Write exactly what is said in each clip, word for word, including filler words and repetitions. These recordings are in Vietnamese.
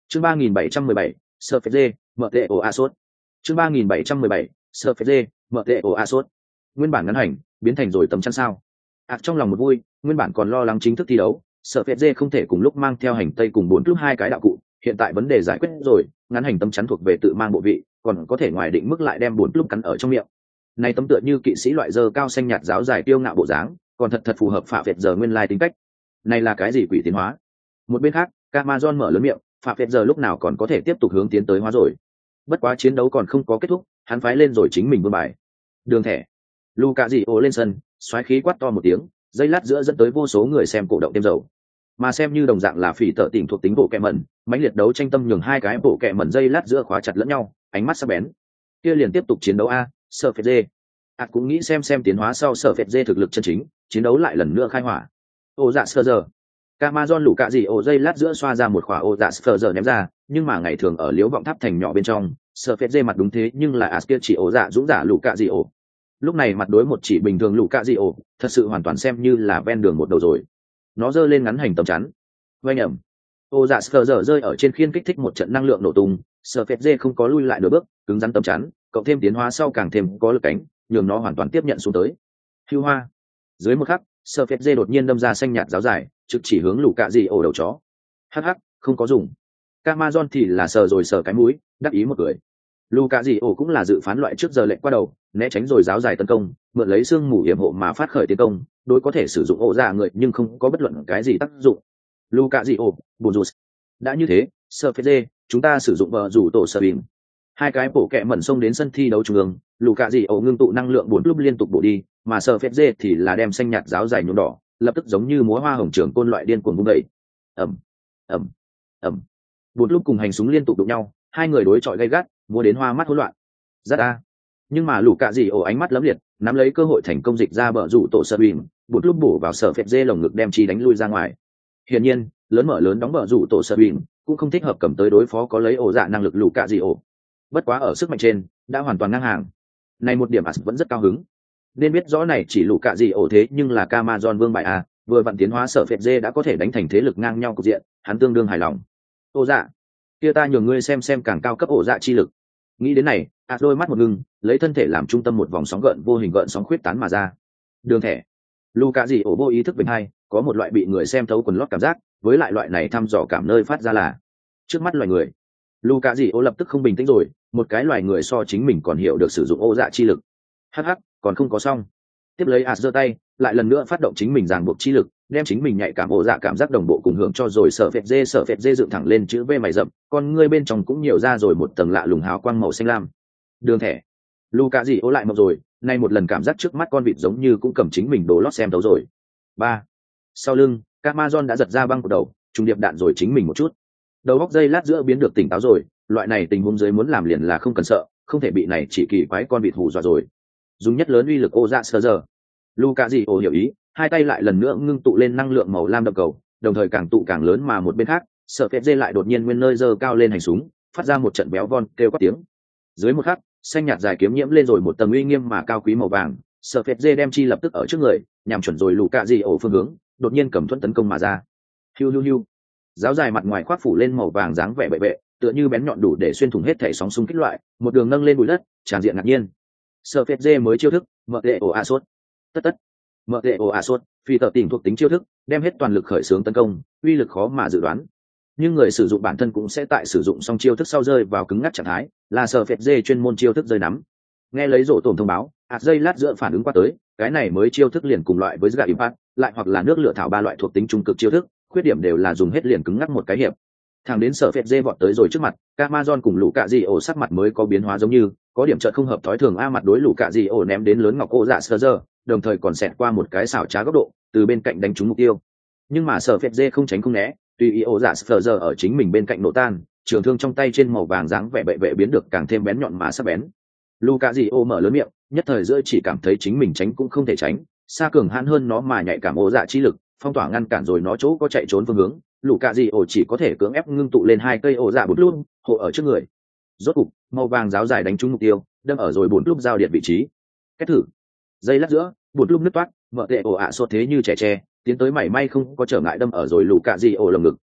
chương ba nghìn bảy trăm mười bảy sơ phết dê mở tệ ổ a sốt chương ba nghìn bảy trăm mười bảy sơ phết dê mở tệ ổ a sốt nguyên bản ngắn hành biến thành rồi tấm chắn sao. ạ trong lòng một vui, nguyên bản còn lo lắng chính thức thi đấu sợ phết dê không thể cùng lúc mang theo hành tây cùng bốn lúc hai cái đạo cụ, hiện tại vấn đề giải quyết rồi, ngắn hành tấm chắn thuộc về tự mang bộ vị, còn có thể ngoài định mức lại đem bốn lúc cắn ở trong miệng. Này tấm tựa như kỵ sĩ loại dơ cao xanh nhạt giáo dài tiêu ngạo bộ dáng, còn thật thật phù hợp Phạm Việt giờ nguyên lai tính cách. Này là cái gì quỷ tiến hóa? Một bên khác, Camazon mở lớn miệng, Phạm Việt giờ lúc nào còn có thể tiếp tục hướng tiến tới hóa rồi. Bất quá chiến đấu còn không có kết thúc, hắn phái lên rồi chính mình vương bài. Đường thẻ. Luka Dio lên sân, xoáy khí quát to một tiếng, dây lát giữa dẫn tới vô số người xem cổ động thêm dầu. Mà xem như đồng dạng là phỉ tợ tỉnh thuộc tính bộ kẹ mẩn, mãnh liệt đấu tranh tâm nhường hai cái bộ kẹ mẩn dây lát giữa khóa chặt lẫn nhau, ánh mắt sắc bén. Kia liền tiếp tục chiến đấu a, Sở Phệt Dê. À cũng nghĩ xem xem tiến hóa sau Sở Phệt Dê thực lực chân chính, chiến đấu lại lần nữa khai hỏa. Ô dạ sơ giờ. Camazon lũ cạ gì ổ dây lát giữa xoa ra một khỏa ô dạ sơ giờ ném ra, nhưng mà ngày thường ở liếu vọng tháp thành nhỏ bên trong, Sở Phệt Dê mặt đúng thế nhưng là As kia chỉ ổ dạ dũng giả lũ cạ gì ổ. Lúc này mặt đối một chỉ bình thường lũ cạ gì ổ, thật sự hoàn toàn xem như là ven đường một đầu rồi. Nó giơ lên ngắn hành tầm chắn. Vây nhầm. Ô dạ sơ giờ rơi ở trên khiên kích thích một trận năng lượng nổ tung, Sở Phệt Dê không có lui lại nửa bước, cứng rắn tầm chắn, cộng thêm tiến hóa sau càng thêm có lực cánh, nhường nó hoàn toàn tiếp nhận xuống tới. Hưu hoa. Dưới một khắc, Sở Phệt Dê đột nhiên đâm ra xanh nhạt giáo dài, trực chỉ hướng lũ cạ gì ổ đầu chó. Hắc hắc, không có dùng. Camazon thì là sờ rồi sờ cái mũi, đắc ý một cười. Lũ cạ gì ổ cũng là dự phán loại trước giờ lệnh qua đầu, né tránh rồi giáo dài tấn công, mượn lấy xương mù hiểm hộ mà phát khởi tiến công, đối có thể sử dụng ổ dạ người nhưng không có bất luận cái gì tác dụng. Lũ cạ gì ổ, bùn rụt. Đã như thế, Sở Phệt Dê, chúng ta sử dụng vợ rủ tổ sở bình. Hai cái bổ kẹ mẩn xông đến sân thi đấu trung ương, lũ cạ gì ổ ngưng tụ năng lượng bốn lúc liên tục bổ đi, mà Sở Phệt Dê thì là đem xanh nhạt giáo dài nhuộm đỏ, lập tức giống như múa hoa hồng trưởng côn loại điên cuồng vung dậy. Ầm, ầm, ầm. Bốn lúc cùng hành súng liên tục đụng nhau, hai người đối chọi gay gắt, múa đến hoa mắt hỗn loạn. Rất a. Nhưng mà lũ cạ gì ổ ánh mắt lấm liệt, nắm lấy cơ hội thành công dịch ra bờ rủ tổ sở bình, bốn lúc bổ vào Sở Phệt Dê lồng ngực đem chi đánh lui ra ngoài. Hiển nhiên, lớn mở lớn đóng bờ rủ tổ sở bình cũng không thích hợp cầm tới đối phó có lấy ổ dạ năng lực lũ cạ gì ổ. Bất quá ở sức mạnh trên đã hoàn toàn ngang hàng. Này một điểm As vẫn rất cao hứng, nên biết rõ này chỉ lũ cạ gì ổ thế nhưng là Camazon vương bài a, vừa vặn tiến hóa Sở Phệt Dê đã có thể đánh thành thế lực ngang nhau cục diện, hắn tương đương hài lòng. Ổ dạ, kia ta nhường ngươi xem xem càng cao cấp ổ dạ chi lực. Nghĩ đến này, As đôi mắt một ngưng, lấy thân thể làm trung tâm một vòng sóng gợn vô hình gợn sóng khuyết tán mà ra. Đường thẻ. Lũ cạ gì ổ vô ý thức bình hai, có một loại bị người xem thấu quần lót cảm giác, với lại loại này thăm dò cảm nơi phát ra là trước mắt loài người. Lũ cạ gì ổ lập tức không bình tĩnh rồi, một cái loài người so chính mình còn hiểu được sử dụng ô dạ chi lực. Hắc hắc, còn không có xong. Tiếp lấy As giơ tay, lại lần nữa phát động chính mình ràng buộc chi lực, đem chính mình nhạy cảm ô dạ cảm giác đồng bộ cùng hưởng cho rồi Sở Phệt Dê Sở Phệt Dê dựng thẳng lên chữ V mày rậm, con ngươi bên trong cũng nhiều ra rồi một tầng lạ lùng hào quang màu xanh lam. Đường thẻ. Lũ cạ gì ổ lại mộng rồi, nay một lần cảm giác trước mắt con vịt giống như cũng cầm chính mình đồ lót xem thấu rồi. Ba. Sau lưng, Camazon đã giật ra băng của đầu, trùng điệp đạn rồi chính mình một chút. Đầu góc dây lát giữa biến được tỉnh táo rồi, loại này tình huống dưới muốn làm liền là không cần sợ, không thể bị này chỉ kỳ quái con vịt hù dọa rồi. Dùng nhất lớn uy lực ô dạ sơ giờ. Luka gì ồ hiểu ý, hai tay lại lần nữa ngưng tụ lên năng lượng màu lam đập cầu, đồng thời càng tụ càng lớn mà một bên khác, Sở Phệt Dê lại đột nhiên nguyên nơi giơ cao lên hành súng, phát ra một trận béo von kêu quát tiếng. Dưới một khắc, xanh nhạt dài kiếm nhiễm lên rồi một tầng uy nghiêm mà cao quý màu vàng, Sở Phệt Dê đem chi lập tức ở trước người, nhằm chuẩn rồi Luka gì ồ phương hướng, đột nhiên cầm thuẫn tấn công mà ra. Hiu hiu hiu. Giáo dài mặt ngoài khoác phủ lên màu vàng dáng vẻ bệ bệ, tựa như bén nhọn đủ để xuyên thủng hết thể sóng xung kích loại, một đường nâng lên bụi đất, tràn diện ngạc nhiên. Sở Phệt Dê mới chiêu thức, mở tệ ổ a sốt. Tất tất. Mở tệ ổ a sốt, phi tờ tỉnh thuộc tính chiêu thức, đem hết toàn lực khởi xướng tấn công, uy lực khó mà dự đoán. Nhưng người sử dụng bản thân cũng sẽ tại sử dụng xong chiêu thức sau rơi vào cứng ngắc trạng thái, là Sở Phệt Dê chuyên môn chiêu thức rơi nắm. Nghe lấy rổ tổn thông báo, ạt dây lát giữa phản ứng qua tới, cái này mới chiêu thức liền cùng loại với Gà Impact, lại hoặc là nước lửa thảo ba loại thuộc tính trung cực chiêu thức, khuyết điểm đều là dùng hết liền cứng ngắc một cái hiệp. Thằng đến Sở Phệt Dê vọt tới rồi trước mặt, Camazon cùng lũ cạ gì ổ sắc mặt mới có biến hóa giống như, có điểm chợt không hợp thói thường a mặt đối lũ cạ gì ổ ném đến lớn ngọc ô dạ sơ giờ, đồng thời còn xẹt qua một cái xảo trá góc độ, từ bên cạnh đánh trúng mục tiêu. Nhưng mà Sở Phệt Dê không tránh không né, tùy ý ô dạ sơ giờ ở chính mình bên cạnh nổ tan, trường thương trong tay trên màu vàng dáng vẻ bệ bệ biến được càng thêm bén nhọn mà sắc bén. Lũ cạ gì ổ mở lớn miệng, nhất thời giữa chỉ cảm thấy chính mình tránh cũng không thể tránh, xa cường hãn hơn nó mà nhạy cảm ô dạ chi lực, phong tỏa ngăn cản rồi nó chỗ có chạy trốn phương hướng. Lũ cạ gì ổ chỉ có thể cưỡng ép ngưng tụ lên hai cây ổ dạ bút luôn hộ ở trước người. Rốt cục màu vàng giáo dài đánh trúng mục tiêu, đâm ở rồi bốn lúc giao điện vị trí. Kết thử dây lát giữa, bốn lúc nứt toát, mở tệ ổ ạ à sốt thế như trẻ tre, tiến tới mảy may không có trở ngại đâm ở rồi lũ cạ gì ổ lồng ngực.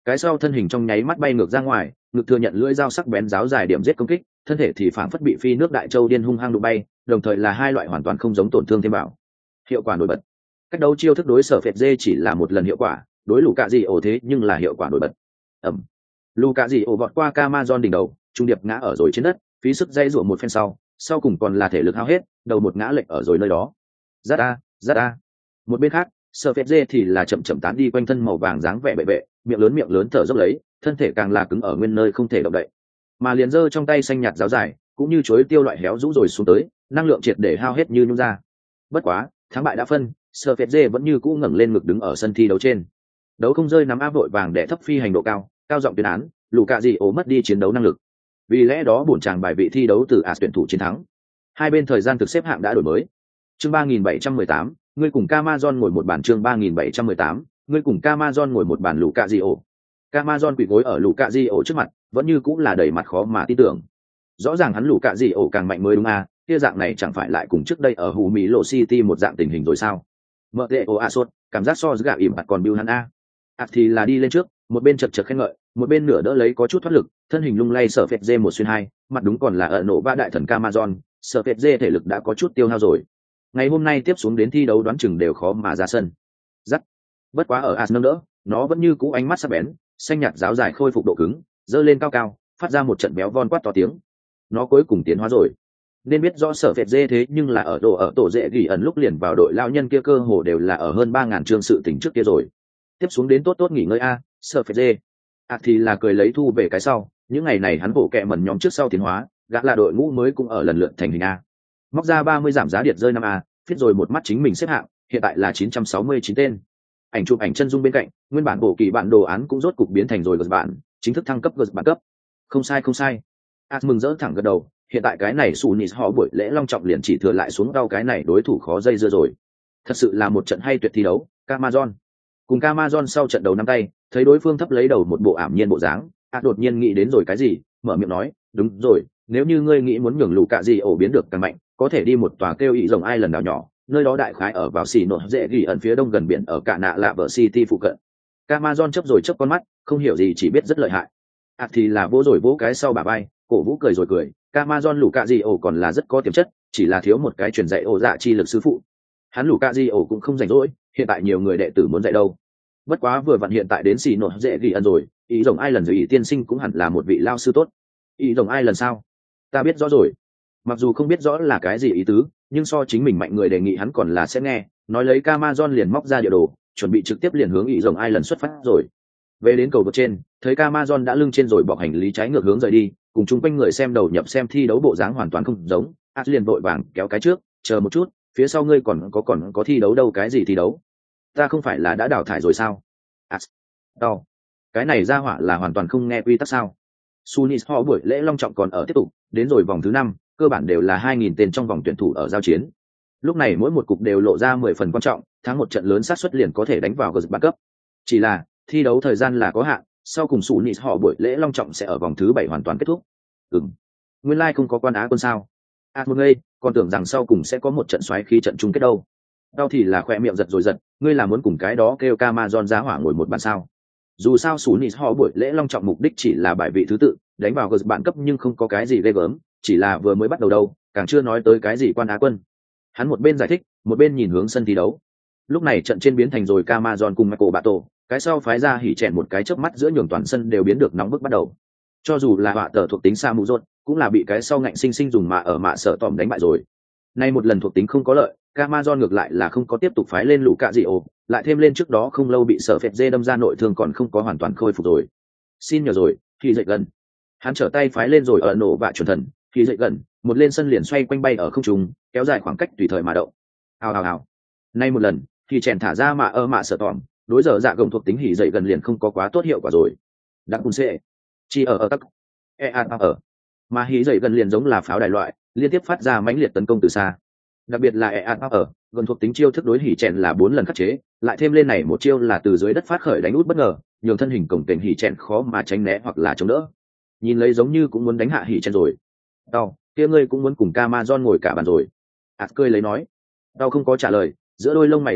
cái sau thân hình trong nháy mắt bay ngược ra ngoài, ngực thừa nhận lưỡi dao sắc bén giáo dài điểm giết công kích, thân thể thì phảng phất bị phi nước đại châu điên hung hăng đụng bay, đồng thời là hai loại hoàn toàn không giống tổn thương thêm vào. Hiệu quả nổi bật. Cách đấu chiêu thức đối sở phệt dê chỉ là một lần hiệu quả, đối lũ cạ dị ổ thế nhưng là hiệu quả nổi bật. Ẩm. Lũ cạ dị ổ vọt qua Camazon đỉnh đầu, trung điệp ngã ở rồi trên đất, phí sức dây rủa một phen sau, sau cùng còn là thể lực hao hết, đầu một ngã lệch ở rồi nơi đó. Rát a, rát a. Một bên khác, sở phệt dê thì là chậm chậm tán đi quanh thân màu vàng dáng vẻ bệ bệ, miệng lớn miệng lớn thở dốc lấy, thân thể càng là cứng ở nguyên nơi không thể động đậy. Mà liền giơ trong tay xanh nhạt giáo dài, cũng như chuối tiêu loại héo rũ rồi xuống tới, năng lượng triệt để hao hết như nhung ra. Bất quá, thắng bại đã phân, sở phệt dê vẫn như cũ ngẩng lên ngực đứng ở sân thi đấu trên. Đấu không rơi nắm áp vội vàng để thấp phi hành độ cao, cao giọng tuyên án, lũ cạ dị ổ mất đi chiến đấu năng lực. Vì lẽ đó bổn chàng bài vị thi đấu từ a tuyển thủ chiến thắng. Hai bên thời gian thực xếp hạng đã đổi mới. Chương ba nghìn bảy trăm mười tám, ngươi cùng Camazon ngồi một bàn. Chương ba nghìn bảy trăm mười tám, ngươi cùng Camazon ngồi một bàn. Lũ cạ dị ổ. Camazon quỳ gối ở lũ cạ dị ổ trước mặt, vẫn như cũng là đầy mặt khó mà tin tưởng. Rõ ràng hắn lũ cạ dị ổ càng mạnh mới đúng à, kia dạng này chẳng phải lại cùng trước đây ở Hù Mỹ Lộ City một dạng tình hình rồi sao? Mở tệ ồ a sốt, cảm giác so với gạ ỉm mặt còn biêu hắn a. À thì là đi lên trước, một bên chật chật khen ngợi, một bên nửa đỡ lấy có chút thoát lực, thân hình lung lay sở phệt dê một xuyên hai, mặt đúng còn là ở nổ ba đại thần Camazon, sở phệt dê thể lực đã có chút tiêu hao rồi. Ngày hôm nay tiếp xuống đến thi đấu đoán chừng đều khó mà ra sân. Dắt. Bất quá ở As nâng đỡ, nó vẫn như cũ ánh mắt sắc bén, xanh nhạt giáo dài khôi phục độ cứng, dơ lên cao cao, phát ra một trận béo von quát to tiếng. Nó cuối cùng tiến hóa rồi. Nên biết rõ sở phệt dê thế nhưng là ở độ ở tổ dễ gỉ ẩn lúc liền vào đội lao nhân kia cơ hồ đều là ở hơn ba ngàn chương sự tình trước kia rồi. Tiếp xuống đến tốt tốt nghỉ ngơi a, sở phệt dê. À thì là cười lấy thu về cái sau, những ngày này hắn bộ kẹ mẩn nhóm trước sau tiến hóa, gã là đội ngũ mới cũng ở lần lượt thành hình a. Móc ra ba mươi giảm giá điện rơi năm a, viết rồi một mắt chính mình xếp hạng, hiện tại là chín trăm sáu mươi chín tên. Ảnh chụp ảnh chân dung bên cạnh, nguyên bản bộ kỳ bản đồ án cũng rốt cục biến thành rồi gật bản, chính thức thăng cấp gật bản cấp. Không sai không sai. As mừng rỡ thẳng gật đầu, hiện tại cái này Sunis họ buổi lễ long trọng liền chỉ thừa lại xuống đau cái này đối thủ khó dây dưa rồi. Thật sự là một trận hay tuyệt thi đấu, Camazon. Cùng Camazon sau trận đầu năm tay, thấy đối phương thấp lấy đầu một bộ ảm nhiên bộ dáng, As đột nhiên nghĩ đến rồi cái gì, mở miệng nói, đúng rồi, nếu như ngươi nghĩ muốn nhường lũ cạ gì ổ biến được càng mạnh, có thể đi một tòa kêu ý rồng ai lần đảo nhỏ, nơi đó đại khái ở vào xì nội dễ ghi ẩn phía đông gần biển ở cả nạ lạ vợ City phụ cận. Camazon chớp rồi chớp con mắt, không hiểu gì chỉ biết rất lợi hại. As thì là vỗ rồi vỗ cái sau bà bay, cổ vũ cười rồi cười, Camazon lũ cạ gì ổ còn là rất có tiềm chất, chỉ là thiếu một cái truyền dạy ổ dạ chi lực sư phụ. Hắn lũ cạ gì ổ cũng không rảnh rỗi, hiện tại nhiều người đệ tử muốn dạy đâu. Bất quá vừa vặn hiện tại đến xì nội dễ ghi ẩn rồi, ý rồng ai lần rồi ý tiên sinh cũng hẳn là một vị lao sư tốt. Ý rồng ai lần sao? Ta biết rõ rồi. Mặc dù không biết rõ là cái gì ý tứ, nhưng so chính mình mạnh người đề nghị hắn còn là sẽ nghe, nói lấy Camazon liền móc ra địa đồ, chuẩn bị trực tiếp liền hướng ý rồng ai lần xuất phát rồi. Về đến cầu vượt trên, thấy Camazon đã lưng trên rồi bọc hành lý trái ngược hướng rời đi, cùng chung quanh người xem đầu nhập xem thi đấu bộ dáng hoàn toàn không giống, As liền vội vàng kéo cái trước, chờ một chút, phía sau ngươi còn có còn có thi đấu đâu, cái gì thi đấu? Ta không phải là đã đào thải rồi sao? As, đau. Cái này ra hỏa là hoàn toàn không nghe quy tắc sao? Sunis họ buổi lễ long trọng còn ở tiếp tục, đến rồi vòng thứ năm, cơ bản đều là hai nghìn tên trong vòng tuyển thủ ở giao chiến. Lúc này mỗi một cục đều lộ ra mười phần quan trọng, thắng một trận lớn xác suất liền có thể đánh vào gờ bát cấp. Chỉ là, thi đấu thời gian là có hạn, sau cùng Sunis họ buổi lễ long trọng sẽ ở vòng thứ bảy hoàn toàn kết thúc. Ừm. Nguyên lai like không có quan á quân sao? À một ngây, còn tưởng rằng sau cùng sẽ có một trận xoáy khí trận chung kết đâu. Đau thì là khoe miệng giật rồi giật, ngươi là muốn cùng cái đó kêu Camazon giá hỏa ngồi một bàn sao? Dù sao Sunis họ buổi lễ long trọng mục đích chỉ là bài vị thứ tự, đánh vào gờ bạn cấp nhưng không có cái gì ghê gớm, chỉ là vừa mới bắt đầu đâu, càng chưa nói tới cái gì quan á quân. Hắn một bên giải thích, một bên nhìn hướng sân thi đấu. Lúc này trận trên biến thành rồi Camazon cùng Michael Bato, cái sau phái ra hỉ chèn một cái chớp mắt giữa nhường toàn sân đều biến được nóng bức bắt đầu. Cho dù là họa tờ thuộc tính Sa Mù Rốt, cũng là bị cái sau ngạnh sinh sinh dùng mà ở mạ sở tòm đánh bại rồi. Nay một lần thuộc tính không có lợi, Camazon ngược lại là không có tiếp tục phái lên lũ cạ dị ổ, lại thêm lên trước đó không lâu bị sở phệt dê đâm ra nội thương còn không có hoàn toàn khôi phục rồi. Xin nhờ rồi, khi dậy gần. Hắn trở tay phái lên rồi ở nổ vạ chuẩn thần, khi dậy gần, một lên sân liền xoay quanh bay ở không trung, kéo dài khoảng cách tùy thời mà động. Hào hào hào. Nay một lần, thì chèn thả ra mà ở mạ sở tòm, đối giờ dạ gồng thuộc tính hỉ dậy gần liền không có quá tốt hiệu quả rồi. Đặc cùng sẽ chỉ ở ở tắc e a ở mà hỉ dậy gần liền giống là pháo đài loại, liên tiếp phát ra mãnh liệt tấn công từ xa. Đặc biệt là e a ở gần thuộc tính chiêu thức đối hỉ chèn là bốn lần khắc chế, lại thêm lên này một chiêu là từ dưới đất phát khởi đánh út bất ngờ, nhường thân hình cổng kềnh hỉ chèn khó mà tránh né hoặc là chống đỡ. Nhìn lấy giống như cũng muốn đánh hạ hỉ chèn rồi. Đau, kia ngươi cũng muốn cùng Camazon ngồi cả bàn rồi. Ảt cười lấy nói. Đau không có trả lời, giữa đôi lông mày khóa chặt,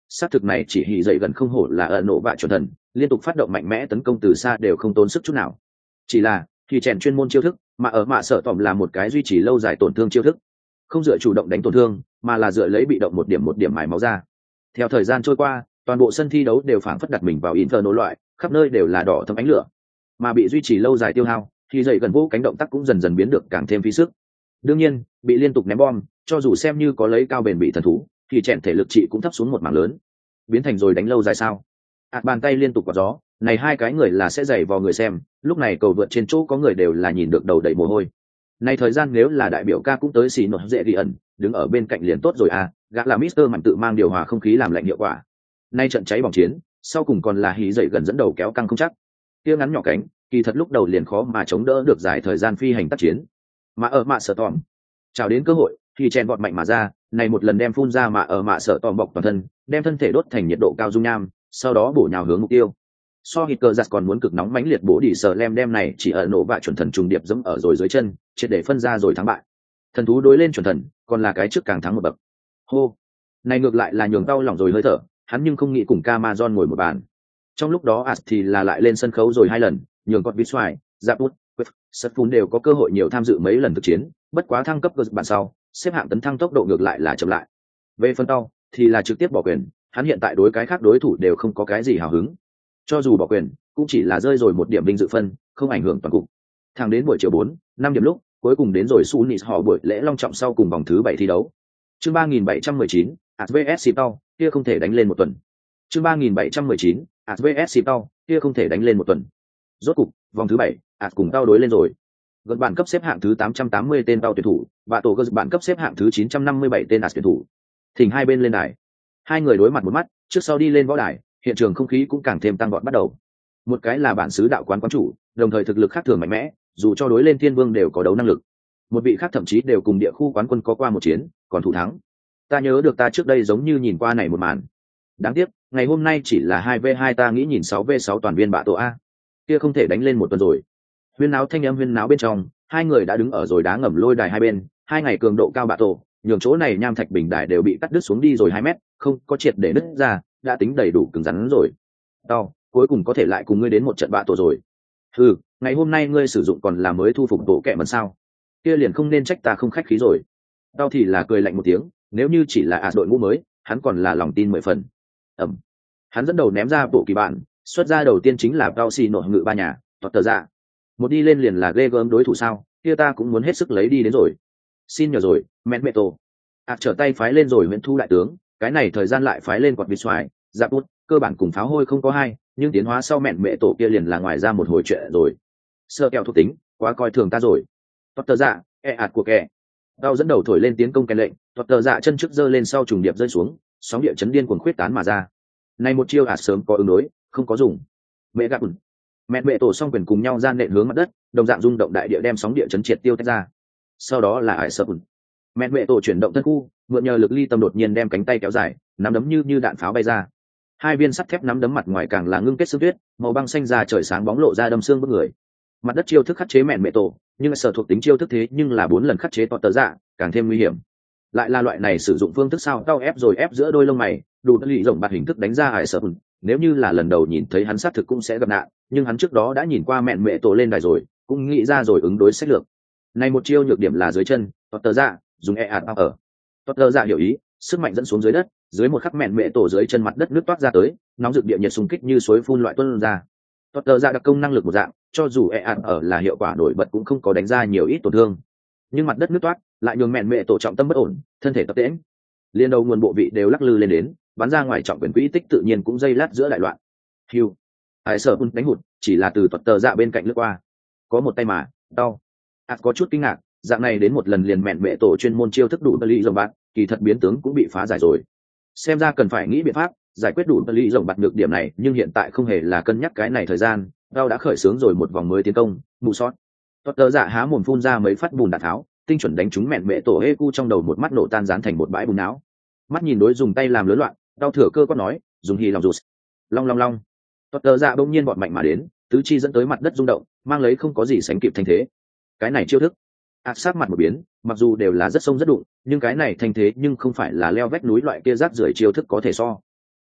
xác thực này chỉ hỉ dậy gần không hổ là ẩn nổ vạ chuẩn thần, liên tục phát động mạnh mẽ tấn công từ xa đều không tốn sức chút nào. Chỉ là thì chèn chuyên môn chiêu thức, mà ở mạ sợ tỏm là một cái duy trì lâu dài tổn thương chiêu thức, không dựa chủ động đánh tổn thương mà là dựa lấy bị động một điểm một điểm mài máu ra. Theo thời gian trôi qua, toàn bộ sân thi đấu đều phảng phất đặt mình vào Inferno loại, khắp nơi đều là đỏ thâm ánh lửa, mà bị duy trì lâu dài tiêu hao thì dậy gần vô cánh động tác cũng dần dần biến được càng thêm phí sức. Đương nhiên bị liên tục ném bom, cho dù xem như có lấy cao bền bị thần thú thì chèn thể lực trị cũng thấp xuống một mảng lớn, biến thành rồi đánh lâu dài sao. ạt bàn tay liên tục quạt gió, này hai cái người là sẽ dày vào người xem, lúc này cầu vượt trên chỗ có người đều là nhìn được đầu đầy mồ hôi. Này thời gian nếu là đại biểu ca cũng tới xì nổ dễ ghi ẩn, đứng ở bên cạnh liền tốt rồi à, gã là Mister Mạnh tự mang điều hòa không khí làm lạnh hiệu quả. Nay trận cháy bỏng chiến, sau cùng còn là hí dậy gần dẫn đầu kéo căng không chắc. Kia ngắn nhỏ cánh, kỳ thật lúc đầu liền khó mà chống đỡ được dài thời gian phi hành tác chiến. Mà ở mạ sở tòm, chào đến cơ hội, thì chen vọt mạnh mà ra, này một lần đem phun ra mà ở mạ sở tòm bọc toàn thân, đem thân thể đốt thành nhiệt độ cao dung nham, sau đó bổ nhào hướng mục tiêu. So hít cờ giặt còn muốn cực nóng mãnh liệt bổ đỉ sở lem đem này chỉ ở nổ vạ chuẩn thần trùng điệp dẫm ở rồi dưới chân, triệt để phân ra rồi thắng bại. Thần thú đối lên chuẩn thần, còn là cái trước càng thắng một bậc. Hô, này ngược lại là nhường đau lòng rồi hơi thở, hắn nhưng không nghĩ cùng Camazon ngồi một bàn. Trong lúc đó As thì là lại lên sân khấu rồi hai lần, nhường con Vitswai, Zaput, Sutfun đều có cơ hội nhiều tham dự mấy lần thực chiến, bất quá thăng cấp cơ bản sau, xếp hạng tấn thăng tốc độ ngược lại là chậm lại. Về phần tao, thì là trực tiếp bỏ quyền, hắn hiện tại đối cái khác đối thủ đều không có cái gì hào hứng. Cho dù bỏ quyền, cũng chỉ là rơi rồi một điểm vinh dự phân, không ảnh hưởng toàn cục. Thẳng đến buổi chiều bốn, năm điểm lúc, cuối cùng đến rồi Sunis họ buổi lễ long trọng sau cùng vòng thứ bảy thi đấu. Chương ba nghìn bảy trăm mười chín, As vs Sipao, kia không thể đánh lên một tuần. Chương ba nghìn bảy trăm mười chín, As vs Sipao, kia không thể đánh lên một tuần. Rốt cục, vòng thứ bảy, As cùng tao đối lên rồi. Gần bản cấp xếp hạng thứ tám trăm tám mươi tên tao tuyển thủ, và tổ cơ bản cấp xếp hạng thứ chín trăm năm mươi bảy tên As tuyển thủ. Thỉnh hai bên lên đài. Hai người đối mặt một mắt, trước sau đi lên võ đài, hiện trường không khí cũng càng thêm tăng vọt bắt đầu. Một cái là bản xứ đạo quán quán chủ, đồng thời thực lực khác thường mạnh mẽ, dù cho đối lên thiên vương đều có đấu năng lực. Một vị khác thậm chí đều cùng địa khu quán quân có qua một chiến, còn thủ thắng. Ta nhớ được ta trước đây giống như nhìn qua này một màn. Đáng tiếc, ngày hôm nay chỉ là hai v hai, ta nghĩ nhìn sáu v sáu toàn viên bạ tổ a. Kia không thể đánh lên một tuần rồi. Huyên náo thanh âm huyên náo bên trong, hai người đã đứng ở rồi đá ngầm lôi đài hai bên, hai ngày cường độ cao bạ tổ, nhường chỗ này nham thạch bình đài đều bị cắt đứt xuống đi rồi hai mét, không có triệt để nứt ra, đã tính đầy đủ cứng rắn rồi. Tao, cuối cùng có thể lại cùng ngươi đến một trận bạ tổ rồi. Ừ, ngày hôm nay ngươi sử dụng còn là mới thu phục bộ kệ mần sao? Kia liền không nên trách ta không khách khí rồi. Tao thì là cười lạnh một tiếng, nếu như chỉ là As đội ngũ mới, hắn còn là lòng tin mười phần. Ẩm. Hắn dẫn đầu ném ra bộ kỳ bạn, xuất ra đầu tiên chính là Tao xì nổ ngự ba nhà, tọt tờ ra. Một đi lên liền là ghê gớm đối thủ sao? Kia ta cũng muốn hết sức lấy đi đến rồi. Xin nhờ rồi, mẹ mẹ tổ. As trở tay phái lên rồi Nguyễn Thu đại tướng, cái này thời gian lại phái lên quạt vịt xoài, giáp bút, cơ bản cùng pháo hôi không có hai, nhưng tiến hóa sau mẹn mẹ tổ kia liền là ngoài ra một hồi chuyện rồi. Sơ kẹo thuộc tính, quá coi thường ta rồi. Tọt tờ dạ, e ạt của kẻ. Tao dẫn đầu thổi lên tiến công kèn lệnh, tọt tờ dạ chân trước giơ lên sau trùng điệp rơi xuống, sóng địa chấn điên cuồng khuyết tán mà ra. Này một chiêu ạt sớm có ứng đối, không có dùng. Mẹ gạt. Mẹ mẹ tổ song quyền cùng nhau gian nện hướng mặt đất, đồng dạng rung động đại địa đem sóng địa chấn triệt tiêu tách ra. Sau đó là ải sợ. Mẹ mẹ tổ chuyển động thân khu, mượn nhờ lực ly tâm đột nhiên đem cánh tay kéo dài, nắm đấm như như đạn pháo bay ra. Hai viên sắt thép nắm đấm mặt ngoài càng là ngưng kết xương tuyết, màu băng xanh ra trời sáng bóng lộ ra đâm xương bức người. Mặt đất chiêu thức khắc chế mẹn mẹ tổ, nhưng sở thuộc tính chiêu thức thế nhưng là bốn lần khắc chế tọt tờ dạ, càng thêm nguy hiểm. Lại là loại này sử dụng phương thức sao cao ép rồi ép giữa đôi lông mày, đủ lì rộng bạt hình thức đánh ra hải sở. Nếu như là lần đầu nhìn thấy hắn sát thực cũng sẽ gặp nạn, nhưng hắn trước đó đã nhìn qua mẹn mẹ tổ lên đài rồi, cũng nghĩ ra rồi ứng đối sách lược. Này một chiêu nhược điểm là dưới chân, tọt tờ dạ, dùng e ạt ở. Tọt tờ dạ hiểu ý, sức mạnh dẫn xuống dưới đất, dưới một khắc mẹn mẹ tổ dưới chân mặt đất nước toát ra tới, nóng rực địa nhiệt xung kích như suối phun loại tuôn ra. Tọt tờ dạ đặc công năng lực một dạng, cho dù e ạt ở là hiệu quả nổi bật cũng không có đánh ra nhiều ít tổn thương, nhưng mặt đất nước toát lại nhường mẹn mẹ tổ trọng tâm bất ổn, thân thể tập tễnh, liên đầu nguồn bộ vị đều lắc lư lên đến, bắn ra ngoài trọng quyền quỹ tích tự nhiên cũng dây lát giữa đại loạn. Hiu, hải sở bun đánh hụt, chỉ là từ tọt tờ dạ bên cạnh lướt qua, có một tay mà đau. ạt có chút kinh ngạc, dạng này đến một lần liền mẹn mẹ tổ chuyên môn chiêu thức đủ bali rồng bạt, kỳ thật biến tướng cũng bị phá giải rồi. Xem ra cần phải nghĩ biện pháp giải quyết đủ bali rồng bạt được điểm này, nhưng hiện tại không hề là cân nhắc cái này thời gian. Đau đã khởi xướng rồi một vòng mới tiến công, mù sót. Tọt tờ dạ há mồm phun ra mấy phát bùn đạn tháo, tinh chuẩn đánh trúng mẹn mẹ tổ Heku trong đầu, một mắt nổ tan dán thành một bãi bùn não. Mắt nhìn đối dùng tay làm lớn loạn, đau thừa cơ quát nói, dùng hì lòng rụt. Long long long. Tọt tờ dạ bỗng nhiên bọt mạnh mà đến, tứ chi dẫn tới mặt đất rung động, mang lấy không có gì sánh kịp thanh thế. Cái này chiêu thức. Ác sát mặt một biến, mặc dù đều là rất sông rất đụng, nhưng cái này thanh thế nhưng không phải là leo vách núi loại kia rác rưởi chiêu thức có thể so.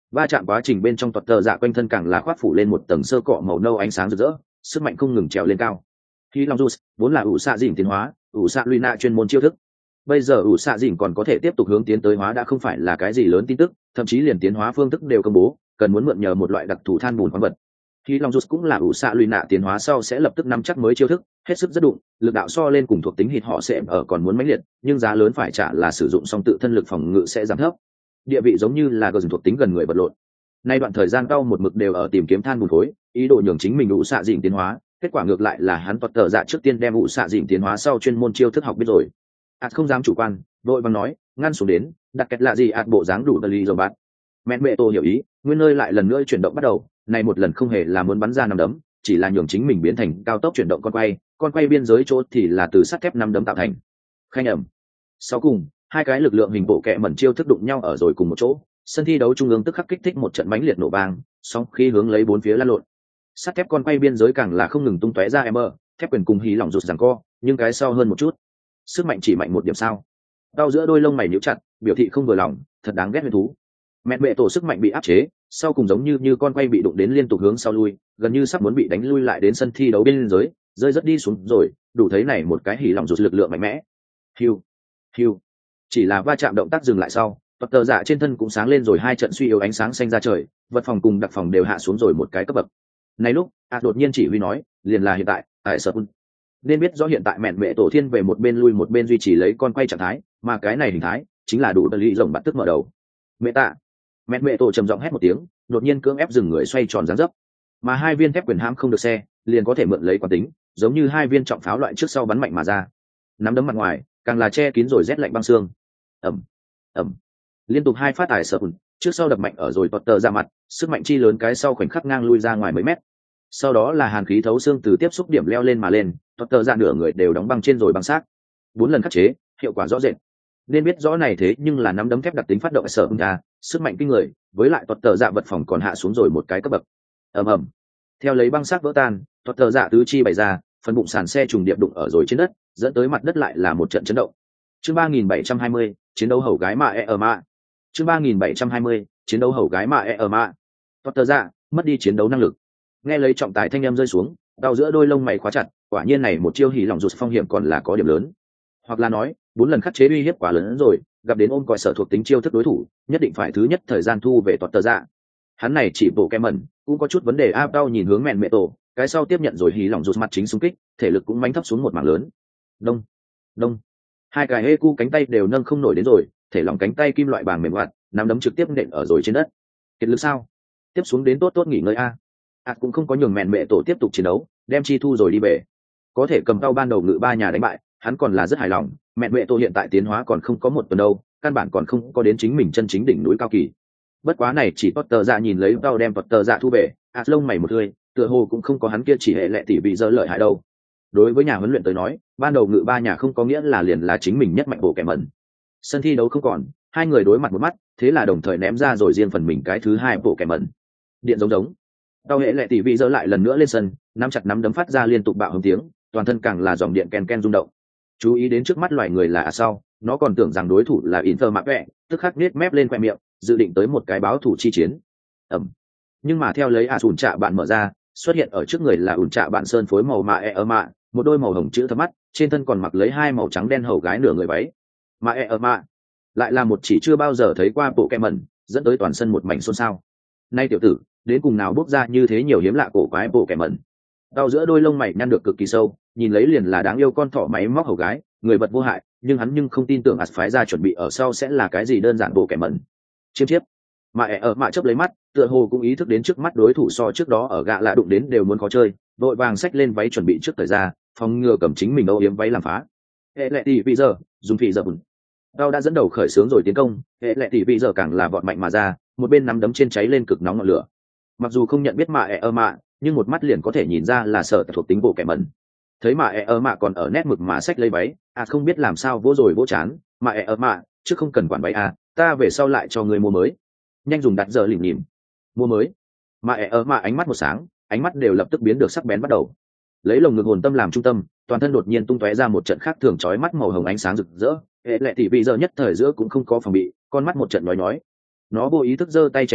Va chạm quá trình bên trong tuật tờ dạ quanh thân càng là khoác phủ lên một tầng sơ cọ màu nâu ánh sáng rực rỡ, sức mạnh không ngừng trèo lên cao. Khi Long Jus vốn là ủ xạ dịnh tiến hóa, ủ xạ Luna chuyên môn chiêu thức. Bây giờ ủ xạ dịnh còn có thể tiếp tục hướng tiến tới hóa đã không phải là cái gì lớn tin tức, thậm chí liền tiến hóa phương thức đều công bố, cần muốn mượn nhờ một loại đặc thù than bùn khoáng vật. Khi Long Jus cũng là ủ xạ Luna tiến hóa sau sẽ lập tức nắm chắc mới chiêu thức, hết sức rất đụng, lực đạo so lên cùng thuộc tính hít họ sẽ ở còn muốn mãnh liệt, nhưng giá lớn phải trả là sử dụng xong tự thân lực phòng ngự sẽ giảm thấp. Địa vị giống như là gờ thuộc tính gần người vật lộn. Nay đoạn thời gian cao một mực đều ở tìm kiếm than bùn khối, ý đồ nhường chính mình ủ xạ dịnh tiến hóa, kết quả ngược lại là hắn tuật tờ dạ trước tiên đem ủ xạ dịnh tiến hóa sau chuyên môn chiêu thức học biết rồi. ạt không dám chủ quan, vội vàng nói, ngăn xuống đến, đặt kẹt lạ gì ạt bộ dáng đủ tờ ly rồi bạn. Mẹ mẹ tô hiểu ý, nguyên nơi lại lần nữa chuyển động bắt đầu, này một lần không hề là muốn bắn ra nắm đấm, chỉ là nhường chính mình biến thành cao tốc chuyển động con quay, con quay biên giới chỗ thì là từ sắt thép nắm đấm tạo thành. Khanh ẩm. Sau cùng, hai cái lực lượng hình bộ kệ mẩn chiêu thức đụng nhau ở rồi cùng một chỗ, sân thi đấu trung ương tức khắc kích thích một trận mãnh liệt nổ vang, song khí hướng lấy bốn phía lan lộn. Sắt thép con quay biên giới càng là không ngừng tung tóe ra em mơ, thép quyền cùng hí lỏng rụt giằng co, nhưng cái sau hơn một chút. Sức mạnh chỉ mạnh một điểm sao? Đau giữa đôi lông mày nhíu chặt, biểu thị không vừa lòng, thật đáng ghét huyền thú. Mẹ mẹ tổ sức mạnh bị áp chế, sau cùng giống như như con quay bị đụng đến liên tục hướng sau lui, gần như sắp muốn bị đánh lui lại đến sân thi đấu biên giới, rơi rất đi xuống rồi, đủ thấy này một cái hỉ lỏng rụt lực lượng mạnh mẽ. Hiu, hiu. Chỉ là va chạm động tác dừng lại sau, vật tờ dạ trên thân cũng sáng lên rồi hai trận suy yếu ánh sáng xanh ra trời, vật phòng cùng đặc phòng đều hạ xuống rồi một cái cấp bậc. Này lúc, ạt đột nhiên chỉ huy nói, liền là hiện tại, tại sở nên biết rõ hiện tại mẹn mẹ tổ thiên về một bên lui một bên duy trì lấy con quay trạng thái, mà cái này hình thái chính là đủ tờ lì rồng bắt tức mở đầu. Mẹ tạ, mẹn mẹ tổ trầm giọng hét một tiếng, đột nhiên cưỡng ép dừng người xoay tròn dáng dấp, mà hai viên thép quyền hãm không được xe, liền có thể mượn lấy quán tính, giống như hai viên trọng pháo loại trước sau bắn mạnh mà ra. Nắm đấm mặt ngoài, càng là che kín rồi rét lạnh băng xương. Ẩm, ẩm, liên tục hai phát tải sợ ùn, trước sau đập mạnh ở rồi tuột tờ ra mặt, sức mạnh chi lớn cái sau khoảnh khắc ngang lui ra ngoài mấy mét. Sau đó là hàn khí thấu xương từ tiếp xúc điểm leo lên mà lên, tuột tờ ra nửa người đều đóng băng trên rồi băng xác. Bốn lần khắc chế, hiệu quả rõ rệt. Nên biết rõ này thế nhưng là nắm đấm thép đặc tính phát động sợ ùn ra, sức mạnh kinh người, với lại tuột tờ dạ vật phòng còn hạ xuống rồi một cái cấp bậc. Ầm ầm. Theo lấy băng xác vỡ tan, tuột tờ dạ tứ chi bày ra, phần bụng sàn xe trùng điệp đụng ở rồi trên đất, dẫn tới mặt đất lại là một trận chấn động. Chương ba nghìn bảy trăm hai mươi, chiến đấu hầu gái mạ e ở mạ. Chương ba nghìn bảy trăm hai mươi, chiến đấu hầu gái mạ e ở mạ. Tuột tờ dạ, mất đi chiến đấu năng lực. Nghe lấy trọng tài thanh âm rơi xuống, đau giữa đôi lông mày khóa chặt, quả nhiên này một chiêu hỉ lỏng rụt phong hiểm còn là có điểm lớn. Hoặc là nói, bốn lần khắc chế uy hiếp quá lớn hơn rồi, gặp đến ôm còi sở thuộc tính chiêu thức đối thủ, nhất định phải thứ nhất thời gian thu về tuột tờ dạ. Hắn này chỉ bộ kem mẩn, cũng có chút vấn đề áp đau nhìn hướng mẹn mẹ tổ, cái sau tiếp nhận rồi hỉ lỏng rụt mặt chính xung kích, thể lực cũng mánh thấp xuống một mảng lớn. Đông, đông. Hai cái hê cu cánh tay đều nâng không nổi đến rồi, thể lỏng cánh tay kim loại bàng mềm hoạt, nắm đấm trực tiếp nện ở rồi trên đất. Kiệt lực sao? Tiếp xuống đến tốt tốt nghỉ ngơi a. À cũng không có nhường mẹn mẹ tổ tiếp tục chiến đấu, đem chi thu rồi đi về. Có thể cầm tao ban đầu ngự ba nhà đánh bại, hắn còn là rất hài lòng. Mẹn mẹ tổ hiện tại tiến hóa còn không có một tuần đâu, căn bản còn không có đến chính mình chân chính đỉnh núi cao kỳ. Bất quá này chỉ Potter dạ nhìn lấy tao đem Potter dạ thu về, à lông mày một hơi, tựa hồ cũng không có hắn kia chỉ hệ lệ tỷ bị dơ lợi hại đâu. Đối với nhà huấn luyện tới nói, ban đầu ngự ba nhà không có nghĩa là liền là chính mình nhất mạnh bộ kẻ mẩn. Sân thi đấu không còn, hai người đối mặt một mắt, thế là đồng thời ném ra rồi riêng phần mình cái thứ hai bộ kẻ mẩn. Điện giống giống. Tao hệ lệ tỷ vị dơ lại lần nữa lên sân, nắm chặt nắm đấm phát ra liên tục bạo hứng tiếng, toàn thân càng là dòng điện ken ken rung động. Chú ý đến trước mắt loài người là à sau, nó còn tưởng rằng đối thủ là Inter mạc vẹ, tức khắc nết mép lên khoe miệng, dự định tới một cái báo thủ chi chiến. Ẩm. Nhưng mà theo lấy à ủn trạ bạn mở ra, xuất hiện ở trước người là ủn trạ bạn sơn phối màu mạ e ở mạ, một đôi màu hồng chữ thấm mắt, trên thân còn mặc lấy hai màu trắng đen hầu gái nửa người váy. Mạ e ở mạ lại là một chỉ chưa bao giờ thấy qua bộ kem mẩn, dẫn tới toàn sân một mảnh xôn xao. Nay tiểu tử, đến cùng nào bốc ra như thế nhiều hiếm lạ cổ quái bộ kem mẩn. Đau giữa đôi lông mày nhăn được cực kỳ sâu, nhìn lấy liền là đáng yêu con thỏ máy móc hầu gái, người vật vô hại, nhưng hắn nhưng không tin tưởng ạt phái ra chuẩn bị ở sau sẽ là cái gì đơn giản bộ kẻ mẩn. Chiêm chiếp. Mà ẻ ở mạ chớp lấy mắt, tựa hồ cũng ý thức đến trước mắt đối thủ so trước đó ở gạ lạ đụng đến đều muốn khó chơi, vội vàng xách lên váy chuẩn bị trước thời ra, phòng ngừa cầm chính mình âu yếm váy làm phá. Hệ lệ tỷ vị giờ, dùng phỉ giờ bùn. Đau đã dẫn đầu khởi xướng rồi tiến công, hệ lệ tỷ vị giờ càng là vọt mạnh mà ra, một bên nắm đấm trên cháy lên cực nóng ngọn lửa. Mặc dù không nhận biết mạ ẻ ở mạ, nhưng một mắt liền có thể nhìn ra là sở thuộc tính bộ kẻ mẩn. Thấy mà ẻ ở mạ còn ở nét mực mà xách lấy váy, à không biết làm sao vỗ rồi vỗ chán, mà ẻ ở mạ, chứ không cần quản váy à, ta về sau lại cho người mua mới. Nhanh dùng đặt giờ lìm nhìm. Mua mới. Mà ẻ ở mạ ánh mắt một sáng, ánh mắt đều lập tức biến được sắc bén bắt đầu. Lấy lồng ngực hồn tâm làm trung tâm, toàn thân đột nhiên tung tóe ra một trận khác thường chói mắt màu hồng ánh sáng rực rỡ, hệ lệ tỷ vị giờ nhất thời giữa cũng không có phòng bị, con mắt một trận nói nói. Nó vô ý thức giơ tay che mắt,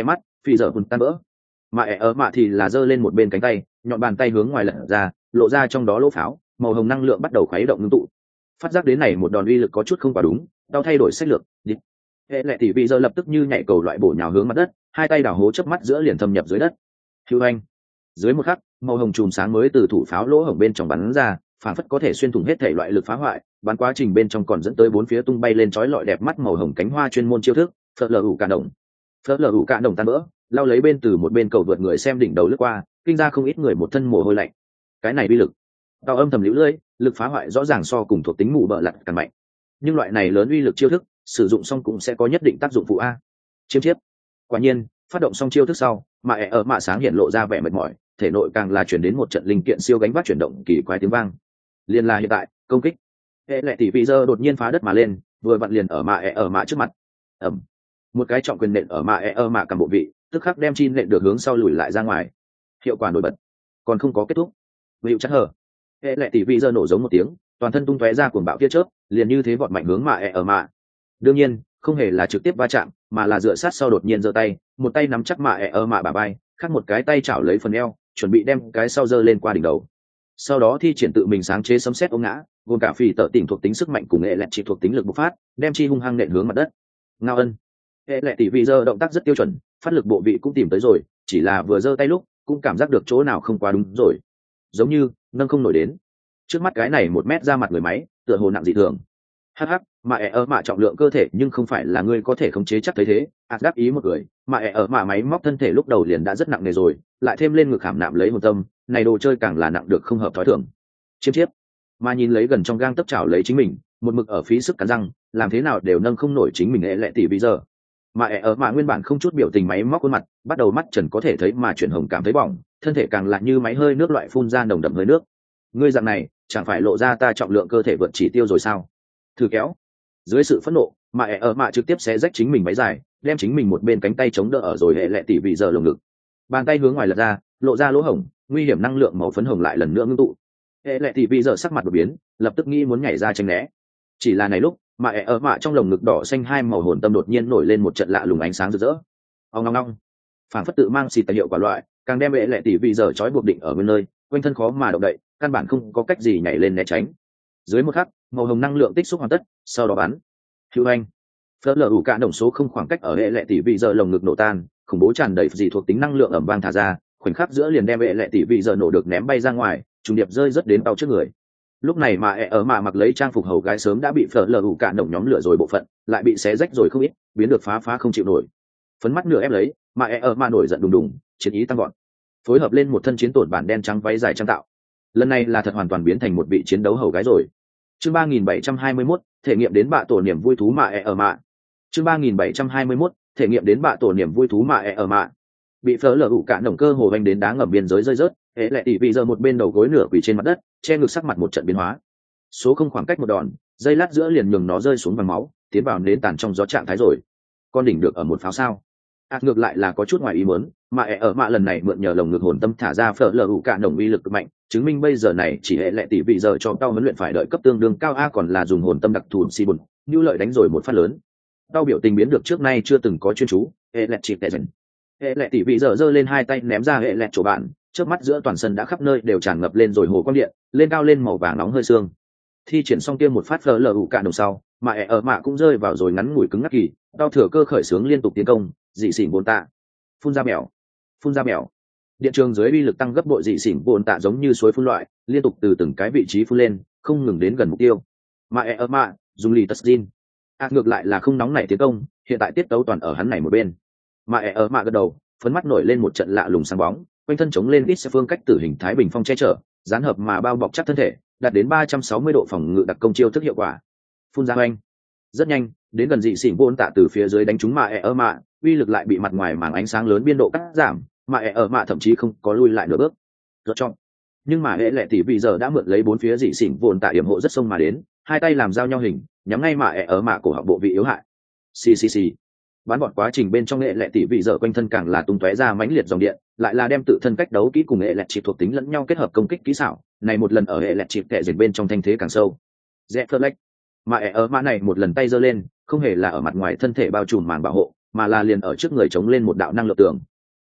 phi giờ hùn tan vỡ. Mà ẹ ở mạ thì là giơ lên một bên cánh tay, nhọn bàn tay hướng ngoài lật ra, lộ ra trong đó lỗ pháo, màu hồng năng lượng bắt đầu khuấy động ngưng tụ. Phát giác đến này một đòn uy lực có chút không quá đúng, đau thay đổi sách lược. Đi. Hệ lệ tỷ vị giờ lập tức như nhảy cầu loại bổ nhào hướng mặt đất, hai tay đảo hố chớp mắt giữa liền thâm nhập dưới đất. Hưu anh. Dưới một khắc, màu hồng chùm sáng mới từ thủ pháo lỗ hổng bên trong bắn ra, phản phất có thể xuyên thủng hết thể loại lực phá hoại, bắn quá trình bên trong còn dẫn tới bốn phía tung bay lên chói lọi đẹp mắt màu hồng cánh hoa chuyên môn chiêu thức, phớt lờ ủ cả động. Phớt lờ ủ cả động tan vỡ, lao lấy bên từ một bên cầu vượt người xem đỉnh đầu lướt qua, kinh ra không ít người một thân mồ hôi lạnh. Cái này uy lực. Tao âm thầm liễu lưỡi, lực phá hoại rõ ràng so cùng thuộc tính mù bợ lật càng mạnh. Nhưng loại này lớn uy lực chiêu thức, sử dụng xong cũng sẽ có nhất định tác dụng phụ a. Chiếm chiếp. Quả nhiên, phát động xong chiêu thức sau, mà ẹ ở mạ sáng hiện lộ ra vẻ mệt mỏi, thể nội càng là chuyển đến một trận linh kiện siêu gánh vác chuyển động kỳ quái tiếng vang. Liên là hiện tại, công kích. Hệ lệ tỷ vị giờ đột nhiên phá đất mà lên, vừa vặn liền ở mạ ẹ ở mạ trước mặt. Ẩm. Một cái trọng quyền nện ở mạ ẹ ở mạ cầm bộ vị, tức khắc đem chi nện được hướng sau lùi lại ra ngoài. Hiệu quả nổi bật. Còn không có kết thúc. Hữu chắc hở. Hệ lệ tỷ vị giờ nổ giống một tiếng, toàn thân tung tóe ra cuồng bạo tia chớp, liền như thế vọt mạnh hướng mạ ẹ ở mạ. Đương nhiên, không hề là trực tiếp va chạm, mà là dựa sát sau đột nhiên giơ tay, một tay nắm chắc mạ ẹ ở mạ bả vai, khác một cái tay chảo lấy phần eo, chuẩn bị đem cái sau giơ lên qua đỉnh đầu. Sau đó thi triển tự mình sáng chế sấm sét ống ngã, gồm cả phì tợ tỉnh thuộc tính sức mạnh cùng nghệ lẹt chỉ thuộc tính lực bộc phát, đem chi hung hăng nện hướng mặt đất. Ngao ân. Hệ lệ tỷ vị giờ động tác rất tiêu chuẩn, phát lực bộ vị cũng tìm tới rồi, chỉ là vừa giơ tay lúc, cũng cảm giác được chỗ nào không quá đúng rồi. Giống như nâng không nổi đến. Trước mắt cái này một mét ra mặt người máy, tựa hồ nặng dị thường. Hắc hắc, mà ẹ ở mạ trọng lượng cơ thể nhưng không phải là ngươi có thể khống chế chắc thấy thế. Ác đáp ý một người, mà ẹ ở mạ máy móc thân thể lúc đầu liền đã rất nặng nề rồi, lại thêm lên ngực hàm nạm lấy một tâm, này đồ chơi càng là nặng được không hợp thói thường. Chiếm chiếp, mà nhìn lấy gần trong gang tấc chảo lấy chính mình, một mực ở phí sức cắn răng, làm thế nào đều nâng không nổi chính mình ẹ lệ tỷ bây giờ. Mà ẹ ở mạ nguyên bản không chút biểu tình máy móc khuôn mặt, bắt đầu mắt trần có thể thấy mà chuyển hồng cảm thấy bỏng, thân thể càng lại như máy hơi nước loại phun ra nồng đậm hơi nước. Ngươi dạng này, chẳng phải lộ ra ta trọng lượng cơ thể vượt chỉ tiêu rồi sao? Thử kéo. Dưới sự phẫn nộ, mà ẹ ở mạ trực tiếp xé rách chính mình váy dài, đem chính mình một bên cánh tay chống đỡ ở rồi hệ lệ tỷ vị giờ lồng ngực. Bàn tay hướng ngoài lật ra, lộ ra lỗ hổng, nguy hiểm năng lượng màu phấn hồng lại lần nữa ngưng tụ. Hệ lệ tỷ vị giờ sắc mặt đột biến, lập tức nghĩ muốn nhảy ra tránh né. Chỉ là này lúc, mà ẹ ở mạ trong lồng ngực đỏ xanh hai màu hồn tâm đột nhiên nổi lên một trận lạ lùng ánh sáng rực rỡ. Ong ong ong. Phản phất tự mang xịt tài hiệu quả loại, càng đem hệ lệ tỷ vị giờ trói buộc định ở bên nơi, quanh thân khó mà động đậy, căn bản không có cách gì nhảy lên né tránh. Dưới một khắc, màu hồng năng lượng tích xúc hoàn tất, sau đó bắn. Hữu anh. Phớt lờ ủ cả đồng số không khoảng cách ở hệ lệ tỷ vị giờ lồng ngực nổ tan, khủng bố tràn đầy dị thuộc tính năng lượng ẩm vang thả ra, khoảnh khắc giữa liền đem hệ lệ tỷ vị giờ nổ được ném bay ra ngoài, trùng điệp rơi rất đến tàu trước người. Lúc này mà ẹ ở mà mặc lấy trang phục hầu gái sớm đã bị phớt lờ ủ cả đồng nhóm lửa rồi bộ phận, lại bị xé rách rồi không ít, biến được phá phá không chịu nổi. Phấn mắt nửa ép lấy, mà ẹ ở mà nổi giận đùng đùng, chiến ý tăng vọt. Phối hợp lên một thân chiến tổn bản đen trắng váy dài trang tạo. Lần này là thật hoàn toàn biến thành một vị chiến đấu hầu gái rồi. Chương ba nghìn bảy trăm hai mươi mốt, thể nghiệm đến bạ tổ niềm vui thú mạ ẹ ở mạ. Chương ba nghìn bảy trăm hai mươi mốt, thể nghiệm đến bạ tổ niềm vui thú mạ ẹ ở mạ. Bị phở lở ủ cả nồng cơ hồ vành đến đá ngầm biên giới rơi rớt, hệ lệ tỷ vị giờ một bên đầu gối nửa quỳ trên mặt đất, che ngực sắc mặt một trận biến hóa. Số không khoảng cách một đòn, dây lát giữa liền nhường nó rơi xuống bằng máu, tiến vào nến tàn trong gió trạng thái rồi. Con đỉnh được ở một pháo sao? Ác ngược lại là có chút ngoài ý muốn, mà ẹ ở mạ lần này mượn nhờ lồng ngực hồn tâm thả ra phở lở ủ cả nồng uy lực mạnh, chứng minh bây giờ này chỉ hệ lệ tỷ vị giờ cho cao huấn luyện phải đợi cấp tương đương cao a còn là dùng hồn tâm đặc thù si bùn, như lợi đánh rồi một phát lớn. Đau biểu tình biến được trước nay chưa từng có chuyên chú, hệ lệ chỉ tệ dần. Hệ lệ tỷ vị giờ giơ lên hai tay ném ra hệ lệ chỗ bạn, trước mắt giữa toàn sân đã khắp nơi đều tràn ngập lên rồi hồ quang điện, lên cao lên màu vàng nóng hơi xương. Thi triển xong kia một phát phở lở ủ cả nồng sau, mà ẹ ở mạ cũng rơi vào rồi ngắn ngủi cứng ngắc kỳ, đau thừa cơ khởi sướng liên tục tiến công, dị xỉn bồn tạ, phun ra mèo, phun ra mèo. Điện trường dưới uy lực tăng gấp bội dị xỉn bồn tạ giống như suối phun loại, liên tục từ từng cái vị trí phun lên, không ngừng đến gần mục tiêu. Mà ẹ ở mạ dùng lì tật à, ngược lại là không nóng nảy tiến công, hiện tại tiết tấu toàn ở hắn này một bên. Mà ẹ ở mạ gật đầu, phấn mắt nổi lên một trận lạ lùng sáng bóng, quanh thân chống lên ít xe phương cách tử hình thái bình phong che chở, dán hợp mà bao bọc chắc thân thể, đạt đến ba trăm sáu mươi độ phòng ngự đặc công chiêu thức hiệu quả. Phun ra oanh. Rất nhanh, đến gần dị xỉn bồn tạ từ phía dưới đánh trúng mà ẹ ở mạ, uy lực lại bị mặt ngoài màng ánh sáng lớn biên độ cắt giảm, mà ẹ ở mạ thậm chí không có lui lại nửa bước. Rất chọn. Nhưng mà hệ lệ tỷ vị giờ đã mượn lấy bốn phía dị xỉn bồn tạ yểm hộ rất sông mà đến, hai tay làm giao nhau hình, nhắm ngay mà ẹ ở mạ cổ họng bộ vị yếu hại. Xì xì xì. Bán bọt quá trình bên trong hệ lệ tỷ vị giờ quanh thân càng là tung tóe ra mãnh liệt dòng điện, lại là đem tự thân cách đấu kỹ cùng hệ lệ chịp thuộc tính lẫn nhau kết hợp công kích kỹ xảo, này một lần ở hệ lệ chịp kệ dịch bên trong thanh thế càng sâu. Zeflex. Mà ẹ ở mạ này một lần tay giơ lên, không hề là ở mặt ngoài thân thể bao trùm màn bảo hộ, mà là liền ở trước người chống lên một đạo năng lượng tường,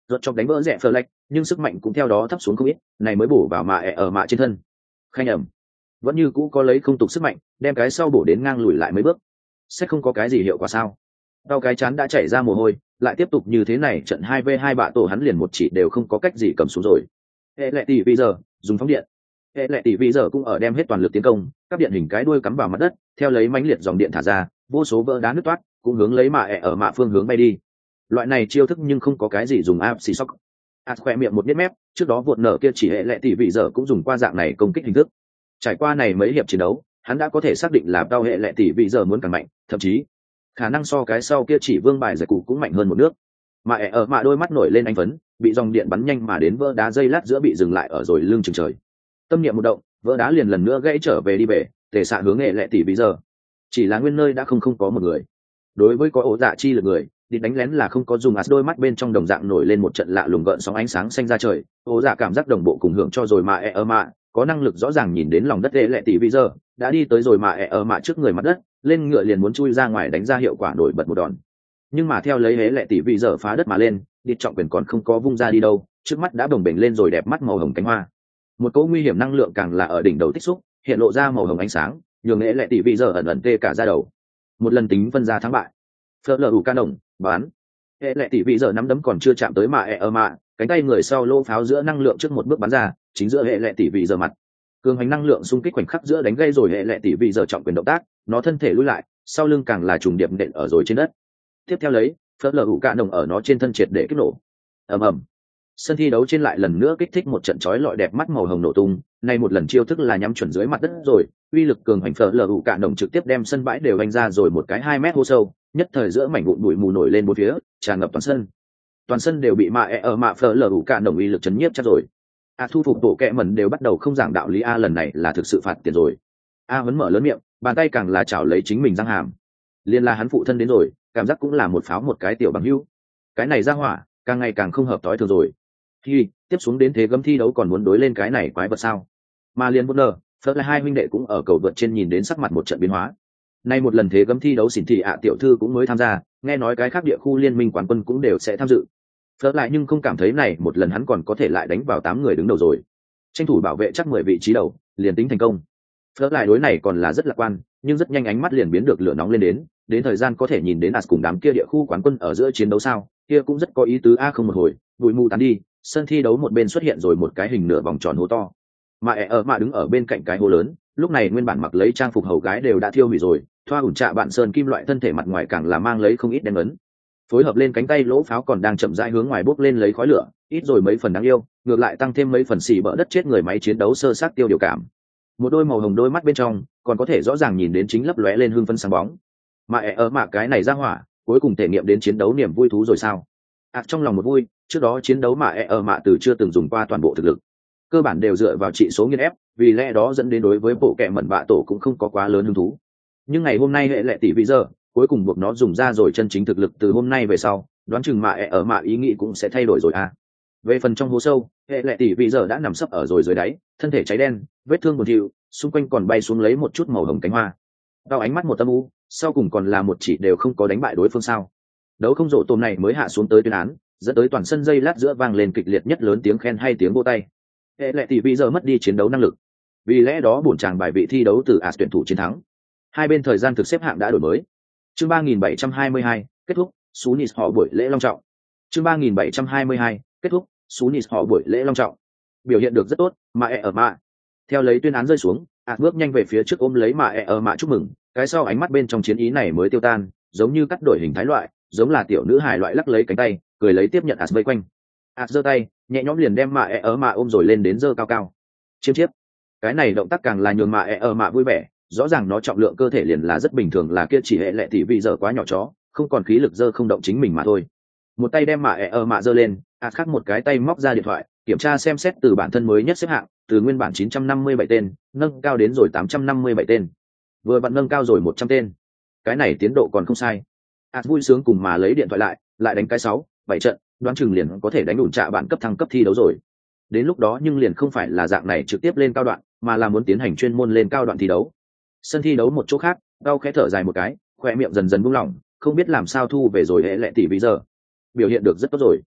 Rốt chọc đánh vỡ rẽ phờ lạch, nhưng sức mạnh cũng theo đó thấp xuống không ít, này mới bổ vào mạ ẹ ở mạ trên thân. Khanh ẩm, vẫn như cũ có lấy không tục sức mạnh, đem cái sau bổ đến ngang lùi lại mấy bước. Sẽ không có cái gì hiệu quả sao? Đau cái chán đã chảy ra mồ hôi, lại tiếp tục như thế này trận hai v hai bạ tổ hắn liền một chỉ đều không có cách gì cầm xuống rồi. Hệ lệ tỷ bây giờ, dùng phóng điện. Hệ lệ tỷ bây giờ cũng ở đem hết toàn lực tiến công, các điện hình cái đuôi cắm vào mặt đất, theo lấy mãnh liệt dòng điện thả ra, vô số vỡ đá nứt toát, cũng hướng lấy mạ ẹ ở mạ phương hướng bay đi. Loại này chiêu thức nhưng không có cái gì dùng áp xì sóc. Át khoe miệng một nét mép, trước đó vụt nở kia chỉ hệ lệ tỷ bây giờ cũng dùng qua dạng này công kích hình thức. Trải qua này mấy hiệp chiến đấu, hắn đã có thể xác định là đau hệ lệ tỷ bây giờ muốn càng mạnh, thậm chí khả năng so cái sau kia chỉ vương bài giải cụ cũng mạnh hơn một nước. Mà ẹ ở mạ đôi mắt nổi lên anh phấn, bị dòng điện bắn nhanh mà đến vỡ đá dây lát giữa bị dừng lại ở rồi lưng chừng trời. Tâm niệm một động, vỡ đá liền lần nữa gãy trở về đi về, tề xạ hướng hệ lệ tỷ bây giờ. Chỉ là nguyên nơi đã không không có một người. Đối với có ổ dạ chi lực người, đi đánh lén là không có dùng ạt đôi mắt bên trong đồng dạng nổi lên một trận lạ lùng gợn sóng ánh sáng xanh ra trời. Ổ dạ cảm giác đồng bộ cùng hưởng cho rồi mà ẹ ở mạ, có năng lực rõ ràng nhìn đến lòng đất hệ lệ tỷ bây giờ, đã đi tới rồi mà ẹ ở mạ trước người mặt đất, lên ngựa liền muốn chui ra ngoài đánh ra hiệu quả nổi bật một đòn. Nhưng mà theo lấy hế lệ tỷ vị giờ phá đất mà lên, đi trọng quyền còn không có vung ra đi đâu, trước mắt đã bồng bềnh lên rồi đẹp mắt màu hồng cánh hoa. Một cỗ nguy hiểm năng lượng càng là ở đỉnh đầu tích xúc, hiện lộ ra màu hồng ánh sáng, nhường hế lệ tỷ vị giờ ẩn ẩn tê cả ra đầu. Một lần tính phân ra thắng bại. Phớt lờ ủ ca nồng, bán. Hế lệ tỷ vị giờ nắm đấm còn chưa chạm tới mà ẹ ở mạ, cánh tay người sau lô pháo giữa năng lượng trước một bước bắn ra, chính giữa hế lệ tỷ vị giờ mặt. Cường hành năng lượng xung kích khoảnh khắc giữa đánh gây rồi hệ lệ tỷ vị giờ trọng quyền động tác, nó thân thể lùi lại, sau lưng càng là trùng điệp nện ở rồi trên đất. Tiếp theo lấy, phớt lờ ủ cạn đồng ở nó trên thân triệt để kích nổ. Ầm ầm. Sân thi đấu trên lại lần nữa kích thích một trận chói lọi đẹp mắt màu hồng nổ tung, nay một lần chiêu thức là nhắm chuẩn dưới mặt đất rồi, uy lực cường hành phớt lờ ủ cạn đồng trực tiếp đem sân bãi đều vành ra rồi một cái hai mét hố sâu, nhất thời giữa mảnh vụn bụi mù nổi lên bốn phía, tràn ngập toàn sân. Toàn sân đều bị mạ ẹ ở mạ phớt lờ ủ cạn đồng uy lực chấn nhiếp chắc rồi. A thu phục bộ kẹ mẩn đều bắt đầu không giảng đạo lý, a lần này là thực sự phạt tiền rồi. A vẫn mở lớn miệng, bàn tay càng là chảo lấy chính mình răng hàm. Liên là hắn phụ thân đến rồi, cảm giác cũng là một pháo một cái tiểu bằng hữu. Cái này ra hỏa, càng ngày càng không hợp tối thường rồi. Khi tiếp xuống đến thế gấm thi đấu còn muốn đối lên cái này quái vật sao? Mà liên Bonner, Phớt là hai huynh đệ cũng ở cầu vượt trên nhìn đến sắc mặt một trận biến hóa. Nay một lần thế gấm thi đấu xỉn thị ạ tiểu thư cũng mới tham gia, nghe nói cái khác địa khu liên minh quán quân cũng đều sẽ tham dự. Phớt lại nhưng không cảm thấy này một lần hắn còn có thể lại đánh vào tám người đứng đầu rồi, tranh thủ bảo vệ chắc mười vị trí đầu, liền tính thành công. Phớt lại đối này còn là rất lạc quan, nhưng rất nhanh ánh mắt liền biến được lửa nóng lên đến, đến thời gian có thể nhìn đến As cùng đám kia địa khu quán quân ở giữa chiến đấu sao, kia cũng rất có ý tứ. A không một hồi, bụi mù tán đi, sân thi đấu một bên xuất hiện rồi một cái hình nửa vòng tròn hố to. Mà ẹ ở mạ đứng ở bên cạnh cái hố lớn, lúc này nguyên bản mặc lấy trang phục hầu gái đều đã thiêu hủy rồi, thoa ủn trạ bạn sơn kim loại thân thể mặt ngoài càng là mang lấy không ít đen ấn. Phối hợp lên cánh tay lỗ pháo còn đang chậm rãi hướng ngoài bốc lên lấy khói lửa, ít rồi mấy phần đáng yêu, ngược lại tăng thêm mấy phần xì bỡ đất chết người máy chiến đấu sơ sát tiêu điều cảm. Một đôi màu hồng đôi mắt bên trong còn có thể rõ ràng nhìn đến chính lấp lóe lên hương phân sáng bóng. Mà ẹ ở mạ cái này ra hỏa, cuối cùng thể nghiệm đến chiến đấu niềm vui thú rồi sao? À, trong lòng một vui, trước đó chiến đấu mà ẹ ở mạ từ chưa từng dùng qua toàn bộ thực lực, cơ bản đều dựa vào trị số nghiên ép, vì lẽ đó dẫn đến đối với bộ kệ mẩn bạ tổ cũng không có quá lớn hứng thú. Nhưng ngày hôm nay hệ lệ tỷ vị giờ, cuối cùng buộc nó dùng ra rồi chân chính thực lực, từ hôm nay về sau, đoán chừng mạ ẹ ở mạ ý nghĩ cũng sẽ thay đổi rồi à. Về phần trong hố sâu, hệ lệ tỷ vị giờ đã nằm sấp ở rồi dưới đáy, thân thể cháy đen, vết thương buồn chịu, xung quanh còn bay xuống lấy một chút màu hồng cánh hoa. Đau ánh mắt một tâm u, sau cùng còn là một chỉ đều không có đánh bại đối phương sao? Đấu không rộ tôm này mới hạ xuống tới tuyên án, dẫn tới toàn sân dây lát giữa vang lên kịch liệt nhất lớn tiếng khen hay tiếng vỗ tay. Hệ lệ tỷ vị giờ mất đi chiến đấu năng lực, vì lẽ đó bổn chàng bài vị thi đấu từ As tuyển thủ chiến thắng. Hai bên thời gian thực xếp hạng đã đổi mới. Chương ba nghìn bảy trăm hai mươi hai, kết thúc, Sunis họ buổi lễ long trọng. Chương ba nghìn bảy trăm hai mươi hai, kết thúc, Sunis họ buổi lễ long trọng. Biểu hiện được rất tốt, mà ẹ ở mạ. Theo lấy tuyên án rơi xuống, As bước nhanh về phía trước ôm lấy mà ẹ ở mạ chúc mừng, cái sau ánh mắt bên trong chiến ý này mới tiêu tan, giống như cắt đổi hình thái loại, giống là tiểu nữ hài loại lắc lấy cánh tay, cười lấy tiếp nhận As vây quanh. As giơ tay, nhẹ nhõm liền đem mà ẹ ở mạ ôm rồi lên đến giơ cao cao. Chiêm chiếp. Cái này động tác càng là nhường mà ẹ ở mạ vui vẻ, rõ ràng nó trọng lượng cơ thể liền là rất bình thường, là kia chỉ hệ lệ tỷ vị giờ quá nhỏ chó, không còn khí lực giơ không động chính mình mà thôi. Một tay đem mà ẹ ở mạ giơ lên, As khác một cái tay móc ra điện thoại, kiểm tra xem xét từ bản thân mới nhất xếp hạng, từ nguyên bản chín trăm năm mươi bảy tên, nâng cao đến rồi tám trăm năm mươi bảy tên. Vừa vặn nâng cao rồi một trăm tên. Cái này tiến độ còn không sai. As vui sướng cùng mà lấy điện thoại lại, lại đánh cái sáu, bảy trận, đoán chừng liền có thể đánh đủ trạ bạn cấp thăng cấp thi đấu rồi. Đến lúc đó nhưng liền không phải là dạng này trực tiếp lên cao đoạn, mà là muốn tiến hành chuyên môn lên cao đoạn thi đấu. Sân thi đấu một chỗ khác, đau khẽ thở dài một cái, khoe miệng dần dần buông lỏng, không biết làm sao thu về rồi hệ lệ tỷ vị giờ. Biểu hiện được rất tốt rồi.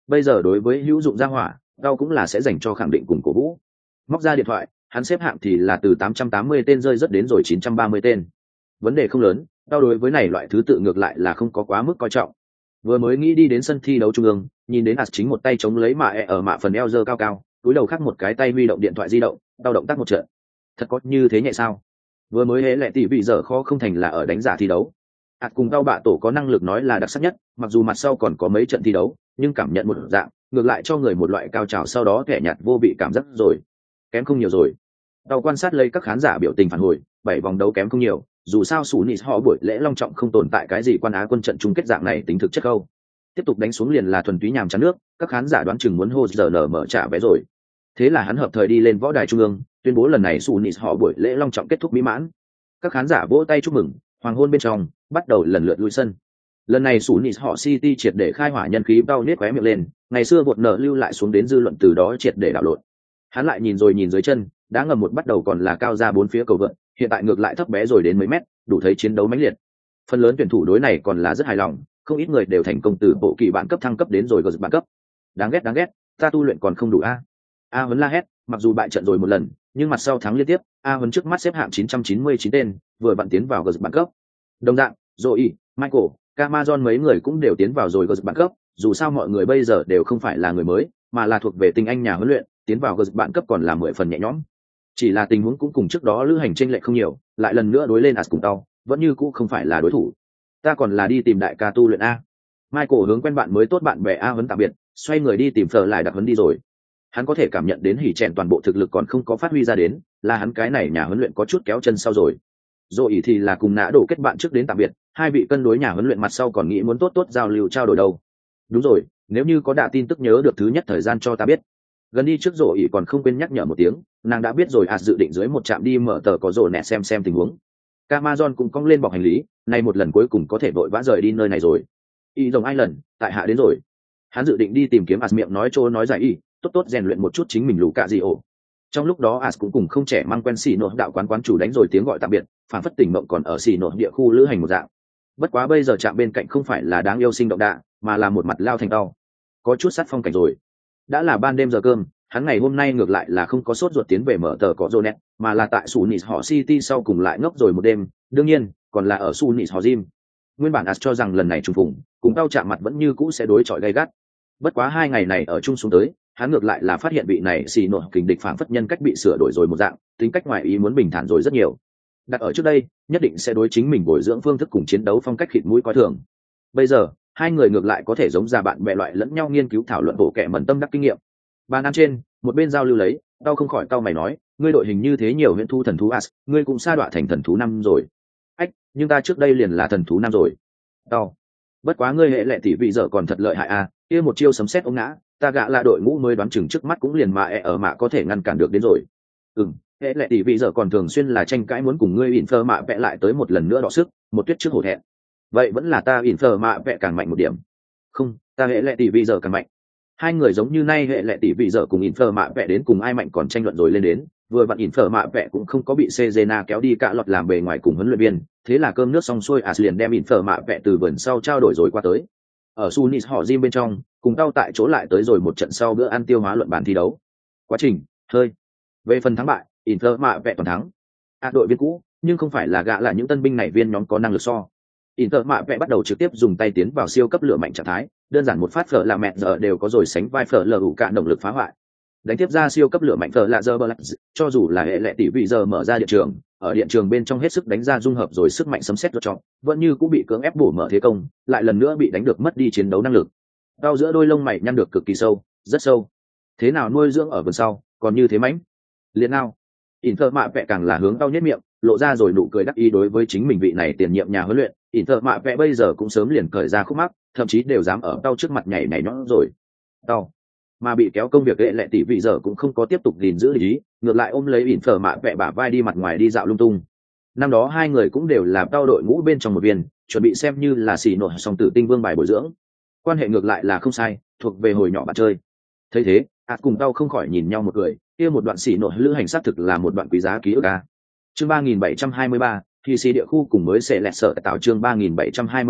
Bây giờ đối với hữu dụng gia hỏa đau cũng là sẽ dành cho khẳng định cùng cổ vũ. Móc ra điện thoại, hắn xếp hạng thì là từ tám trăm tám mươi tên rơi rất đến rồi chín trăm ba mươi tên. Vấn đề không lớn, đau đối với này loại thứ tự ngược lại là không có quá mức coi trọng. Vừa mới nghĩ đi đến sân thi đấu trung ương, nhìn đến As chính một tay chống lấy mạ e ở mạ phần eo giơ cao cao, túi đầu khác một cái tay huy động điện thoại di động, đau động tác một trận. Thật có như thế nhẹ sao? Vừa mới hễ lệ tỷ vị giờ khó không thành là ở đánh giả thi đấu. As cùng đau bạ tổ có năng lực nói là đặc sắc nhất, mặc dù mặt sau còn có mấy trận thi đấu, nhưng cảm nhận một dạng, ngược lại cho người một loại cao trào sau đó kẻ nhạt vô vị cảm giác rồi. Kém không nhiều rồi. Đau quan sát lấy các khán giả biểu tình phản hồi, bảy vòng đấu kém không nhiều, dù sao sủ nịt họ buổi lễ long trọng không tồn tại cái gì quan á quân trận chung kết dạng này tính thực chất câu. Tiếp tục đánh xuống liền là thuần túy nhàm chán nước, các khán giả đoán chừng muốn hô giờ nở mở trả vé rồi. Thế là hắn hợp thời đi lên võ đài trung ương, tuyên bố lần này sủ nịt họ buổi lễ long trọng kết thúc mỹ mãn. Các khán giả vỗ tay chúc mừng, hoàng hôn bên trong bắt đầu lần lượt lui sân. Lần này sủ nịt họ City triệt để khai hỏa nhân khí bao nết khóe miệng lên, ngày xưa vụt nở lưu lại xuống đến dư luận từ đó triệt để đảo lộn. Hắn lại nhìn rồi nhìn dưới chân, đã ngầm một bắt đầu còn là cao ra bốn phía cầu vượt, hiện tại ngược lại thấp bé rồi đến mấy mét, đủ thấy chiến đấu mãnh liệt. Phần lớn tuyển thủ đối này còn là rất hài lòng, không ít người đều thành công từ bộ kỳ bản cấp thăng cấp đến rồi gờ bản cấp. Đáng ghét đáng ghét, ta tu luyện còn không đủ a. A Huấn la hét, mặc dù bại trận rồi một lần, nhưng mặt sau thắng liên tiếp, A Huấn trước mắt xếp hạng chín trăm chín mươi chín tên, vừa vặn tiến vào gờ bản cấp. Đồng dạng, Zoe, Michael, Camazon mấy người cũng đều tiến vào rồi gờ bản cấp, dù sao mọi người bây giờ đều không phải là người mới, mà là thuộc về tinh anh nhà huấn luyện, tiến vào gờ bản cấp còn là mười phần nhẹ nhõm. Chỉ là tình huống cũng cùng trước đó lữ hành chênh lệch không nhiều, lại lần nữa đối lên As cùng tao, vẫn như cũ không phải là đối thủ. Ta còn là đi tìm đại ca tu luyện a. Michael hướng quen bạn mới tốt bạn bè A Huấn tạm biệt, xoay người đi tìm Phở lại đặc huấn đi rồi. Hắn có thể cảm nhận đến hỉ chèn toàn bộ thực lực còn không có phát huy ra đến, là hắn cái này nhà huấn luyện có chút kéo chân sau rồi. Rồi ý thì là cùng nã đổ kết bạn trước đến tạm biệt, hai vị cân đối nhà huấn luyện mặt sau còn nghĩ muốn tốt tốt giao lưu trao đổi đâu. Đúng rồi, nếu như có đạ tin tức nhớ được thứ nhất thời gian cho ta biết. Gần đi trước Rồi ý còn không quên nhắc nhở một tiếng, nàng đã biết rồi As dự định dưới một trạm đi mở tờ có rồi nẹ xem xem tình huống. Camazon cũng cong lên bọc hành lý, nay một lần cuối cùng có thể vội vã rời đi nơi này rồi. Y rồng ai lần, tại hạ đến rồi. Hắn dự định đi tìm kiếm As miệng nói trô nói giải y, tốt tốt rèn luyện một chút chính mình lù cạ gì ổ. Trong lúc đó As cũng cùng không trẻ mang quen xì nội đạo quán quán chủ đánh rồi tiếng gọi tạm biệt, phản phất tỉnh mộng còn ở xì nội địa khu lữ hành một dạng. Bất quá bây giờ chạm bên cạnh không phải là đáng yêu sinh động đạ, mà là một mặt lao thành đau. Có chút sát phong cảnh rồi. Đã là ban đêm giờ cơm, hắn ngày hôm nay ngược lại là không có sốt ruột tiến về mở tờ có Jonet, mà là tại Sunis họ City sau cùng lại ngốc rồi một đêm, đương nhiên, còn là ở Sunis họ Gym. Nguyên bản As cho rằng lần này trùng phùng, cùng tao chạm mặt vẫn như cũ sẽ đối chọi gay gắt. Bất quá hai ngày này ở chung xuống tới, hắn ngược lại là phát hiện vị này xì nội kình địch phản phất nhân cách bị sửa đổi rồi một dạng, tính cách ngoài ý muốn bình thản rồi rất nhiều. Đặt ở trước đây, nhất định sẽ đối chính mình bồi dưỡng phương thức cùng chiến đấu phong cách khịt mũi coi thường. Bây giờ, hai người ngược lại có thể giống ra bạn bè loại lẫn nhau nghiên cứu thảo luận bộ kẻ mẩn tâm đắc kinh nghiệm. Bàn ăn trên, một bên giao lưu lấy, tao không khỏi tao mày nói, ngươi đội hình như thế nhiều huyễn thu thần thú As, ngươi cũng sa đọa thành thần thú năm rồi. Ách, nhưng ta trước đây liền là thần thú năm rồi. Tao, bất quá ngươi hệ lệ tỷ vị giờ còn thật lợi hại à, kia một chiêu sấm sét ống ngã, ta gạ là đội ngũ mới đoán chừng trước mắt cũng liền mà e ở mạ có thể ngăn cản được đến rồi. Ừm, hệ lệ tỷ vị giờ còn thường xuyên là tranh cãi muốn cùng ngươi ỉn phơ mạ vẽ lại tới một lần nữa đọ sức, một tuyết trước hổ thẹn. Vậy vẫn là ta ỉn phơ mạ vẽ càng mạnh một điểm. Không, ta hệ lệ tỷ vị giờ càng mạnh. Hai người giống như nay hệ lệ tỷ vị giờ cùng ỉn phơ mạ vẽ đến cùng ai mạnh còn tranh luận rồi lên đến, vừa vặn ỉn phơ mạ vẽ cũng không có bị Cezena kéo đi cả lọt làm bề ngoài cùng huấn luyện viên, thế là cơm nước xong xuôi As liền đem ỉn phơ mạ vẽ từ vườn sau trao đổi rồi qua tới. Ở Sunis họ Gym bên trong, cùng tao tại chỗ lại tới rồi một trận sau bữa ăn tiêu hóa luận bàn thi đấu. Quá trình, hơi. Về phần thắng bại, Inter mạ vẽ toàn thắng. À đội viên cũ, nhưng không phải là gạ là những tân binh này viên nhóm có năng lực so. Inter mạ vẽ bắt đầu trực tiếp dùng tay tiến vào siêu cấp lửa mạnh trạng thái, đơn giản một phát phở là mẹ giờ đều có rồi sánh vai phở lờ đủ cả động lực phá hoại. Đánh tiếp ra siêu cấp lửa mạnh phở là giờ Black, cho dù là hệ lệ tỷ vị giờ mở ra điện trường, ở điện trường bên trong hết sức đánh ra dung hợp rồi sức mạnh sấm sét cho trọng, vẫn như cũng bị cưỡng ép bổ mở thế công, lại lần nữa bị đánh được mất đi chiến đấu năng lực. Đau giữa đôi lông mày nhăn được cực kỳ sâu, rất sâu. Thế nào nuôi dưỡng ở vườn sau, còn như thế mãnh. Liền nào? Inter mạ vẽ càng là hướng đau nhếch miệng, lộ ra rồi nụ cười đắc ý đối với chính mình vị này tiền nhiệm nhà huấn luyện. Inter mạ vẽ bây giờ cũng sớm liền cởi ra khúc mắc, thậm chí đều dám ở đau trước mặt nhảy nhảy nhót rồi. Đau. Mà bị kéo công việc lệ lệ tỷ vị giờ cũng không có tiếp tục gìn giữ lý, ngược lại ôm lấy Inter mạ vẽ bả vai đi mặt ngoài đi dạo lung tung. Năm đó hai người cũng đều là đau đội ngũ bên trong một viên, chuẩn bị xem như là xì nổi song tử tinh vương bài bồi dưỡng. Quan hệ ngược lại là không sai, thuộc về hồi nhỏ bạn chơi. Thấy thế, As cùng tao không khỏi nhìn nhau một cười, kia một đoạn xỉ nổi lữ hành xác thực là một đoạn quý giá ký ức a. Chương ba nghìn bảy trăm hai mươi ba, thì xì địa khu cùng mới sẽ lẹt sợ tạo chương ba nghìn bảy trăm hai mươi ba,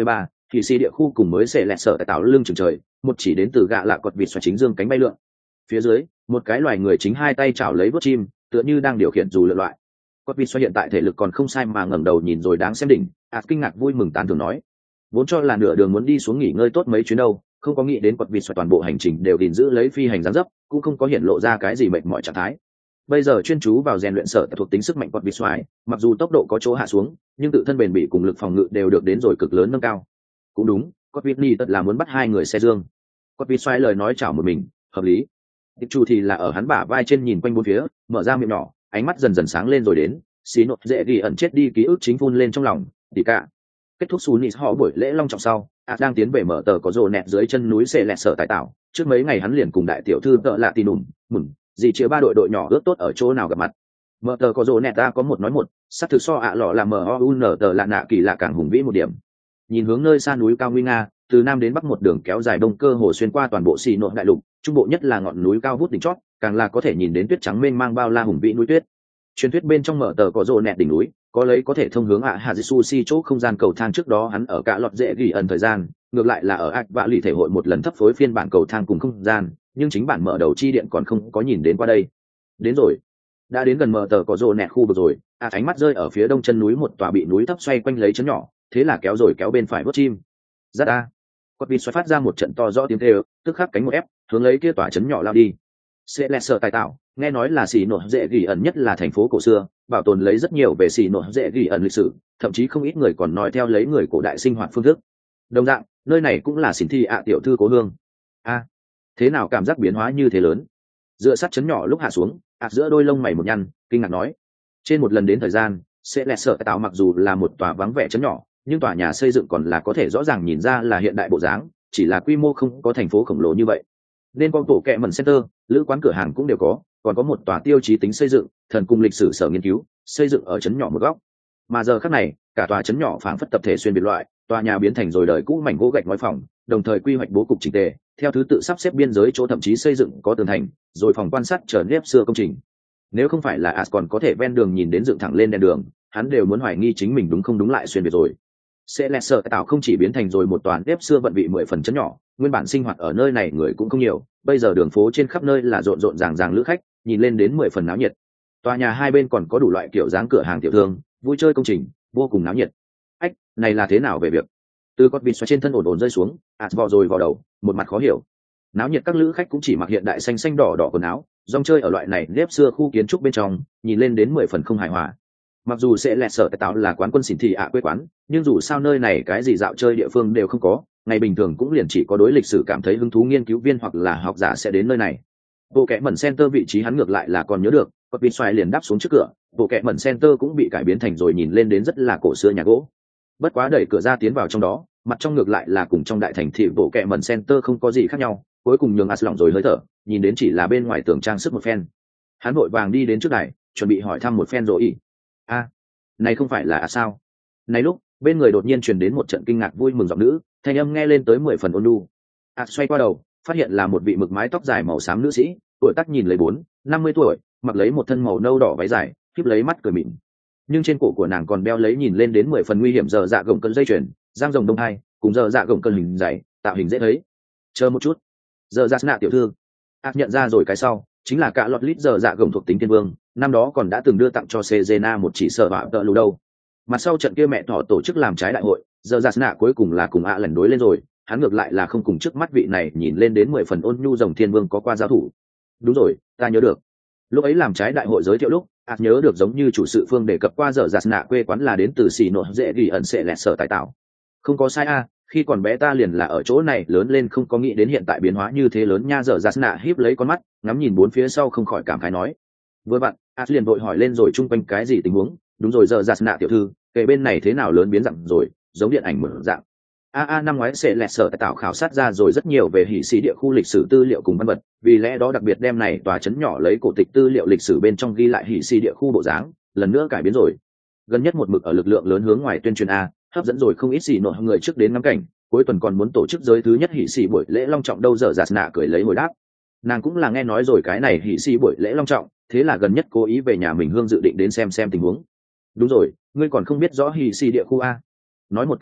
thì xì địa khu cùng mới sẽ lẹt sở tại tạo lưng trường trời, một chỉ đến từ gạ lạ cọt vịt xoài chính dương cánh bay lượn. Phía dưới, một cái loài người chính hai tay chảo lấy vớt chim, tựa như đang điều khiển dù lượn loại. Cọt vịt xoài hiện tại thể lực còn không sai mà ngẩng đầu nhìn rồi đáng xem đỉnh, ạt kinh ngạc vui mừng tán thưởng nói, vốn cho là nửa đường muốn đi xuống nghỉ ngơi tốt mấy chuyến đâu, không có nghĩ đến cọt vịt xoài toàn bộ hành trình đều gìn giữ lấy phi hành dáng dấp, cũng không có hiện lộ ra cái gì mệt mỏi trạng thái. Bây giờ chuyên chú vào rèn luyện sở thuộc tính sức mạnh cọt vịt xoài, mặc dù tốc độ có chỗ hạ xuống, nhưng tự thân bền bỉ cùng lực phòng ngự đều được đến rồi cực lớn nâng cao. Cũng đúng, cọt vịt ni tất là muốn bắt hai người xe dương. Cọt vịt xoài lời nói chảo một mình, hợp lý. Tiệp Chu thì là ở hắn bả vai trên nhìn quanh bốn phía, mở ra miệng nhỏ, ánh mắt dần dần sáng lên rồi đến, xí nốt dễ ghi ẩn chết đi ký ức chính phun lên trong lòng, tỉ cả. Kết thúc Sunis họ buổi lễ long trọng sau, ạt đang tiến về mở tờ có rồ nẹt dưới chân núi xê lẹt sở tại tạo. Trước mấy ngày hắn liền cùng đại tiểu thư tợ lạ tì nùm, mừng, gì chia ba đội đội nhỏ ước tốt ở chỗ nào gặp mặt. Mở tờ có rồ nẹt ta có một nói một, sát thực so ạ lọ là mở o u n tờ lạ nạ kỳ lạ càng hùng vĩ một điểm. Nhìn hướng nơi xa núi cao nguy nga, từ nam đến bắc một đường kéo dài đông cơ hồ xuyên qua toàn bộ xì nội đại lục, trung bộ nhất là ngọn núi cao vút đỉnh chót, càng là có thể nhìn đến tuyết trắng mênh mang bao la hùng vĩ núi tuyết. Truyền thuyết bên trong mở tờ có rồ nẹt đỉnh núi, có lấy có thể thông hướng ạ hà sushi chỗ không gian cầu thang, trước đó hắn ở cả lọt dễ ghi ẩn thời gian, ngược lại là ở ác vạ lì thể hội một lần thấp phối phiên bản cầu thang cùng không gian, nhưng chính bản mở đầu chi điện còn không có nhìn đến qua đây. Đến rồi, đã đến gần mở tờ có rồ nẹt khu vực rồi, à, ánh mắt rơi ở phía đông chân núi một tòa bị núi thấp xoay quanh lấy chấn nhỏ, thế là kéo rồi kéo bên phải vớt chim. Rất a, quạt vịt xoay phát ra một trận to rõ tiếng kêu, tức khắc cánh một ép, hướng lấy kia tòa chấn nhỏ lao đi. Sẽ lẹ sợ tài tạo, nghe nói là xì nội dễ ghi ẩn nhất là thành phố cổ xưa, bảo tồn lấy rất nhiều về xì nội dễ ghi ẩn lịch sử, thậm chí không ít người còn nói theo lấy người cổ đại sinh hoạt phương thức. Đồng dạng, nơi này cũng là xỉn thi ạ tiểu thư cố hương. A, thế nào cảm giác biến hóa như thế lớn? Dựa sát chấn nhỏ lúc hạ xuống, ạt giữa đôi lông mày một nhăn, kinh ngạc nói, trên một lần đến thời gian, sẽ lẹ sợ tạo mặc dù là một tòa vắng vẻ chấn nhỏ, nhưng tòa nhà xây dựng còn là có thể rõ ràng nhìn ra là hiện đại bộ dáng, chỉ là quy mô không có thành phố khổng lồ như vậy. Nên con tổ kẹ mần center, lữ quán cửa hàng cũng đều có, còn có một tòa tiêu chí tính xây dựng, thần cung lịch sử sở nghiên cứu, xây dựng ở chấn nhỏ một góc. Mà giờ khắc này, cả tòa chấn nhỏ phảng phất tập thể xuyên biệt loại, tòa nhà biến thành rồi đời cũ mảnh gỗ gạch ngói phòng, đồng thời quy hoạch bố cục chỉnh tề, theo thứ tự sắp xếp biên giới chỗ, thậm chí xây dựng có tường thành, rồi phòng quan sát trở nếp xưa công trình. Nếu không phải là As còn có thể ven đường nhìn đến dựng thẳng lên đèn đường, hắn đều muốn hoài nghi chính mình đúng không đúng lại xuyên biệt rồi. Sẽ lẹ sợ tạo không chỉ biến thành rồi một toàn nếp xưa vận vị mười phần chấn nhỏ, nguyên bản sinh hoạt ở nơi này người cũng không nhiều, bây giờ đường phố trên khắp nơi là rộn rộn ràng ràng lữ khách, nhìn lên đến mười phần náo nhiệt. Tòa nhà hai bên còn có đủ loại kiểu dáng cửa hàng tiểu thương, vui chơi công trình, vô cùng náo nhiệt. Ách, này là thế nào về việc? Từ con vịt xoay trên thân ổn ổn rơi xuống, As vò rồi vào đầu, một mặt khó hiểu. Náo nhiệt các lữ khách cũng chỉ mặc hiện đại xanh xanh đỏ đỏ quần áo, rong chơi ở loại này nếp xưa khu kiến trúc bên trong, nhìn lên đến mười phần không hài hòa. Mặc dù sẽ lẹ sợ tạo là quán quân xỉn thị ạ quê quán, nhưng dù sao nơi này cái gì dạo chơi địa phương đều không có, ngày bình thường cũng liền chỉ có đối lịch sử cảm thấy hứng thú nghiên cứu viên hoặc là học giả sẽ đến nơi này. Bộ kệ mẩn center vị trí hắn ngược lại là còn nhớ được, có vịt xoài liền đáp xuống trước cửa, bộ kệ mẩn center cũng bị cải biến thành rồi nhìn lên đến rất là cổ xưa nhà gỗ. Bất quá đẩy cửa ra tiến vào trong đó, mặt trong ngược lại là cùng trong đại thành thị bộ kệ mẩn center không có gì khác nhau, cuối cùng nhường As lỏng rồi hơi thở, nhìn đến chỉ là bên ngoài tường trang sức một phen. Hắn vội vàng đi đến trước đài, chuẩn bị hỏi thăm một phen rồi ý. A, này không phải là à sao? Này lúc, bên người đột nhiên truyền đến một trận kinh ngạc vui mừng giọng nữ, thanh âm nghe lên tới mười phần ôn nhu. As xoay qua đầu, phát hiện là một vị mực mái tóc dài màu xám nữ sĩ, tuổi tác nhìn lấy bốn, năm mươi tuổi, mặc lấy một thân màu nâu đỏ váy dài, khép lấy mắt cười mịn. Nhưng trên cổ của nàng còn đeo lấy nhìn lên đến mười phần nguy hiểm giờ dạ gồng cân dây chuyền, giang rồng đông hai, cùng giờ dạ gồng cân hình dày, tạo hình dễ thấy. Chờ một chút, giờ dạ nạ tiểu thư. As nhận ra rồi cái sau, chính là cả lọt lít giờ dạ gồng thuộc tính thiên vương, năm đó còn đã từng đưa tặng cho Cezena một chỉ sợ bạo tợ lù đâu. Mặt sau trận kia mẹ thỏ tổ chức làm trái đại hội, giờ dạ nạ cuối cùng là cùng ạ lần đối lên rồi, hắn ngược lại là không cùng trước mắt vị này nhìn lên đến mười phần ôn nhu rồng thiên vương có qua giao thủ. Đúng rồi, ta nhớ được. Lúc ấy làm trái đại hội giới thiệu lúc, As nhớ được giống như chủ sự phương đề cập qua giờ dạ nạ quê quán là đến từ xì nội dễ ghi ẩn sẽ lẹt sở tài tạo. Không có sai a, khi còn bé ta liền là ở chỗ này lớn lên, không có nghĩ đến hiện tại biến hóa như thế lớn nha. Giờ dạ nạ híp lấy con mắt, ngắm nhìn bốn phía sau không khỏi cảm khái nói. Vừa vặn, As liền vội hỏi lên rồi chung quanh cái gì tình huống, đúng rồi giờ dạ nạ tiểu thư, kể bên này thế nào lớn biến dạng rồi, giống điện ảnh mở dạng. a a năm ngoái sẽ lẹt sở tạo khảo sát ra rồi rất nhiều về hỉ sĩ địa khu lịch sử tư liệu cùng văn vật, vì lẽ đó đặc biệt đem này tòa trấn nhỏ lấy cổ tịch tư liệu lịch sử bên trong ghi lại hỉ sĩ địa khu bộ dáng, lần nữa cải biến rồi. Gần nhất một mực ở lực lượng lớn hướng ngoài tuyên truyền a, hấp dẫn rồi không ít xì nội người trước đến ngắm cảnh, cuối tuần còn muốn tổ chức giới thứ nhất hỉ sĩ buổi lễ long trọng đâu. Giờ giạt nạ cười lấy hồi đáp, nàng cũng là nghe nói rồi cái này hỉ sĩ buổi lễ long trọng, thế là gần nhất cố ý về nhà mình hương dự định đến xem xem tình huống. Đúng rồi, ngươi còn không biết rõ hỉ sĩ địa khu a? Nói một cách khác,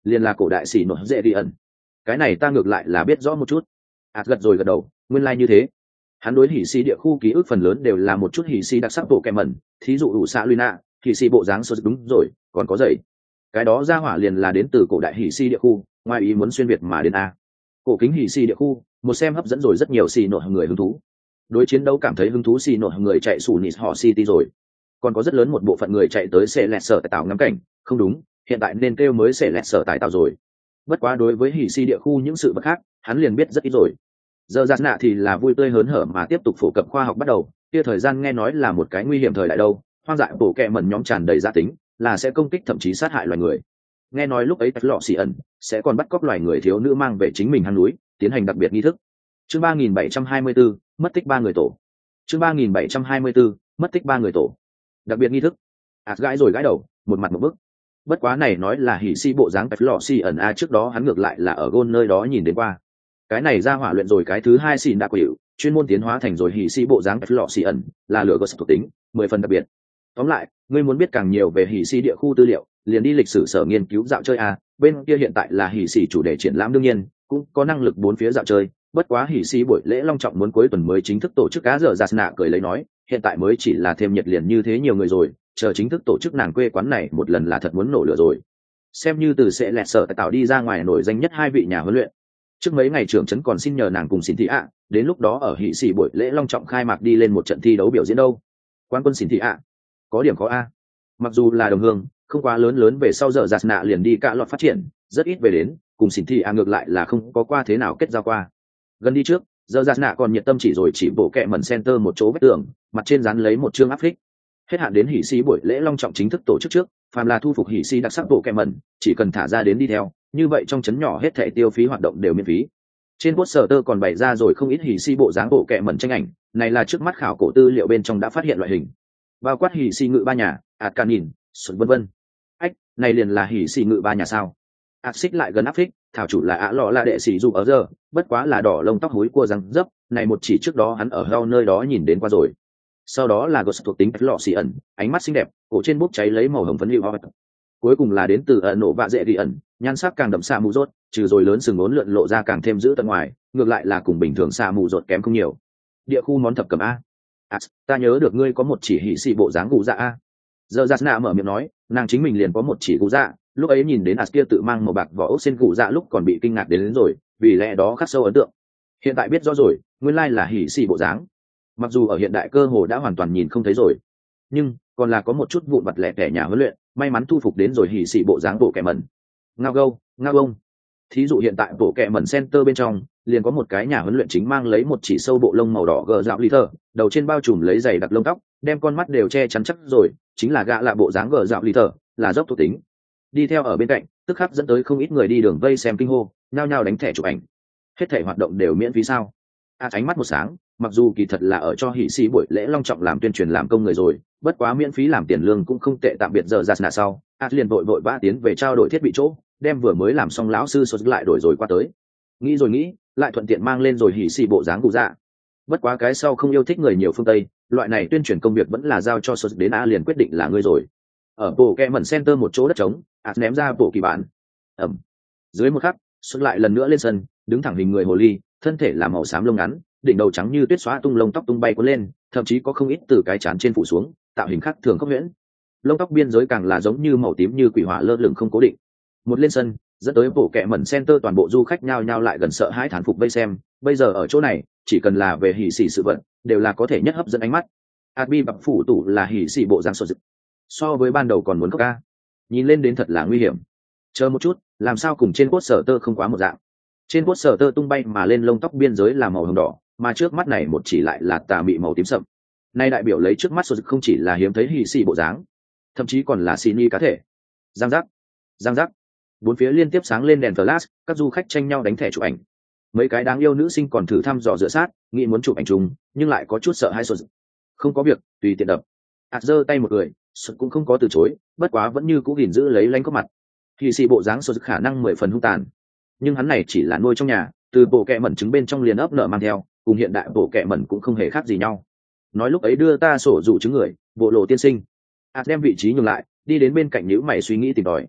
liền là cổ đại xỉ nổ dễ đi ẩn. Cái này ta ngược lại là biết rõ một chút. ạt gật rồi gật đầu, nguyên lai như thế. Hắn đối hỉ xì địa khu ký ức phần lớn đều là một chút hỉ xì đặc sắc bộ kèm mẩn, thí dụ ủ xạ Luna, hỉ xì bộ dáng sơ đúng rồi, còn có giày. Cái đó ra hỏa liền là đến từ cổ đại hỉ xì địa khu, ngoài ý muốn xuyên việt mà đến a. Cổ kính hỉ xì địa khu, một xem hấp dẫn rồi rất nhiều xì nổ người hứng thú. Đối chiến đấu cảm thấy hứng thú xì nổ người chạy sủ nịt họ city rồi. Còn có rất lớn một bộ phận người chạy tới sẽ lẹt sở tại tàu ngắm cảnh, không đúng, hiện tại nên kêu mới sẽ lẹt sở tại tàu rồi. Bất quá đối với hỉ xì địa khu những sự vật khác, hắn liền biết rất ít rồi. Giờ giặt nạ thì là vui tươi hớn hở mà tiếp tục phổ cập khoa học bắt đầu, kia thời gian nghe nói là một cái nguy hiểm thời đại đâu, hoang dại bổ kẹ mẩn nhóm tràn đầy gia tính, là sẽ công kích thậm chí sát hại loài người. Nghe nói lúc ấy tạch lọ xì ẩn sẽ còn bắt cóc loài người thiếu nữ mang về chính mình hang núi, tiến hành đặc biệt nghi thức. Chương ba nghìn bảy trăm hai mươi bốn, mất tích ba người tổ. Chương ba nghìn bảy trăm hai mươi bốn, mất tích ba người tổ. Đặc biệt nghi thức. ạt gãi rồi gãi đầu, một mặt một bức. Bất quá này nói là hỉ si bộ dáng tạch lọ xì ẩn a, trước đó hắn ngược lại là ở gôn nơi đó nhìn đến qua. Cái này ra hỏa luyện rồi cái thứ hai xìn đã quỷ, chuyên môn tiến hóa thành rồi hỉ si bộ dáng tạch lọ xì ẩn, là lửa gột thuộc tính, mười phần đặc biệt. Tóm lại, ngươi muốn biết càng nhiều về hỉ si địa khu tư liệu, liền đi lịch sử sở nghiên cứu dạo chơi a, bên kia hiện tại là hỉ si chủ đề triển lãm, đương nhiên cũng có năng lực bốn phía dạo chơi. Bất quá hỉ si buổi lễ long trọng muốn cuối tuần mới chính thức tổ chức. Cá giờ giạt nạ cười lấy nói, hiện tại mới chỉ là thêm nhiệt liền như thế nhiều người rồi, chờ chính thức tổ chức nàng quê quán này một lần là thật muốn nổ lửa rồi. Xem như từ sẽ lẹt sở tại tạo đi ra ngoài nổi danh nhất hai vị nhà huấn luyện. Trước mấy ngày trưởng trấn còn xin nhờ nàng cùng xin thị ạ, đến lúc đó ở hỉ xì buổi lễ long trọng khai mạc đi lên một trận thi đấu biểu diễn đâu. Quan quân xin thị ạ, có điểm có a. Mặc dù là đồng hương, không quá lớn lớn về sau giờ giạt nạ liền đi cả lọt phát triển, rất ít về đến, cùng xin thị ạ ngược lại là không có qua thế nào kết giao qua. Gần đi trước, giờ giạt nạ còn nhiệt tâm chỉ rồi chỉ bộ kẹ mẩn center một chỗ vách tường, mặt trên dán lấy một chương áp phích. Hết hạn đến hỉ xì buổi lễ long trọng chính thức tổ chức trước, phàm là thu phục hỉ xì đặc sắc bộ kẹ mẩn, chỉ cần thả ra đến đi theo, như vậy trong trấn nhỏ hết thảy tiêu phí hoạt động đều miễn phí. Trên poster còn bày ra rồi không ít hỉ xì bộ dáng bộ kẹ mẩn tranh ảnh, này là trước mắt khảo cổ tư liệu bên trong đã phát hiện loại hình, bao quát hỉ xì ngự ba nhà, ạt can nhìn, xuân vân vân. Ách, này liền là hỉ xì ngự ba nhà sao? ạt xích lại gần áp phích, thảo chủ là ạ lọ là đệ sĩ dù ở giờ, bất quá là đỏ lông tóc hối cua răng dấp, này một chỉ trước đó hắn ở heo nơi đó nhìn đến qua rồi. Sau đó là ghost thuộc tính lọ xì ẩn, ánh mắt xinh đẹp, cổ trên bốc cháy lấy màu hồng phấn lưu hoa. Cuối cùng là đến từ ẩn nổ vạ dễ đi ẩn, nhan sắc càng đậm xa mù rốt, trừ rồi lớn sừng ốn lượn lộ ra càng thêm giữ tận ngoài, ngược lại là cùng bình thường xa mù rốt kém không nhiều. Địa khu món thập cẩm a. À, ta nhớ được ngươi có một chỉ hỉ xì bộ dáng gù dạ a. Giờ giặt nạ mở miệng nói, nàng chính mình liền có một chỉ gù dạ, lúc ấy nhìn đến kia tự mang màu bạc vỏ ốc sen gù dạ lúc còn bị kinh ngạc đến, đến rồi, vì lẽ đó khắc sâu ấn tượng. Hiện tại biết rõ rồi, nguyên lai là hỉ xì bộ dáng. Mặc dù ở hiện đại cơ hồ đã hoàn toàn nhìn không thấy rồi, nhưng còn là có một chút vụn vặt lẻ tẻ nhà huấn luyện may mắn thu phục đến rồi hỉ xì bộ dáng bộ kẹ mẩn. Ngao gâu ngao bông, thí dụ hiện tại bộ kẹ mẩn center bên trong liền có một cái nhà huấn luyện chính mang lấy một chỉ sâu bộ lông màu đỏ gờ dạo lì thờ, đầu trên bao trùm lấy giày đặc lông tóc, đem con mắt đều che chắn chắc rồi, chính là gã lạ bộ dáng gờ dạo lì thờ, là dốc thuộc tính. Đi theo ở bên cạnh tức khắc dẫn tới không ít người đi đường vây xem kinh hô, nhao nhao đánh thẻ chụp ảnh. Hết thẻ hoạt động đều miễn phí sao? À, ánh mắt một sáng, mặc dù kỳ thật là ở cho hỉ xì buổi lễ long trọng làm tuyên truyền làm công người rồi, bất quá miễn phí làm tiền lương cũng không tệ. Tạm biệt giờ ra nạ sau, à liền vội vội vã tiến về trao đổi thiết bị chỗ, đem vừa mới làm xong lão sư sốt lại đổi rồi qua tới. Nghĩ rồi nghĩ, lại thuận tiện mang lên rồi hỉ xì bộ dáng cụ dạ. Bất quá cái sau không yêu thích người nhiều phương tây, loại này tuyên truyền công việc vẫn là giao cho sốt đến. A liền quyết định là ngươi rồi. Ở bộ kẹ mẩn center một chỗ đất trống, à ném ra bộ kỳ bản. Ẩm. Dưới một khắc, sốt lại lần nữa lên sân, đứng thẳng hình người hồ ly, thân thể là màu xám lông ngắn, đỉnh đầu trắng như tuyết xóa tung lông tóc tung bay cuốn lên, thậm chí có không ít từ cái trán trên phủ xuống, tạo hình khác thường không nhuyễn. Lông tóc biên giới càng là giống như màu tím như quỷ hỏa lơ lửng không cố định. Một lên sân, dẫn tới bộ kẹ mẩn center toàn bộ du khách nhao nhao lại gần sợ hãi thán phục vây xem. Bây giờ ở chỗ này, chỉ cần là về hỉ xì sự vận, đều là có thể nhất hấp dẫn ánh mắt. Adbi bập phủ tủ là hỉ xì bộ dáng sổ dực. So với ban đầu còn muốn khóc ca, nhìn lên đến thật là nguy hiểm. Chờ một chút, làm sao cùng trên cốt sở tơ không quá một dạng? Trên cốt sở tơ tung bay mà lên lông tóc biên giới là màu hồng đỏ, mà trước mắt này một chỉ lại là tà mị màu tím sậm. Nay đại biểu lấy trước mắt sổ dực không chỉ là hiếm thấy hỉ xì bộ dáng, thậm chí còn là xì ni cá thể. Giang giác, giang giác, bốn phía liên tiếp sáng lên đèn flash, các du khách tranh nhau đánh thẻ chụp ảnh. Mấy cái đáng yêu nữ sinh còn thử thăm dò dựa sát, nghĩ muốn chụp ảnh chung, nhưng lại có chút sợ hai sổ dực. Không có việc, tùy tiện đập. ạt giơ tay một người, sụt cũng không có từ chối, bất quá vẫn như cũ gìn giữ lấy lánh có mặt. Hỉ xì bộ dáng sụt khả năng mười phần hung tàn, nhưng hắn này chỉ là nuôi trong nhà, từ bộ kẹ mẩn trứng bên trong liền ấp nợ mang theo, cùng hiện đại bộ kẹ mẩn cũng không hề khác gì nhau. Nói lúc ấy đưa ta sổ dụ trứng người, bộ lộ tiên sinh. ạt đem vị trí nhường lại, đi đến bên cạnh nhữ mày suy nghĩ tìm tòi.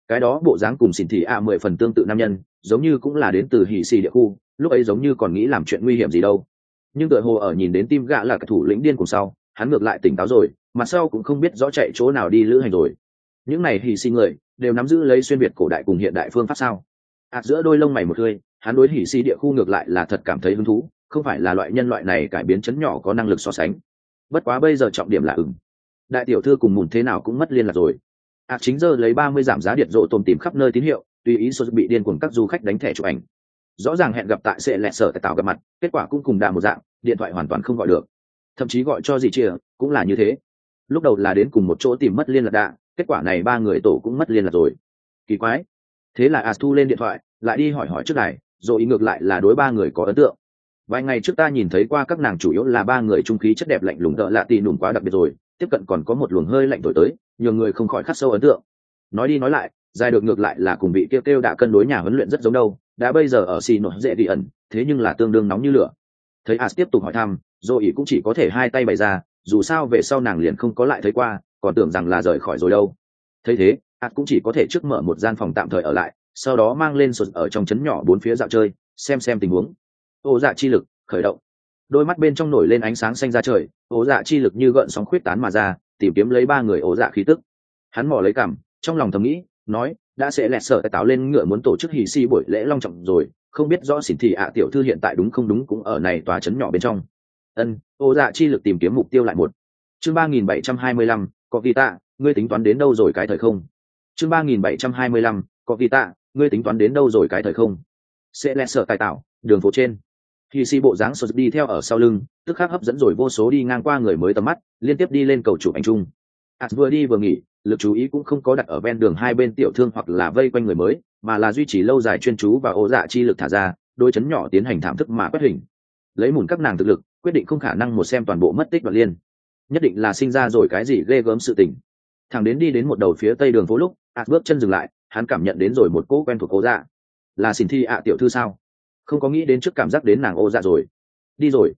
cái đó bộ dáng cùng xỉn thị ạ mười phần tương tự nam nhân giống như cũng là đến từ hỉ xì địa khu, lúc ấy giống như còn nghĩ làm chuyện nguy hiểm gì đâu. Nhưng tựa hồ ở nhìn đến tim gạ là cái thủ lĩnh điên cùng sau, hắn ngược lại tỉnh táo rồi, mặt sau cũng không biết rõ chạy chỗ nào đi lữ hành rồi. Những này hỉ xì người đều nắm giữ lấy xuyên việt cổ đại cùng hiện đại phương pháp sao? ạt giữa đôi lông mày một hơi, hắn đối hỉ xì địa khu ngược lại là thật cảm thấy hứng thú, không phải là loại nhân loại này cải biến chấn nhỏ có năng lực so sánh. Bất quá bây giờ trọng điểm là ửng đại tiểu thư cùng mùn thế nào cũng mất liên lạc rồi. ạt chính giờ lấy ba mươi giảm giá điện rộ tồn tìm khắp nơi tín hiệu, tùy ý số bị điên cuồng các du khách đánh thẻ chụp ảnh. Rõ ràng hẹn gặp tại sẽ lẹ sở tại tạo gặp mặt, kết quả cũng cùng đà một dạng, điện thoại hoàn toàn không gọi được, thậm chí gọi cho gì chia cũng là như thế. Lúc đầu là đến cùng một chỗ tìm mất liên lạc đà, kết quả này ba người tổ cũng mất liên lạc rồi. Kỳ quái. Thế là ạt thu lên điện thoại, lại đi hỏi hỏi trước này, rồi ý ngược lại là đối ba người có ấn tượng. Vài ngày trước ta nhìn thấy qua các nàng chủ yếu là ba người trung khí chất đẹp lạnh lùng đỡ lạ tì nùm quá đặc biệt rồi, tiếp cận còn có một luồng hơi lạnh thổi tới, nhiều người không khỏi khắc sâu ấn tượng. Nói đi nói lại, dài được ngược lại là cùng bị kêu kêu đã cân đối nhà huấn luyện rất giống đâu, đã bây giờ ở xì nổi dễ đi ẩn, thế nhưng là tương đương nóng như lửa. Thấy as tiếp tục hỏi thăm, rồi ý cũng chỉ có thể hai tay bày ra, dù sao về sau nàng liền không có lại thấy qua, còn tưởng rằng là rời khỏi rồi đâu. Thấy thế, as cũng chỉ có thể trước mở một gian phòng tạm thời ở lại, sau đó mang lên sột ở trong trấn nhỏ bốn phía dạo chơi, xem xem tình huống. Ô dạ chi lực khởi động, đôi mắt bên trong nổi lên ánh sáng xanh ra trời, ô dạ chi lực như gợn sóng khuyết tán mà ra, tìm kiếm lấy ba người ô dạ khí tức. Hắn mò lấy cằm, trong lòng thầm nghĩ, nói đã sẽ lẹt sợ táo lên ngựa muốn tổ chức hỉ si buổi lễ long trọng rồi, không biết rõ xỉn thị ạ tiểu thư hiện tại đúng không đúng cũng ở này tòa trấn nhỏ bên trong. Ân, ô dạ chi lực tìm kiếm mục tiêu lại một. Chương ba nghìn bảy trăm hai mươi lăm, có ghi tạ, ngươi tính toán đến đâu rồi cái thời không? Chương ba nghìn bảy trăm hai mươi lăm, có ghi tạ, ngươi tính toán đến đâu rồi cái thời không? Sẽ lẹt sợ tài tạo, đường phố trên. Hỉ si bộ dáng sột đi theo ở sau lưng, tức khắc hấp dẫn rồi vô số đi ngang qua người mới tầm mắt, liên tiếp đi lên cầu chụp ảnh chung. As vừa đi vừa nghỉ, lực chú ý cũng không có đặt ở ven đường hai bên tiểu thương hoặc là vây quanh người mới, mà là duy trì lâu dài chuyên chú và ô dạ chi lực thả ra, đôi chấn nhỏ tiến hành thảm thức mà quét hình. Lấy mùn các nàng thực lực, quyết định không khả năng một xem toàn bộ mất tích đoạn liên, nhất định là sinh ra rồi cái gì ghê gớm sự tình. Thằng đến đi đến một đầu phía tây đường phố lúc, As bước chân dừng lại, hắn cảm nhận đến rồi một cỗ quen thuộc ô dạ. Là xỉn thi ạ tiểu thư sao? Không có nghĩ đến trước cảm giác đến nàng ô dạ rồi. Đi rồi.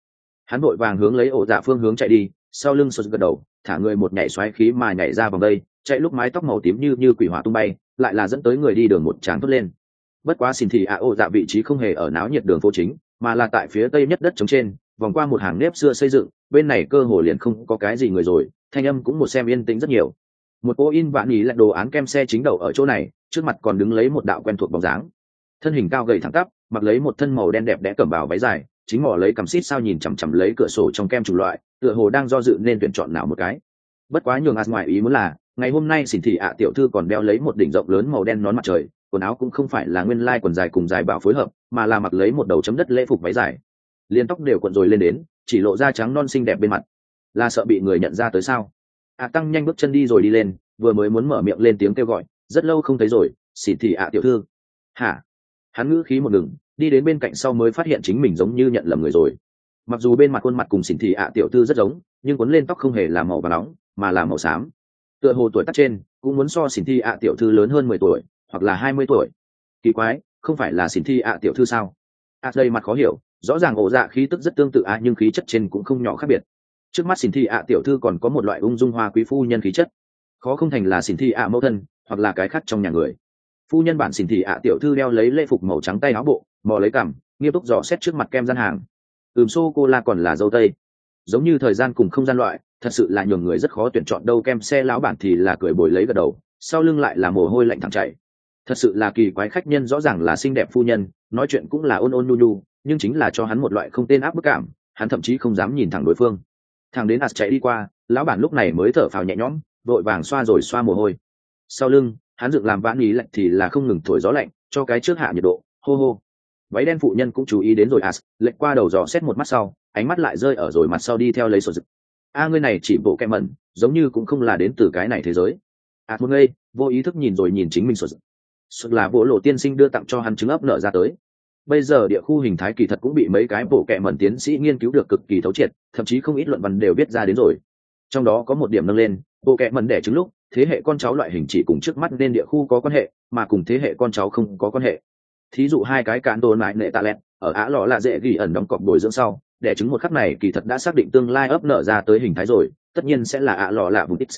Hắn vội vàng hướng lấy ô dạ phương hướng chạy đi, sau lưng sột gật đầu, thả người một nhảy xoáy khí mà nhảy ra vòng đây, chạy lúc mái tóc màu tím như như quỷ hỏa tung bay, lại là dẫn tới người đi đường một tràng thốt lên. Bất quá xin thì ạ ô dạ vị trí không hề ở náo nhiệt đường phố chính, mà là tại phía tây nhất đất trống trên, vòng qua một hàng nếp xưa xây dựng, bên này cơ hồ liền không có cái gì người rồi, thanh âm cũng một xem yên tĩnh rất nhiều. Một cô in vạn ý lại đồ án kem xe chính đầu ở chỗ này, trước mặt còn đứng lấy một đạo quen thuộc bóng dáng, thân hình cao gầy thẳng tắp, mặc lấy một thân màu đen đẹp đẽ cẩm bào váy dài, chính mò lấy cằm xít sao nhìn chằm chằm lấy cửa sổ trong kem chủng loại, tựa hồ đang do dự nên tuyển chọn nào một cái. Bất quá nhường as ngoài ý muốn là ngày hôm nay xỉn thị ạ tiểu thư còn đeo lấy một đỉnh rộng lớn màu đen nón mặt trời, quần áo cũng không phải là nguyên lai quần dài cùng dài bảo phối hợp, mà là mặc lấy một đầu chấm đất lễ phục váy dài, liên tóc đều cuộn rồi lên đến, chỉ lộ ra trắng non xinh đẹp bên mặt. Là sợ bị người nhận ra tới sao? ạ tăng nhanh bước chân đi rồi đi lên, vừa mới muốn mở miệng lên tiếng kêu gọi, rất lâu không thấy rồi, xỉn thị ạ tiểu thư. Hả? Hắn ngữ khí một ngừng, đi đến bên cạnh sau mới phát hiện chính mình giống như nhận lầm người rồi. Mặc dù bên mặt khuôn mặt cùng xỉn thị ạ tiểu thư rất giống, nhưng cuốn lên tóc không hề là màu vàng nóng, mà là màu xám. Tựa hồ tuổi tác trên cũng muốn so xỉn thị ạ tiểu thư lớn hơn mười tuổi, hoặc là hai mươi tuổi. Kỳ quái, không phải là xỉn thị ạ tiểu thư sao? ạ đây mặt khó hiểu, rõ ràng ổ dạ khí tức rất tương tự ạ nhưng khí chất trên cũng không nhỏ khác biệt. Trước mắt xỉn thị ạ tiểu thư còn có một loại ung dung hoa quý phu nhân khí chất, khó không thành là xỉn thị ạ mẫu thân, hoặc là cái khác trong nhà người. Phu nhân bản xỉn thị ạ tiểu thư đeo lấy lễ phục màu trắng tay áo bộ, mò lấy cằm, nghiêm túc dò xét trước mặt kem gian hàng. Ừm sô cô la còn là dâu tây, giống như thời gian cùng không gian loại, thật sự là nhường người rất khó tuyển chọn đâu. Kem xe lão bản thì là cười bồi lấy gật đầu, sau lưng lại là mồ hôi lạnh thẳng chảy. Thật sự là kỳ quái, khách nhân rõ ràng là xinh đẹp phu nhân, nói chuyện cũng là ôn ôn nhu nhu, nhưng chính là cho hắn một loại không tên áp bức cảm, hắn thậm chí không dám nhìn thẳng đối phương. Thằng đến as chạy đi qua, lão bản lúc này mới thở phào nhẹ nhõm, vội vàng xoa rồi xoa mồ hôi. Sau lưng hắn dựng làm vãn ý lạnh thì là không ngừng thổi gió lạnh cho cái trước hạ nhiệt độ, hô hô. Váy đen phụ nhân cũng chú ý đến rồi as, lệch qua đầu dò xét một mắt sau, ánh mắt lại rơi ở rồi mặt sau đi theo lấy sổ rực. A ngươi này chỉ bộ kẹm mẩn, giống như cũng không là đến từ cái này thế giới. As một ngây, vô ý thức nhìn rồi nhìn chính mình sổ rực. Sổ là bộ lộ tiên sinh đưa tặng cho hắn trứng ấp nở ra tới. Bây giờ địa khu hình thái kỳ thật cũng bị mấy cái bộ kẹm mẩn tiến sĩ nghiên cứu được cực kỳ thấu triệt, thậm chí không ít luận văn đều viết ra đến rồi. Trong đó có một điểm nâng lên, bộ kẹm mẩn đẻ trứng lúc thế hệ con cháu loại hình chỉ cùng trước mắt nên địa khu có quan hệ, mà cùng thế hệ con cháu không có quan hệ. Thí dụ hai cái cán tồn mãi nệ tạ lẹt ở Á Lọ là dễ ghi ẩn đóng cọc bồi dưỡng sau, đẻ trứng một khắc này kỳ thật đã xác định tương lai ấp nở ra tới hình thái rồi, tất nhiên sẽ là Á Lọ là vùng X.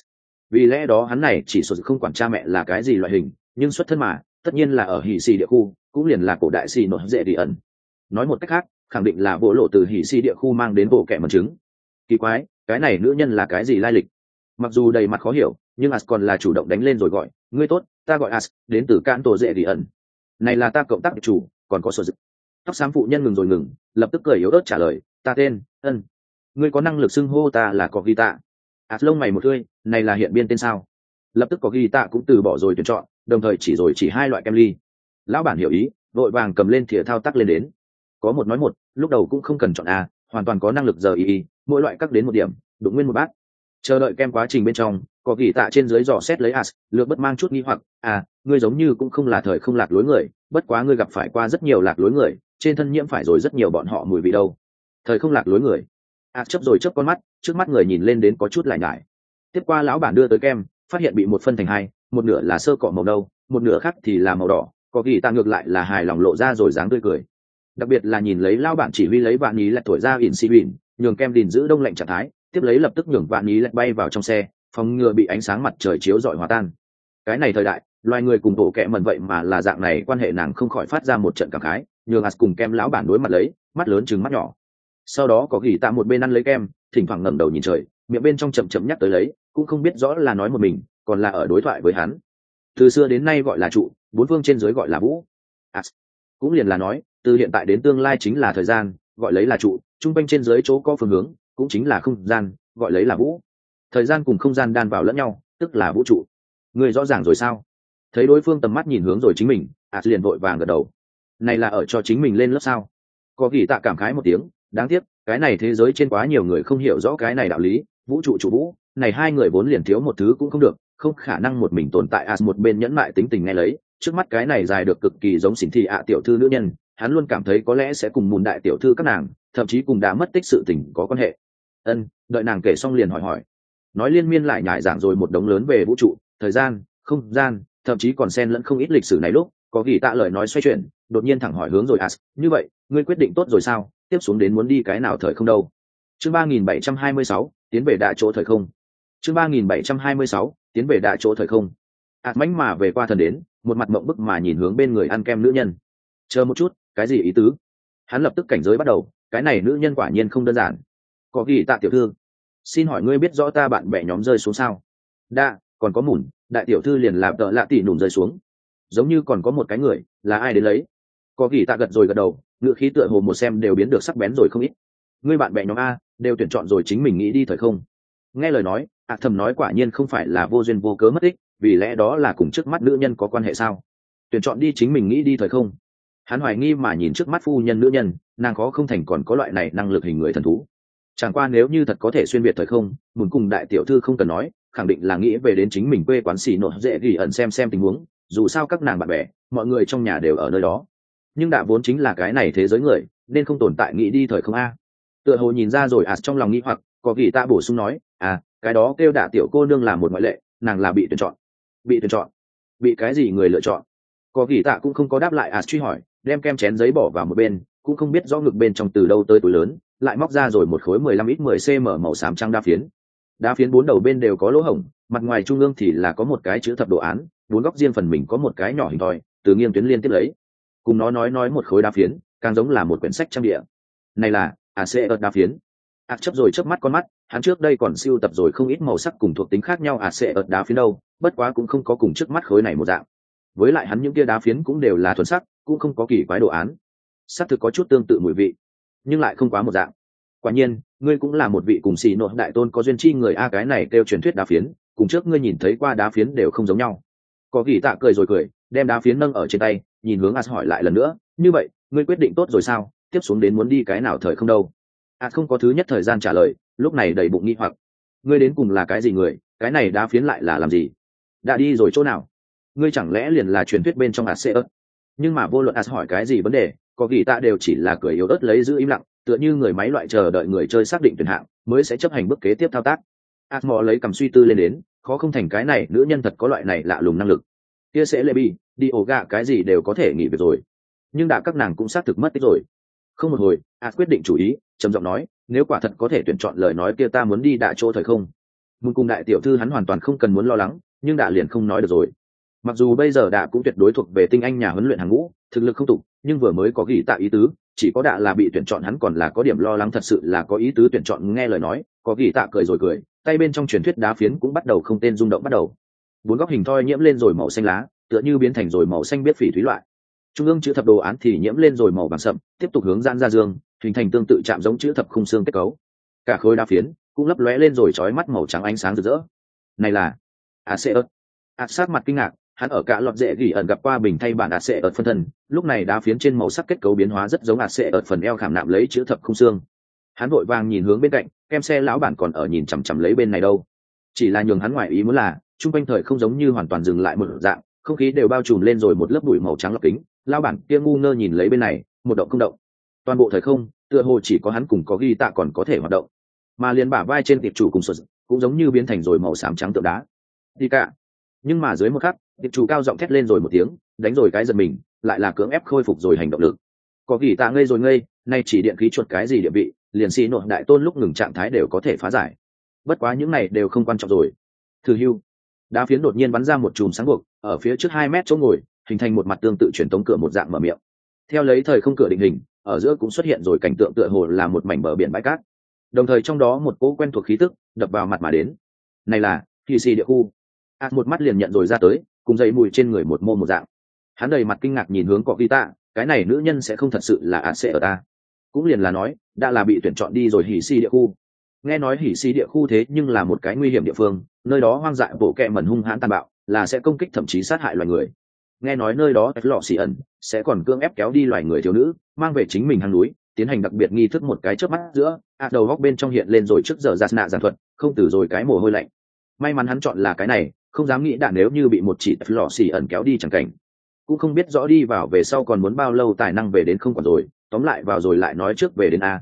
vì lẽ đó hắn này chỉ số không quản cha mẹ là cái gì loại hình, nhưng xuất thân mà tất nhiên là ở hỉ xì địa khu, cũng liền là cổ đại xì nội dễ đi ẩn. Nói một cách khác, khẳng định là bộ lộ từ hỉ xì địa khu mang đến bộ kẻ mật chứng. Kỳ quái, cái này nữ nhân là cái gì lai lịch? Mặc dù đầy mặt khó hiểu, nhưng As còn là chủ động đánh lên rồi gọi, ngươi tốt, ta gọi As, đến từ Can Tổ Dễ Đi ẩn. Này là ta cộng tác chủ, còn có số dự. Tóc xám phụ nhân ngừng rồi ngừng, lập tức cười yếu ớt trả lời, ta tên, ân. Ngươi có năng lực xưng hô ta là có ghi tạ. As lông mày một tươi, này là hiện biên tên sao? Lập tức có ghi tạ cũng từ bỏ rồi tuyển chọn, đồng thời chỉ rồi chỉ hai loại kem ly. Lão bản hiểu ý, vội vàng cầm lên thìa thao tác lên đến. Có một nói một, lúc đầu cũng không cần chọn a, hoàn toàn có năng lực giờ y, mỗi loại cắt đến một điểm, đụng nguyên một bát. Chờ đợi kem quá trình bên trong, có ghi tạ trên dưới dò xét lấy As, lược bất mang chút nghi hoặc, à, ngươi giống như cũng không là thời không lạc lối người, bất quá ngươi gặp phải qua rất nhiều lạc lối người, trên thân nhiễm phải rồi rất nhiều bọn họ mùi vị đâu. Thời không lạc lối người. As chớp rồi chớp con mắt, trước mắt người nhìn lên đến có chút lải nhải. Tiếp qua lão bản đưa tới kem, phát hiện bị một phân thành hai, một nửa là sơ cọ màu nâu, một nửa khác thì là màu đỏ, có ghi tạ ngược lại là hài lòng lộ ra rồi dáng tươi cười. Đặc biệt là nhìn lấy lão bản chỉ huy lấy vạn ý lại thổi ra ỉn xì bỉn, nhường kem đìn giữ đông lạnh trạng thái, tiếp lấy lập tức nhường vạn ý lại bay vào trong xe, phòng ngừa bị ánh sáng mặt trời chiếu rọi hòa tan. Cái này thời đại, loài người cùng bộ kệ mẩn vậy mà là dạng này, quan hệ nàng không khỏi phát ra một trận cảm khái, nhường As cùng kem lão bản đối mặt lấy, mắt lớn trừng mắt nhỏ. Sau đó có ghi tạ một bên ăn lấy kem, thỉnh thoảng ngẩng đầu nhìn trời, miệng bên trong chậm chậm nhắc tới lấy, cũng không biết rõ là nói một mình, còn là ở đối thoại với hắn. Từ xưa đến nay gọi là trụ, bốn phương trên dưới gọi là vũ. As cũng liền là nói, từ hiện tại đến tương lai chính là thời gian, gọi lấy là trụ, trung quanh trên dưới chỗ có phương hướng, cũng chính là không gian, gọi lấy là vũ. Thời gian cùng không gian đan vào lẫn nhau, tức là vũ trụ. Người rõ ràng rồi sao? Thấy đối phương tầm mắt nhìn hướng rồi chính mình, As liền vội vàng gật đầu. Này là ở cho chính mình lên lớp sao? Có ghi tạ cảm khái một tiếng, đáng tiếc, cái này thế giới trên quá nhiều người không hiểu rõ cái này đạo lý, vũ trụ trụ vũ, này hai người vốn liền thiếu một thứ cũng không được, không khả năng một mình tồn tại. As một bên nhẫn mại tính tình nghe lấy, trước mắt cái này dài được cực kỳ giống xỉn thị ạ tiểu thư nữ nhân, hắn luôn cảm thấy có lẽ sẽ cùng mùn đại tiểu thư các nàng, thậm chí cùng đã mất tích sự tình có quan hệ. Ân, đợi nàng kể xong liền hỏi hỏi, nói liên miên lại nhải giảng rồi một đống lớn về vũ trụ, thời gian, không gian, thậm chí còn xen lẫn không ít lịch sử này. Lúc có ghi tạ lời nói xoay chuyển, đột nhiên thẳng hỏi hướng rồi As, như vậy ngươi quyết định tốt rồi sao, tiếp xuống đến muốn đi cái nào thời không đâu? Chương ba nghìn bảy trăm hai mươi sáu, tiến về đại chỗ thời không. Chương ba nghìn bảy trăm hai mươi sáu, tiến về đại chỗ thời không. As mánh mà về qua thần đến, một mặt mộng bức mà nhìn hướng bên người ăn kem nữ nhân. Chờ một chút, cái gì ý tứ? Hắn lập tức cảnh giới bắt đầu, cái này nữ nhân quả nhiên không đơn giản. Có ghi tạ tiểu thư, xin hỏi ngươi biết rõ ta bạn bè nhóm rơi xuống sao? Đa, còn có mủn, đại tiểu thư liền làm tợ lạ tỉ nùm rơi xuống. Giống như còn có một cái người, là ai đến lấy? Có ghi tạ gật rồi gật đầu, ngựa khí tựa hồ một xem đều biến được sắc bén rồi không ít. Ngươi bạn bè nhóm a đều tuyển chọn rồi chính mình nghĩ đi thời không. Nghe lời nói, ạ thầm nói quả nhiên không phải là vô duyên vô cớ mất tích, vì lẽ đó là cùng trước mắt nữ nhân có quan hệ sao? Tuyển chọn đi chính mình nghĩ đi thời không. Hắn hoài nghi mà nhìn trước mắt phu nhân nữ nhân, nàng khó không thành còn có loại này năng lực hình người thần thú. Chẳng qua nếu như thật có thể xuyên việt thời không, muốn cùng đại tiểu thư không cần nói, khẳng định là nghĩ về đến chính mình quê quán xì nội dễ ghi ẩn xem xem tình huống, dù sao các nàng bạn bè, mọi người trong nhà đều ở nơi đó. Nhưng đã vốn chính là cái này thế giới người, nên không tồn tại nghĩ đi thời không a. Tựa hồ nhìn ra rồi As trong lòng nghĩ hoặc, có ghi tạ bổ sung nói, à, cái đó kêu đả tiểu cô nương là một ngoại lệ, nàng là bị tuyển chọn. Bị tuyển chọn? Bị cái gì người lựa chọn? Có ghi tạ cũng không có đáp lại As truy hỏi, đem kem chén giấy bỏ vào một bên, cũng không biết rõ ngực bên trong từ đâu tới túi lớn, lại móc ra rồi một khối mười lăm ít mười cm màu xám trắng đá phiến. Đá phiến bốn đầu bên đều có lỗ hổng, mặt ngoài trung ương thì là có một cái chữ thập đồ án, bốn góc riêng phần mình có một cái nhỏ hình thoi, từ nghiêng tuyến liên tiếp lấy. Cùng nó nói nói một khối đá phiến, càng giống là một quyển sách trang địa. Này là a xê ớt đá phiến. Ác chấp rồi chớp mắt con mắt, hắn trước đây còn siêu tập rồi không ít màu sắc cùng thuộc tính khác nhau a xê ớt đá phiến đâu, bất quá cũng không có cùng trước mắt khối này một dạng. Với lại hắn những kia đá phiến cũng đều là thuần sắc, cũng không có kỳ quái đồ án. Sắc thực có chút tương tự mùi vị, nhưng lại không quá một dạng. Quả nhiên, ngươi cũng là một vị cùng xì nội đại tôn có duyên chi người a, cái này kêu truyền thuyết đá phiến, cùng trước ngươi nhìn thấy qua đá phiến đều không giống nhau. Có ghi tạ cười rồi cười, đem đá phiến nâng ở trên tay, nhìn hướng As hỏi lại lần nữa, như vậy, ngươi quyết định tốt rồi sao, tiếp xuống đến muốn đi cái nào thời không đâu? As không có thứ nhất thời gian trả lời, lúc này đầy bụng nghi hoặc, ngươi đến cùng là cái gì người, cái này đá phiến lại là làm gì? Đã đi rồi chỗ nào? Ngươi chẳng lẽ liền là truyền thuyết bên trong As ớt? Nhưng mà vô luận As hỏi cái gì vấn đề, có ghi tạ đều chỉ là cười yếu ớt lấy giữ im lặng, tựa như người máy loại chờ đợi người chơi xác định tuyển hạng mới sẽ chấp hành bước kế tiếp thao tác. As mò lấy cầm suy tư lên đến, khó không thành cái này nữ nhân thật có loại này lạ lùng năng lực. Kia sẽ lệ bi đi ổ gạ cái gì đều có thể nghỉ việc rồi, nhưng đã các nàng cũng xác thực mất tích rồi. Không một hồi, As quyết định chủ ý, trầm giọng nói, nếu quả thật có thể tuyển chọn lời nói kia ta muốn đi đại chỗ thời không. Muốn cùng đại tiểu thư hắn hoàn toàn không cần muốn lo lắng, nhưng đã liền không nói được rồi. Mặc dù bây giờ đã cũng tuyệt đối thuộc về tinh anh nhà huấn luyện hàng ngũ, thực lực không tục, nhưng vừa mới có ghi tạ ý tứ, chỉ có đã là bị tuyển chọn hắn còn là có điểm lo lắng, thật sự là có ý tứ tuyển chọn. Nghe lời nói, có ghi tạ cười rồi cười, tay bên trong truyền thuyết đá phiến cũng bắt đầu không tên rung động bắt đầu. Bốn góc hình thoi nhiễm lên rồi màu xanh lá, tựa như biến thành rồi màu xanh biết phỉ thúy loại. Trung ương chữ thập đồ án thì nhiễm lên rồi màu vàng sậm, tiếp tục hướng giãn ra dương, hình thành tương tự chạm giống chữ thập khung xương kết cấu. Cả khối đá phiến cũng lấp lóe lên rồi chói mắt màu trắng ánh sáng rực rỡ. Này là Aseut. Át sát mặt kinh ngạc, hắn ở cả lọt dễ gỉ ẩn gặp qua bình thay bản Aseut phân thân, lúc này đá phiến trên màu sắc kết cấu biến hóa rất giống Aseut phần eo khảm nạm lấy chữ thập khung xương. Hắn vội vàng nhìn hướng bên cạnh, kem xe lão bản còn ở nhìn chằm chằm lấy bên này đâu. Chỉ là nhường hắn ngoài ý muốn là, trung quanh thời không giống như hoàn toàn dừng lại một dạng, không khí đều bao trùm lên rồi một lớp bụi màu trắng lọc kính. Lão bản kia ngu ngơ nhìn lấy bên này, một động không động. Toàn bộ thời không, tựa hồ chỉ có hắn cùng có ghi tạ còn có thể hoạt động, mà liền bả vai trên tiệp chủ cùng sụt cũng giống như biến thành rồi màu xám trắng tượng đá. Đi cả. Nhưng mà dưới một khắc, tiệp chủ cao giọng thét lên rồi một tiếng, đánh rồi cái giật mình, lại là cưỡng ép khôi phục rồi hành động lực. Có ghi tạ ngây rồi ngây, nay chỉ điện khí chuột cái gì địa vị, liền xì nội đại tôn lúc ngừng trạng thái đều có thể phá giải. Bất quá những này đều không quan trọng rồi. Thử hưu. Đá phiến đột nhiên bắn ra một chùm sáng buộc, ở phía trước hai mét chỗ ngồi, hình thành một mặt tương tự truyền tống cửa một dạng mở miệng. Theo lấy thời không cửa định hình, ở giữa cũng xuất hiện rồi cảnh tượng tựa hồ là một mảnh bờ biển bãi cát. Đồng thời trong đó một cỗ quen thuộc khí tức đập vào mặt mà đến. Này là kỳ xì địa khu. Át một mắt liền nhận rồi ra tới, cùng dây mùi trên người một mô một dạng. Hắn đầy mặt kinh ngạc nhìn hướng Cọ Ghi Tạ, cái này nữ nhân sẽ không thật sự là Át sẽ ở ta. Cũng liền là nói, đã là bị tuyển chọn đi rồi hỉ xì địa khu. Nghe nói hỉ xì địa khu thế nhưng là một cái nguy hiểm địa phương, nơi đó hoang dại bộ kẹ mẩn hung hãn tàn bạo, là sẽ công kích thậm chí sát hại loài người. Nghe nói nơi đó lọ xì ẩn sẽ còn cưỡng ép kéo đi loài người thiếu nữ, mang về chính mình hang núi, tiến hành đặc biệt nghi thức một cái chớp mắt giữa, ạt đầu góc bên trong hiện lên rồi trước giờ giạt nạ giàn thuật, không từ rồi cái mồ hôi lạnh. May mắn hắn chọn là cái này, không dám nghĩ đạn nếu như bị một chỉ lọ xì ẩn kéo đi chẳng cảnh, cũng không biết rõ đi vào về sau còn muốn bao lâu tài năng về đến không còn rồi. Tóm lại vào rồi lại nói trước về đến a.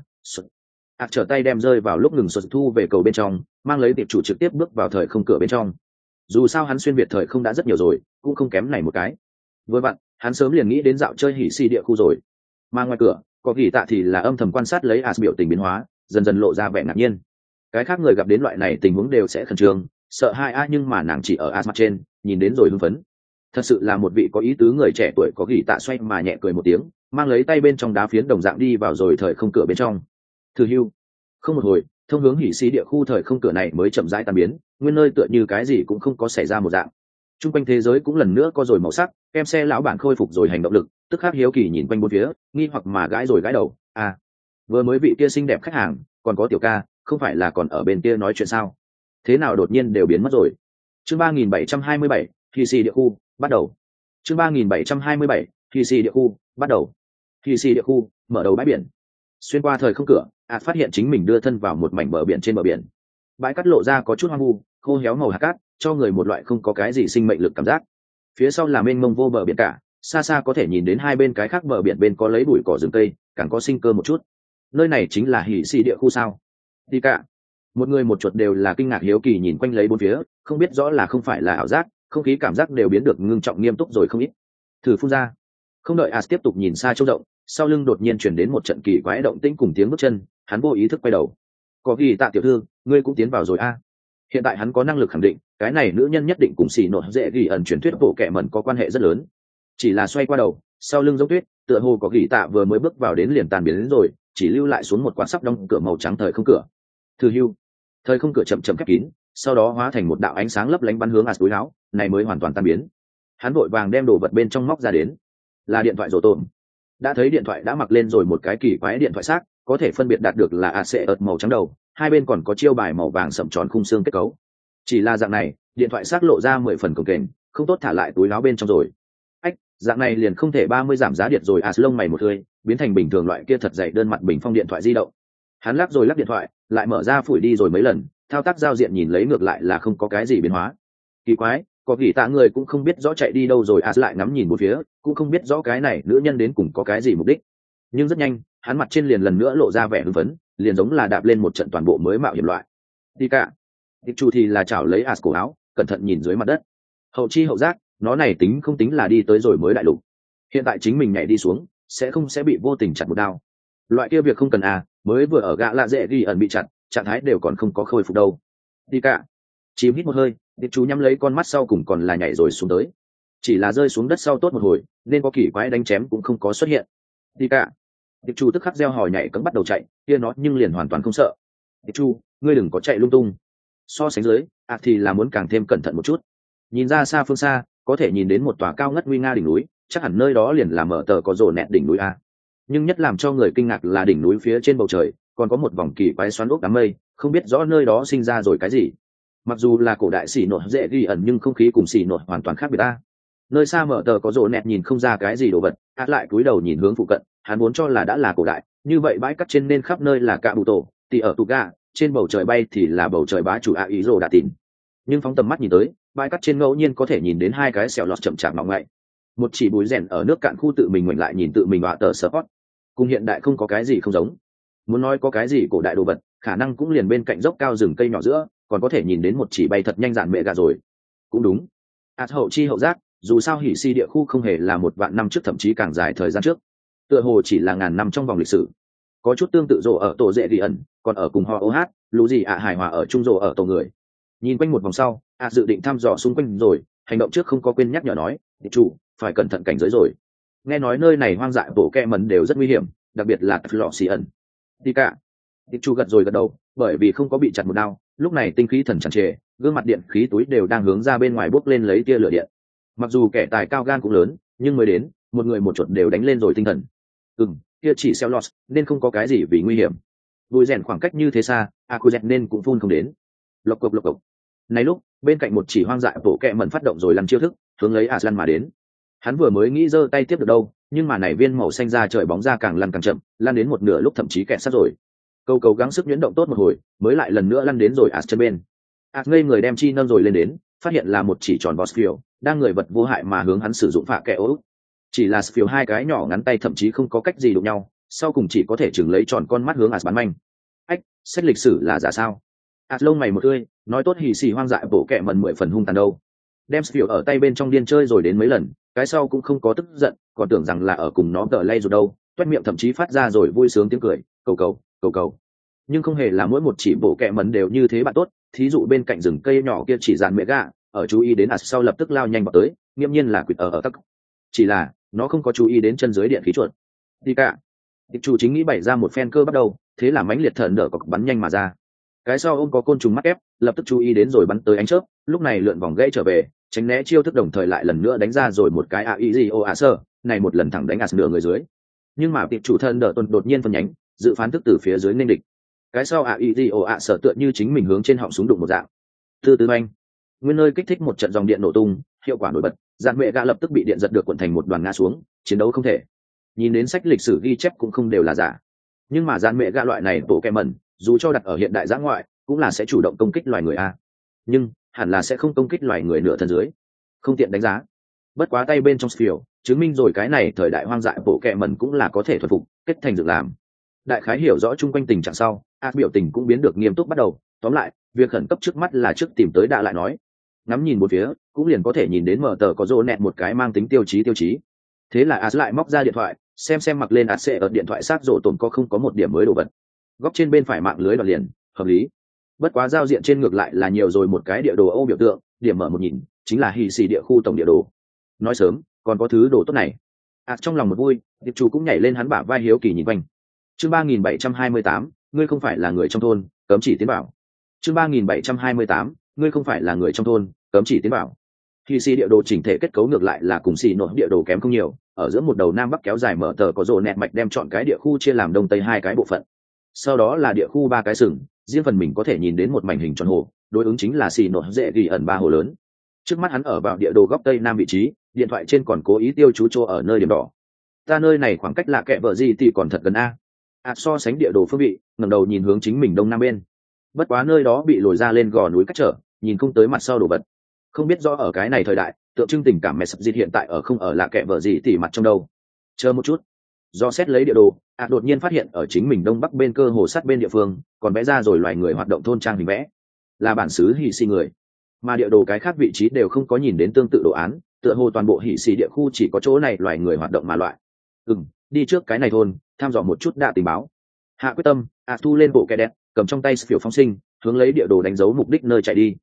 ạt trở tay đem rơi vào lúc ngừng sụt thu về cầu bên trong, mang lấy tiệp chủ trực tiếp bước vào thời không cửa bên trong. Dù sao hắn xuyên việt thời không đã rất nhiều rồi, cũng không kém này một cái. Vừa vặn hắn sớm liền nghĩ đến dạo chơi hỉ xì địa khu rồi. Mà ngoài cửa có ghi tạ thì là âm thầm quan sát lấy As biểu tình biến hóa, dần dần lộ ra vẻ ngạc nhiên. Cái khác người gặp đến loại này tình huống đều sẽ khẩn trương sợ hai a, nhưng mà nàng chỉ ở As mặt trên nhìn đến rồi hưng phấn. Thật sự là một vị có ý tứ người trẻ tuổi. Có ghi tạ xoay mà nhẹ cười một tiếng, mang lấy tay bên trong đá phiến đồng dạng đi vào rồi thời không cửa bên trong. Thử hưu. Không một hồi, thông hướng hỉ xì địa khu thời không cửa này mới chậm rãi tan biến, nguyên nơi tựa như cái gì cũng không có xảy ra một dạng. Trung quanh thế giới cũng lần nữa có rồi màu sắc, kem xe lão bản khôi phục rồi hành động lực, tức khắc hiếu kỳ nhìn quanh bốn phía, nghi hoặc mà gãi rồi gãi đầu. À, vừa mới vị kia xinh đẹp khách hàng, còn có tiểu ca, không phải là còn ở bên kia nói chuyện sao? Thế nào đột nhiên đều biến mất rồi? Chương ba nghìn bảy trăm hai mươi bảy, hỉ xì địa khu, bắt đầu. Chương ba nghìn bảy trăm hai mươi bảy, hỉ xì địa khu, bắt đầu. Hỉ xì địa khu, mở đầu bãi biển. Xuyên qua thời không cửa, ạt phát hiện chính mình đưa thân vào một mảnh bờ biển trên bờ biển. Bãi cát lộ ra có chút hoang vu, khô héo màu hạt cát, cho người một loại không có cái gì sinh mệnh lực cảm giác. Phía sau là mênh mông vô bờ biển cả, xa xa có thể nhìn đến hai bên cái khác bờ biển bên có lấy bụi cỏ rừng cây, càng có sinh cơ một chút. Nơi này chính là hỉ xì địa khu sao? Đi cả. Một người một chuột đều là kinh ngạc hiếu kỳ nhìn quanh lấy bốn phía, không biết rõ là không phải là ảo giác, không khí cảm giác đều biến được ngưng trọng nghiêm túc rồi không ít. Thử phun ra. Không đợi As tiếp tục nhìn xa trông rộng, sau lưng đột nhiên chuyển đến một trận kỳ quái động tĩnh cùng tiếng bước chân, hắn vô ý thức quay đầu. Có ghi tạ tiểu thư, ngươi cũng tiến vào rồi a? À? Hiện tại hắn có năng lực khẳng định, cái này nữ nhân nhất định cùng xì nội dễ ghi ẩn truyền thuyết bộ kệ mẩn có quan hệ rất lớn. Chỉ là xoay qua đầu, sau lưng giống tuyết, tựa hồ có ghi tạ vừa mới bước vào đến liền tàn biến đến rồi, chỉ lưu lại xuống một quán sắp đóng cửa màu trắng thời không cửa. Thử hưu. Thời không cửa chậm chậm khép kín, sau đó hóa thành một đạo ánh sáng lấp lánh bắn hướng As túi áo, này mới hoàn toàn tan biến. Hắn vội vàng đem đồ vật bên trong móc ra đến, là điện thoại rổ tồn. Đã thấy điện thoại đã mặc lên rồi một cái kỳ quái điện thoại xác, có thể phân biệt đạt được là a xê ợt màu trắng đầu, hai bên còn có chiêu bài màu vàng sậm tròn khung xương kết cấu. Chỉ là dạng này, điện thoại xác lộ ra mười phần cồng kềnh, không tốt thả lại túi áo bên trong rồi. Ách, dạng này liền không thể ba mươi giảm giá điện rồi. As lông mày một hơi, biến thành bình thường loại kia thật dày đơn mặt bình phong điện thoại di động. Hắn lắc rồi lắc điện thoại, lại mở ra phủi đi rồi mấy lần, thao tác giao diện nhìn lấy ngược lại là không có cái gì biến hóa. Kỳ quái, có ghi tạ người cũng không biết rõ chạy đi đâu rồi. As lại ngắm nhìn một phía, cũng không biết rõ cái này nữ nhân đến cùng có cái gì mục đích. Nhưng rất nhanh, hắn mặt trên liền lần nữa lộ ra vẻ hưng phấn, liền giống là đạp lên một trận toàn bộ mới mạo hiểm loại. Đi cả. Tiệp chủ thì là chảo lấy As cổ áo, cẩn thận nhìn dưới mặt đất. Hậu chi hậu giác, nó này tính không tính là đi tới rồi mới đại lục. Hiện tại chính mình nhảy đi xuống, sẽ không sẽ bị vô tình chặt một đao. Loại kia việc không cần à, mới vừa ở gã lạ dễ ghi ẩn bị chặt, trạng thái đều còn không có khôi phục đâu. Đi cả. Chìm hít một hơi, tiệp chủ nhắm lấy con mắt sau cùng còn là nhảy rồi xuống tới, chỉ là rơi xuống đất sau tốt một hồi nên có kỳ quái đánh chém cũng không có xuất hiện. Đi cả. Tiệp chủ tức khắc reo hò nhảy cẫng bắt đầu chạy, kia nó nhưng liền hoàn toàn không sợ. Tiệp chủ, ngươi đừng có chạy lung tung. So sánh dưới, à thì là muốn càng thêm cẩn thận một chút. Nhìn ra xa phương xa, có thể nhìn đến một tòa cao ngất nguy nga đỉnh núi, chắc hẳn nơi đó liền là mở tờ có rồ nẹt đỉnh núi a. Nhưng nhất làm cho người kinh ngạc là đỉnh núi phía trên bầu trời còn có một vòng kỳ quái xoắn ốc đám mây, không biết rõ nơi đó sinh ra rồi cái gì. Mặc dù là cổ đại xỉ nột dễ ghi ẩn nhưng không khí cùng xỉ nột hoàn toàn khác biệt ta. Nơi xa mở tờ có rồ nẹt nhìn không ra cái gì đồ vật, á lại cúi đầu nhìn hướng phụ cận, hắn muốn cho là đã là cổ đại, như vậy bãi cát trên nên khắp nơi là cạ bụ tổ, thì ở tù ga, trên bầu trời bay thì là bầu trời bá chủ a ý rồ đã tìm. Nhưng phóng tầm mắt nhìn tới, bãi cát trên ngẫu nhiên có thể nhìn đến hai cái xẻo lọt chậm chạp mỏng ngậy. Một chỉ búi rèn ở nước cạn khu tự mình ngoảnh lại nhìn tự mình họa tờ support. Cùng hiện đại không có cái gì không giống. Muốn nói có cái gì cổ đại đồ vật, khả năng cũng liền bên cạnh dốc cao rừng cây nhỏ giữa, còn có thể nhìn đến một chỉ bay thật nhanh dạn mẹ gà rồi. Cũng đúng. Át hậu chi hậu giác, dù sao hỉ si địa khu không hề là một vạn năm trước thậm chí càng dài thời gian trước. Tựa hồ chỉ là ngàn năm trong vòng lịch sử. Có chút tương tự rồ ở tổ dễ ghi ẩn, còn ở cùng họ ô hát, lũ gì ạ hài hòa ở trung rồ ở tổ người. Nhìn quanh một vòng sau, ạ dự định thăm dò xung quanh rồi, hành động trước không có quên nhắc nhở nói, chủ, phải cẩn thận cảnh giới rồi. Nghe nói nơi này hoang dại bộ kẹ mẩn đều rất nguy hiểm, đặc biệt là lọ xì ẩn. Đi cả. Tiệp chủ gật rồi gật đầu, bởi vì không có bị chặt một đao, lúc này tinh khí thần tràn trề, gương mặt điện khí túi đều đang hướng ra bên ngoài bốc lên lấy tia lửa điện. Mặc dù kẻ tài cao gan cũng lớn, nhưng mới đến, một người một chuột đều đánh lên rồi tinh thần. Ừm, kia chỉ xeo lọt, nên không có cái gì vì nguy hiểm. Vui rèn khoảng cách như thế xa, Akuzet nên cũng phun không đến. Lộc cộc lộc cộc. Này lúc, bên cạnh một chỉ hoang dại bộ kẹ mẩn phát động rồi lăn chiêu thức, hướng lấy Aslan mà đến. Hắn vừa mới nghĩ giơ tay tiếp được đâu, nhưng mà này viên màu xanh ra trời bóng ra càng lăn càng chậm, lăn đến một nửa lúc thậm chí kẹt sát rồi. Câu cầu gắng sức nhuyễn động tốt một hồi, mới lại lần nữa lăn đến rồi As chân bên. As ngây người đem chi nâng rồi lên đến, phát hiện là một chỉ tròn boss phiêu, đang người vật vô hại mà hướng hắn sử dụng phạ kẹ ố. Chỉ là phiêu hai cái nhỏ ngắn tay thậm chí không có cách gì đụng nhau, sau cùng chỉ có thể chừng lấy tròn con mắt hướng As bắn manh. Ách, xét lịch sử là giả sao? As lông mày một tươi, nói tốt hỉ xì hoang dại bổ kẹ mần mười phần hung tàn đâu. Đem phiêu ở tay bên trong điên chơi rồi đến mấy lần, cái sau cũng không có tức giận, còn tưởng rằng là ở cùng nó tờ lay rồi đâu, toét miệng thậm chí phát ra rồi vui sướng tiếng cười, cầu cầu, cầu cầu. Nhưng không hề là mỗi một chỉ bộ kẹ mẩn đều như thế bạn tốt, thí dụ bên cạnh rừng cây nhỏ kia chỉ dàn mẹ gà, ở chú ý đến As sau lập tức lao nhanh vào tới, nghiêm nhiên là quỵt ở ở tắc. Chỉ là nó không có chú ý đến chân dưới điện khí chuột. Đi cả. Tiệp chủ chính nghĩ bày ra một phen cơ bắt đầu, thế là mãnh liệt thần nở cọc bắn nhanh mà ra. Cái sau ôm có côn trùng mắt ép, lập tức chú ý đến rồi bắn tới ánh chớp, lúc này lượn vòng gãy trở về, tránh né chiêu thức đồng thời lại lần nữa đánh ra rồi một cái a i g o a sơ, này một lần thẳng đánh As nửa người dưới. Nhưng mà tiệp chủ thần đỡ tuần đột nhiên phân nhánh, dự phán thức từ phía dưới nên địch. Cái sau a i g o a sơ tựa như chính mình hướng trên họng súng đụng một dạng. Từ từ anh, nguyên nơi kích thích một trận dòng điện nổ tung, hiệu quả nổi bật, dàn mẹ gã lập tức bị điện giật được cuộn thành một đoàn ngã xuống, chiến đấu không thể. Nhìn đến sách lịch sử ghi chép cũng không đều là giả, nhưng mà dàn mẹ gã loại này bộ kẹ mẩn, dù cho đặt ở hiện đại giã ngoại, cũng là sẽ chủ động công kích loài người a. Nhưng hẳn là sẽ không công kích loài người nửa thân dưới, không tiện đánh giá. Bất quá tay bên trong phiểu chứng minh rồi cái này thời đại hoang dại bộ kẹ mẩn cũng là có thể thuần phục, kết thành dựng làm. Đại khái hiểu rõ chung quanh tình trạng sau, As biểu tình cũng biến được nghiêm túc bắt đầu. Tóm lại, việc khẩn cấp trước mắt là trước tìm tới đạ lại nói. Ngắm nhìn một phía, cũng liền có thể nhìn đến mở tờ có rô nẹt một cái mang tính tiêu chí tiêu chí. Thế là As lại móc ra điện thoại, xem xem mặc lên As sẽ ở điện thoại xác rộ tồn có không có một điểm mới đồ vật. Góc trên bên phải mạng lưới đoạn liền, hợp lý. Bất quá giao diện trên ngược lại là nhiều rồi một cái địa đồ ô biểu tượng, điểm mở một nhìn, chính là hì xì địa khu tổng địa đồ. Nói sớm, còn có thứ đồ tốt này. As trong lòng một vui, tiệp chủ cũng nhảy lên hắn bả vai hiếu kỳ nhìn quanh. Chương ba nghìn bảy trăm hai mươi tám, ngươi không phải là người trong thôn, cấm chỉ tiến bảo. Chương ba nghìn bảy trăm hai mươi tám, ngươi không phải là người trong thôn, cấm chỉ tiến bảo. Hì xì địa đồ chỉnh thể kết cấu ngược lại là cùng xì nội địa đồ kém không nhiều, ở giữa một đầu nam bắc kéo dài mở tờ có rồ nẹt mạch đem chọn cái địa khu chia làm đông tây hai cái bộ phận. Sau đó là địa khu ba cái sừng, riêng phần mình có thể nhìn đến một mảnh hình tròn hồ, đối ứng chính là xì nội dễ ghi ẩn ba hồ lớn. Trước mắt hắn ở vào địa đồ góc tây nam vị trí, điện thoại trên còn cố ý tiêu chú chỗ ở nơi điểm đỏ. Ta nơi này khoảng cách lạ kệ vợ gì thì còn thật gần a. À, so sánh địa đồ phương vị, ngẩng đầu nhìn hướng chính mình đông nam bên. Bất quá nơi đó bị lồi ra lên gò núi cách trở, nhìn không tới mặt sau đồ vật. Không biết do ở cái này thời đại, tượng trưng tình cảm mẹ sập dịch hiện tại ở không ở lạ kệ vợ gì thì mặt trong đâu. Chờ một chút. Do xét lấy địa đồ, à đột nhiên phát hiện ở chính mình đông bắc bên cơ hồ sát bên địa phương, còn vẽ ra rồi loài người hoạt động thôn trang hình vẽ. Là bản xứ hỉ xì người. Mà địa đồ cái khác vị trí đều không có nhìn đến tương tự đồ án, tựa hồ toàn bộ hỉ xì địa khu chỉ có chỗ này loài người hoạt động mà loại. Ừm, đi trước cái này thôn, tham dò một chút đạ tình báo. Hạ quyết tâm, à thu lên bộ kẻ đẹp, cầm trong tay phiểu phóng sinh, hướng lấy địa đồ đánh dấu mục đích nơi chạy đi.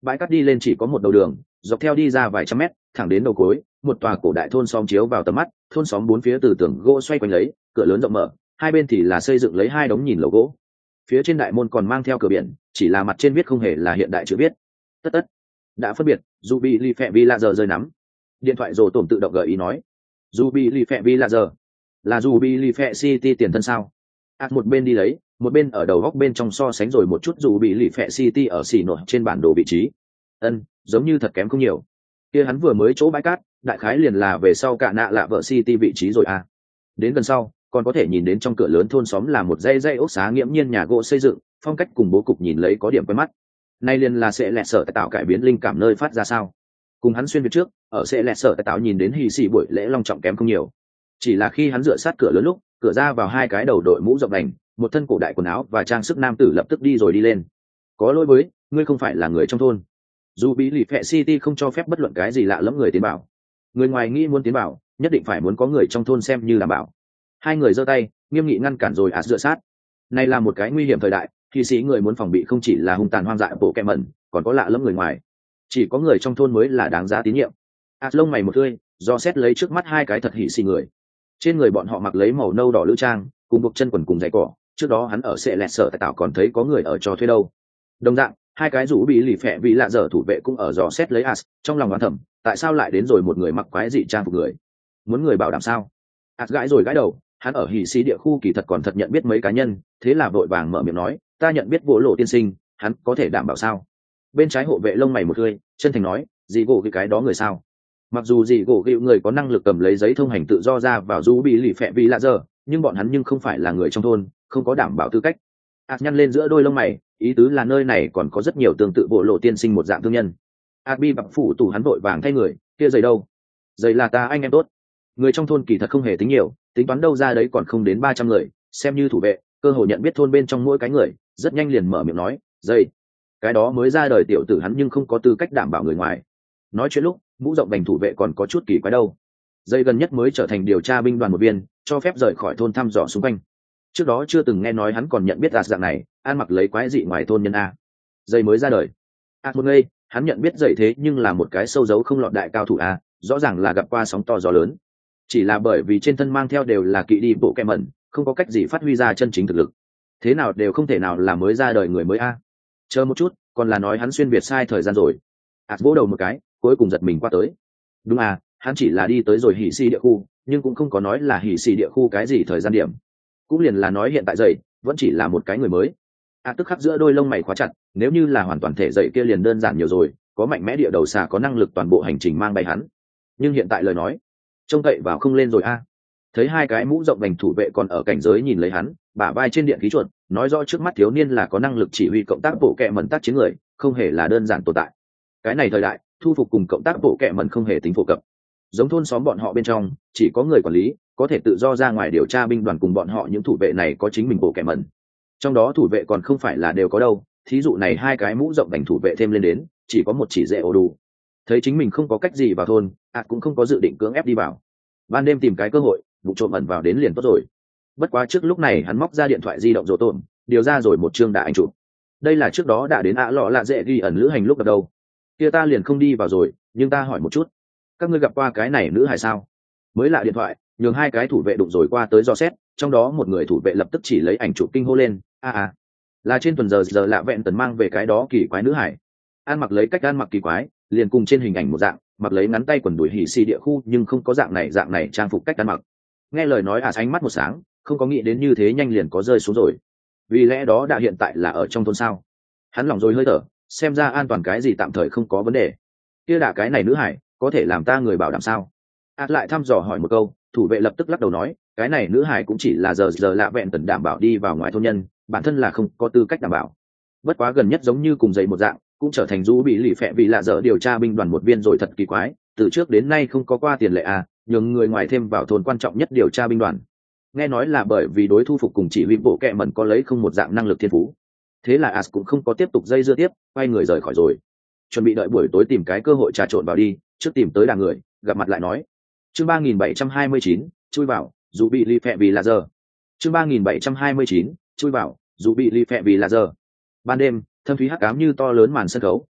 Bãi cát đi lên chỉ có một đầu đường, dọc theo đi ra vài trăm mét, thẳng đến đầu cuối, một tòa cổ đại thôn xóm chiếu vào tầm mắt. Thôn xóm bốn phía từ tường gỗ xoay quanh lấy, cửa lớn rộng mở, hai bên thì là xây dựng lấy hai đống nhìn lầu gỗ. Phía trên đại môn còn mang theo cửa biển, chỉ là mặt trên viết không hề là hiện đại chữ viết. Tất tất đã phân biệt, Ruby Lee Phẹ Vi là giờ rơi nắm. Điện thoại rồ tổm tự động gợi ý nói, Ruby Lee Phẹ Vi là giờ là Ruby Lee Phẹ City tiền thân sao? Ác một bên đi lấy, một bên ở đầu góc bên trong so sánh rồi một chút Ruby Lee Phẹ City ở xì nội trên bản đồ vị trí. Ân, giống như thật kém không nhiều. Kia hắn vừa mới chỗ bãi cát, đại khái liền là về sau cả nạ lạ vợ City vị trí rồi à. Đến gần sau, còn có thể nhìn đến trong cửa lớn thôn xóm là một dãy dãy ốc xá nghiễm nhiên nhà gỗ xây dựng, phong cách cùng bố cục nhìn lấy có điểm quen mắt. Nay liền là sẽ lẹt sở tạo cải biến linh cảm nơi phát ra sao? Cùng hắn xuyên việt trước, ở sẽ lẹt sở tạo nhìn đến hì xì buổi lễ long trọng kém không nhiều. Chỉ là khi hắn dựa sát cửa lớn lúc, cửa ra vào hai cái đầu đội mũ rộng đành, một thân cổ đại quần áo và trang sức nam tử lập tức đi rồi đi lên. Có lỗi với, ngươi không phải là người trong thôn. Dù bí lì phệ City không cho phép bất luận cái gì lạ lẫm người tiến bảo. Người ngoài nghĩ muốn tiến bảo, nhất định phải muốn có người trong thôn xem như đảm bảo. Hai người giơ tay, nghiêm nghị ngăn cản rồi ạt dựa sát. Này là một cái nguy hiểm thời đại, khi sĩ người muốn phòng bị không chỉ là hung tàn hoang dại bộ kẹ mẩn, còn có lạ lẫm người ngoài. Chỉ có người trong thôn mới là đáng giá tín nhiệm. ạt lông mày một tươi, do xét lấy trước mắt hai cái thật hỉ xì người. Trên người bọn họ mặc lấy màu nâu đỏ lữ trang, cùng buộc chân quần cùng giày cỏ. Trước đó hắn ở sẽ lẹt sở tại tạo còn thấy có người ở cho thuê đâu. Đồng dạng, hai cái rủ bị lì phẹ vì lạ dở thủ vệ cũng ở dò xét lấy as trong lòng đoán thầm, tại sao lại đến rồi một người mặc quái dị trang phục người, muốn người bảo đảm sao? As gãi rồi gãi đầu, hắn ở hỉ xí địa khu kỳ thật còn thật nhận biết mấy cá nhân, thế là vội vàng mở miệng nói, ta nhận biết vỗ lộ tiên sinh, hắn có thể đảm bảo sao? Bên trái hộ vệ lông mày một tươi, chân thành nói, gì gỗ cái cái đó người sao? Mặc dù gì gỗ gịu người có năng lực cầm lấy giấy thông hành tự do ra vào rủ bị lì phẹ vì lạ dở, nhưng bọn hắn nhưng không phải là người trong thôn, không có đảm bảo tư cách. As nhăn lên giữa đôi lông mày, ý tứ là nơi này còn có rất nhiều tương tự bộ lộ tiên sinh một dạng thương nhân. Abi bập phủ tủ hắn vội vàng thay người, kia giày đâu? Giày là ta anh em tốt. Người trong thôn kỳ thật không hề tính nhiều, tính toán đâu ra đấy còn không đến ba trăm người, xem như thủ vệ, cơ hội nhận biết thôn bên trong mỗi cái người, rất nhanh liền mở miệng nói, giày. Cái đó mới ra đời tiểu tử hắn nhưng không có tư cách đảm bảo người ngoài. Nói chuyện lúc, mũ rộng đành thủ vệ còn có chút kỳ quái đâu. Giày gần nhất mới trở thành điều tra binh đoàn một viên, cho phép rời khỏi thôn thăm dò xung quanh. Trước đó chưa từng nghe nói hắn còn nhận biết ạt dạng này, ăn mặc lấy quái dị ngoài thôn nhân a. Giày mới ra đời. ạt một ngây, hắn nhận biết giày thế nhưng là một cái sâu dấu không lọt đại cao thủ a, rõ ràng là gặp qua sóng to gió lớn. Chỉ là bởi vì trên thân mang theo đều là kỵ đi bộ kẹ mẩn, không có cách gì phát huy ra chân chính thực lực. Thế nào đều không thể nào là mới ra đời người mới a. Chờ một chút, còn là nói hắn xuyên việt sai thời gian rồi. ạt vỗ đầu một cái, cuối cùng giật mình qua tới. Đúng à, hắn chỉ là đi tới rồi hỉ xì địa khu, nhưng cũng không có nói là hỉ xì địa khu cái gì thời gian điểm. Cũng liền là nói hiện tại dậy vẫn chỉ là một cái người mới. A tức khắc giữa đôi lông mày khóa chặt, nếu như là hoàn toàn thể dậy kia liền đơn giản nhiều rồi, có mạnh mẽ địa đầu xà có năng lực toàn bộ hành trình mang bay hắn. Nhưng hiện tại lời nói, trông cậy vào không lên rồi a. Thấy hai cái mũ rộng vành thủ vệ còn ở cảnh giới nhìn lấy hắn, bả vai trên điện khí chuột, nói rõ trước mắt thiếu niên là có năng lực chỉ huy cộng tác bộ kệ mẩn tác chiến người, không hề là đơn giản tồn tại. Cái này thời đại, thu phục cùng cộng tác bộ kệ mẩn không hề tính phổ cập. Giống thôn xóm bọn họ bên trong, chỉ có người quản lý có thể tự do ra ngoài điều tra binh đoàn cùng bọn họ những thủ vệ này có chính mình bộ kẻ mẩn. Trong đó thủ vệ còn không phải là đều có đâu, thí dụ này hai cái mũ rộng đành thủ vệ thêm lên đến, chỉ có một chỉ dễ ổ đủ. Thấy chính mình không có cách gì vào thôn, ạt cũng không có dự định cưỡng ép đi vào. Ban đêm tìm cái cơ hội, vụ trộm ẩn vào đến liền tốt rồi. Bất quá trước lúc này hắn móc ra điện thoại di động rồ tổn, điều ra rồi một chương đã ảnh chụp. Đây là trước đó đã đến ạ lọ lạ dễ ghi ẩn lữ hành lúc ở đâu. Kia ta liền không đi vào rồi, nhưng ta hỏi một chút, các ngươi gặp qua cái này nữ hài sao? Mới lạ điện thoại, nhường hai cái thủ vệ đụng rồi qua tới dò xét, trong đó một người thủ vệ lập tức chỉ lấy ảnh chụp kinh hô lên, a a, là trên tuần giờ giờ lạ vẹn tần mang về cái đó kỳ quái nữ hải. An mặc lấy cách ăn mặc kỳ quái, liền cùng trên hình ảnh một dạng, mặc lấy ngắn tay quần đùi hỉ xì địa khu, nhưng không có dạng này dạng này trang phục cách ăn mặc. Nghe lời nói à ánh mắt một sáng, không có nghĩ đến như thế nhanh liền có rơi xuống rồi. Vì lẽ đó đã hiện tại là ở trong thôn sao? Hắn lòng rồi hơi thở, xem ra an toàn cái gì tạm thời không có vấn đề. Kia đả cái này nữ hải, có thể làm ta người bảo đảm sao? Át lại thăm dò hỏi một câu, thủ vệ lập tức lắc đầu nói, cái này nữ hải cũng chỉ là giờ giờ lạ vẹn tần đảm bảo đi vào ngoài thôn nhân, bản thân là không có tư cách đảm bảo. Bất quá gần nhất giống như cùng giày một dạng, cũng trở thành du bị lì phẹ vì lạ dở điều tra binh đoàn một viên rồi thật kỳ quái, từ trước đến nay không có qua tiền lệ à, nhường người ngoài thêm vào thôn quan trọng nhất điều tra binh đoàn. Nghe nói là bởi vì đối thu phục cùng chỉ huy bộ kệ mẩn có lấy không một dạng năng lực thiên phú. Thế là As cũng không có tiếp tục dây dưa tiếp, quay người rời khỏi rồi. Chuẩn bị đợi buổi tối tìm cái cơ hội trà trộn vào đi, trước tìm tới đàn người, gặp mặt lại nói. Chương ba nghìn bảy trăm hai mươi chín, chui vào, dù bị ly phẹ vì là giờ. Chương ba nghìn bảy trăm hai mươi chín, chui vào, dù bị ly phẹ vì là giờ. Ban đêm, thâm thúy hắc ám như to lớn màn sân khấu,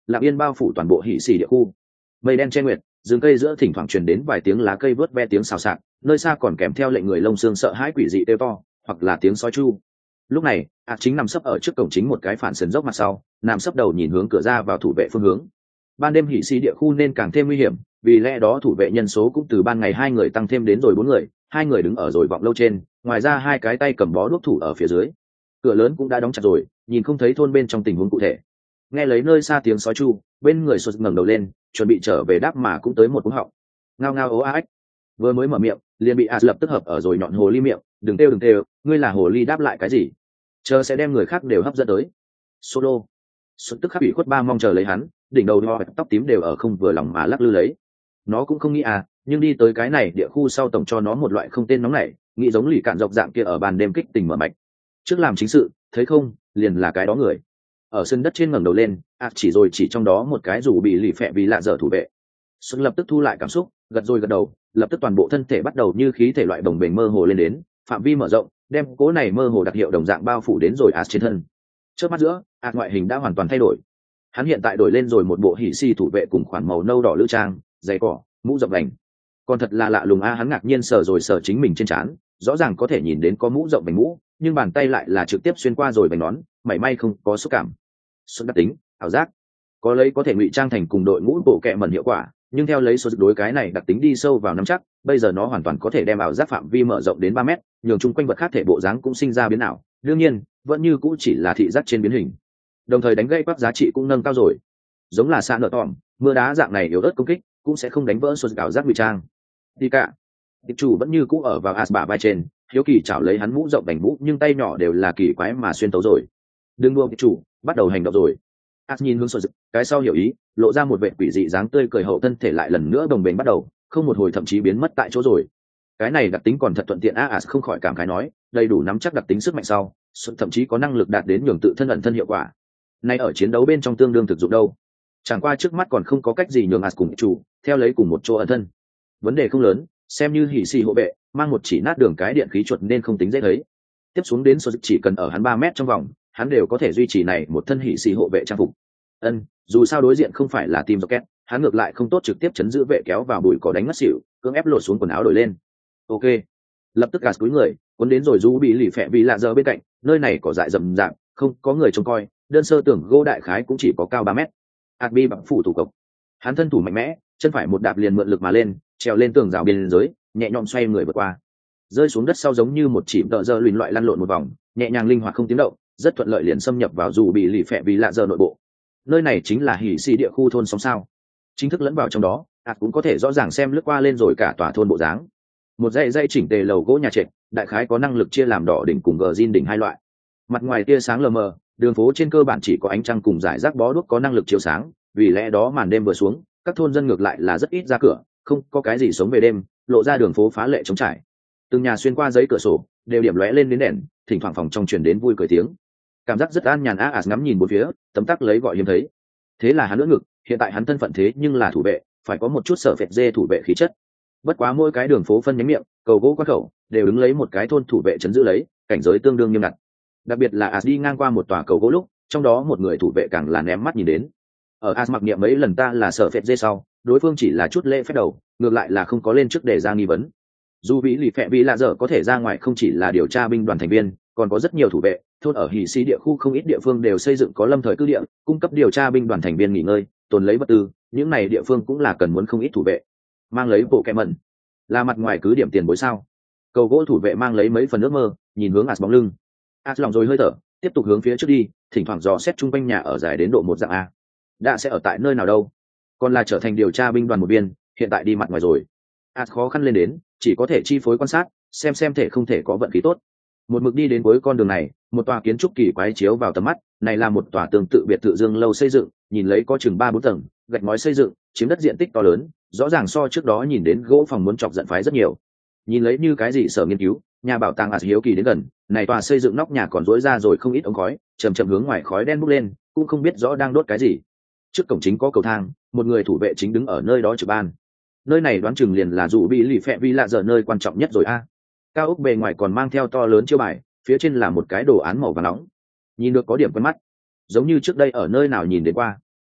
lặng yên bao phủ toàn bộ hỉ xì địa khu. Mây đen che nguyệt, rừng cây giữa thỉnh thoảng truyền đến vài tiếng lá cây vớt ve tiếng xào xạc, nơi xa còn kèm theo lệnh người lông xương sợ hãi quỷ dị kêu to, hoặc là tiếng sói chu. Lúc này, ạt chính nằm sấp ở trước cổng chính một cái phản sườn dốc mặt sau, nằm sấp đầu nhìn hướng cửa ra vào thủ vệ phương hướng. Ban đêm hỉ xì địa khu nên càng thêm nguy hiểm, vì lẽ đó thủ vệ nhân số cũng từ ban ngày hai người tăng thêm đến rồi bốn người, hai người đứng ở rồi vọng lâu trên, ngoài ra hai cái tay cầm bó đuốc thủ ở phía dưới. Cửa lớn cũng đã đóng chặt rồi, nhìn không thấy thôn bên trong tình huống cụ thể. Nghe lấy nơi xa tiếng sói chu, bên người sụt ngẩng đầu lên, chuẩn bị trở về đáp mà cũng tới một cú họng. Ngao ngao ố a ếch. Vừa mới mở miệng, liền bị as lập tức hợp ở rồi nhọn hồ ly miệng, đừng kêu đừng kêu, ngươi là hồ ly đáp lại cái gì? Chờ sẽ đem người khác đều hấp dẫn tới. Solo. Sụt tức khắc bị khuất ba mong chờ lấy hắn, đỉnh đầu đo tóc tím đều ở không vừa lòng mà lắc lư lấy. Nó cũng không nghĩ à, nhưng đi tới cái này địa khu sau tổng cho nó một loại không tên nóng nảy, nghĩ giống lì cạn dọc dạng kia ở bàn đêm kích tình mở mạch. Trước làm chính sự, thấy không, liền là cái đó người. Ở sân đất trên ngẩng đầu lên, ạt chỉ rồi chỉ trong đó một cái dù bị lì phẹ vì lạ dở thủ vệ. Xuân lập tức thu lại cảm xúc, gật rồi gật đầu, lập tức toàn bộ thân thể bắt đầu như khí thể loại bồng bềnh mơ hồ lên đến, phạm vi mở rộng, đem cố này mơ hồ đặc hiệu đồng dạng bao phủ đến rồi ạt trên thân. Trước mắt giữa, ạt ngoại hình đã hoàn toàn thay đổi. Hắn hiện tại đổi lên rồi một bộ hỉ xi thủ vệ cùng khoản màu nâu đỏ lữ trang, giày cỏ, mũ rộng vành. Còn thật là lạ lùng a, hắn ngạc nhiên sờ rồi sờ chính mình trên trán, rõ ràng có thể nhìn đến có mũ rộng vành mũ, nhưng bàn tay lại là trực tiếp xuyên qua rồi vành nón, mảy may không có xúc cảm. Xuân đặc tính, ảo giác, có lấy có thể ngụy trang thành cùng đội ngũ bộ kệ mẩn hiệu quả, nhưng theo lấy số đối cái này đặc tính đi sâu vào nắm chắc, bây giờ nó hoàn toàn có thể đem ảo giác phạm vi mở rộng đến ba mét, nhường chung quanh vật khác thể bộ dáng cũng sinh ra biến ảo. Đương nhiên, vẫn như cũ chỉ là thị giác trên biến hình. Đồng thời đánh gây quắc giá trị cũng nâng cao rồi. Giống là xạ nợ tỏm, mưa đá dạng này yếu ớt công kích, cũng sẽ không đánh vỡ số ảo giác ngụy trang. Đi cả, tiệp chủ vẫn như cũ ở vào as bả vai trên, hiếu kỳ chảo lấy hắn mũ rộng đành mũ, nhưng tay nhỏ đều là kỳ quái mà xuyên tấu rồi. Đừng đua tiệp chủ, bắt đầu hành động rồi. As nhìn hướng sôi rực, cái sau hiểu ý, lộ ra một vẻ quỷ dị dáng tươi cười, hậu thân thể lại lần nữa đồng bền bắt đầu, không một hồi thậm chí biến mất tại chỗ rồi. Cái này đặc tính còn thật thuận tiện a. As không khỏi cảm khái nói, đầy đủ nắm chắc đặc tính sức mạnh sau, Xuân thậm chí có năng lực đạt đến nhường tự thân ẩn thân hiệu quả. Nay ở chiến đấu bên trong tương đương thực dụng đâu. Chẳng qua trước mắt còn không có cách gì nhường As cùng chủ theo lấy cùng một chỗ ẩn thân. Vấn đề không lớn, xem như hỉ xì hộ vệ, mang một chỉ nát đường cái điện khí chuột nên không tính dễ thấy. Tiếp xuống đến số chỉ cần ở hắn ba mét trong vòng, hắn đều có thể duy trì này một thân hỉ xì hộ vệ trang phục. Ân, dù sao đối diện không phải là team rocket, hắn ngược lại không tốt trực tiếp chấn giữ vệ kéo vào bụi cỏ đánh mất xỉu, cưỡng ép lột xuống quần áo đổi lên. Ok, lập tức gạt cúi người, cuốn đến rồi rú bị lì phẹ vì lạ giờ bên cạnh, nơi này có dại rậm rạp, không có người trông coi, đơn sơ tưởng gỗ đại khái cũng chỉ có cao ba mét. Adbi bằng phủ thủ cộc, hắn thân thủ mạnh mẽ, chân phải một đạp liền mượn lực mà lên, trèo lên tường rào biên giới, nhẹ nhõm xoay người vượt qua, rơi xuống đất sau giống như một chỉ tợ dơ lùn loại lăn lộn một vòng, nhẹ nhàng linh hoạt không tiếng động, rất thuận lợi liền xâm nhập vào dù bị lì phẹ vì lạ giờ nội bộ. Nơi này chính là hỉ xì địa khu thôn sóng sao, chính thức lẫn vào trong đó, ạt cũng có thể rõ ràng xem lướt qua lên rồi cả tòa thôn bộ dáng. Một dãy dãy chỉnh tề lầu gỗ nhà trệt, đại khái có năng lực chia làm đỏ đỉnh cùng gờ zin đỉnh hai loại. Mặt ngoài tia sáng lờ mờ, đường phố trên cơ bản chỉ có ánh trăng cùng rải rác bó đuốc có năng lực chiếu sáng, vì lẽ đó màn đêm vừa xuống, các thôn dân ngược lại là rất ít ra cửa, không có cái gì sống về đêm, lộ ra đường phố phá lệ trống trải. Từng nhà xuyên qua giấy cửa sổ đều điểm lóe lên đến đèn, thỉnh thoảng phòng trong truyền đến vui cười tiếng. Cảm giác rất an nhàn. a as ngắm nhìn bốn phía, tấm tắc lấy gọi hiếm thấy. Thế là hắn lưỡng ngực, hiện tại hắn thân phận thế nhưng là thủ vệ, phải có một chút sở phệt dê thủ vệ khí chất. Bất quá mỗi cái đường phố phân nhánh miệng, cầu gỗ quan khẩu đều đứng lấy một cái thôn thủ vệ chấn giữ lấy, cảnh giới tương đương nghiêm ngặt. Đặc biệt là as đi ngang qua một tòa cầu gỗ lúc, trong đó một người thủ vệ càng là ném mắt nhìn đến. Ở as mặc niệm mấy lần ta là sở phệt dê sau, đối phương chỉ là chút lễ phép đầu, ngược lại là không có lên trước để ra nghi vấn. Dù vĩ lì phẹ vì lạ dở có thể ra ngoài không chỉ là điều tra binh đoàn thành viên, còn có rất nhiều thủ vệ. Thôn ở hỉ xì địa khu không ít địa phương đều xây dựng có lâm thời cư địa, cung cấp điều tra binh đoàn thành viên nghỉ ngơi, tồn lấy vật tư. Những này địa phương cũng là cần muốn không ít thủ vệ. Mang lấy bộ kẹ mẩn, là mặt ngoài cứ điểm tiền bối sao? Cầu gỗ thủ vệ mang lấy mấy phần nước mơ, nhìn hướng as bóng lưng. As lòng rồi hơi thở, tiếp tục hướng phía trước đi, thỉnh thoảng dò xét chung quanh nhà ở dài đến độ một dạng a. Đã sẽ ở tại nơi nào đâu? Còn là trở thành điều tra binh đoàn một viên, hiện tại đi mặt ngoài rồi. As khó khăn lên đến, chỉ có thể chi phối quan sát, xem xem thể không thể có vận khí tốt. Một mực đi đến cuối con đường này, một tòa kiến trúc kỳ quái chiếu vào tầm mắt. Này là một tòa tương tự biệt thự dương lâu xây dựng, nhìn lấy có chừng ba bốn tầng, gạch ngói xây dựng, chiếm đất diện tích to lớn, rõ ràng so trước đó nhìn đến gỗ phòng muốn chọc giận phái rất nhiều. Nhìn lấy như cái gì sở nghiên cứu, nhà bảo tàng as hiếu kỳ đến gần, này tòa xây dựng nóc nhà còn rỗi ra rồi không ít ống khói, chầm chậm hướng ngoài khói đen bốc lên, cũng không biết rõ đang đốt cái gì. Trước cổng chính có cầu thang, một người thủ vệ chính đứng ở nơi đó trực ban. Nơi này đoán chừng liền là dụ bị lì phẹ vi lạ giờ nơi quan trọng nhất rồi a. Cao ốc bề ngoài còn mang theo to lớn chiêu bài, phía trên là một cái đồ án màu vàng nóng, nhìn được có điểm quen mắt, giống như trước đây ở nơi nào nhìn đến qua.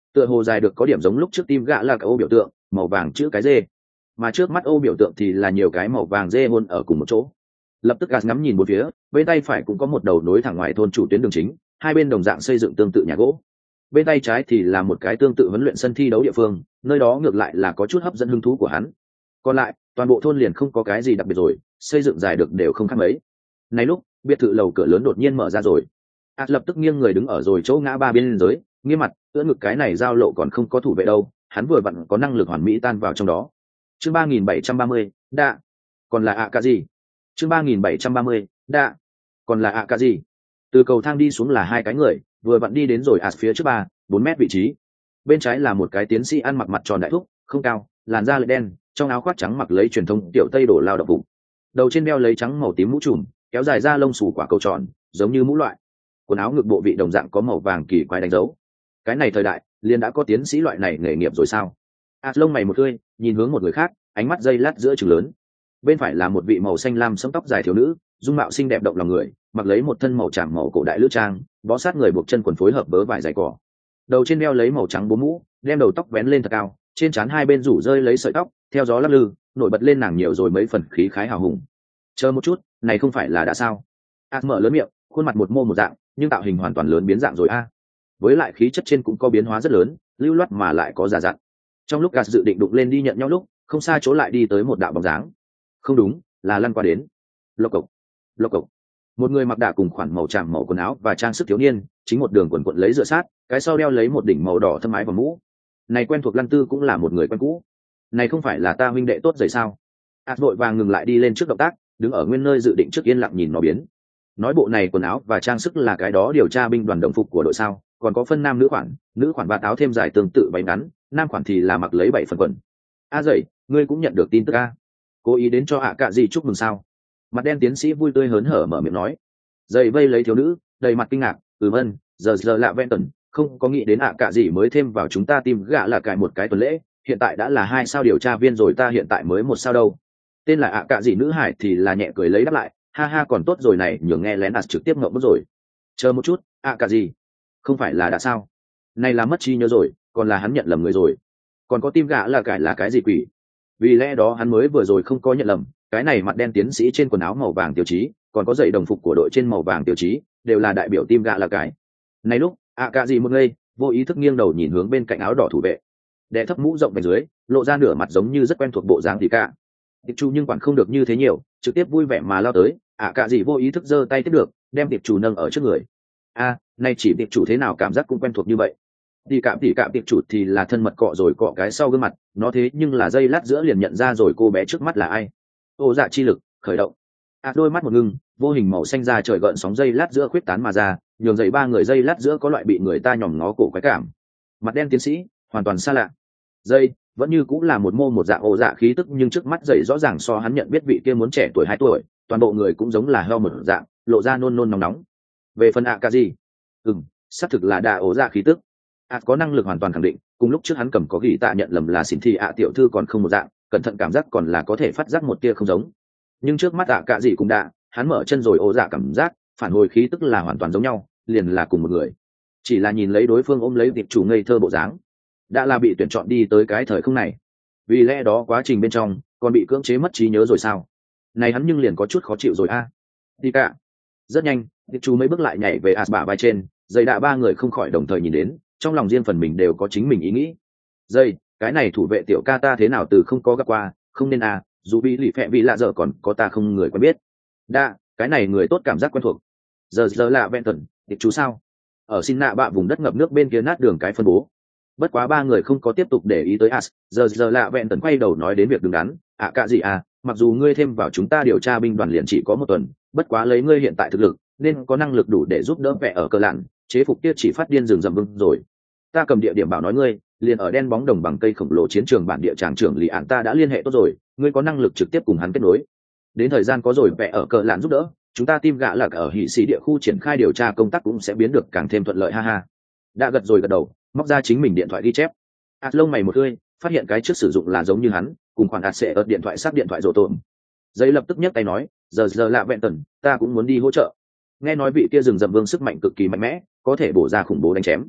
tựa hồ dài được có điểm giống lúc trước tim gạ là cái ô biểu tượng màu vàng chữ cái dê, mà trước mắt ô biểu tượng thì là nhiều cái màu vàng dê hôn ở cùng một chỗ. Lập tức gạt ngắm nhìn một phía, bên tay phải cũng có một đầu nối thẳng ngoài thôn chủ tuyến đường chính, hai bên đồng dạng xây dựng tương tự nhà gỗ. Bên tay trái thì là một cái tương tự huấn luyện sân thi đấu địa phương, nơi đó ngược lại là có chút hấp dẫn hứng thú của hắn. Còn lại toàn bộ thôn liền không có cái gì đặc biệt rồi, xây dựng dài được đều không khác mấy. Này lúc biệt thự lầu cửa lớn đột nhiên mở ra rồi, ạt lập tức nghiêng người đứng ở rồi chỗ ngã ba bên dưới, nghiêm mặt ưỡn ngực, cái này giao lộ còn không có thủ vệ đâu, hắn vừa vặn có năng lực hoàn mỹ tan vào trong đó. Chương ba nghìn bảy trăm ba mươi, đạ còn là ạ cả gì. Chương ba nghìn bảy trăm ba mươi, đạ còn là ạ cả gì. Từ cầu thang đi xuống là hai cái người, vừa vặn đi đến rồi ạt phía trước ba bốn mét vị trí. Bên trái là một cái tiến sĩ ăn mặc mặt tròn đại thúc, không cao, làn da lệ đen, trong áo khoác trắng mặc lấy truyền thống tiểu tây đổ lao động vụ, đầu trên đeo lấy trắng màu tím mũ trùm, kéo dài ra lông xù quả cầu tròn giống như mũ loại, quần áo ngực bộ vị đồng dạng có màu vàng kỳ quái đánh dấu. Cái này thời đại liền đã có tiến sĩ loại này nghề nghiệp rồi sao? ạt lông mày một tươi, nhìn hướng một người khác, ánh mắt dây lát giữa chừng lớn. Bên phải là một vị màu xanh lam sẫm tóc dài thiếu nữ, dung mạo xinh đẹp động lòng người, mặc lấy một thân màu tràm màu cổ đại lữ trang, bó sát người buộc chân quần phối hợp bớ vải dày cỏ, đầu trên đeo lấy màu trắng bố mũ, đem đầu tóc vén lên thật cao, trên trán hai bên rủ rơi lấy sợi tóc theo gió lắc lư, nổi bật lên nàng nhiều rồi mấy phần khí khái hào hùng. Chờ một chút, này không phải là đã sao? ạt mở lớn miệng, khuôn mặt một mô một dạng, nhưng tạo hình hoàn toàn lớn biến dạng rồi a. Với lại khí chất trên cũng có biến hóa rất lớn, lưu loát mà lại có giả dặn. Trong lúc ạt dự định đụng lên đi nhận nhau lúc, không xa chỗ lại đi tới một đạo bóng dáng. Không đúng, là lăn qua đến. Lộc cộc, lộc cộc. Một người mặc đạ cùng khoản màu tràm màu quần áo và trang sức thiếu niên, chính một đường quần quần lấy dựa sát, cái sau đeo lấy một đỉnh màu đỏ thâm ái và mũ. Này quen thuộc Lăn Tư cũng là một người quen cũ. Này không phải là ta huynh đệ tốt rồi sao? ạt vội vàng ngừng lại đi lên trước động tác, đứng ở nguyên nơi dự định trước yên lặng nhìn nó biến. Nói bộ này quần áo và trang sức là cái đó điều tra binh đoàn đồng phục của đội sao? Còn có phân nam nữ khoản, nữ khoản vạt áo thêm dài tương tự váy ngắn, nam khoản thì là mặc lấy bảy phần quần. A à dậy, ngươi cũng nhận được tin tức a? Cố ý đến cho ạ cả gì chúc mừng sao? Mặt đen tiến sĩ vui tươi hớn hở mở miệng nói. Dậy vây lấy thiếu nữ, đầy mặt kinh ngạc, ừ vân, giờ giờ lạ ven tần, không có nghĩ đến ạ cả gì mới thêm vào chúng ta tìm gạ là cài một cái tuần lễ, hiện tại đã là hai sao điều tra viên rồi, ta hiện tại mới một sao đâu. Tên là ạ cả gì nữ hải thì là nhẹ cười lấy đáp lại, ha ha còn tốt rồi này, nhường nghe lén ạt trực tiếp ngậm mất rồi. Chờ một chút, ạ cả gì? Không phải là đã sao? Này là mất trí nhớ rồi, còn là hắn nhận lầm người rồi. Còn có tim gạ là cải là cái gì quỷ? Vì lẽ đó hắn mới vừa rồi không có nhận lầm, cái này mặt đen tiến sĩ trên quần áo màu vàng tiêu chí, còn có giày đồng phục của đội trên màu vàng tiêu chí, đều là đại biểu tim gạ là cái. Này lúc, ạ cả gì một ngây, vô ý thức nghiêng đầu nhìn hướng bên cạnh áo đỏ thủ vệ. Đè thấp mũ rộng về dưới, lộ ra nửa mặt giống như rất quen thuộc bộ dáng thì cả. Tiệp chủ nhưng quản không được như thế nhiều, trực tiếp vui vẻ mà lao tới, ạ cả gì vô ý thức giơ tay tiếp được, đem tiệp chủ nâng ở trước người. A, nay chỉ tiệp chủ thế nào cảm giác cũng quen thuộc như vậy. Thì cảm thì cảm tiệp chủ thì là thân mật cọ rồi cọ cái sau gương mặt, nó thế nhưng là dây lát giữa liền nhận ra rồi cô bé trước mắt là ai. Ô dạ chi lực khởi động. À, đôi mắt một ngưng, vô hình màu xanh ra trời gợn sóng dây lát giữa khuyết tán mà ra, nhường dậy ba người dây lát giữa có loại bị người ta nhòm ngó cổ quái cảm. Mặt đen tiến sĩ hoàn toàn xa lạ. Dây vẫn như cũng là một mô một dạng ổ dạ khí tức, nhưng trước mắt dậy rõ ràng so hắn nhận biết vị kia muốn trẻ tuổi hai tuổi, toàn bộ người cũng giống là heo một dạng, lộ ra nôn nôn nóng nóng. Về phần ạ cả gì, ừm, xác thực là đà ổ dạ khí tức. ạ có năng lực hoàn toàn khẳng định, cùng lúc trước hắn cầm có ghi tạ nhận lầm là xỉn thì ạ tiểu thư còn không một dạng, cẩn thận cảm giác còn là có thể phát giác một tia không giống. Nhưng trước mắt ạ cả gì cũng đã, hắn mở chân rồi ổ dạ cảm giác, phản hồi khí tức là hoàn toàn giống nhau, liền là cùng một người. Chỉ là nhìn lấy đối phương ôm lấy tiệp chủ ngây thơ bộ dáng, đã là bị tuyển chọn đi tới cái thời không này. Vì lẽ đó quá trình bên trong còn bị cưỡng chế mất trí nhớ rồi sao? Này hắn nhưng liền có chút khó chịu rồi a. Đi cả. Rất nhanh, tiệp chủ mấy bước lại nhảy về ạt bả vai trên, dây đạ ba người không khỏi đồng thời nhìn đến, trong lòng riêng phần mình đều có chính mình ý nghĩ. Dây, cái này thủ vệ tiểu ca ta thế nào từ không có gặp qua, không nên à, dù bị lì phẹ vì lạ giờ còn có ta không người quen biết. Đa, cái này người tốt cảm giác quen thuộc. Giờ giờ là Benton, tiệp chú sao? Ở xin nạ bạ vùng đất ngập nước bên kia nát đường cái phân bố. Bất quá ba người không có tiếp tục để ý tới As, giờ giờ là Benton quay đầu nói đến việc đứng đắn, à cả gì à, mặc dù ngươi thêm vào chúng ta điều tra binh đoàn liền chỉ có một tuần, bất quá lấy ngươi hiện tại thực lực, nên có năng lực đủ để giúp đỡ vẽ ở cơ lạn, chế phục tiết chỉ phát điên rừng rậm vương rồi. Ta cầm địa điểm bảo nói ngươi, liền ở đen bóng đồng bằng cây khổng lồ chiến trường bản địa tràng trưởng Lý Ản ta đã liên hệ tốt rồi, ngươi có năng lực trực tiếp cùng hắn kết nối. Đến thời gian có rồi vẽ ở cờ lạn giúp đỡ, chúng ta tim gạ lạc ở hỉ xì địa khu triển khai điều tra công tác cũng sẽ biến được càng thêm thuận lợi ha ha. Đã gật rồi gật đầu, móc ra chính mình điện thoại ghi chép. ạt lông mày một tươi, phát hiện cái trước sử dụng là giống như hắn, cùng khoản ạt sẽ ở điện thoại sắp điện thoại rổ tổn. Giấy lập tức nhấc tay nói, giờ giờ lạ vẹn tần, ta cũng muốn đi hỗ trợ. Nghe nói vị kia rừng rậm vương sức mạnh cực kỳ mạnh mẽ, có thể bổ ra khủng bố đánh chém.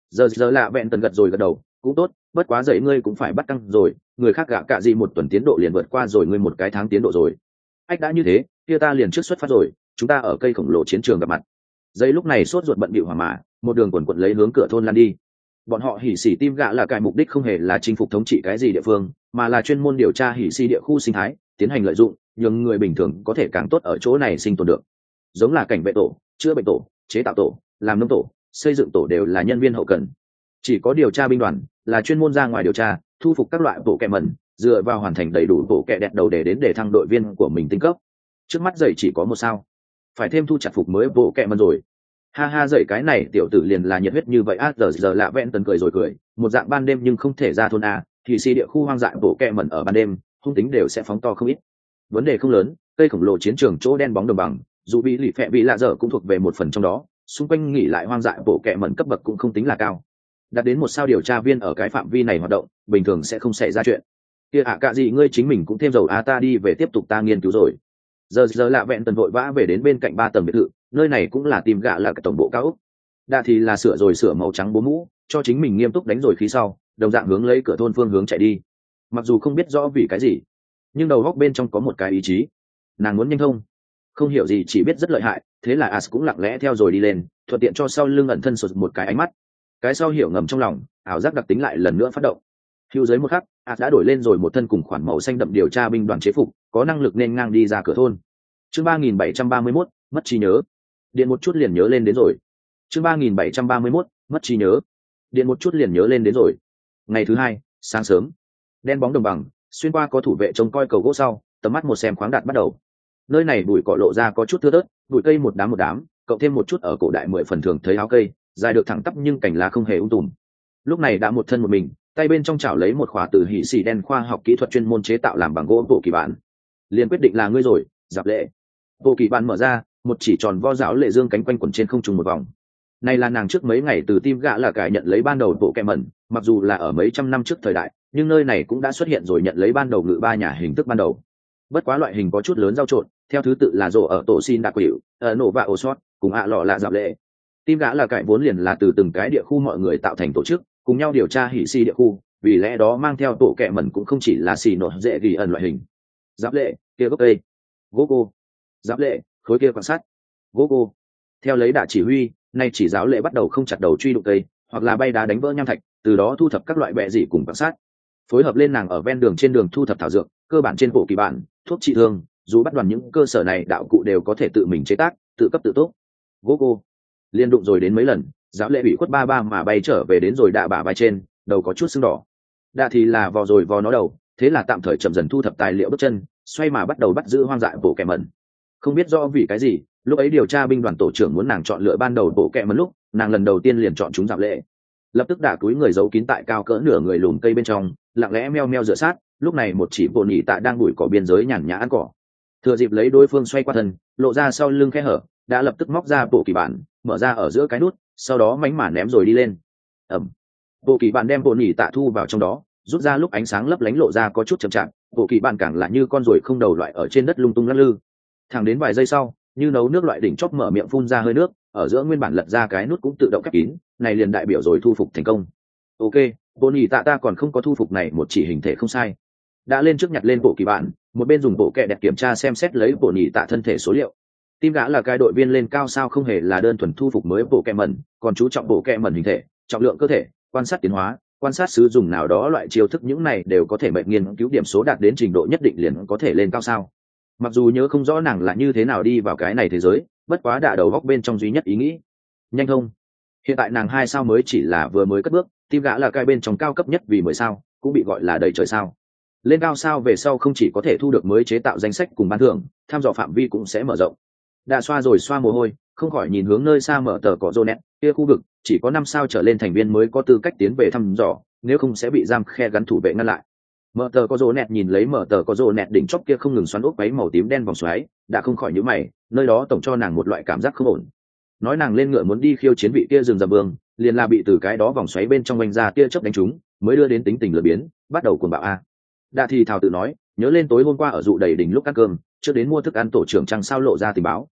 Giờ giờ lạ vẹn tần gật rồi gật đầu, cũng tốt, bất quá dậy ngươi cũng phải bắt căng rồi, người khác gạ cạ gì một tuần tiến độ liền vượt qua rồi ngươi một cái tháng tiến độ rồi. Ách đã như thế, kia ta liền trước xuất phát rồi, chúng ta ở cây khổng lồ chiến trường gặp mặt. Dây lúc này sốt ruột bận bịu hỏa mã, một đường quần quật lấy hướng cửa thôn lan đi. Bọn họ hỉ xỉ tim gạ là cái mục đích không hề là chinh phục thống trị cái gì địa phương, mà là chuyên môn điều tra hỉ xỉ địa khu sinh thái, tiến hành lợi dụng, nhưng người bình thường có thể càng tốt ở chỗ này sinh tồn được. Giống là cảnh vệ tổ, chữa bệnh tổ, chế tạo tổ, làm nông tổ, xây dựng tổ đều là nhân viên hậu cần. Chỉ có điều tra binh đoàn là chuyên môn ra ngoài điều tra, thu phục các loại bộ kẹ mẩn, dựa vào hoàn thành đầy đủ bộ kẹ đẹp đầu để đến để thăng đội viên của mình tinh cấp. Trước mắt dậy chỉ có một sao, phải thêm thu chặt phục mới bộ kẹ mẩn rồi. Ha ha, dậy cái này tiểu tử liền là nhiệt huyết như vậy á. Giờ giờ lạ vẹn tần cười rồi cười, một dạng ban đêm nhưng không thể ra thôn a, thì si địa khu hoang dại bộ kẹ mẩn ở ban đêm hung tính đều sẽ phóng to không ít. Vấn đề không lớn, cây khổng lồ chiến trường chỗ đen bóng đồng bằng, dù bị lì phẹ bị lạ dở cũng thuộc về một phần trong đó, xung quanh nghỉ lại hoang dại bộ kẹ mẩn cấp bậc cũng không tính là cao. Đạt đến một sao điều tra viên ở cái phạm vi này hoạt động, bình thường sẽ không xảy ra chuyện. Kia ạ à, cả gì ngươi chính mình cũng thêm dầu á, ta đi về tiếp tục ta nghiên cứu rồi. Giờ giờ lạ vẹn tần vội vã về đến bên cạnh ba tầng biệt thự, nơi này cũng là tìm gạ là cái tổng bộ cao ốc. Đã thì là sửa rồi sửa màu trắng bố mũ, cho chính mình nghiêm túc đánh rồi khí sau, đồng dạng hướng lấy cửa thôn phương hướng chạy đi. Mặc dù không biết rõ vì cái gì, nhưng đầu góc bên trong có một cái ý chí, nàng muốn nhanh thông. Không hiểu gì chỉ biết rất lợi hại, thế là As cũng lặng lẽ theo rồi đi lên, thuận tiện cho sau lưng ẩn thân sụt một cái ánh mắt. Cái sau hiểu ngầm trong lòng, ảo giác đặc tính lại lần nữa phát động. Hưu dưới một khắc, As đã đổi lên rồi một thân cùng khoản màu xanh đậm điều tra binh đoàn chế phục, có năng lực nên ngang đi ra cửa thôn. Chương ba nghìn bảy trăm ba mươi mốt, mất trí nhớ. Điện một chút liền nhớ lên đến rồi. Chương ba nghìn bảy trăm ba mươi mốt, mất trí nhớ. Điện một chút liền nhớ lên đến rồi. Ngày thứ hai, sáng sớm, đen bóng đồng bằng, xuyên qua có thủ vệ trông coi cầu gỗ sau, tầm mắt một xem khoáng đạt bắt đầu. Nơi này bụi cỏ lộ ra có chút thưa thớt, bụi cây một đám một đám, cộng thêm một chút ở cổ đại mười phần thường thấy áo cây, dài được thẳng tắp nhưng cành lá không hề ung tùm. Lúc này đã một thân một mình, tay bên trong chảo lấy một khóa từ hỉ xì đen khoa học kỹ thuật chuyên môn chế tạo làm bằng gỗ bộ kỳ bản. Liền quyết định là ngươi rồi, Giáp Lệ. Bộ kỳ bản mở ra, một chỉ tròn vo giáo lệ dương cánh quanh quẩn trên không trung một vòng. Này là nàng trước mấy ngày từ tim gã là cải nhận lấy ban đầu bộ kẹ mẩn, mặc dù là ở mấy trăm năm trước thời đại, nhưng nơi này cũng đã xuất hiện rồi nhận lấy ban đầu ngự ba nhà hình thức ban đầu. Bất quá loại hình có chút lớn giao trộn, theo thứ tự là rổ ở tổ xin đặc quỷ, ở nổ và ổ sót, cùng ạ lọ là Giáp Lệ. Tim gã là cải vốn liền là từ từng cái địa khu mọi người tạo thành tổ chức, cùng nhau điều tra hỉ xì địa khu, vì lẽ đó mang theo tổ kẹ mẩn cũng không chỉ là xì nổ dễ ghi ẩn loại hình. Giáp Lệ, kia gốc cây, gỗ cô. Giáp Lệ, khối kia quan sát, gỗ cô. Theo lấy đả chỉ huy, nay chỉ giáo lệ bắt đầu không chặt đầu truy đụng cây, hoặc là bay đá đánh vỡ nham thạch, từ đó thu thập các loại bẹ dị cùng quan sát. Phối hợp lên nàng ở ven đường trên đường thu thập thảo dược, cơ bản trên bộ kỳ bản, thuốc trị thương, dù bắt đoàn những cơ sở này đạo cụ đều có thể tự mình chế tác, tự cấp tự túc. Gỗ cô liên đụng rồi đến mấy lần, giáo lệ bị khuất ba ba mà bay trở về đến rồi đạ bả vai trên, đầu có chút sưng đỏ. Đạ thì là vò rồi vò nó đầu, thế là tạm thời chậm dần thu thập tài liệu bước chân, xoay mà bắt đầu bắt giữ hoang dại bộ kẻ mẩn. Không biết rõ vì cái gì, lúc ấy điều tra binh đoàn tổ trưởng muốn nàng chọn lựa ban đầu bộ kẹ mẩn lúc, nàng lần đầu tiên liền chọn chúng Giáp Lệ. Lập tức đả túi người giấu kín tại cao cỡ nửa người lùm cây bên trong, lặng lẽ meo meo dựa sát. Lúc này một chỉ bộ nhị tạ đang bụi cỏ biên giới nhàn nhã ăn cỏ. Thừa dịp lấy đối phương xoay qua thân, lộ ra sau lưng khe hở, đã lập tức móc ra bộ kỳ bản, mở ra ở giữa cái nút, sau đó mánh mả ném rồi đi lên. Ẩm. Bộ kỳ bản đem bộ nhị tạ thu vào trong đó, rút ra lúc ánh sáng lấp lánh lộ ra có chút chậm chạp, bộ kỳ bản càng là như con ruồi không đầu loại ở trên đất lung tung lắc lư. Thẳng đến vài giây sau, như nấu nước loại đỉnh chóp mở miệng phun ra hơi nước, ở giữa nguyên bản lật ra cái nút cũng tự động khép kín, này liền đại biểu rồi thu phục thành công. Ok, bộ nhị tạ ta còn không có thu phục này một chỉ hình thể không sai. Đã lên trước nhặt lên bộ kỳ bản, một bên dùng bộ kẹ đẹp kiểm tra xem xét lấy bộ nhị tạ thân thể số liệu. Tim gã là cái đội viên lên cao sao không hề là đơn thuần thu phục mới bộ kẹ mẩn, còn chú trọng bộ kẹ mẩn hình thể, trọng lượng cơ thể, quan sát tiến hóa, quan sát sử dụng nào đó loại chiêu thức, những này đều có thể mệnh nghiên cứu điểm số đạt đến trình độ nhất định liền có thể lên cao sao. Mặc dù nhớ không rõ nàng là như thế nào đi vào cái này thế giới, bất quá đã đầu góc bên trong duy nhất ý nghĩ nhanh thông. Hiện tại nàng hai sao mới chỉ là vừa mới cất bước, tim gã là cái bên trong cao cấp nhất vì mười sao cũng bị gọi là đầy trời sao. Lên cao sao về sau không chỉ có thể thu được mới chế tạo danh sách cùng ban thưởng, tham dò phạm vi cũng sẽ mở rộng. Đã xoa rồi xoa mồ hôi, không khỏi nhìn hướng nơi xa mở tờ cỏ rô nẹt kia khu vực, chỉ có năm sao trở lên thành viên mới có tư cách tiến về thăm dò, nếu không sẽ bị giam khe gắn thủ vệ ngăn lại. Mở tờ có rô nẹt nhìn lấy mở tờ có rô nẹt đỉnh chóp kia không ngừng xoắn ốc váy màu tím đen vòng xoáy, đã không khỏi nhíu mày, nơi đó tổng cho nàng một loại cảm giác không ổn. Nói nàng lên ngựa muốn đi khiêu chiến vị kia rừng rậm vương, liền là bị từ cái đó vòng xoáy bên trong vành ra tia chớp đánh trúng, mới đưa đến tính tình lửa biến, bắt đầu cuồng bạo a. Đã thì thào tự nói, nhớ lên tối hôm qua ở dụ đầy đỉnh lúc ăn cơm, trước đến mua thức ăn tổ trưởng trăng sao lộ ra tình báo.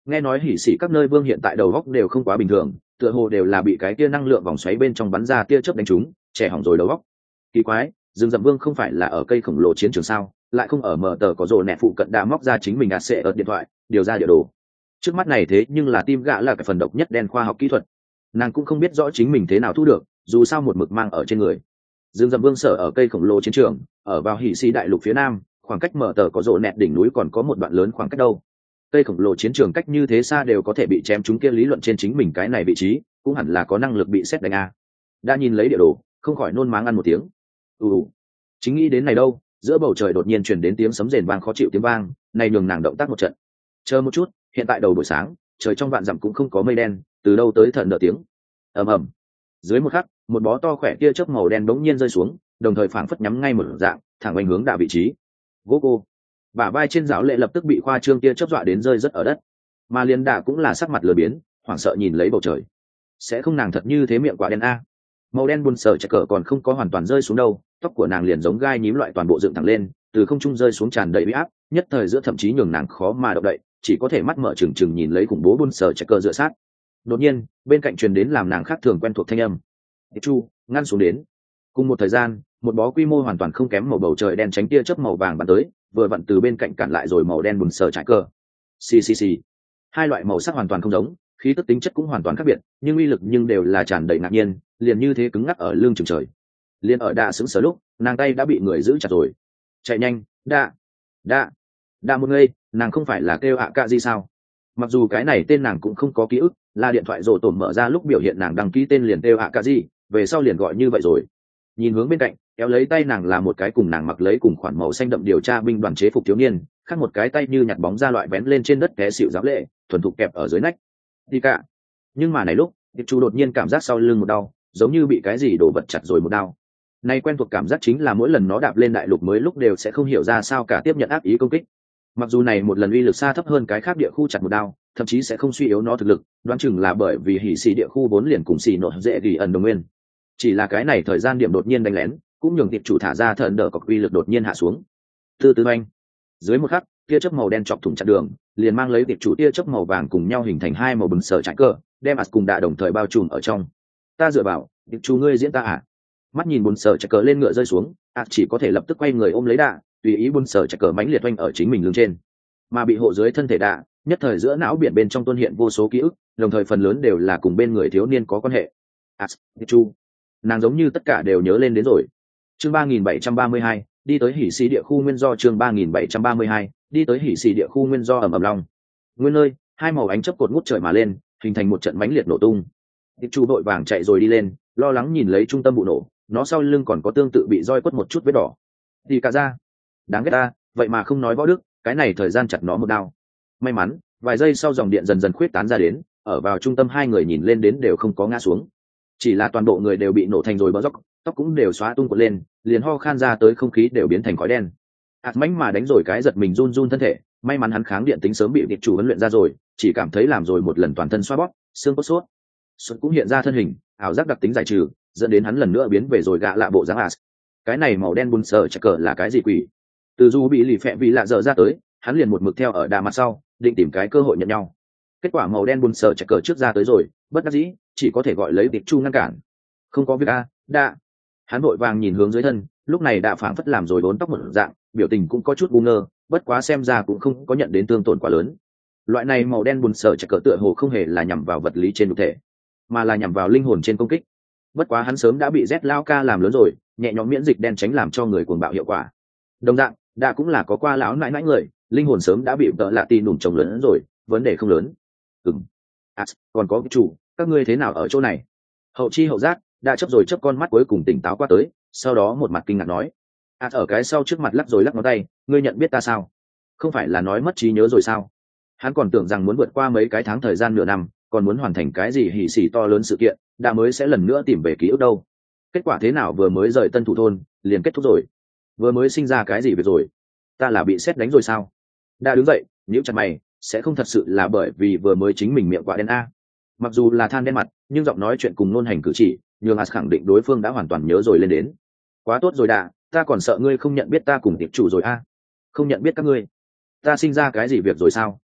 nghe nói hỉ sĩ các nơi vương hiện tại đầu góc đều không quá bình thường, tựa hồ đều là bị cái tia năng lượng vòng xoáy bên trong bắn ra tia chớp đánh trúng, trẻ hỏng rồi đầu góc. Kỳ quái, rừng rậm vương không phải là ở cây khổng lồ chiến trường sao, lại không ở mở tờ có rồ nẹ phụ cận đã móc ra chính mình ạt xệ ở điện thoại, điều ra địa đồ. Trước mắt này thế nhưng là tim gã là cái phần độc nhất đen khoa học kỹ thuật, nàng cũng không biết rõ chính mình thế nào thu được, dù sao một mực mang ở trên người. Dương Dậm Vương sở ở cây khổng lồ chiến trường, ở vào Hỉ Sĩ đại lục phía nam, khoảng cách mở tờ có rộ nẹt đỉnh núi còn có một đoạn lớn khoảng cách đâu. Cây khổng lồ chiến trường cách như thế xa đều có thể bị chém trúng, kia lý luận trên chính mình cái này vị trí, cũng hẳn là có năng lực bị xét đánh a. Đã nhìn lấy địa đồ, không khỏi nôn máng ăn một tiếng. Ù, chính nghĩ đến này đâu, giữa bầu trời đột nhiên truyền đến tiếng sấm rền vang khó chịu tiếng vang, này nhường nàng động tác một trận. Chờ một chút, hiện tại đầu buổi sáng, trời trong vạn dặm cũng không có mây đen, từ đâu tới thần nợ tiếng. Ầm ầm. Dưới một khắc, một bó to khỏe tia chớp màu đen bỗng nhiên rơi xuống, đồng thời phảng phất nhắm ngay một dạng, thẳng ảnh hướng đạo vị trí. Gỗ cô, bả vai trên giáo lệ lập tức bị khoa trương tia chớp dọa đến rơi rất ở đất. Mà liên đà cũng là sắc mặt lửa biến, hoảng sợ nhìn lấy bầu trời. Sẽ không nàng thật như thế miệng quả đen a. Màu đen buồn sờ chạy cờ còn không có hoàn toàn rơi xuống đâu, tóc của nàng liền giống gai nhím loại toàn bộ dựng thẳng lên, từ không trung rơi xuống tràn đầy uy áp, nhất thời giữa thậm chí nhường nàng khó mà động đậy, chỉ có thể mắt mở trừng trừng nhìn lấy khủng bố buồn sờ chạy cờ dựa sát. Đột nhiên, bên cạnh truyền đến làm nàng khác thường quen thuộc thanh âm. Chu, ngăn xuống đến. Cùng một thời gian, một bó quy mô hoàn toàn không kém màu bầu trời đen tránh tia chớp màu vàng bắn tới, vừa vặn từ bên cạnh cản lại rồi màu đen buồn sờ chạy cờ. Xì xì xì. Hai loại màu sắc hoàn toàn không giống, khí tức tính chất cũng hoàn toàn khác biệt, nhưng uy lực nhưng đều là tràn đầy ngạc nhiên, liền như thế cứng ngắc ở lưng chừng trời. Liên ở đạ sững sờ lúc, nàng tay đã bị người giữ chặt rồi. Chạy nhanh, đạ, đạ, đạ một ngây, nàng không phải là kêu ạ cạ gì sao? Mặc dù cái này tên nàng cũng không có ký ức, là điện thoại rồ tổm mở ra lúc biểu hiện nàng đăng ký tên liền kêu ạ cạ gì, về sau liền gọi như vậy rồi. Nhìn hướng bên cạnh, kéo lấy tay nàng là một cái cùng nàng mặc lấy cùng khoản màu xanh đậm điều tra binh đoàn chế phục thiếu niên, khác một cái tay như nhặt bóng ra loại bén lên trên đất té xịu giáp lệ, thuần thục kẹp ở dưới nách. Đi cả. Nhưng mà này lúc, Diệp Chu đột nhiên cảm giác sau lưng một đau, giống như bị cái gì đổ vật chặt rồi một đau. Nay quen thuộc cảm giác chính là mỗi lần nó đạp lên đại lục mới lúc đều sẽ không hiểu ra sao cả tiếp nhận ác ý công kích. Mặc dù này một lần uy lực xa thấp hơn cái khác địa khu chặt một đao, thậm chí sẽ không suy yếu nó thực lực, đoán chừng là bởi vì hỉ xì địa khu vốn liền cùng xì nội dễ gỉ ẩn đồng nguyên. Chỉ là cái này thời gian điểm đột nhiên đánh lén, cũng nhường tiệp chủ thả ra thần đỡ cọc uy lực đột nhiên hạ xuống. Từ từ anh, dưới một khắc, tia chớp màu đen chọc thủng chặn đường, liền mang lấy tiệp chủ tia chớp màu vàng cùng nhau hình thành hai màu bừng sở trái cờ, đem ạt cùng đạ đồng thời bao trùm ở trong. Ta dựa vào, tiệp chủ ngươi diễn ta à? Mắt nhìn bùn sở trái cờ lên ngựa rơi xuống, ạt chỉ có thể lập tức quay người ôm lấy đạ, tùy ý bùn sở trái cờ mãnh liệt oanh ở chính mình lưng trên, mà bị hộ dưới thân thể đạ, nhất thời giữa não biển bên trong tuôn hiện vô số ký ức, đồng thời phần lớn đều là cùng bên người thiếu niên có quan hệ. ạt, tiệp chủ, nàng giống như tất cả đều nhớ lên đến rồi. Chương ba nghìn bảy trăm ba mươi hai, đi tới hỉ xì địa khu nguyên do. Chương ba nghìn bảy trăm ba mươi hai, đi tới hỉ xì địa khu nguyên do. Ầm ầm long, nguyên nơi hai màu ánh chớp cột ngút trời mà lên, hình thành một trận mãnh liệt nổ tung. Tiệp Chu đội vàng chạy rồi đi lên, lo lắng nhìn lấy trung tâm vụ nổ, nó sau lưng còn có tương tự bị roi quất một chút vết đỏ. Thì cả ra, đáng ghét ta, vậy mà không nói võ đức, cái này thời gian chặt nó một đao. May mắn, vài giây sau dòng điện dần dần khuyết tán ra đến, ở vào trung tâm hai người nhìn lên đến đều không có ngã xuống, chỉ là toàn bộ người đều bị nổ thành rồi bó dốc, tóc cũng đều xóa tung cuộn lên, liền ho khan ra tới không khí đều biến thành khói đen. Hạt mánh mà đánh rồi cái giật mình run run thân thể, may mắn hắn kháng điện tính sớm bị tiệp chủ huấn luyện ra rồi, chỉ cảm thấy làm rồi một lần toàn thân xoa bóp, xương cốt sốt sốt cũng hiện ra thân hình, ảo giác đặc tính giải trừ, dẫn đến hắn lần nữa biến về rồi gạ lạ bộ dáng ạt. Cái này màu đen bùn sờ chắc cờ là cái gì quỷ? Từ dù bị lì phẹ vì lạ dở ra tới, hắn liền một mực theo ở đà mặt sau, định tìm cái cơ hội nhận nhau. Kết quả màu đen bùn sờ chắc cờ trước ra tới rồi, bất đắc dĩ, chỉ có thể gọi lấy tiệp chu ngăn cản. Không có việc a, đạ. Hắn vội vàng nhìn hướng dưới thân, lúc này đã phảng phất làm rồi đốn tóc một dạng, biểu tình cũng có chút ngu ngơ, bất quá xem ra cũng không có nhận đến thương tổn quá lớn. Loại này màu đen buồn sợ chắc cỡ tựa hồ không hề là nhằm vào vật lý trên nhục thể, mà là nhằm vào linh hồn trên công kích. Bất quá hắn sớm đã bị Z Lao Ca làm lớn rồi, nhẹ nhõm miễn dịch đen tránh làm cho người cuồng bạo hiệu quả. Đồng dạng, đã cũng là có qua lão nãi nãi người, linh hồn sớm đã bị tợ lạ tì nủm trồng lớn rồi, vấn đề không lớn. Ừm. À, còn có chủ, các ngươi thế nào ở chỗ này? Hậu chi hậu giác, đã chấp rồi chấp con mắt cuối cùng tỉnh táo qua tới, sau đó một mặt kinh ngạc nói: "À, ở cái sau trước mặt lắc rồi lắc ngón tay, ngươi nhận biết ta sao? Không phải là nói mất trí nhớ rồi sao?" Hắn còn tưởng rằng muốn vượt qua mấy cái tháng thời gian nửa năm, còn muốn hoàn thành cái gì hỉ xỉ to lớn sự kiện, đã mới sẽ lần nữa tìm về ký ức đâu. Kết quả thế nào vừa mới rời Tân Thủ thôn, liền kết thúc rồi. Vừa mới sinh ra cái gì việc rồi? Ta là bị sét đánh rồi sao? Đã đứng dậy, nhíu chặt mày, sẽ không thật sự là bởi vì vừa mới chính mình miệng quả đen a. Mặc dù là than đen mặt, nhưng giọng nói chuyện cùng ngôn hành cử chỉ, nhường As khẳng định đối phương đã hoàn toàn nhớ rồi lên đến. Quá tốt rồi đã, ta còn sợ ngươi không nhận biết ta cùng tiệp chủ rồi a. Không nhận biết các ngươi, ta sinh ra cái gì việc rồi sao?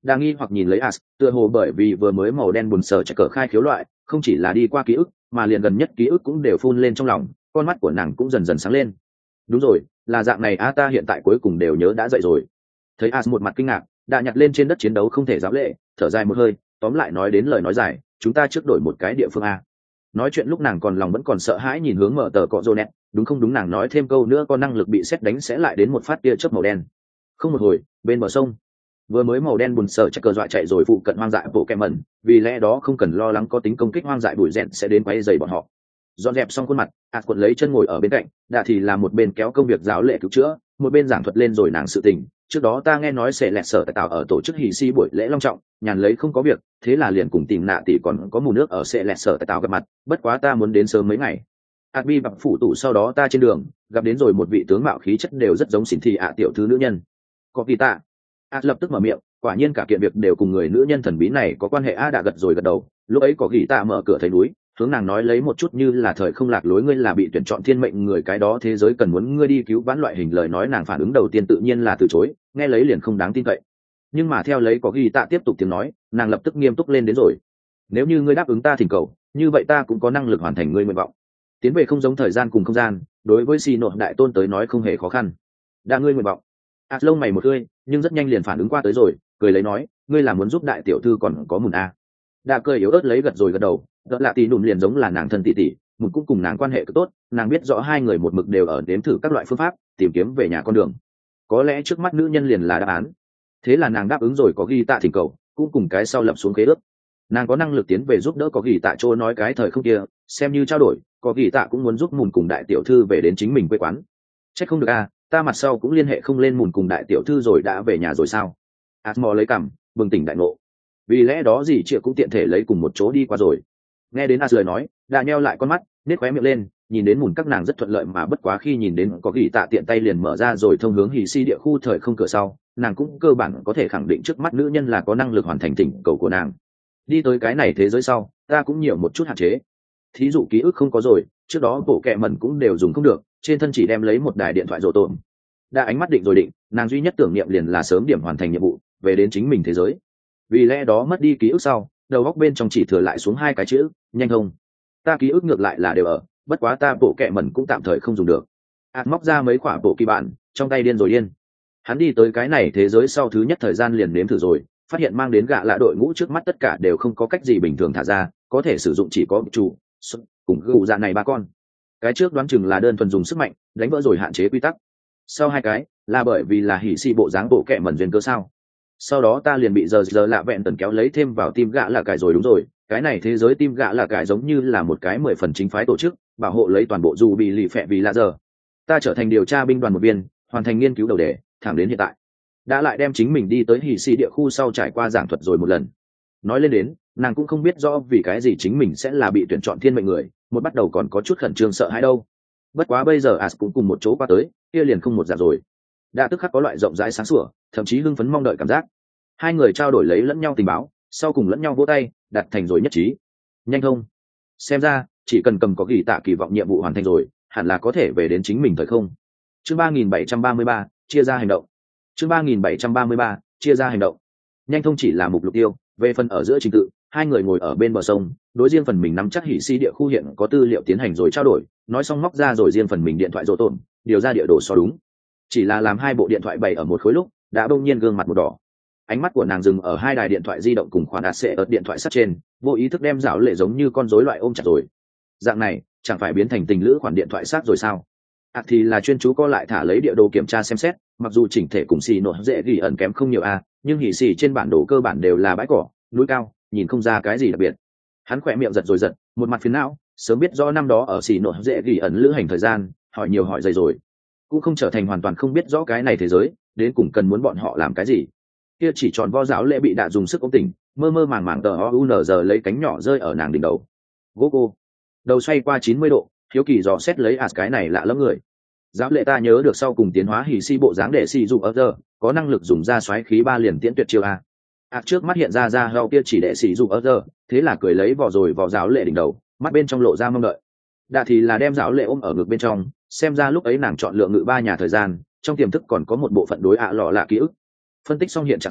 Đa nghi hoặc nhìn lấy as, tựa hồ bởi vì vừa mới màu đen buồn sờ chạy cờ khai khiếu loại, không chỉ là đi qua ký ức mà liền gần nhất ký ức cũng đều phun lên trong lòng, con mắt của nàng cũng dần dần sáng lên. Đúng rồi, là dạng này a, ta hiện tại cuối cùng đều nhớ đã dậy rồi. Thấy as một mặt kinh ngạc, đã nhặt lên trên đất chiến đấu không thể giáo lệ, thở dài một hơi, tóm lại nói đến lời nói dài, chúng ta trước đổi một cái địa phương a. Nói chuyện lúc nàng còn lòng vẫn còn sợ hãi nhìn hướng mở tờ cọ rô nẹt, đúng không đúng, nàng nói thêm câu nữa có năng lực bị xét đánh sẽ lại đến một phát tia chớp màu đen. Không một hồi, bên bờ sông vừa mới màu đen buồn sợ chạy cờ dọa chạy rồi phụ cận hoang dại bộ kẹm mẩn, vì lẽ đó không cần lo lắng có tính công kích hoang dại bụi rẽn sẽ đến quấy rầy bọn họ. Dọn dẹp xong khuôn mặt, ạt cuộn lấy chân ngồi ở bên cạnh, đã thì là một bên kéo công việc giáo lệ cứu chữa, một bên giảng thuật lên rồi nàng sự tình. Trước đó ta nghe nói sẽ lẹt sở tại tạo ở tổ chức hỉ si buổi lễ long trọng, nhàn lấy không có việc, thế là liền cùng tìm nạ tỷ còn có mù nước ở sẽ lẹt sở tại tạo gặp mặt, bất quá ta muốn đến sớm mấy ngày. ạt bi bạc phủ tủ sau đó ta trên đường gặp đến rồi một vị tướng mạo khí chất đều rất giống xỉn thị ạ tiểu thư nữ nhân. Có kỳ tạ. ạt lập tức mở miệng, quả nhiên cả kiện việc đều cùng người nữ nhân thần bí này có quan hệ. A đã gật rồi gật đầu, lúc ấy có ghi tạ mở cửa thấy núi, hướng nàng nói lấy một chút như là thời không lạc lối, ngươi là bị tuyển chọn thiên mệnh người, cái đó thế giới cần muốn ngươi đi cứu vãn loại hình lời nói, nàng phản ứng đầu tiên tự nhiên là từ chối, nghe lấy liền không đáng tin cậy. Nhưng mà theo lấy có ghi tạ tiếp tục tiếng nói, nàng lập tức nghiêm túc lên đến rồi. Nếu như ngươi đáp ứng ta thỉnh cầu, như vậy ta cũng có năng lực hoàn thành ngươi nguyện vọng. Tiến về không giống thời gian cùng không gian, đối với xì nội đại tôn tới nói không hề khó khăn. Đã ngươi nguyện vọng. ạt lông mày một tươi, nhưng rất nhanh liền phản ứng qua tới rồi, cười lấy nói, ngươi là muốn giúp đại tiểu thư còn có mùn a. Đã cười yếu ớt lấy gật rồi gật đầu, gật lạ tỷ nụm liền giống là nàng thân tỷ tỷ, mùn cũng cùng nàng quan hệ cực tốt, nàng biết rõ hai người một mực đều ở đếm thử các loại phương pháp tìm kiếm về nhà con đường. Có lẽ trước mắt nữ nhân liền là đáp án. Thế là nàng đáp ứng rồi có ghi tạ thỉnh cầu, cũng cùng cái sau lập xuống khế ước. Nàng có năng lực tiến về giúp đỡ có ghi tạ chỗ nói cái thời không kia, xem như trao đổi, có ghi tạ cũng muốn giúp mùn cùng đại tiểu thư về đến chính mình quê quán. Chắc không được a, ta mặt sau cũng liên hệ không lên mùn cùng đại tiểu thư rồi đã về nhà rồi sao? Atmo lấy cằm, bừng tỉnh đại ngộ. Vì lẽ đó gì chị cũng tiện thể lấy cùng một chỗ đi qua rồi. Nghe đến As lời nói, đã nheo lại con mắt, nết khóe miệng lên, nhìn đến mùn các nàng rất thuận lợi, mà bất quá khi nhìn đến có ghi tạ tiện tay liền mở ra rồi thông hướng hỉ si địa khu thời không cửa sau, nàng cũng cơ bản có thể khẳng định trước mắt nữ nhân là có năng lực hoàn thành thỉnh cầu của nàng. Đi tới cái này thế giới sau, ta cũng nhiều một chút hạn chế. Thí dụ ký ức không có rồi, trước đó bộ kệ mẩn cũng đều dùng không được, trên thân chỉ đem lấy một đài điện thoại rổ tồn. Đã ánh mắt định rồi định, nàng duy nhất tưởng niệm liền là sớm điểm hoàn thành nhiệm vụ, về đến chính mình thế giới. Vì lẽ đó mất đi ký ức sau, đầu góc bên trong chỉ thừa lại xuống hai cái chữ, nhanh không. Ta ký ức ngược lại là đều ở, bất quá ta bộ kệ mẩn cũng tạm thời không dùng được. Át móc ra mấy quả bộ kỳ bản, trong tay điên rồi điên. Hắn đi tới cái này thế giới sau thứ nhất thời gian liền nếm thử rồi, phát hiện mang đến gạ lạ đội ngũ trước mắt tất cả đều không có cách gì bình thường thả ra, có thể sử dụng chỉ có chủ cùng gù dạ này ba con. Cái trước đoán chừng là đơn thuần dùng sức mạnh đánh vỡ rồi hạn chế quy tắc, sau hai cái là bởi vì là hỉ xì bộ dáng bộ kệ mẩn duyên cơ sao. Sau đó ta liền bị giờ giờ lạ vẹn tần kéo lấy thêm vào tim gạ là cải rồi. Đúng rồi, cái này thế giới tim gạ là cải giống như là một cái mười phần chính phái tổ chức bảo hộ lấy toàn bộ dù bị lì phẹ vì là giờ. Ta trở thành điều tra binh đoàn một viên, hoàn thành nghiên cứu đầu đề, thẳng đến hiện tại đã lại đem chính mình đi tới hỉ xì địa khu sau trải qua giảng thuật rồi một lần. Nói lên đến, nàng cũng không biết rõ vì cái gì chính mình sẽ là bị tuyển chọn thiên mệnh người, một bắt đầu còn có chút khẩn trương sợ hãi đâu. Bất quá bây giờ As cũng cùng một chỗ qua tới, kia liền không một dạng rồi. Đã tức khắc có loại rộng rãi sáng sủa, thậm chí hưng phấn mong đợi cảm giác. Hai người trao đổi lấy lẫn nhau tình báo, sau cùng lẫn nhau vỗ tay, đạt thành rồi nhất trí. Nhanh không? Xem ra, chỉ cần cầm có ghi tạ kỳ vọng nhiệm vụ hoàn thành rồi, hẳn là có thể về đến chính mình thời không. Chương ba nghìn bảy trăm ba mươi ba, chia ra hành động. Chương ba nghìn bảy trăm ba mươi ba, chia ra hành động. Nhanh thông chỉ là mục lục tiêu, về phần ở giữa trình tự, hai người ngồi ở bên bờ sông, đối riêng phần mình nắm chắc hỉ si địa khu hiện có tư liệu tiến hành rồi trao đổi, nói xong móc ra rồi riêng phần mình điện thoại rổ tồn, điều ra địa đồ so đúng. Chỉ là làm hai bộ điện thoại bày ở một khối lúc, đã bỗng nhiên gương mặt một đỏ. Ánh mắt của nàng dừng ở hai đài điện thoại di động cùng khoản đạt xệ ở điện thoại sắt trên, vô ý thức đem rảo lệ giống như con rối loại ôm chặt rồi. Dạng này, chẳng phải biến thành tình lữ khoản điện thoại sát rồi sao? À thì là chuyên chú co lại thả lấy địa đồ kiểm tra xem xét, mặc dù chỉnh thể cùng xì nội dễ ghi ẩn kém không nhiều a, nhưng hỉ xì trên bản đồ cơ bản đều là bãi cỏ, núi cao, nhìn không ra cái gì đặc biệt. Hắn khỏe miệng giật rồi giật, một mặt phiền não, sớm biết rõ năm đó ở xì nội dễ ghi ẩn lữ hành thời gian, hỏi nhiều hỏi dày rồi, cũng không trở thành hoàn toàn không biết rõ cái này thế giới, đến cùng cần muốn bọn họ làm cái gì. Kia chỉ tròn vo giáo lệ bị đạ dùng sức ống tỉnh, mơ mơ màng màng tờ o u n giờ lấy cánh nhỏ rơi ở nàng đỉnh đầu. Gô cô, đầu xoay qua chín mươi độ, hiếu kỳ dò xét lấy As cái này lạ lắm người. Giáo lệ ta nhớ được sau cùng tiến hóa hỉ si bộ dáng để si dụ ở giờ, có năng lực dùng ra xoáy khí ba liền tiễn tuyệt chiêu a. As trước mắt hiện ra ra heo kia chỉ để si dụ ở giờ, thế là cười lấy vỏ rồi vỏ giáo lệ đỉnh đầu, mắt bên trong lộ ra mong đợi. Đạ thì là đem giáo lệ ôm ở ngực bên trong, xem ra lúc ấy nàng chọn lựa ngự ba nhà thời gian, trong tiềm thức còn có một bộ phận đối ạ lọ lạ ký ức. Phân tích xong hiện trạng sau,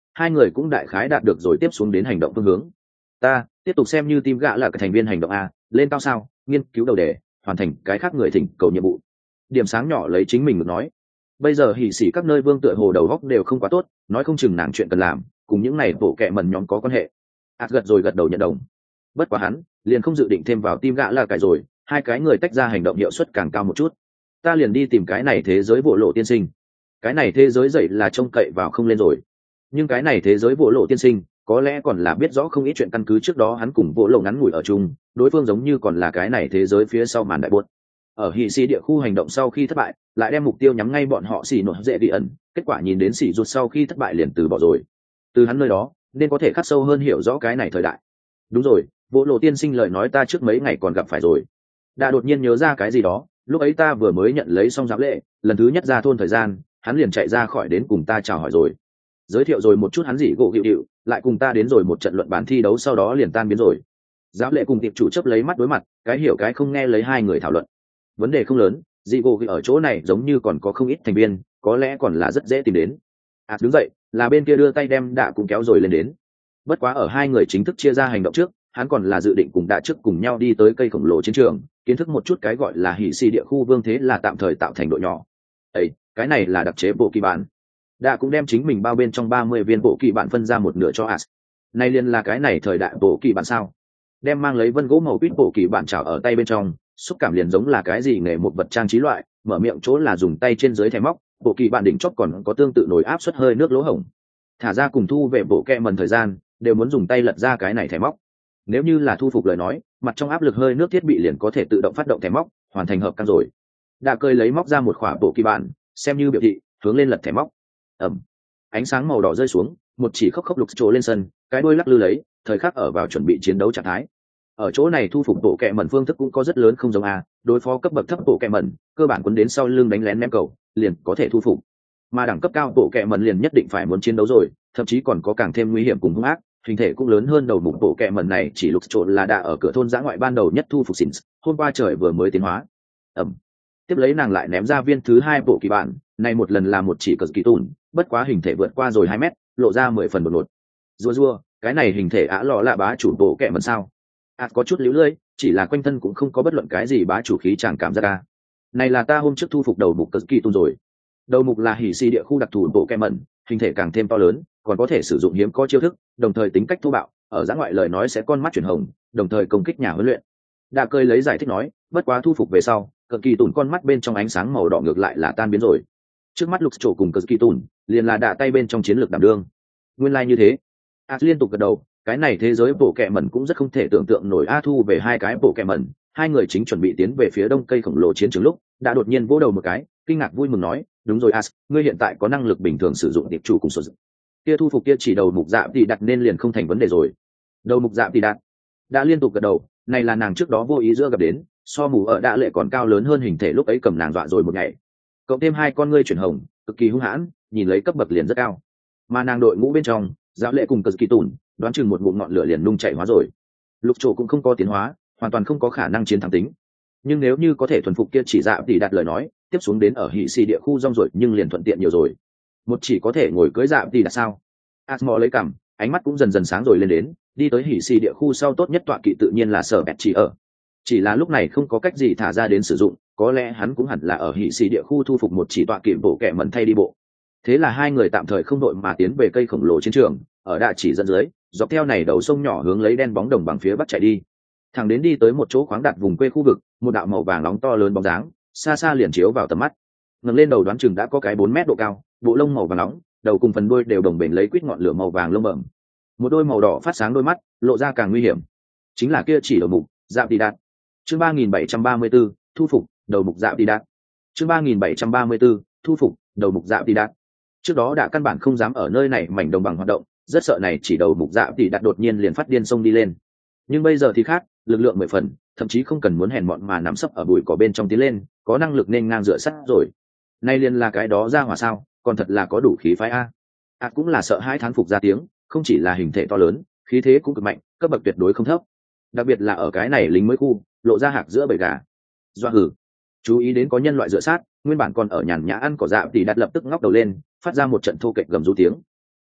hai người cũng đại khái đạt được rồi tiếp xuống đến hành động phương hướng. Ta tiếp tục xem như team gã là cái thành viên hành động a, lên cao sao, nghiên cứu đầu đề, hoàn thành cái khác người thỉnh cầu nhiệm vụ. Điểm sáng nhỏ lấy chính mình được nói. Bây giờ hỉ xỉ các nơi vương tựa hồ đầu góc đều không quá tốt, nói không chừng nàng chuyện cần làm cùng những này bộ kệ mẩn nhóm có quan hệ. ạt gật rồi gật đầu nhận đồng. Bất quá hắn liền không dự định thêm vào team gã là cái rồi, hai cái người tách ra hành động hiệu suất càng cao một chút. Ta liền đi tìm cái này thế giới bộ lộ tiên sinh. Cái này thế giới dậy là trông cậy vào không lên rồi, nhưng cái này thế giới bộ lộ tiên sinh có lẽ còn là biết rõ không ít chuyện, căn cứ trước đó hắn cùng bộ lộ ngắn ngủi ở chung, đối phương giống như còn là cái này thế giới phía sau màn đại buốt. Ở hỉ xì địa khu hành động sau khi thất bại, lại đem mục tiêu nhắm ngay bọn họ xì nổi dễ đi ẩn, kết quả nhìn đến xì rụt sau khi thất bại liền từ bỏ rồi. Từ hắn nơi đó nên có thể khắc sâu hơn hiểu rõ cái này thời đại. Đúng rồi, bộ lộ tiên sinh lời nói ta trước mấy ngày còn gặp phải rồi. Đã đột nhiên nhớ ra cái gì đó, lúc ấy ta vừa mới nhận lấy xong giám lệ, lần thứ nhất ra thôn thời gian, hắn liền chạy ra khỏi đến cùng ta chào hỏi rồi, giới thiệu rồi một chút hắn gì gỗ hiệu hiệu, lại cùng ta đến rồi một trận luận bàn thi đấu, sau đó liền tan biến rồi. Giáo lệ cùng tiệp chủ chấp lấy mắt đối mặt, cái hiểu cái không nghe lấy hai người thảo luận. Vấn đề không lớn, dị gỗ ở chỗ này giống như còn có không ít thành viên, có lẽ còn là rất dễ tìm đến. À đứng dậy, là bên kia đưa tay đem đạ cùng kéo rồi lên đến. Bất quá ở hai người chính thức chia ra hành động trước, hắn còn là dự định cùng đạ trước cùng nhau đi tới cây khổng lồ chiến trường, kiến thức một chút cái gọi là hỉ xì địa khu vương thế là tạm thời tạo thành đội nhỏ. Ấy, cái này là đặc chế bộ kỳ bản. Đạ cũng đem chính mình bao bên trong ba mươi viên bộ kỳ bản phân ra một nửa cho As. Này liền là cái này thời đại bộ kỳ bản sao? Đem mang lấy vân gỗ màu quýt bộ kỳ bản trào ở tay bên trong, xúc cảm liền giống là cái gì nghề một vật trang trí loại, mở miệng chỗ là dùng tay trên dưới thẻ móc, bộ kỳ bản đỉnh chóp còn có tương tự nồi áp suất hơi nước lỗ hổng. Thả ra cùng thu về bộ kẹ mần thời gian, đều muốn dùng tay lật ra cái này thẻ móc. Nếu như là thu phục lời nói, mặt trong áp lực hơi nước thiết bị liền có thể tự động phát động thẻ móc, hoàn thành hợp căn rồi. Đã cơi lấy móc ra một khỏa bộ kỳ bản, xem như biểu thị, hướng lên lật thẻ móc. Ẩm. Ánh sáng màu đỏ rơi xuống, một chỉ khốc khốc lục trổ lên sân, cái đuôi lắc lư lấy, thời khắc ở vào chuẩn bị chiến đấu trạng thái. Ở chỗ này thu phục bộ kẹ mẩn phương thức cũng có rất lớn không giống a, đối phó cấp bậc thấp bộ kẹ mẩn, cơ bản quấn đến sau lưng đánh lén ném cầu, liền có thể thu phục. Mà đẳng cấp cao bộ kẹ mẩn liền nhất định phải muốn chiến đấu rồi, thậm chí còn có càng thêm nguy hiểm cùng hung ác, hình thể cũng lớn hơn đầu mục bộ kẹ mẩn này, chỉ lục trộn là đã ở cửa thôn giã ngoại ban đầu nhất thu phục xỉn, hôm qua trời vừa mới tiến hóa. Ẩm. Tiếp lấy nàng lại ném ra viên thứ hai bộ kỳ bản, này một lần là một chỉ cờ kỳ tùn, bất quá hình thể vượt qua rồi hai mét, lộ ra mười phần một một. Rùa rùa, cái này hình thể ả lọ lạ bá chủ bộ kẹ mẩn sao? À, có chút liễu lơi, chỉ là quanh thân cũng không có bất luận cái gì bá chủ khí chẳng cảm giác ca. Này là ta hôm trước thu phục đầu mục cờ kỳ tùn rồi. Đầu mục là hỉ xì địa khu đặc thù bộ kẹ mẩn, hình thể càng thêm to lớn, còn có thể sử dụng hiếm có chiêu thức, đồng thời tính cách thô bạo, ở giã ngoại lời nói sẽ con mắt chuyển hồng, đồng thời công kích nhà huấn luyện. Đã cơi lấy giải thích nói, bất quá thu phục về sau, cờ kỳ tùn con mắt bên trong ánh sáng màu đỏ ngược lại là tan biến rồi. Trước mắt lục trổ cùng cờ kỳ tùn liền là đạ tay bên trong chiến lược đảm đương. Nguyên lai like như thế. A liên tục gật đầu, cái này thế giới bộ kẹ mẩn cũng rất không thể tưởng tượng nổi. A thu về hai cái bộ kẹ mẩn, hai người chính chuẩn bị tiến về phía đông cây khổng lồ chiến trường lúc đã đột nhiên vỗ đầu một cái, kinh ngạc vui mừng nói, đúng rồi As, ngươi hiện tại có năng lực bình thường sử dụng tiệp chủ cùng sử dụng. Kia thu phục kia chỉ đầu mục dạ thì đặt nên liền không thành vấn đề rồi. Đầu mục dạ thì đặt đã liên tục gật đầu, này là nàng trước đó vô ý giữa gặp đến, so mù ở đã lệ còn cao lớn hơn, hình thể lúc ấy cầm nàng dọa rồi một ngày. Cộng thêm hai con ngươi chuyển hồng, cực kỳ hung hãn, nhìn lấy cấp bậc liền rất cao. Mà nàng đội ngũ bên trong, giáo lệ cùng cực kỳ tủn, đoán chừng một ngụm ngọn lửa liền nung chạy hóa rồi. Lục trổ cũng không có tiến hóa, hoàn toàn không có khả năng chiến thắng tính. Nhưng nếu như có thể thuần phục kia chỉ dạ thì đạt lời nói, tiếp xuống đến ở hỉ xì địa khu rong rồi, nhưng liền thuận tiện nhiều rồi. Một chỉ có thể ngồi cưới dạ thì đạt sao? Asmo lấy cằm, ánh mắt cũng dần dần sáng rồi lên đến, đi tới hỉ xì địa khu sau tốt nhất tọa kỵ tự nhiên là sở bẹt chỉ ở. Chỉ là lúc này không có cách gì thả ra đến sử dụng, có lẽ hắn cũng hẳn là ở hỉ xì địa khu thu phục một chỉ tọa kỵ bộ kẻ mẩn thay đi bộ. Thế là hai người tạm thời không đội mà tiến về cây khổng lồ chiến trường, ở đạ chỉ dẫn dưới, dọc theo này đầu sông nhỏ hướng lấy đen bóng đồng bằng phía bắc chạy đi. Thẳng đến đi tới một chỗ khoáng đạt vùng quê khu vực, một đạo màu vàng nóng to lớn bóng dáng, xa xa liền chiếu vào tầm mắt. Ngẩng lên đầu đoán chừng đã có cái bốn mét độ cao, bộ lông màu vàng nóng, đầu cùng phần đuôi đều đồng bền lấy quýt ngọn lửa màu vàng lông bẩm. Một đôi màu đỏ phát sáng đôi mắt, lộ ra càng nguy hiểm. Chính là kia chỉ đầu mục, Dạ Tỷ Đạt. Chương ba nghìn bảy trăm ba mươi 34, thu phục, đầu mục Dạ Tỷ Đạt. Chương ba nghìn bảy trăm ba mươi 34, thu phục, đầu mục Dạ Tỷ Đạt. Trước đó đã căn bản không dám ở nơi này mảnh đồng bằng hoạt động, rất sợ này chỉ đầu mục Dạ Tỷ Đạt đột nhiên liền phát điên xông đi lên. Nhưng bây giờ thì khác, lực lượng mười phần, thậm chí không cần muốn hèn mọn mà nắm sấp ở bụi cỏ bên trong tiến lên, có năng lực nên ngang dựa sắt rồi. Nay liền là cái đó ra hỏa sao, còn thật là có đủ khí phái a. À cũng là sợ hai thán phục ra tiếng, không chỉ là hình thể to lớn, khí thế cũng cực mạnh, cấp bậc tuyệt đối không thấp. Đặc biệt là ở cái này lính mới khu, lộ ra hạc giữa bầy gà. Doa hử. Chú ý đến có nhân loại dựa sát, nguyên bản còn ở nhàn nhã ăn cỏ Dạ thì đặt lập tức ngóc đầu lên, phát ra một trận thô kệch gầm rú tiếng.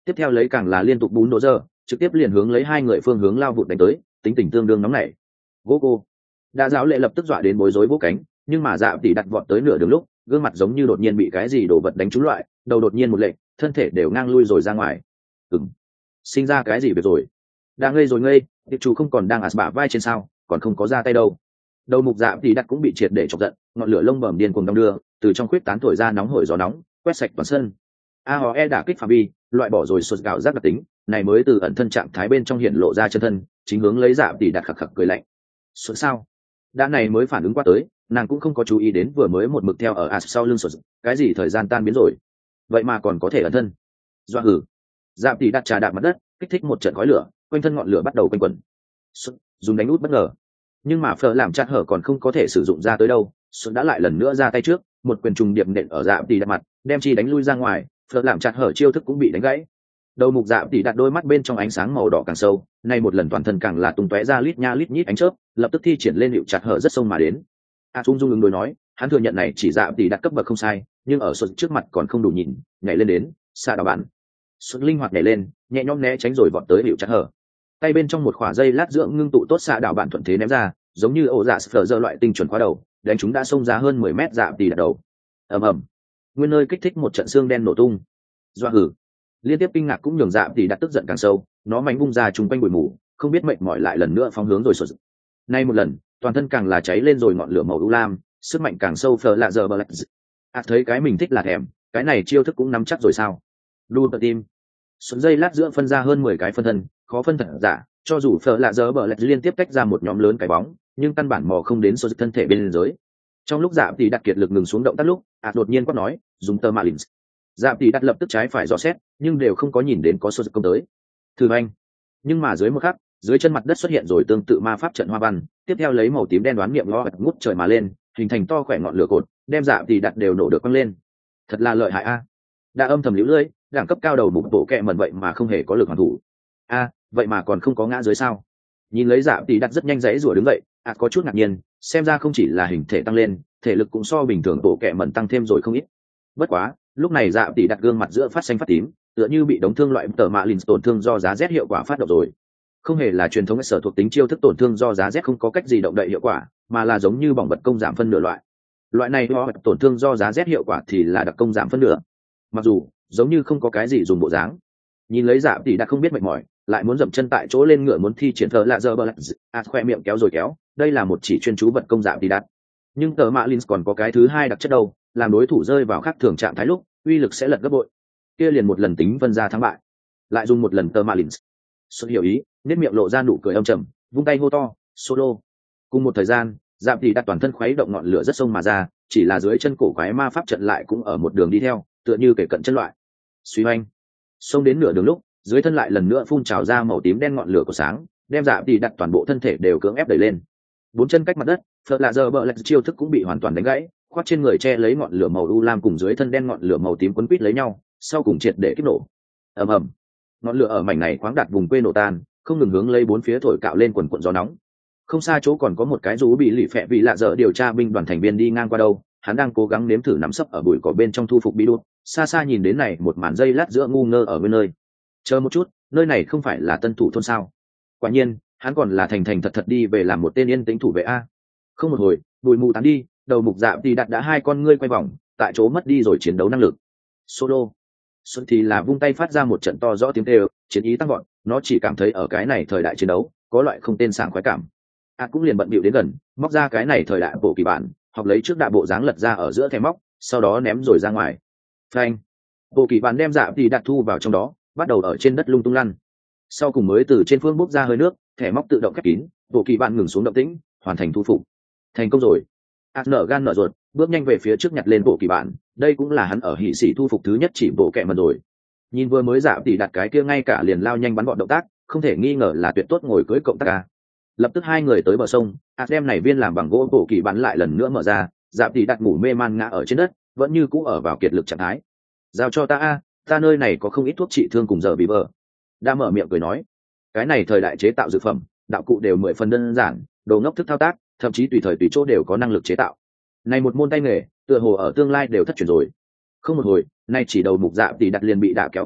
tiếp theo lấy càng là liên tục bún đỗ giờ trực tiếp liền hướng lấy hai người phương hướng lao vụt đánh tới, tính tình tương đương nóng nảy. Gỗ cô đã giáo lệ lập tức dọa đến bối rối vỗ cánh, nhưng mà dạ tỷ đặt vọt tới nửa đường lúc gương mặt giống như đột nhiên bị cái gì đổ vật đánh trúng loại, đầu đột nhiên một lệch, thân thể đều ngang lui rồi ra ngoài. Ừm, sinh ra cái gì việc rồi? Đang ngây rồi ngây, tiệp chủ không còn đang ạt bả vai trên sao, còn không có ra tay đâu. Đầu mục dạ tỷ đặt cũng bị triệt để chọc giận, ngọn lửa lông bẩm điên cuồng đong đưa, từ trong khuyết tán thổi ra nóng hổi gió nóng, quét sạch toàn sân. A Ho E đả kích phạm vi, loại bỏ rồi sụt gạo giác đặc tính, này mới từ ẩn thân trạng thái bên trong hiện lộ ra chân thân, chính hướng lấy dạ tỷ đặt khặc khặc cười lạnh. Sụt sao? Đã này mới phản ứng qua tới, nàng cũng không có chú ý đến vừa mới một mực theo ở ạt sau lưng sụt, cái gì thời gian tan biến rồi, vậy mà còn có thể ẩn thân. Doa hử. Dạ tỷ đặt trà đạp mặt đất, kích thích một trận khói lửa, quanh thân ngọn lửa bắt đầu quanh quẩn. Sụt, dùng đánh út bất ngờ, nhưng mà phở làm chặt hở còn không có thể sử dụng ra tới đâu, sụt đã lại lần nữa ra tay trước, một quyền trùng điệp nện ở dạ tỷ đặt mặt, đem chi đánh lui ra ngoài, phở làm chặt hở chiêu thức cũng bị đánh gãy. Đầu mục dạ tỷ đặt đôi mắt bên trong ánh sáng màu đỏ càng sâu, nay một lần toàn thân càng là tung tóe ra lít nha lít nhít ánh chớp, lập tức thi triển lên hiệu chặt hở rất sông mà đến. A Trung dung ứng đối nói, hắn thừa nhận này chỉ dạ tỷ đặt cấp bậc không sai, nhưng ở sụt trước mặt còn không đủ nhìn, nhảy lên đến, xạ đào bản. Sụt linh hoạt nhảy lên, nhẹ nhõm né tránh rồi vọt tới hiệu chặt hở. Tay bên trong một khỏa dây lát dưỡng ngưng tụ tốt xạ đào bản thuận thế ném ra, giống như ổ dạ sờ giờ loại tinh chuẩn khóa đầu, đánh chúng đã xông ra hơn mười mét dạ tỷ đặt đầu. Ầm ầm, nguyên nơi kích thích một trận xương đen nổ tung. Doa hử. Liên tiếp kinh ngạc cũng nhường dạ tỷ đặt tức giận càng sâu, nó mánh bung ra chung quanh bụi mù, không biết mệt mỏi lại lần nữa phóng hướng rồi sụt. Nay một lần, toàn thân càng là cháy lên rồi ngọn lửa màu u lam, sức mạnh càng sâu phờ lạ giờ bờ lạch. À thấy cái mình thích là thèm, cái này chiêu thức cũng nắm chắc rồi sao? Đu tờ tim. Xuống dây lát giữa phân ra hơn mười cái phân thân, khó phân thật giả, cho dù phờ lạ giờ bờ lạch liên tiếp tách ra một nhóm lớn cái bóng, nhưng căn bản mò không đến số thân thể bên dưới. Trong lúc dạ tỷ đặt kiệt lực ngừng xuống động tác lúc, à đột nhiên quát nói, dùng tơ mạ lìn. Dạ tỷ đặt lập tức trái phải dò xét, nhưng đều không có nhìn đến có số công tới. Thử anh. Nhưng mà dưới một khắc, dưới chân mặt đất xuất hiện rồi tương tự ma pháp trận hoa văn, tiếp theo lấy màu tím đen đoán niệm lo ngút trời mà lên, hình thành to khỏe ngọn lửa cột, đem dạ tỷ đặt đều nổ được quăng lên. Thật là lợi hại a. Đã âm thầm liễu lưỡi, đẳng cấp cao đầu bụng bộ kẹ mẩn vậy mà không hề có lực hoàn thủ. A, vậy mà còn không có ngã dưới sao? Nhìn lấy dạ tỷ đặt rất nhanh dãy rủa đứng dậy, à có chút ngạc nhiên, xem ra không chỉ là hình thể tăng lên, thể lực cũng so bình thường bộ kẹ mẩn tăng thêm rồi không ít. Bất quá, lúc này dạ tỷ đặt gương mặt giữa phát xanh phát tím, tựa như bị đống thương loại tờ mạ lìn tổn thương do giá rét hiệu quả phát động rồi. Không hề là truyền thống sở thuộc tính chiêu thức tổn thương do giá rét không có cách gì động đậy hiệu quả, mà là giống như bỏng bật công giảm phân nửa loại. Loại này ho tổn thương do giá rét hiệu quả thì là đặc công giảm phân nửa. Mặc dù giống như không có cái gì dùng bộ dáng. Nhìn lấy dạ tỷ đã không biết mệt mỏi, lại muốn dậm chân tại chỗ lên ngựa muốn thi triển thờ lạ giờ bờ lạch, à khoe miệng kéo rồi kéo, đây là một chỉ chuyên chú vật công giảm tỷ đắt. Nhưng tờ mạ lìn còn có cái thứ hai đặc chất đâu, làm đối thủ rơi vào khác thường trạng thái lúc, uy lực sẽ lật gấp bội. Kia liền một lần tính phân ra thắng bại, lại dùng một lần tờ mạ lìn. Xuất hiểu ý, nét miệng lộ ra nụ cười âm trầm, vung tay hô to, solo. Cùng một thời gian, Dạm Tỷ đặt toàn thân khuấy động ngọn lửa rất sông mà ra, chỉ là dưới chân cổ quái ma pháp trận lại cũng ở một đường đi theo, tựa như kể cận chân loại. Suy hoành, xông đến nửa đường lúc, dưới thân lại lần nữa phun trào ra màu tím đen ngọn lửa của sáng, đem Dạm Tỷ đặt toàn bộ thân thể đều cưỡng ép đẩy lên. Bốn chân cách mặt đất, Phật lạ giờ bờ lạch chiêu thức cũng bị hoàn toàn đánh gãy, khoác trên người che lấy ngọn lửa màu u lam cùng dưới thân đen ngọn lửa màu tím quấn quít lấy nhau, sau cùng triệt để kích nổ. Ầm ầm, ngọn lửa ở mảnh này khoáng đạt vùng quê nổ tan, không ngừng hướng lấy bốn phía thổi cạo lên quần cuộn gió nóng. Không xa chỗ còn có một cái rú bị lì phẹ vì lạ dở điều tra binh đoàn thành viên đi ngang qua đâu, hắn đang cố gắng nếm thử nắm sấp ở bụi cỏ bên trong thu phục bị đốt. Xa xa nhìn đến này một màn dây lát giữa ngu ngơ ở bên nơi. Chờ một chút, nơi này không phải là tân thủ thôn sao? Quả nhiên, hắn còn là thành thành thật thật đi về làm một tên yên tĩnh thủ vệ a. Không một hồi, bụi mù tán đi, đầu mục Dạm thì đặt đã hai con ngươi quay vòng, tại chỗ mất đi rồi chiến đấu năng lực. Solo. Xuân thì là vung tay phát ra một trận to rõ tiếng kêu, chiến ý tăng gọn, nó chỉ cảm thấy ở cái này thời đại chiến đấu, có loại không tên sảng khoái cảm. À cũng liền bận bịu đến gần, móc ra cái này thời đại bộ kỳ bản, học lấy trước đại bộ dáng lật ra ở giữa thẻ móc, sau đó ném rồi ra ngoài. Phanh. Bộ kỳ bản đem Dạm thì đặt thu vào trong đó, bắt đầu ở trên đất lung tung lăn. Sau cùng mới từ trên phương bốc ra hơi nước, thẻ móc tự động khép kín, bộ kỳ bản ngừng xuống động tĩnh, hoàn thành thu phục. Thành công rồi. À nở gan nở ruột, bước nhanh về phía trước nhặt lên bộ kỳ bản, đây cũng là hắn ở hỷ sĩ thu phục thứ nhất chỉ bộ kẹ mần rồi. Nhìn vừa mới Dạm thì đặt cái kia ngay cả liền lao nhanh bắn gọn động tác, không thể nghi ngờ là tuyệt tốt ngồi cưới cộng tác ca. Lập tức hai người tới bờ sông, ạt đem này viên làm bằng gỗ bộ kỳ bắn lại lần nữa mở ra, Dạm thì đặt ngủ mê man ngã ở trên đất, vẫn như cũ ở vào kiệt lực trạng thái. Giao cho ta a, ta nơi này có không ít thuốc trị thương cùng giờ bị vợ. Đã mở miệng cười nói, cái này thời đại chế tạo dược phẩm, đạo cụ đều mười phần đơn giản, đồ ngốc thức thao tác, thậm chí tùy thời tùy chỗ đều có năng lực chế tạo. Này một môn tay nghề, tựa hồ ở tương lai đều thất truyền rồi. Không một hồi, nay chỉ đầu mục Dạm thì đặt liền bị đả kéo công việc,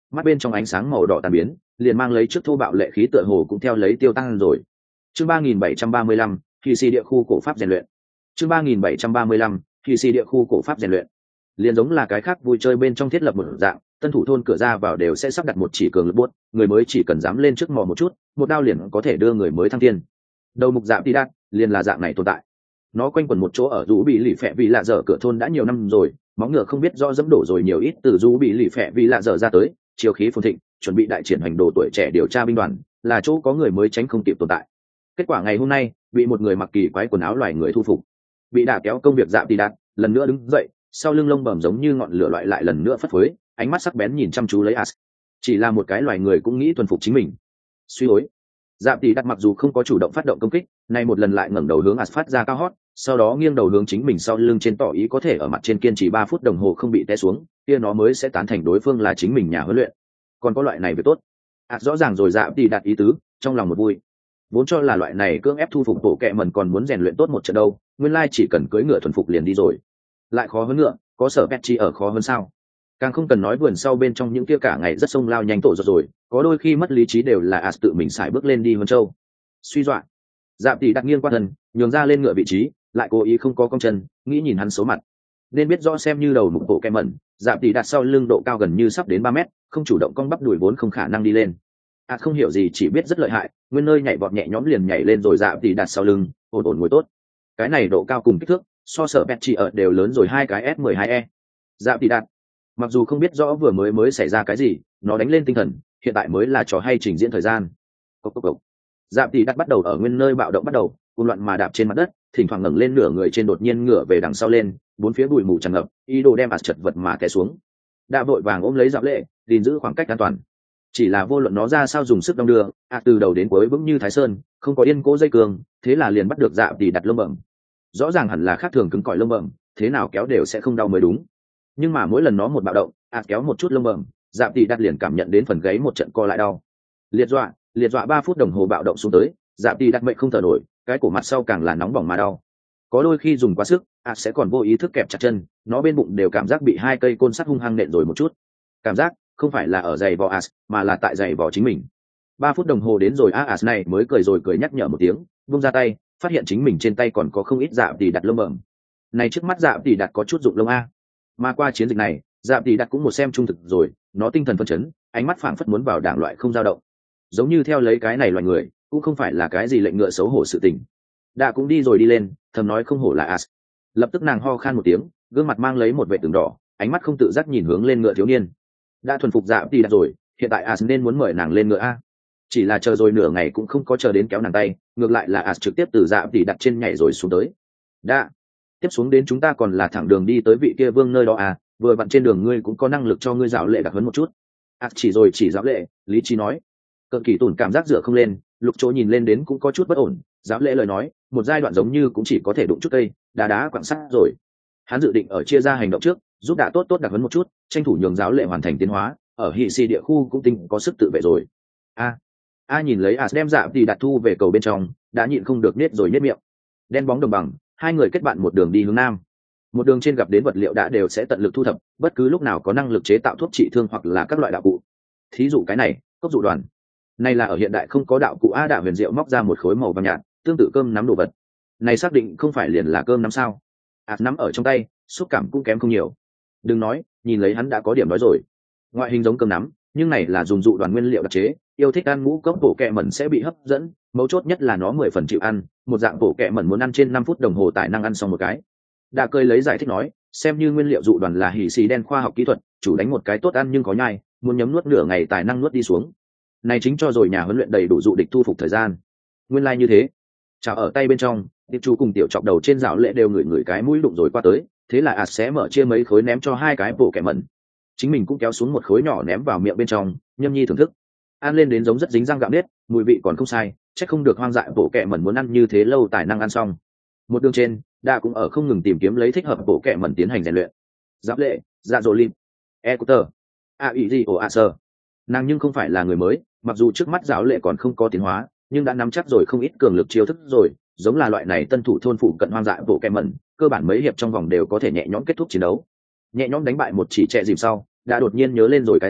mắt bên trong ánh sáng màu đỏ tàn biến, liền mang lấy trước thô bạo lệ khí tựa hồ cũng theo lấy tiêu tan rồi. Chương ba nghìn bảy trăm ba mươi lăm, Kỳ Si địa khu cổ pháp rèn luyện. Chương ba nghìn bảy trăm ba mươi lăm, Kỳ Si địa khu cổ pháp rèn luyện. Liền giống là cái khác vui chơi bên trong thiết lập một dạng, tân thủ thôn cửa ra vào đều sẽ sắp đặt một chỉ cường lực buốt, người mới chỉ cần dám lên trước mò một chút, một đao liền có thể đưa người mới thăng tiên. Đầu mục Dạm Tỷ Đạt liền là dạng này tồn tại. Nó quanh quẩn một chỗ ở rú bị lì phẹ vì lạ dở cửa thôn đã nhiều năm rồi, móng ngựa không biết do dẫm đổ rồi nhiều ít từ rú bị lì phẹ vì lạ dở ra tới, chiều khí phồn thịnh, chuẩn bị đại triển hành đồ tuổi trẻ điều tra binh đoàn, là chỗ có người mới tránh không kịp tồn tại. Kết quả ngày hôm nay, bị một người mặc kỳ quái quần áo loài người thu phục, bị đả kéo công việc Dạm Tỷ Đạt, lần nữa đứng dậy, sau lưng lông bẩm giống như ngọn lửa loại lại lần nữa phất phới, ánh mắt sắc bén nhìn chăm chú lấy As. Chỉ là một cái loài người cũng nghĩ thuần phục chính mình. Suy ối. Dạm Tỷ Đạt mặc dù không có chủ động phát động công kích, nay một lần lại ngẩng đầu hướng As phát ra cao hót, sau đó nghiêng đầu hướng chính mình sau lưng trên tỏ ý có thể ở mặt trên kiên trì ba phút đồng hồ không bị té xuống, kia nó mới sẽ tán thành đối phương là chính mình nhà huấn luyện. Còn có loại này việc tốt. As rõ ràng rồi Dạm Tỷ Đạt ý tứ, trong lòng một vui. Vốn cho là loại này cưỡng ép thu phục bộ kệ mẩn còn muốn rèn luyện tốt một trận đâu, nguyên lai chỉ cần cưỡi ngựa thuần phục liền đi rồi. Lại khó hơn ngựa, có sở Petchi ở khó hơn sao? Càng không cần nói vườn sau bên trong những kia cả ngày rất sông lao nhanh tổ rồi, rồi có đôi khi mất lý trí đều là As tự mình xài bước lên đi hơn châu. Suy dọa. Dạm Tỷ Đạt nghiêng qua thân, nhường ra lên ngựa vị trí, lại cố ý không có cong chân, nghĩ nhìn hắn xấu mặt. Nên biết rõ xem như đầu mục bộ kệ mẩn, Dạm Tỷ Đạt sau lưng độ cao gần như sắp đến ba mét, không chủ động cong bắp đùi vốn không khả năng đi lên. As không hiểu gì chỉ biết rất lợi hại, nguyên nơi nhảy vọt nhẹ nhõm liền nhảy lên rồi Dạm Tỷ Đạt sau lưng, ổn ổn ngồi tốt. Cái này độ cao cùng kích thước, so sở Petchi ở đều lớn rồi hai cái S mười hai E. Dạm Tỷ Đạt mặc dù không biết rõ vừa mới mới xảy ra cái gì, nó đánh lên tinh thần, hiện tại mới là trò hay trình diễn thời gian. Cốc cốc cốc. Dạm Tỷ Đạt bắt đầu ở nguyên nơi bạo động bắt đầu, cuồng loạn mà đạp trên mặt đất, thỉnh thoảng ngẩng lên nửa người trên đột nhiên ngửa về đằng sau lên, bốn phía bụi mù tràn ngập, ý đồ đem As chật vật mà té xuống. Đã vội vàng ôm lấy Dạo Lệ, gìn giữ khoảng cách an toàn. Chỉ là vô luận nó ra sao dùng sức đong đưa, As từ đầu đến cuối vững như Thái Sơn, không có yên cố dây cường, thế là liền bắt được Dạm Tỷ Đạt lông bẩm. Rõ ràng hẳn là khác thường cứng cỏi lông bẩm, thế nào kéo đều sẽ không đau mới đúng. Nhưng mà mỗi lần nó một bạo động, As kéo một chút lông bẩm, Dạm Tỷ Đạt liền cảm nhận đến phần gáy một trận co lại đau. Liệt dọa, liệt dọa ba phút đồng hồ bạo động xuống tới, Dạm Tỷ Đạt mệnh không thở nổi, cái cổ mặt sau càng là nóng bỏng mà đau. Có đôi khi dùng quá sức, As sẽ còn vô ý thức kẹp chặt chân, nó bên bụng đều cảm giác bị hai cây côn sắt hung hăng nện rồi một chút. Cảm giác không phải là ở giày vò As, mà là tại giày vò chính mình. Ba phút đồng hồ đến rồi, As này mới cười rồi cười nhắc nhở một tiếng, buông ra tay, phát hiện chính mình trên tay còn có không ít Dạm Tỷ Đạt lông bẩm. Này trước mắt Dạm Tỷ Đạt có chút dụng lông a. Mà qua chiến dịch này, Dạm Tỷ Đạt cũng một xem trung thực rồi, nó tinh thần phấn chấn, ánh mắt phảng phất muốn vào đảng loại không dao động. Giống như theo lấy cái này loại người, cũng không phải là cái gì lệnh ngựa xấu hổ sự tình. Đã cũng đi rồi đi lên, thầm nói không hổ là As. Lập tức nàng ho khan một tiếng, gương mặt mang lấy một vẻ tường đỏ, ánh mắt không tự giác nhìn hướng lên ngựa thiếu niên. Đã thuần phục Dạm Tỷ Đạt rồi, hiện tại As nên muốn mời nàng lên ngựa a. Chỉ là chờ rồi nửa ngày cũng không có chờ đến kéo nàng tay, ngược lại là As trực tiếp từ Dạm Tỷ Đạt trên nhảy rồi xuống tới. Đã tiếp xuống đến chúng ta còn là thẳng đường đi tới vị kia vương nơi đó à, vừa vặn trên đường ngươi cũng có năng lực cho ngươi Dạo Lệ đặc huấn một chút. As chỉ rồi chỉ Dạo Lệ, lý trí nói. Cận Kỳ Tủn cảm giác dựa không lên, Lục Chỗ nhìn lên đến cũng có chút bất ổn, Dạo Lệ lời nói, một giai đoạn giống như cũng chỉ có thể đụng chút cây, đá đá quặng sắt rồi. Hắn dự định ở chia ra hành động trước, giúp đã tốt tốt đặc huấn một chút, tranh thủ nhường Dạo Lệ hoàn thành tiến hóa, ở Hỉ Si địa khu cũng tinh có sức tự vệ rồi. A, a nhìn lấy As đem Dạm Tỷ Đạt thu về cầu bên trong, đã nhịn không được nết rồi nết miệng. Đen bóng đồng bằng, hai người kết bạn một đường đi hướng nam. Một đường trên gặp đến vật liệu đã đều sẽ tận lực thu thập, bất cứ lúc nào có năng lực chế tạo thuốc trị thương hoặc là các loại đạo cụ. Thí dụ cái này, cốc dụ đoàn. Này là ở hiện đại không có đạo cụ a. Đạo Huyền Diệu móc ra một khối màu vàng nhạt, tương tự cơm nắm đồ vật. Này xác định không phải liền là cơm nắm sao? As nắm ở trong tay, xúc cảm cũng kém không nhiều. Đừng nói, nhìn lấy hắn đã có điểm nói rồi. Ngoại hình giống cơm nắm, nhưng này là dùng dụ đoàn nguyên liệu đặc chế, yêu thích ăn ngũ cốc bổ kẹ mẩn sẽ bị hấp dẫn, mấu chốt nhất là nó mười phần chịu ăn, một dạng bổ kẹ mẩn muốn ăn trên năm phút đồng hồ tài năng ăn xong một cái. Đã cười lấy giải thích nói, xem như nguyên liệu dụ đoàn là hỉ xì đen khoa học kỹ thuật, chủ đánh một cái tốt ăn nhưng có nhai, muốn nhấm nuốt nửa ngày tài năng nuốt đi xuống. Này chính cho rồi nhà huấn luyện đầy đủ dụ địch thu phục thời gian. Nguyên lai like như thế. Chào ở tay bên trong, Tiệp Chu cùng tiểu chọc đầu trên Dạo Lệ đều ngửi ngửi cái mũi đụng rồi qua tới, thế là As sẽ mở chia mấy khối ném cho hai cái bổ kẹ mẩn. Chính mình cũng kéo xuống một khối nhỏ ném vào miệng bên trong, nhâm nhi thưởng thức. Ăn lên đến giống rất dính răng gạo nếp, mùi vị còn không sai, chắc không được hoang dại bổ kẹ mẩn muốn ăn như thế lâu tài năng ăn xong. Một đường trên, Đa cũng ở không ngừng tìm kiếm lấy thích hợp bổ kẹ mẩn tiến hành rèn luyện. Dạo Lệ, Dạ Dỗ Lim, Ecuter, A Ý Gì Ổ A Sơ. Nàng nhưng không phải là người mới, mặc dù trước mắt Dạo Lệ còn không có tiến hóa, nhưng đã nắm chắc rồi không ít cường lực chiêu thức rồi, giống là loại này tân thủ thôn phụ cận hoang dại bổ kẹ mẩn, cơ bản mấy hiệp trong vòng đều có thể nhẹ nhõm kết thúc chiến đấu. Nhẹ nhõm đánh bại một chỉ trẻ dìm sau, đã đột nhiên nhớ lên rồi cái gì,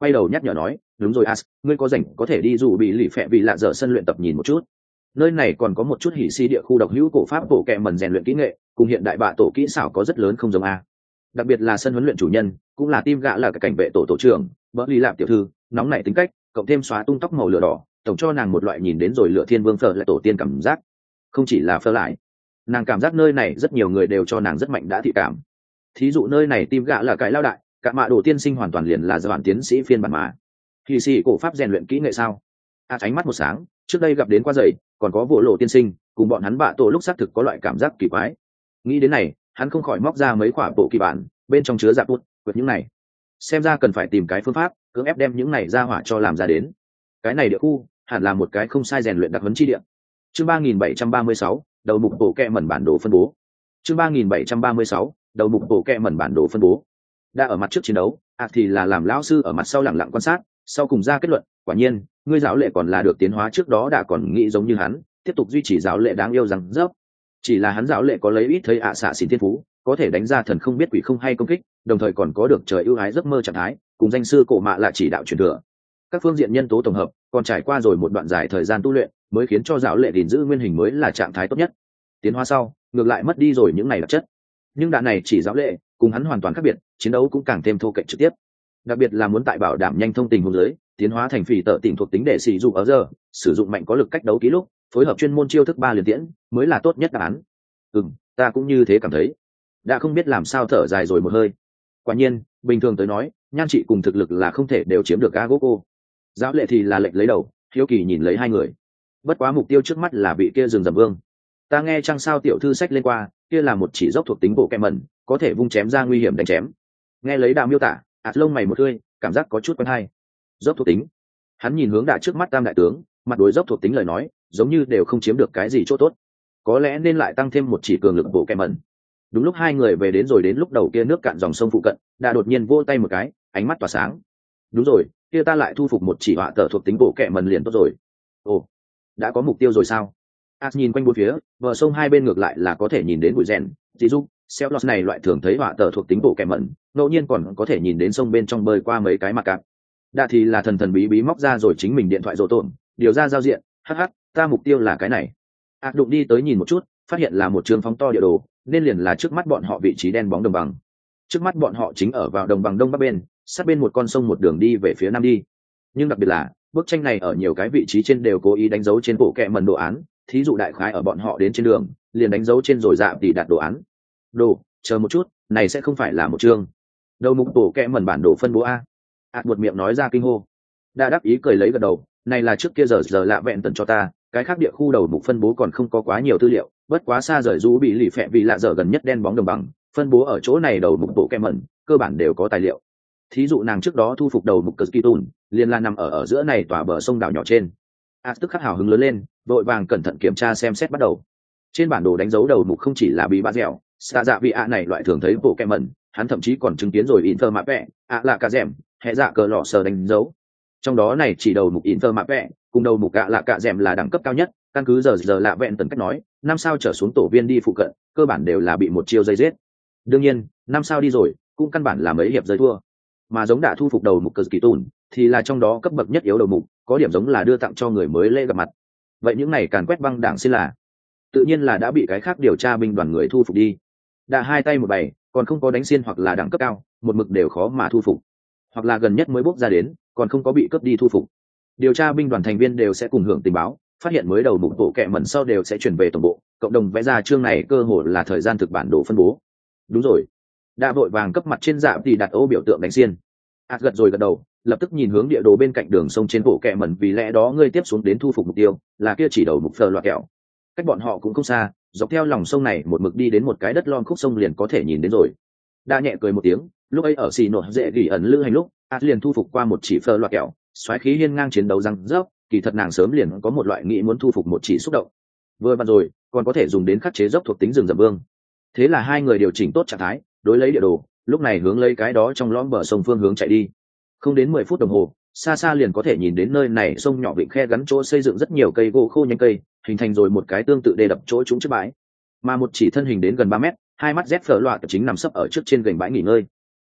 quay đầu nhắc nhở nói, đúng rồi As, ngươi có rảnh có thể đi dù bị lì phẹ vì lạ dở sân luyện tập nhìn một chút. Nơi này còn có một chút hỉ si địa khu độc hữu cổ pháp bộ kẹ mần rèn luyện kỹ nghệ, cùng hiện đại bạ tổ kỹ xảo có rất lớn không giống a. Đặc biệt là sân huấn luyện chủ nhân, cũng là tim gã là cái cảnh vệ tổ tổ trưởng, bỡ lý lạp tiểu thư, nóng nảy tính cách, cộng thêm xóa tung tóc màu lửa đỏ, tổng cho nàng một loại nhìn đến rồi lửa thiên vương phở lại tổ tiên cảm giác. Không chỉ là phở lại, nàng cảm giác nơi này rất nhiều người đều cho nàng rất mạnh đã thị cảm. Thí dụ nơi này tim gã là cái lao đại, cả mạ đồ tiên sinh hoàn toàn liền là giảng tiến sĩ phiên bản mà. Hỉ si cổ pháp rèn luyện kỹ nghệ sao? A ánh mắt một sáng, trước đây gặp đến qua dậy, còn có vụ lộ tiên sinh, cùng bọn hắn bạ tổ lúc xác thực có loại cảm giác kỳ quái. Nghĩ đến này, hắn không khỏi móc ra mấy quả bộ kỳ bản, bên trong chứa dạ bút, vượt những này. Xem ra cần phải tìm cái phương pháp, cưỡng ép đem những này ra hỏa cho làm ra đến. Cái này địa khu, hẳn là một cái không sai rèn luyện đặc huấn chi địa. Chương ba nghìn bảy trăm ba mươi sáu, đầu mục bộ kệ mẩn bản đồ phân bố. Chương ba nghìn bảy trăm ba mươi sáu, đầu mục bộ kệ mẩn bản đồ phân bố. Đã ở mặt trước chiến đấu, à thì là làm lão sư ở mặt sau lặng lặng quan sát, sau cùng ra kết luận, quả nhiên, ngươi giáo lệ còn là được tiến hóa trước đó đã còn nghĩ giống như hắn, tiếp tục duy trì giáo lệ đáng yêu rằng dốc. Chỉ là hắn giáo lệ có lấy ít thấy ạ xạ xỉn thiên phú, có thể đánh ra thần không biết quỷ không hay công kích, đồng thời còn có được trời ưu ái giấc mơ trạng thái, cùng danh sư cổ mạ là chỉ đạo truyền thừa. Các phương diện nhân tố tổng hợp, còn trải qua rồi một đoạn dài thời gian tu luyện, mới khiến cho giáo lệ gìn giữ nguyên hình mới là trạng thái tốt nhất. Tiến hóa sau, ngược lại mất đi rồi những này đặc chất. Nhưng đạn này chỉ giáo lệ, cùng hắn hoàn toàn khác biệt, chiến đấu cũng càng thêm thô kệch trực tiếp. Đặc biệt là muốn tại bảo đảm nhanh thông tình huống dưới, tiến hóa thành phỉ tợ tỉnh thuộc tính để sử dụng ở giờ, sử dụng mạnh có lực cách đấu ký lúc, phối hợp chuyên môn chiêu thức ba liền tiễn, mới là tốt nhất đáp án. Ừm, ta cũng như thế cảm thấy. Đã không biết làm sao thở dài rồi một hơi. Quả nhiên, bình thường tới nói, nhan trị cùng thực lực là không thể đều chiếm được Agoko. Giáo lệ thì là lệnh lấy đầu, hiếu kỳ nhìn lấy hai người. Bất quá mục tiêu trước mắt là bị kia rừng rầm vương. Ta nghe chăng sao tiểu thư sách lên qua, kia là một chỉ dốc thuộc tính bộ kẹm mẩn, có thể vung chém ra nguy hiểm đánh chém. Nghe lấy đạo miêu tả, ạt lông mày một tươi, cảm giác có chút quen hay. Dốc thuộc tính. Hắn nhìn hướng đại trước mắt tam đại tướng, mặt đối dốc thuộc tính lời nói, giống như đều không chiếm được cái gì chỗ tốt. Có lẽ nên lại tăng thêm một chỉ cường lực bộ kẹm mẩn. Đúng lúc hai người về đến rồi đến lúc đầu kia nước cạn dòng sông phụ cận, đã đột nhiên vỗ tay một cái, ánh mắt tỏa sáng. Đúng rồi, kia ta lại thu phục một chỉ họa tờ thuộc tính bộ kẹm mẩn liền tốt rồi. Ồ, đã có mục tiêu rồi sao? As nhìn quanh bốn phía, bờ sông hai bên ngược lại là có thể nhìn đến bụi rèn, dì dục, Celos này loại thường thấy họa tờ thuộc tính bộ kẹm mẩn, ngẫu nhiên còn có thể nhìn đến sông bên trong bơi qua mấy cái mặt cạp. Đã thì là thần thần bí bí móc ra rồi chính mình điện thoại rồ tổn, điều ra giao diện, hắc hắc, ta mục tiêu là cái này. As đụng đi tới nhìn một chút, phát hiện là một trường phóng to địa đồ, nên liền là trước mắt bọn họ vị trí đen bóng đồng bằng. Trước mắt bọn họ chính ở vào đồng bằng đông bắc bên, sát bên một con sông một đường đi về phía nam đi. Nhưng đặc biệt là, bức tranh này ở nhiều cái vị trí trên đều cố ý đánh dấu trên bộ kẹm mẩn đồ án, thí dụ đại khái ở bọn họ đến trên đường, liền đánh dấu trên rồi dạ tỷ đặt đồ án. Đồ, chờ một chút, này sẽ không phải là một chương. Đầu mục bộ kẹm mẩn bản đồ phân bố a. Ảt buột miệng nói ra kinh hô. Đã đáp ý cười lấy gật đầu, này là trước kia giờ giờ lạ vẹn tận cho ta, cái khác địa khu đầu mục phân bố còn không có quá nhiều tư liệu, bất quá xa rời rú bị lì phẹ vì lạ dở gần nhất đen bóng đồng bằng, phân bố ở chỗ này đầu mục bộ kẹm mẩn, cơ bản đều có tài liệu. Thí dụ nàng trước đó thu phục đầu mục Kirstun, liền là nằm ở ở giữa này tòa bờ sông đảo nhỏ trên. Ảt tức khắc hào hứng lớn lên, vội vàng cẩn thận kiểm tra xem xét bắt đầu. Trên bản đồ đánh dấu đầu mục không chỉ là bị bát dẻo, xa dạ vị ạ này loại thường thấy bộ kẹm mẩn, hắn thậm chí còn chứng kiến rồi Inter mạ vẽ, ạ là cả dẻm, hệ dạ cờ lọ sờ đánh dấu. Trong đó này chỉ đầu mục Inter mạ vẽ, cùng đầu mục ạ là cả dẻm là đẳng cấp cao nhất, căn cứ giờ giờ lạ vẹn tần cách nói, năm sao trở xuống tổ viên đi phụ cận, cơ bản đều là bị một chiêu dây giết. Đương nhiên, năm sao đi rồi, cũng căn bản là mấy hiệp rơi thua. Mà giống đã thu phục đầu mục Kirstun, thì là trong đó cấp bậc nhất yếu đầu mục, có điểm giống là đưa tặng cho người mới lễ gặp mặt. Vậy những này càn quét băng đảng xin là tự nhiên là đã bị cái khác điều tra binh đoàn người thu phục đi. Đã hai tay một bày, còn không có đánh xiên hoặc là đẳng cấp cao, một mực đều khó mà thu phục, hoặc là gần nhất mới bốc ra đến, còn không có bị cướp đi thu phục. Điều tra binh đoàn thành viên đều sẽ cùng hưởng tình báo, phát hiện mới đầu mục bộ kệ mẩn sau đều sẽ chuyển về tổng bộ, cộng đồng vẽ ra chương này cơ hội là thời gian thực bản đồ phân bố. Đúng rồi, đã vội vàng cấp mặt trên dạ thì đặt ô biểu tượng đánh xiên. Ảt gật rồi gật đầu, lập tức nhìn hướng địa đồ bên cạnh đường sông trên bộ kệ mẩn, vì lẽ đó ngươi tiếp xuống đến thu phục mục tiêu là kia chỉ đầu mục phờ loạt kẹo. Cách bọn họ cũng không xa, dọc theo lòng sông này một mực đi đến một cái đất lon khúc sông liền có thể nhìn đến rồi. Đã nhẹ cười một tiếng, lúc ấy ở xì nổ dễ gỉ ẩn lữ hành lúc, Át liền thu phục qua một chỉ phờ loạt kẹo, xoáy khí hiên ngang chiến đấu răng rớp, kỳ thật nàng sớm liền có một loại nghĩ muốn thu phục một chỉ xúc động. Vừa vặn rồi, còn có thể dùng đến khắc chế dốc thuộc tính rừng rậm vương. Thế là hai người điều chỉnh tốt trạng thái, đối lấy địa đồ, lúc này hướng lấy cái đó trong lõm bờ sông phương hướng chạy đi. Không đến mười phút đồng hồ, xa xa liền có thể nhìn đến nơi này sông nhỏ vịnh khe gắn chỗ xây dựng rất nhiều cây gỗ khô nhánh cây, hình thành rồi một cái tương tự đê đập chỗ trũng trước bãi. Mà một chỉ thân hình đến gần ba mét, hai mắt rét phở loạt chính nằm sấp ở trước trên gành bãi nghỉ ngơi.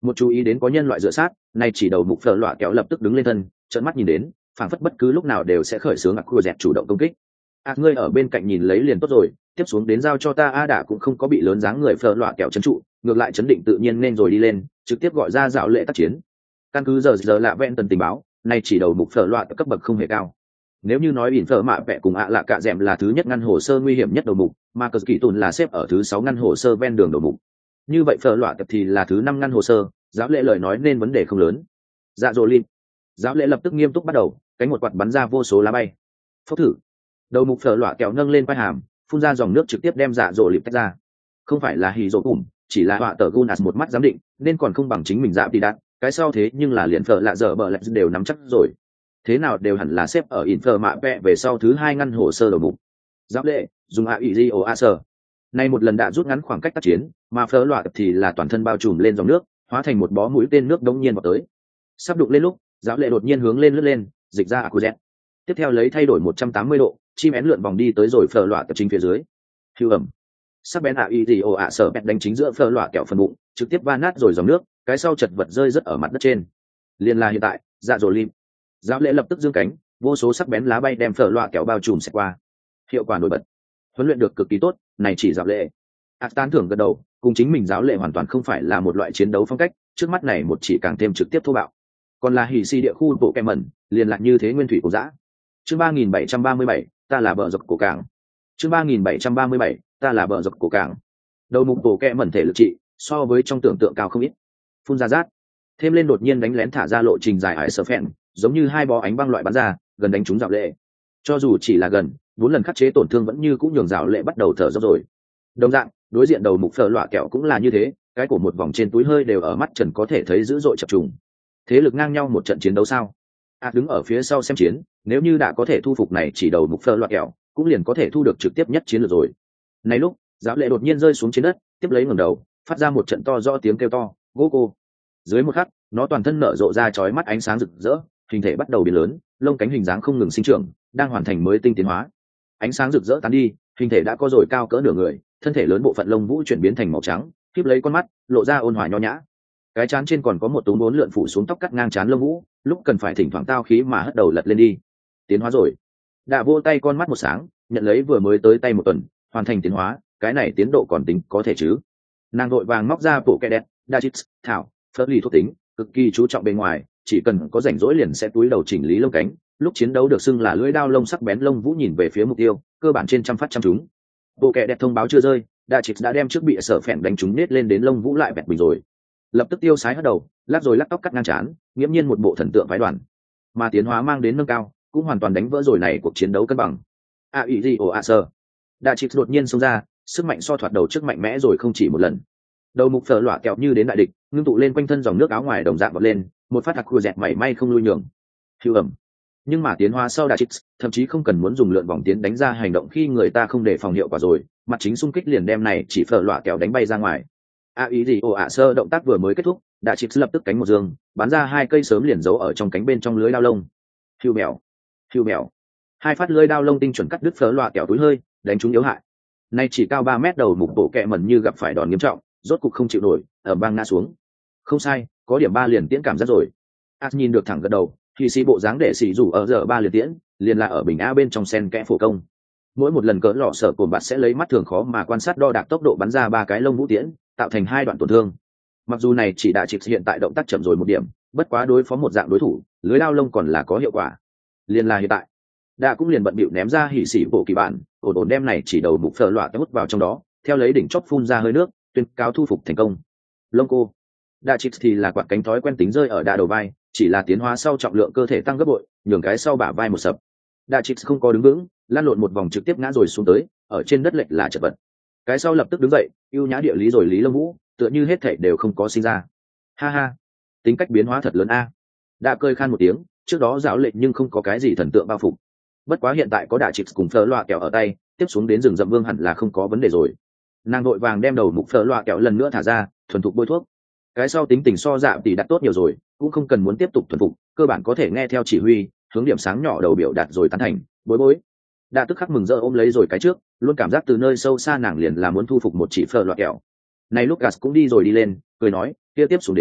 Một chú ý đến có nhân loại dựa sát, nay chỉ đầu mục phở loạ kéo lập tức đứng lên thân, trợn mắt nhìn đến, phảng phất bất cứ lúc nào đều sẽ khởi xướng ác dẹt chủ động công kích. ác ngươi ở bên cạnh nhìn lấy liền tốt rồi, tiếp xuống đến giao cho ta. A đã cũng không có bị lớn dáng người phở loạ kéo chấn trụ, ngược lại chấn định tự nhiên nên rồi đi lên, trực tiếp gọi ra dạo lệ tác chiến. Căn cứ giờ giờ lạ vẹn tần tình báo, nay chỉ đầu mục phở loạ cấp bậc không hề cao. Nếu như nói ỉn phở mạ vẹ cùng ạ lạ cạ dẹm là thứ nhất ngăn hồ sơ nguy hiểm nhất đầu mục, mà cờ kỳ tùn là xếp ở thứ sáu ngăn hồ sơ ven đường đầu mục, như vậy phở loạ tập thì là thứ năm ngăn hồ sơ. Giáo lệ lời nói nên vấn đề không lớn. Dạ dỗ lin. Giáo lệ lập tức nghiêm túc bắt đầu, cánh một quạt bắn ra vô số lá bay. Phốc thử. Đầu mục phở loạ kẹo nâng lên quai hàm, phun ra dòng nước trực tiếp đem dạ dỗ lịp tách ra. Không phải là hì dỗ cùm, chỉ là họa tờ gunas một mắt giám định, nên còn không bằng chính mình dạ đi đạn. Cái sau thế nhưng là liền phở lạ dở bờ lạch đều nắm chắc rồi. Thế nào đều hẳn là xếp ở in phở mạ vẹ về sau thứ hai ngăn hồ sơ đầu mục. Giáo lệ dùng a ý o a sơ. Nay một lần đã rút ngắn khoảng cách tác chiến, mà phở loạ thì là toàn thân bao trùm lên dòng nước, hóa thành một bó mũi tên nước đông nhiên vào tới. Sắp đụng lên lúc, giáo lệ đột nhiên hướng lên lướt lên, dịch ra Akuzet. Tiếp theo lấy thay đổi một trăm tám mươi độ, chim én lượn vòng đi tới rồi phở loạ tập chính phía dưới. Hưu ẩm. Sắc bén ạ y gì ồ ạ sở bẹt đánh chính giữa phở loạ kẹo phần bụng, trực tiếp va nát rồi dòng nước, cái sau chật vật rơi rất ở mặt đất trên. Liên là hiện tại, dạ rồi lim. Giáo lệ lập tức dương cánh, vô số sắc bén lá bay đem phở loạ kẹo bao trùm sẽ qua. Hiệu quả nổi bật. Huấn luyện được cực kỳ tốt, này chỉ giáo lệ. Ác tán thưởng gật đầu, cùng chính mình giáo lệ hoàn toàn không phải là một loại chiến đấu phong cách, trước mắt này một chỉ càng thêm trực tiếp thô bạo. Còn là hỉ si địa khu bộ kẹm mẩn, liền lại như thế nguyên thủy cổ dã. Chương ba nghìn bảy trăm ba mươi bảy, ta là bờ dọc cổ cảng. Chương ba nghìn bảy trăm ba mươi bảy, ta là bờ dọc cổ cảng. Đầu mục bộ kẹm mẩn thể lực trị, so với trong tưởng tượng cao không ít. Phun ra rát, thêm lên đột nhiên đánh lén thả ra lộ trình dài ải sở phèn, giống như hai bó ánh băng loại bắn ra, gần đánh trúng giáo lệ. Cho dù chỉ là gần, bốn lần khắc chế tổn thương vẫn như cũng nhường giáo lệ bắt đầu thở dốc rồi. Đồng dạng, đối diện đầu mục phở loạ kẹo cũng là như thế, cái cổ một vòng trên túi hơi đều ở mắt trần có thể thấy dữ dội chập trùng. Thế lực ngang nhau một trận chiến đấu sao? À đứng ở phía sau xem chiến, nếu như đã có thể thu phục này chỉ đầu mục phở loạ kẹo, cũng liền có thể thu được trực tiếp nhất chiến lược rồi. Này lúc, giáo lệ đột nhiên rơi xuống trên đất, tiếp lấy ngẩng đầu, phát ra một trận to rõ tiếng kêu to, "Gô cô!" Dưới một khắc, nó toàn thân nở rộ ra chói mắt ánh sáng rực rỡ, hình thể bắt đầu biến lớn, lông cánh hình dáng không ngừng sinh trưởng, đang hoàn thành mới tinh tiến hóa. Ánh sáng rực rỡ tán đi, hình thể đã có rồi cao cỡ nửa người, thân thể lớn bộ phận lông vũ chuyển biến thành màu trắng, khép lấy con mắt, lộ ra ôn hòa nho nhã. Cái trán trên còn có một túm bốn lượn phủ xuống tóc cắt ngang trán lông vũ, lúc cần phải thỉnh thoảng tao khí mà hất đầu lật lên đi. Tiến hóa rồi. Đã vô tay con mắt một sáng, nhận lấy vừa mới tới tay một tuần, hoàn thành tiến hóa, cái này tiến độ còn tính có thể chứ. Nàng vội vàng móc ra bộ kẹ đẹp, đa chít, thảo, phớt ly thuốc tính, cực kỳ chú trọng bên ngoài, chỉ cần có rảnh rỗi liền sẽ túi đầu chỉnh lý lông cánh, lúc chiến đấu được xưng là lưỡi đao lông sắc bén lông vũ nhìn về phía mục tiêu, cơ bản trên trăm phát trăm chúng. Bộ kẹ đẹp thông báo chưa rơi, đa chít đã đem trước bị sở phèn đánh trúng nết lên đến lông vũ lại bẹt bình rồi. Lập tức tiêu sái hất đầu, lắc rồi lắc tóc cắt ngang trán, nghiễm nhiên một bộ thần tượng phái đoàn. Mà tiến hóa mang đến nâng cao, cũng hoàn toàn đánh vỡ rồi này cuộc chiến đấu cân bằng. A ý gì ồ a sơ. Đa chít đột nhiên xông ra, sức mạnh so thoạt đầu trước mạnh mẽ rồi không chỉ một lần. Đầu mục phở loạ kẹo như đến đại địch, ngưng tụ lên quanh thân dòng nước áo ngoài đồng dạng vọt lên, một phát hạc cua dẹt mảy may không lui nhường. Hưu ẩm. Nhưng mà tiến hóa sau đa chít, thậm chí không cần muốn dùng lượn vòng tiến đánh ra hành động khi người ta không để phòng hiệu quả rồi, mặt chính xung kích liền đem này chỉ phở loạ kẹo đánh bay ra ngoài. A ý gì ồ ạ sơ động tác vừa mới kết thúc, đa chít lập tức cánh một dương, bắn ra hai cây sớm liền giấu ở trong cánh bên trong lưới đao lông. Hưu mèo, hưu mèo. Hai phát lưới đao lông tinh chuẩn cắt đứt phở loạ kẹo túi hơi, đánh trúng yếu hại. Nay chỉ cao ba mét đầu mục bộ kẹ mẩn như gặp phải đòn nghiêm trọng, rốt cục không chịu nổi, ở băng ngã xuống. Không sai, có điểm ba liền tiễn cảm giác rồi. Ác nhìn được thẳng gật đầu, thì sĩ bộ dáng để xỉ rủ ở giờ ba liền tiễn, liền là ở bình a bên trong sen kẽ phổ công. Mỗi một lần cỡ lọ sở cồn bạt sẽ lấy mắt thường khó mà quan sát đo đạc tốc độ bắn ra ba cái lông vũ tiễn, tạo thành hai đoạn tổn thương. Mặc dù này chỉ đã chịu hiện tại động tác chậm rồi một điểm, bất quá đối phó một dạng đối thủ, lưới đao lông còn là có hiệu quả. Liền là hiện tại, đã cũng liền bận bịu ném ra hỉ sĩ bộ kỳ bản, ổn ổn đem này chỉ đầu mục phở loạ hút vào trong đó, theo lấy đỉnh chóp phun ra hơi nước, tuyên cáo thu phục thành công. Lông cô, đa chít thì là quạt cánh thói quen tính rơi ở đa đầu vai, chỉ là tiến hóa sau trọng lượng cơ thể tăng gấp bội, nhường cái sau bả vai một sập. Đa chít không có đứng vững, lăn lộn một vòng trực tiếp ngã rồi xuống tới, ở trên đất lệch là chật vật. Cái sau lập tức đứng dậy, ưu nhã địa lý rồi lý lông vũ, tựa như hết thảy đều không có sinh ra. Ha ha, tính cách biến hóa thật lớn a. Đã cơi khan một tiếng, trước đó giáo lệnh nhưng không có cái gì thần tượng bao phục. Bất quá hiện tại có đà chít cùng phở loạ kẹo ở tay, tiếp xuống đến rừng rậm vương hẳn là không có vấn đề rồi. Nàng đội vàng đem đầu mục phở loạ kẹo lần nữa thả ra, thuần thục bôi thuốc. Cái sau tính tình so dạ tỷ đặt tốt nhiều rồi, cũng không cần muốn tiếp tục thuần phục, cơ bản có thể nghe theo chỉ huy, hướng điểm sáng nhỏ đầu biểu đạt rồi tán thành. Bối bối đã tức khắc mừng rỡ ôm lấy rồi cái trước, luôn cảm giác từ nơi sâu xa nàng liền là muốn thu phục một chỉ phở loạ kẹo. Này lúc Gas cũng đi rồi đi lên, cười nói, kia tiếp xuống đến,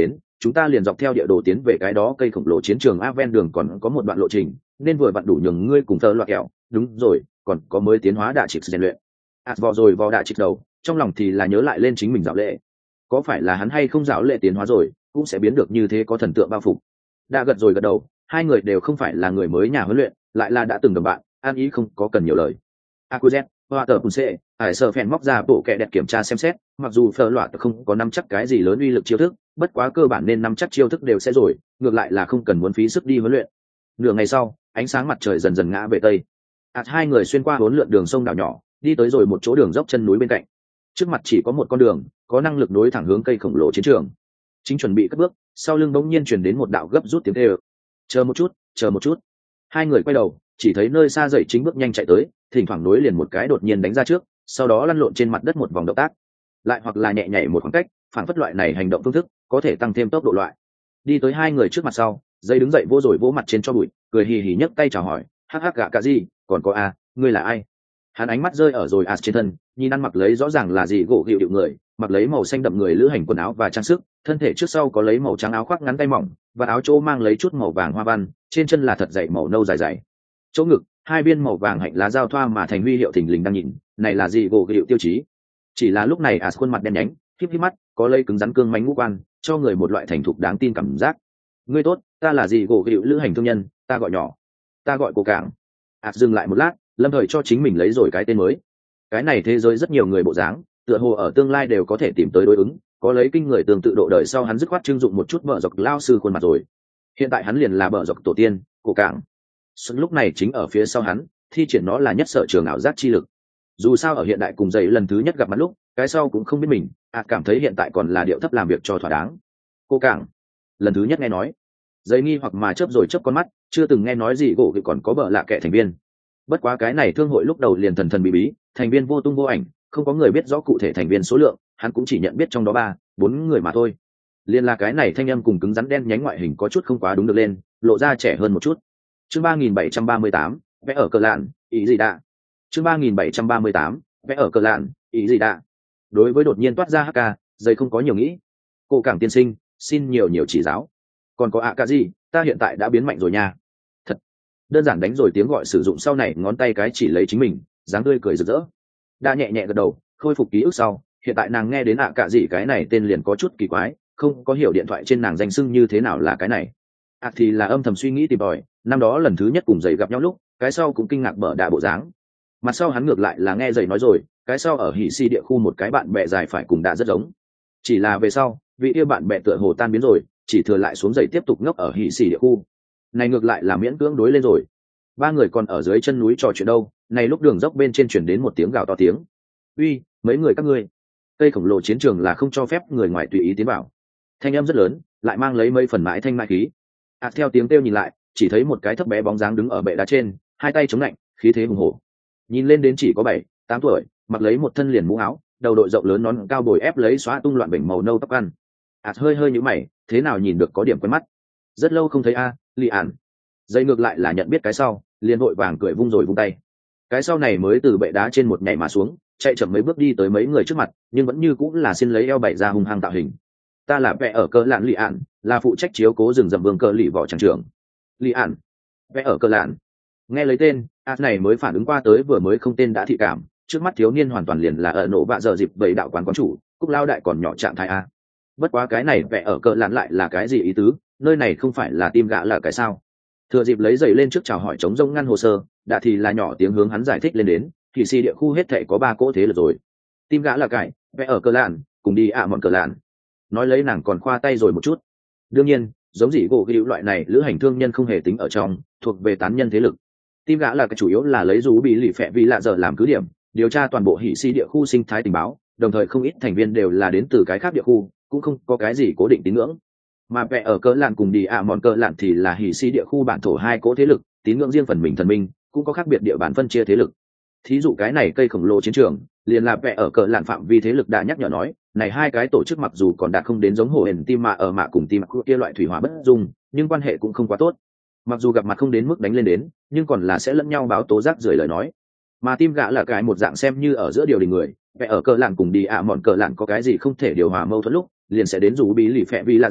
chúng ta liền dọc theo địa đồ tiến về cái đó cây khổng lồ chiến trường a ven đường còn có một đoạn lộ trình nên vừa vặn đủ nhường ngươi cùng thơ loạt kẹo đúng rồi còn có mới tiến hóa đạ trịch rèn luyện ạt vò rồi vò đạ trịch đầu trong lòng thì là nhớ lại lên chính mình dạo lệ có phải là hắn hay không dạo lệ tiến hóa rồi cũng sẽ biến được như thế có thần tượng bao phục đã gật rồi gật đầu hai người đều không phải là người mới nhà huấn luyện lại là đã từng đồng bạn an ý không có cần nhiều lời Akuzet, hoa tờ Punse, Hải Sở Phèn móc ra bộ kệ đẹp kiểm tra xem xét, mặc dù phở loạt không có nắm chắc cái gì lớn uy lực chiêu thức, bất quá cơ bản nên nắm chắc chiêu thức đều sẽ rồi, ngược lại là không cần muốn phí sức đi huấn luyện. Nửa ngày sau, ánh sáng mặt trời dần dần ngã về tây. Ạt hai người xuyên qua huấn luyện đường sông đảo nhỏ, đi tới rồi một chỗ đường dốc chân núi bên cạnh. Trước mặt chỉ có một con đường, có năng lực nối thẳng hướng cây khổng lồ chiến trường. Chính chuẩn bị cất bước, sau lưng bỗng nhiên truyền đến một đạo gấp rút tiếng kêu. Chờ một chút, chờ một chút. Hai người quay đầu, chỉ thấy nơi xa dậy chính bước nhanh chạy tới, thỉnh thoảng nối liền một cái đột nhiên đánh ra trước, sau đó lăn lộn trên mặt đất một vòng động tác, lại hoặc là nhẹ nhảy một khoảng cách, phản phất loại này hành động phương thức có thể tăng thêm tốc độ loại. Đi tới hai người trước mặt sau, dây đứng dậy vô rồi vỗ mặt trên cho bụi, cười hì hì nhấc tay chào hỏi, hắc hắc gạ cả gì, còn có a, ngươi là ai? Hắn ánh mắt rơi ở rồi as trên thân, nhìn ăn mặc lấy rõ ràng là gì gỗ gịu điệu người, mặc lấy màu xanh đậm người lữ hành quần áo và trang sức, thân thể trước sau có lấy màu trắng áo khoác ngắn tay mỏng, và áo chỗ mang lấy chút màu vàng hoa văn, trên chân là thật dày màu nâu dài dài. Chỗ ngực, hai viên màu vàng hạnh lá giao thoa mà thành huy hiệu thình lình đang nhìn, này là gì gỗ gịu tiêu chí. Chỉ là lúc này as khuôn mặt đen nhánh, híp híp mắt, có lấy cứng rắn cương mánh ngũ quan, cho người một loại thành thục đáng tin cảm giác. Ngươi tốt, ta là gì gỗ gịu lữ hành thương nhân, ta gọi nhỏ, ta gọi cô cảng. as dừng lại một lát, lâm thời cho chính mình lấy rồi cái tên mới. Cái này thế giới rất nhiều người bộ dáng, tựa hồ ở tương lai đều có thể tìm tới đối ứng, có lấy kinh người tương tự độ đời sau hắn dứt khoát trưng dụng một chút bờ dọc lao sư khuôn mặt rồi. Hiện tại hắn liền là bờ dọc tổ tiên, cổ cảng. Xuân lúc này chính ở phía sau hắn, thi triển nó là nhất sở trường ảo giác chi lực. Dù sao ở hiện đại cùng dậy lần thứ nhất gặp mặt lúc, cái sau cũng không biết mình, à cảm thấy hiện tại còn là điệu thấp làm việc cho thỏa đáng. Cô cảng, lần thứ nhất nghe nói, dậy nghi hoặc mà chớp rồi chớp con mắt, chưa từng nghe nói gì gỗ thì còn có bờ lạ kệ thành viên. Bất quá cái này thương hội lúc đầu liền thần thần bí bí, thành viên vô tung vô ảnh, không có người biết rõ cụ thể thành viên số lượng, hắn cũng chỉ nhận biết trong đó ba, bốn người mà thôi. Liên là cái này thanh âm cùng cứng rắn đen nhánh ngoại hình có chút không quá đúng được lên, lộ ra trẻ hơn một chút. Chương ba nghìn bảy trăm ba mươi tám, vẽ ở cờ lạn, ý gì đã? Chương ba nghìn bảy trăm ba mươi tám, vẽ ở cờ lạn, ý gì đã? Đối với đột nhiên toát ra hắc ca, dây không có nhiều nghĩ. Cô cảng tiên sinh, xin nhiều nhiều chỉ giáo. Còn có ạ cả gì, ta hiện tại đã biến mạnh rồi nha. Thật. Đơn giản đánh rồi tiếng gọi sử dụng sau này ngón tay cái chỉ lấy chính mình, dáng tươi cười rực rỡ. Đã nhẹ nhẹ gật đầu, khôi phục ký ức sau, hiện tại nàng nghe đến ạ cả gì cái này tên liền có chút kỳ quái, không có hiểu điện thoại trên nàng danh xưng như thế nào là cái này. ạ thì là âm thầm suy nghĩ tìm tòi, năm đó lần thứ nhất cùng giày gặp nhau lúc, cái sau cũng kinh ngạc bở đà bộ dáng. Mặt sau hắn ngược lại là nghe giày nói rồi, cái sau ở hỉ si địa khu một cái bạn bè dài phải cùng đã rất giống. Chỉ là về sau, vị yêu bạn bè tựa hồ tan biến rồi, chỉ thừa lại xuống giày tiếp tục ngốc ở hỉ si địa khu. Này ngược lại là miễn cưỡng đối lên rồi. Ba người còn ở dưới chân núi trò chuyện đâu, này lúc đường dốc bên trên chuyển đến một tiếng gào to tiếng. Uy, mấy người các ngươi. Cây khổng lồ chiến trường là không cho phép người ngoài tùy ý tiến vào. Thanh âm rất lớn, lại mang lấy mấy phần mãi thanh mại khí. À, theo tiếng kêu nhìn lại, chỉ thấy một cái thấp bé bóng dáng đứng ở bệ đá trên, hai tay chống lạnh, khí thế hùng hổ. Nhìn lên đến chỉ có bảy, tám tuổi, mặc lấy một thân liền mũ áo, đầu đội rộng lớn nón cao bồi ép lấy xóa tung loạn bệnh màu nâu tóc ăn. À, hơi hơi nhíu mày, thế nào nhìn được có điểm quen mắt. Rất lâu không thấy a, à, Lý Ản. Dây ngược lại là nhận biết cái sau, liền vội vàng cười vung rồi vung tay. Cái sau này mới từ bệ đá trên một nhảy mà xuống, chạy chậm mấy bước đi tới mấy người trước mặt, nhưng vẫn như cũng là xin lấy eo bày ra hung hăng tạo hình. Ta là vẽ ở cơ lạn Lý Ản, là phụ trách chiếu cố rừng rậm vương cơ lì võ tràng trưởng. Lý Ản, vẽ ở cơ lạn. Nghe lấy tên, a này mới phản ứng qua tới vừa mới không tên đã thị cảm, trước mắt thiếu niên hoàn toàn liền là ở nổ vạ giờ dịp bảy đạo quán quán chủ, cúc lao đại còn nhỏ trạng thái a. Bất quá cái này vẽ ở cơ lạn lại là cái gì ý tứ, nơi này không phải là tim gã là cái sao? Thừa dịp lấy giày lên trước chào hỏi chống rông ngăn hồ sơ, đã thì là nhỏ tiếng hướng hắn giải thích lên đến, thì si địa khu hết thảy có ba cỗ thế lực rồi. Tim gã là cải, vẽ ở cơ lạn, cùng đi ạ à mọn cơ lạn. Nói lấy nàng còn khoa tay rồi một chút. Đương nhiên, giống gì gỗ gữu loại này lữ hành thương nhân không hề tính ở trong, thuộc về tán nhân thế lực. Tim gã là cái chủ yếu là lấy rú bị lì phẹ vì lạ giờ làm cứ điểm, điều tra toàn bộ hỉ si địa khu sinh thái tình báo, đồng thời không ít thành viên đều là đến từ cái khác địa khu, cũng không có cái gì cố định tín ngưỡng. Mà vẽ ở cơ lạn cùng đi ạ à mọn cơ lạn thì là hỉ si địa khu bản thổ hai cỗ thế lực, tín ngưỡng riêng phần mình thần minh, cũng có khác biệt địa bàn phân chia thế lực. Thí dụ cái này cây khổng lồ chiến trường, liền là vẽ ở cờ lạn phạm vi thế lực đã nhắc nhở nói, này hai cái tổ chức mặc dù còn đạt không đến giống hồ hển tim mạ ở mạ cùng tim mạ kia loại thủy hỏa bất dung, nhưng quan hệ cũng không quá tốt. Mặc dù gặp mặt không đến mức đánh lên đến, nhưng còn là sẽ lẫn nhau báo tố giác rời lời nói. Mà tim gã là cái một dạng xem như ở giữa điều đình người, vẽ ở cờ lạn cùng đi ạ à mọn cờ lạn có cái gì không thể điều hòa mâu thuẫn lúc, liền sẽ đến rủ bí lì phẹ vì là giờ,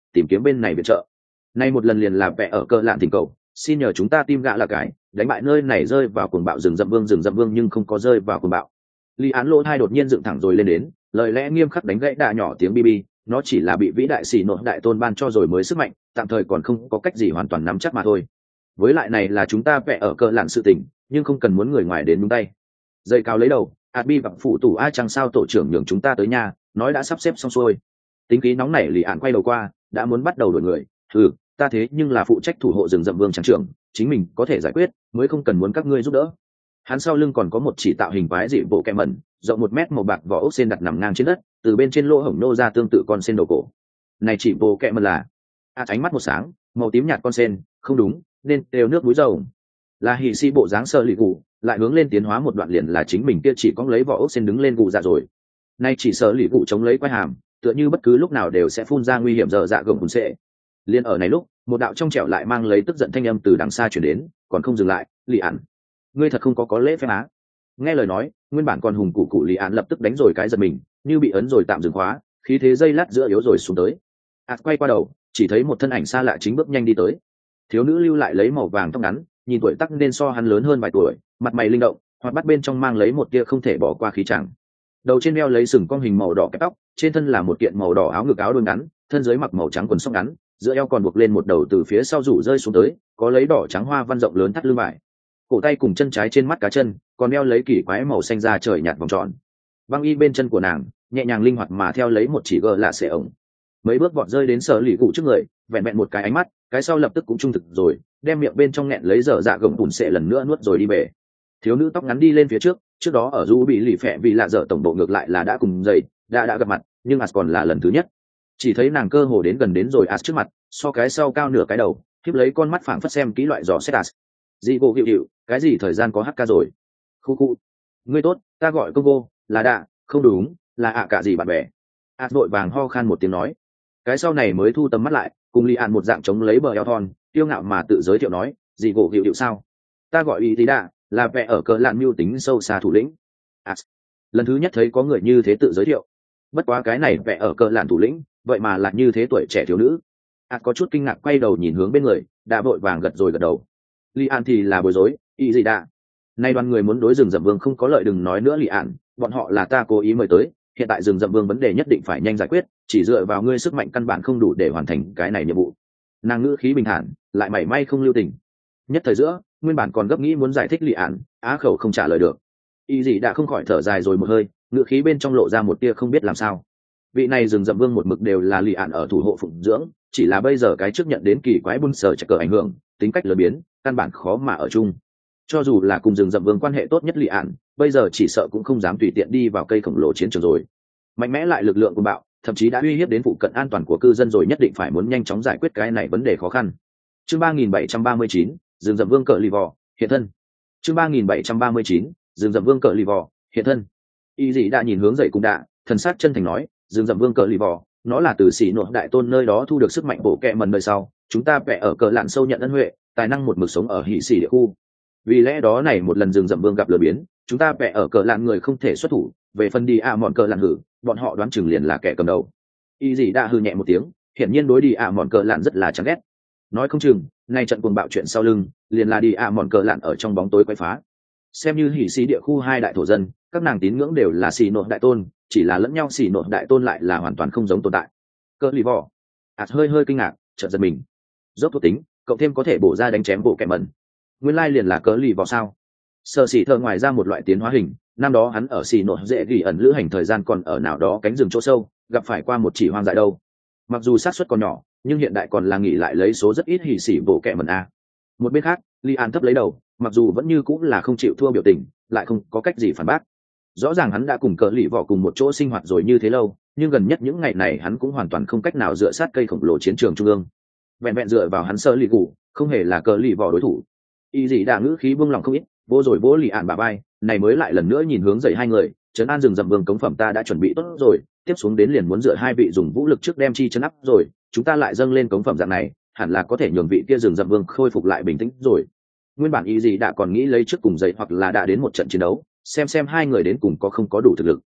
tìm kiếm bên này viện trợ. Nay một lần liền là vẽ ở cơ lạn thỉnh cầu, xin nhờ chúng ta tim gạ là cái đánh bại nơi này rơi vào cuồng bạo rừng rậm vương rừng rậm vương nhưng không có rơi vào cuồng bạo. Lý án lỗ hai đột nhiên dựng thẳng rồi lên đến, lời lẽ nghiêm khắc đánh gãy đà nhỏ tiếng bb, nó chỉ là bị vĩ đại sĩ nội đại tôn ban cho rồi mới sức mạnh, tạm thời còn không có cách gì hoàn toàn nắm chắc mà thôi. Với lại này là chúng ta vẽ ở cơ lạn sự tình, nhưng không cần muốn người ngoài đến nhúng tay. Dây cao lấy đầu, Abi và phụ tủ a chẳng sao tổ trưởng nhường chúng ta tới nhà, nói đã sắp xếp xong xuôi. Tính khí nóng nảy Lý án quay đầu qua, đã muốn bắt đầu đuổi người. Ừ, ta thế nhưng là phụ trách thủ hộ rừng rậm vương trắng trưởng, chính mình có thể giải quyết, mới không cần muốn các ngươi giúp đỡ. Hắn sau lưng còn có một chỉ tạo hình quái dị bộ kẹm mẩn, rộng một mét màu bạc vỏ ốc sen đặt nằm ngang trên đất, từ bên trên lỗ hổng nô ra tương tự con sen đầu cổ. Này chỉ bộ kẹm mẩn là? À, ánh mắt một sáng, màu tím nhạt con sen, không đúng, nên đều nước muối dầu. Là hỉ si bộ dáng sơ lì cụ, lại hướng lên tiến hóa một đoạn liền là chính mình kia chỉ có lấy vỏ ốc sen đứng lên cụ dạ rồi. Nay chỉ sơ lì cụ chống lấy quai hàm, tựa như bất cứ lúc nào đều sẽ phun ra nguy hiểm dở dạ gồng hùn sệ. Liên ở này lúc, một đạo trong trẻo lại mang lấy tức giận thanh âm từ đằng xa truyền đến, còn không dừng lại, Lý Án, ngươi thật không có có lễ phép á. Nghe lời nói, nguyên bản còn hùng cụ cụ Lý Án lập tức đánh rồi cái giật mình, như bị ấn rồi tạm dừng khóa, khí thế dây lát giữa yếu rồi xuống tới. Át quay qua đầu, chỉ thấy một thân ảnh xa lạ chính bước nhanh đi tới. Thiếu nữ lưu lại lấy màu vàng tóc ngắn, nhìn tuổi tác nên so hắn lớn hơn vài tuổi, mặt mày linh động, hoặc bắt bên trong mang lấy một tia không thể bỏ qua khí chẳng. Đầu trên đeo lấy sừng cong hình màu đỏ kẹp tóc, trên thân là một kiện màu đỏ áo ngực áo đôi ngắn, thân dưới mặc màu trắng quần sóc ngắn, giữa eo còn buộc lên một đầu từ phía sau rủ rơi xuống tới, có lấy đỏ trắng hoa văn rộng lớn thắt lưng vải. Cổ tay cùng chân trái trên mắt cá chân, còn đeo lấy kỳ quái màu xanh da trời nhạt vòng tròn. Băng y bên chân của nàng, nhẹ nhàng linh hoạt mà theo lấy một chỉ gờ lạ xẻ ổng. Mấy bước vọt rơi đến sở lì cụ trước người, vẹn vẹn một cái ánh mắt, cái sau lập tức cũng trung thực rồi, đem miệng bên trong nghẹn lấy dở dạ gồng bùn xệ lần nữa nuốt rồi đi về. Thiếu nữ tóc ngắn đi lên phía trước, trước đó ở du bị lì phẹ vì lạ dở tổng bộ ngược lại là đã cùng dậy, đã đã gặp mặt, nhưng as còn là lần thứ nhất. Chỉ thấy nàng cơ hồ đến gần đến rồi as trước mặt, so cái sau cao nửa cái đầu, khiếp lấy con mắt phảng phất xem kỹ loại dò xét as. Dị bộ hiệu hiệu, cái gì thời gian có hát ca rồi? Khu khu. Ngươi tốt, ta gọi Congo, là đạ, không đúng, là ạ cả gì bạn bè. As vội vàng ho khan một tiếng nói. Cái sau này mới thu tầm mắt lại, cùng Lý An một dạng chống lấy bờ eo thon, tiêu ngạo mà tự giới thiệu nói, dị bộ hiệu hiệu sao? Ta gọi ý tí đạ, là vẽ ở cờ lạn mưu tính sâu xa thủ lĩnh. As. Lần thứ nhất thấy có người như thế tự giới thiệu. Bất quá cái này vẽ ở cờ lạn thủ lĩnh, vậy mà là như thế tuổi trẻ thiếu nữ. As có chút kinh ngạc quay đầu nhìn hướng bên người, đã vội vàng gật rồi gật đầu. Lý An thì là bối rối, ý gì đã? Nay đoàn người muốn đối rừng rậm vương không có lợi đừng nói nữa Lý An, bọn họ là ta cố ý mời tới, hiện tại rừng rậm vương vấn đề nhất định phải nhanh giải quyết, chỉ dựa vào ngươi sức mạnh căn bản không đủ để hoàn thành cái này nhiệm vụ. Nàng ngữ khí bình thản, lại mảy may không lưu tình. Nhất thời giữa, nguyên bản còn gấp nghĩ muốn giải thích Lý An, á khẩu không trả lời được. Ý gì đã không khỏi thở dài rồi một hơi, ngữ khí bên trong lộ ra một tia không biết làm sao. Vị này rừng rậm vương một mực đều là Lý An ở thủ hộ phụng dưỡng, chỉ là bây giờ cái trước nhận đến kỳ quái bun sở chạy cờ ảnh hưởng, tính cách lớn biến, căn bản khó mà ở chung. Cho dù là cùng rừng rậm vương quan hệ tốt nhất Lý An, bây giờ chỉ sợ cũng không dám tùy tiện đi vào cây khổng lồ chiến trường rồi. Mạnh mẽ lại lực lượng của bạo, thậm chí đã uy hiếp đến phụ cận an toàn của cư dân rồi, nhất định phải muốn nhanh chóng giải quyết cái này vấn đề khó khăn. Chương ba nghìn bảy trăm ba mươi chín, rừng rậm vương cờ lì vò hiện thân. Chương ba nghìn bảy trăm ba mươi chín, rừng rậm vương cờ lì vò hiện thân. Y dị đã nhìn hướng dậy cũng đã, thần sắc chân thành nói, rừng rậm vương cờ lì vò, nó là từ sĩ nội đại tôn nơi đó thu được sức mạnh bổ kẹ mần đời sau, chúng ta vẽ ở cờ lạn sâu nhận ân huệ, tài năng một mực sống ở hỉ sĩ địa khu. Vì lẽ đó này một lần rừng rậm vương gặp lừa biến, chúng ta vẽ ở cờ lạn người không thể xuất thủ, về phần đi ạ à mọn cờ lạn hử, bọn họ đoán chừng liền là kẻ cầm đầu. Y dị đã hư nhẹ một tiếng, hiển nhiên đối đi ạ à mọn cờ lạn rất là chán ghét. Nói không chừng, nay trận cuồng bạo chuyện sau lưng, liền là đi ạ à mọn cờ lạn ở trong bóng tối quay phá. Xem như hỉ sĩ địa khu hai đại thổ dân, các nàng tín ngưỡng đều là xì nội đại tôn, chỉ là lẫn nhau xì nội đại tôn lại là hoàn toàn không giống tồn tại. Cờ lì vò, ạt hơi hơi kinh ngạc, chợt giật mình. Dốc thuộc tính, cộng thêm có thể bổ ra đánh chém bộ kẻ mẩn. Nguyên lai liền là cờ lì vò sao? Sở Sĩ thợ ngoài ra một loại tiến hóa hình, năm đó hắn ở xì nội dễ ghi ẩn lữ hành thời gian còn ở nào đó cánh rừng chỗ sâu, gặp phải qua một chỉ hoang dại đâu. Mặc dù xác suất còn nhỏ, nhưng hiện đại còn là nghỉ lại lấy số rất ít hỉ xỉ bộ kẻ mẩn a. Một bên khác, Li An thấp lấy đầu, mặc dù vẫn như cũng là không chịu thua biểu tình, lại không có cách gì phản bác. Rõ ràng hắn đã cùng cờ lì vỏ cùng một chỗ sinh hoạt rồi như thế lâu, nhưng gần nhất những ngày này hắn cũng hoàn toàn không cách nào dựa sát cây khổng lồ chiến trường trung ương. Vẹn vẹn dựa vào hắn sơ lì cụ, không hề là cờ lì vỏ đối thủ. Y dị đã ngữ khí buông lòng không ít, vô rồi vỗ Li An bà bay, này mới lại lần nữa nhìn hướng dậy hai người, trấn an rừng rậm vương cống phẩm ta đã chuẩn bị tốt rồi, tiếp xuống đến liền muốn dựa hai vị dùng vũ lực trước đem chi chấn áp rồi, chúng ta lại dâng lên cống phẩm dạng này, hẳn là có thể nhường vị kia rừng rậm vương khôi phục lại bình tĩnh rồi. Nguyên bản ý gì đã còn nghĩ lấy trước cùng dậy hoặc là đã đến một trận chiến đấu, xem xem hai người đến cùng có không có đủ thực lực.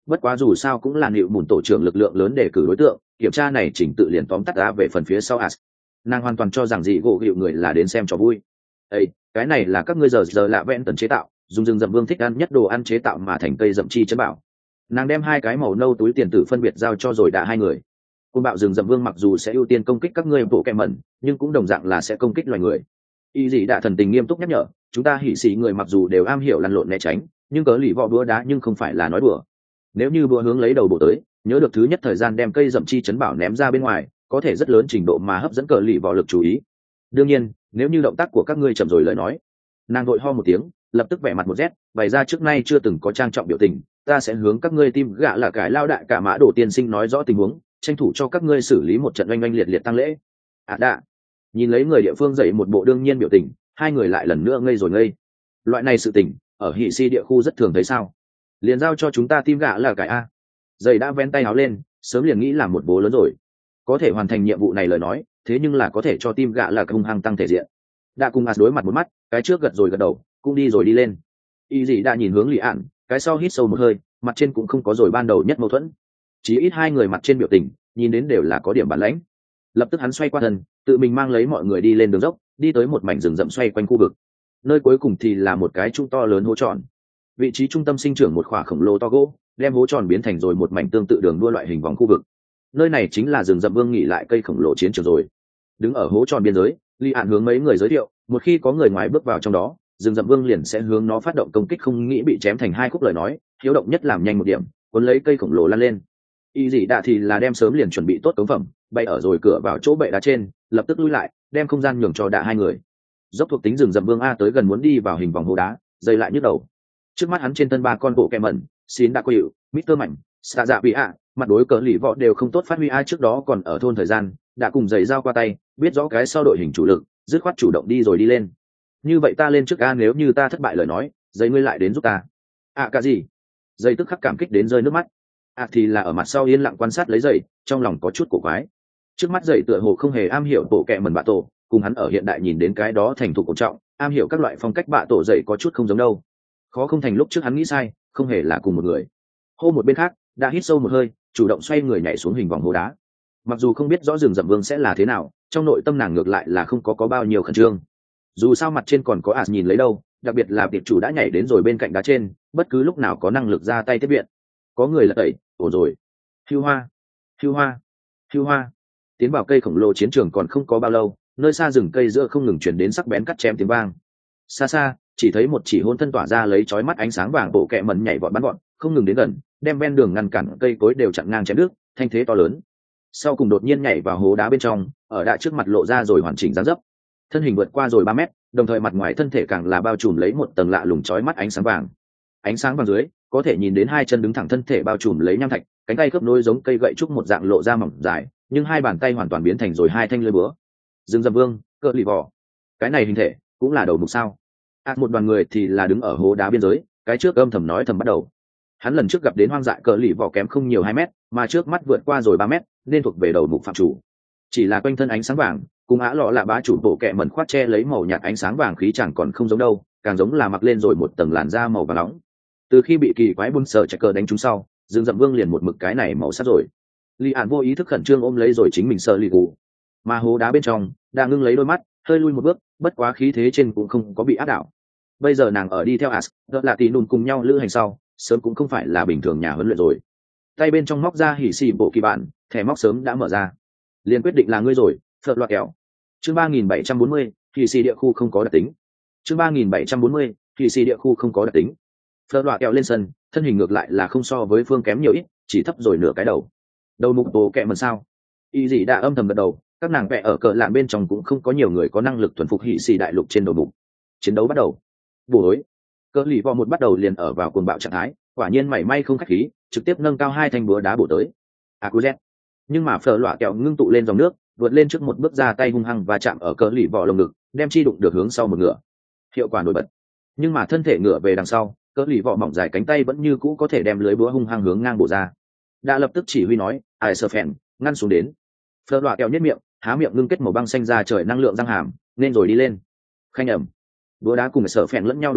bất quá dù sao cũng là nịu mùn tổ trưởng lực lượng lớn để cử đối tượng, kiểm tra này chỉnh tự liền tóm tắt ra về phần phía sau as. Nàng hoàn toàn cho rằng dị gỗ hiệu người là đến xem cho vui. Ấy, cái này là các ngươi giờ giờ lạ vẹn tần chế tạo, dùng rừng rậm vương thích ăn nhất đồ ăn chế tạo mà thành cây rậm chi chân bảo. Nàng đem hai cái màu nâu túi tiền tử phân biệt giao cho rồi đã hai người. Côn bạo rừng rậm vương mặc dù sẽ ưu tiên công kích các ngươi bộ kẹ mẩn, nhưng cũng đồng dạng là sẽ công kích loài người. Y dị đã thần tình nghiêm túc nhắc nhở, chúng ta hỉ sĩ người mặc dù đều am hiểu lăn lộn né tránh, nhưng cớ lì vọ búa đá nhưng không phải là nói đùa. Nếu như búa hướng lấy đầu bộ tới, nhớ được thứ nhất thời gian đem cây rậm chi chấn bảo ném ra bên ngoài, có thể rất lớn trình độ mà hấp dẫn cờ lì vọ lực chú ý. Đương nhiên, nếu như động tác của các ngươi chậm rồi lời nói. Nàng đội ho một tiếng, lập tức vẻ mặt một rét, bày ra trước nay chưa từng có trang trọng biểu tình, ta sẽ hướng các ngươi tim gạ là cải lao đại cả mã đồ tiên sinh nói rõ tình huống, tranh thủ cho các ngươi xử lý một trận oanh oanh liệt liệt tăng lễ. À đã. Nhìn lấy người địa phương dậy một bộ đương nhiên biểu tình, hai người lại lần nữa ngây rồi ngây. Loại này sự tình, ở hỉ si địa khu rất thường thấy sao? Liền giao cho chúng ta tim gạ là cải a. Dậy đã vén tay áo lên, sớm liền nghĩ làm một bố lớn rồi. Có thể hoàn thành nhiệm vụ này lời nói, thế nhưng là có thể cho tim gạ là hung hăng tăng thể diện. Đã cùng as đối mặt một mắt, cái trước gật rồi gật đầu, cũng đi rồi đi lên. Y dị đã nhìn hướng Lý Ản, cái sau hít sâu một hơi, mặt trên cũng không có rồi ban đầu nhất mâu thuẫn. Chỉ ít hai người mặt trên biểu tình, nhìn đến đều là có điểm bản lãnh. Lập tức hắn xoay qua thân, tự mình mang lấy mọi người đi lên đường dốc, đi tới một mảnh rừng rậm xoay quanh khu vực. Nơi cuối cùng thì là một cái trung to lớn hố tròn. Vị trí trung tâm sinh trưởng một khỏa khổng lồ to gỗ, đem hố tròn biến thành rồi một mảnh tương tự đường đua loại hình vòng khu vực. Nơi này chính là rừng rậm vương nghỉ lại cây khổng lồ chiến trường rồi. Đứng ở hố tròn biên giới, Lý Ản hướng mấy người giới thiệu, một khi có người ngoài bước vào trong đó, rừng rậm vương liền sẽ hướng nó phát động công kích, không nghĩ bị chém thành hai khúc lời nói, hiếu động nhất làm nhanh một điểm, cuốn lấy cây khổng lồ lăn lên. Y dị đạ thì là đem sớm liền chuẩn bị tốt cống phẩm, bay ở rồi cửa vào chỗ bệ đá trên, lập tức lui lại, đem không gian nhường cho đạ hai người. Dốc thuộc tính rừng rậm vương a tới gần muốn đi vào hình vòng hố đá, dây lại nhức đầu. Trước mắt hắn trên thân ba con bộ kẹ mẩn, xin đã quỵu, Mister Mạnh, Sa Dạ Vị ạ, mặt đối cờ lì vọ đều không tốt phát huy, ai trước đó còn ở thôn thời gian, đã cùng giày dao qua tay, biết rõ cái sau đội hình chủ lực, dứt khoát chủ động đi rồi đi lên. Như vậy ta lên trước a, nếu như ta thất bại lời nói, giày ngươi lại đến giúp ta. À cả gì? Giày tức khắc cảm kích đến rơi nước mắt. À thì là ở mặt sau yên lặng quan sát lấy giày, trong lòng có chút cổ quái. Trước mắt giày tựa hồ không hề am hiểu bộ kẹ mẩn bạ tổ, cùng hắn ở hiện đại nhìn đến cái đó thành thục cổ trọng, am hiểu các loại phong cách bạ tổ giày có chút không giống đâu. Khó không thành lúc trước hắn nghĩ sai, không hề là cùng một người. Hô một bên khác, đã hít sâu một hơi, chủ động xoay người nhảy xuống hình vòng hố đá. Mặc dù không biết rõ rừng rậm vương sẽ là thế nào, trong nội tâm nàng ngược lại là không có có bao nhiêu khẩn trương. Dù sao mặt trên còn có as nhìn lấy đâu, đặc biệt là tiệp chủ đã nhảy đến rồi bên cạnh đá trên, bất cứ lúc nào có năng lực ra tay tiếp viện. Có người là tẩy, ổn rồi. Hưu hoa, hưu hoa, hưu hoa. Tiến vào cây khổng lồ chiến trường còn không có bao lâu, nơi xa rừng cây giữa không ngừng chuyển đến sắc bén cắt chém tiếng vang. Xa xa, chỉ thấy một chỉ hôn thân tỏa ra lấy chói mắt ánh sáng vàng bộ kẹ mẩn nhảy vọt bắn gọn, không ngừng đến gần, đem ven đường ngăn cản cây cối đều chặn ngang chém đứt, thanh thế to lớn. Sau cùng đột nhiên nhảy vào hố đá bên trong, ở đại trước mặt lộ ra rồi hoàn chỉnh dáng dấp. Thân hình vượt qua rồi ba mét, đồng thời mặt ngoài thân thể càng là bao trùm lấy một tầng lạ lùng chói mắt ánh sáng vàng. Ánh sáng vàng dưới, có thể nhìn đến hai chân đứng thẳng thân thể bao trùm lấy nham thạch, cánh tay khớp nối giống cây gậy trúc một dạng lộ ra mỏng dài, nhưng hai bàn tay hoàn toàn biến thành rồi hai thanh lưỡi búa. Dương Dầm Vương, cỡ lì vỏ. Cái này hình thể, cũng là đầu mục sao? À, một đoàn người thì là đứng ở hố đá biên giới, cái trước âm thầm nói thầm bắt đầu. Hắn lần trước gặp đến hoang dại cỡ lì vỏ kém không nhiều hai mét, mà trước mắt vượt qua rồi ba mét, nên thuộc về đầu mục phạm chủ. Chỉ là quanh thân ánh sáng vàng, cùng á lọ là bá chủ bộ kẹ mẩn khoát che lấy màu nhạt ánh sáng vàng khí chẳng còn không giống đâu, càng giống là mặc lên rồi một tầng làn da màu vàng nóng. Từ khi bị kỳ quái buôn sờ chạy cờ đánh trúng sau, Dương Dậm Vương liền một mực cái này màu sắc rồi. Lý Ản vô ý thức khẩn trương ôm lấy rồi chính mình sờ lì gù, mà hố đá bên trong đang ngưng lấy đôi mắt, hơi lui một bước, bất quá khí thế trên cũng không có bị áp đảo. Bây giờ nàng ở đi theo as, đó là tỷ nùn cùng nhau lữ hành sau, sớm cũng không phải là bình thường nhà huấn luyện rồi. Tay bên trong móc ra hỉ xì bộ kỳ bản, thẻ móc sớm đã mở ra. Liền quyết định là ngươi rồi, phật loạt kẹo. Chương ba nghìn bảy trăm bốn mươi, hỉ xì địa khu không có đặc tính. Chương ba nghìn bảy trăm bốn mươi, hỉ xì địa khu không có đặc tính. Phật loạt kẹo lên sân, thân hình ngược lại là không so với phương kém nhiều ít, chỉ thấp rồi nửa cái đầu. Đầu mục bộ kẹ mần sao? Y dị đã âm thầm gật đầu, các nàng vẽ ở cờ lạn bên trong cũng không có nhiều người có năng lực thuần phục hỉ xì đại lục trên đầu mục. Chiến đấu bắt đầu. Buổi cỡ lì vò một bắt đầu liền ở vào cuồng bạo trạng thái, quả nhiên mảy may không khách khí, trực tiếp nâng cao hai thanh búa đá bổ tới. Akuzet. Nhưng mà phở lọa kẹo ngưng tụ lên dòng nước, vượt lên trước một bước ra tay hung hăng và chạm ở cỡ lì vò lồng ngực, đem chi đụng được hướng sau một ngựa. Hiệu quả nổi bật. Nhưng mà thân thể ngựa về đằng sau, cỡ lì vò mỏng dài cánh tay vẫn như cũ có thể đem lưới búa hung hăng hướng ngang bổ ra. Đã lập tức chỉ huy nói, ai sơ phèn, ngăn xuống đến. Phở lọa kẹo nhếch miệng, há miệng ngưng kết màu băng xanh ra trời năng lượng răng hàm, nên rồi đi lên. Khanh ẩm. Búa đá cùng sở phèn lẫn nhau đụng nhau,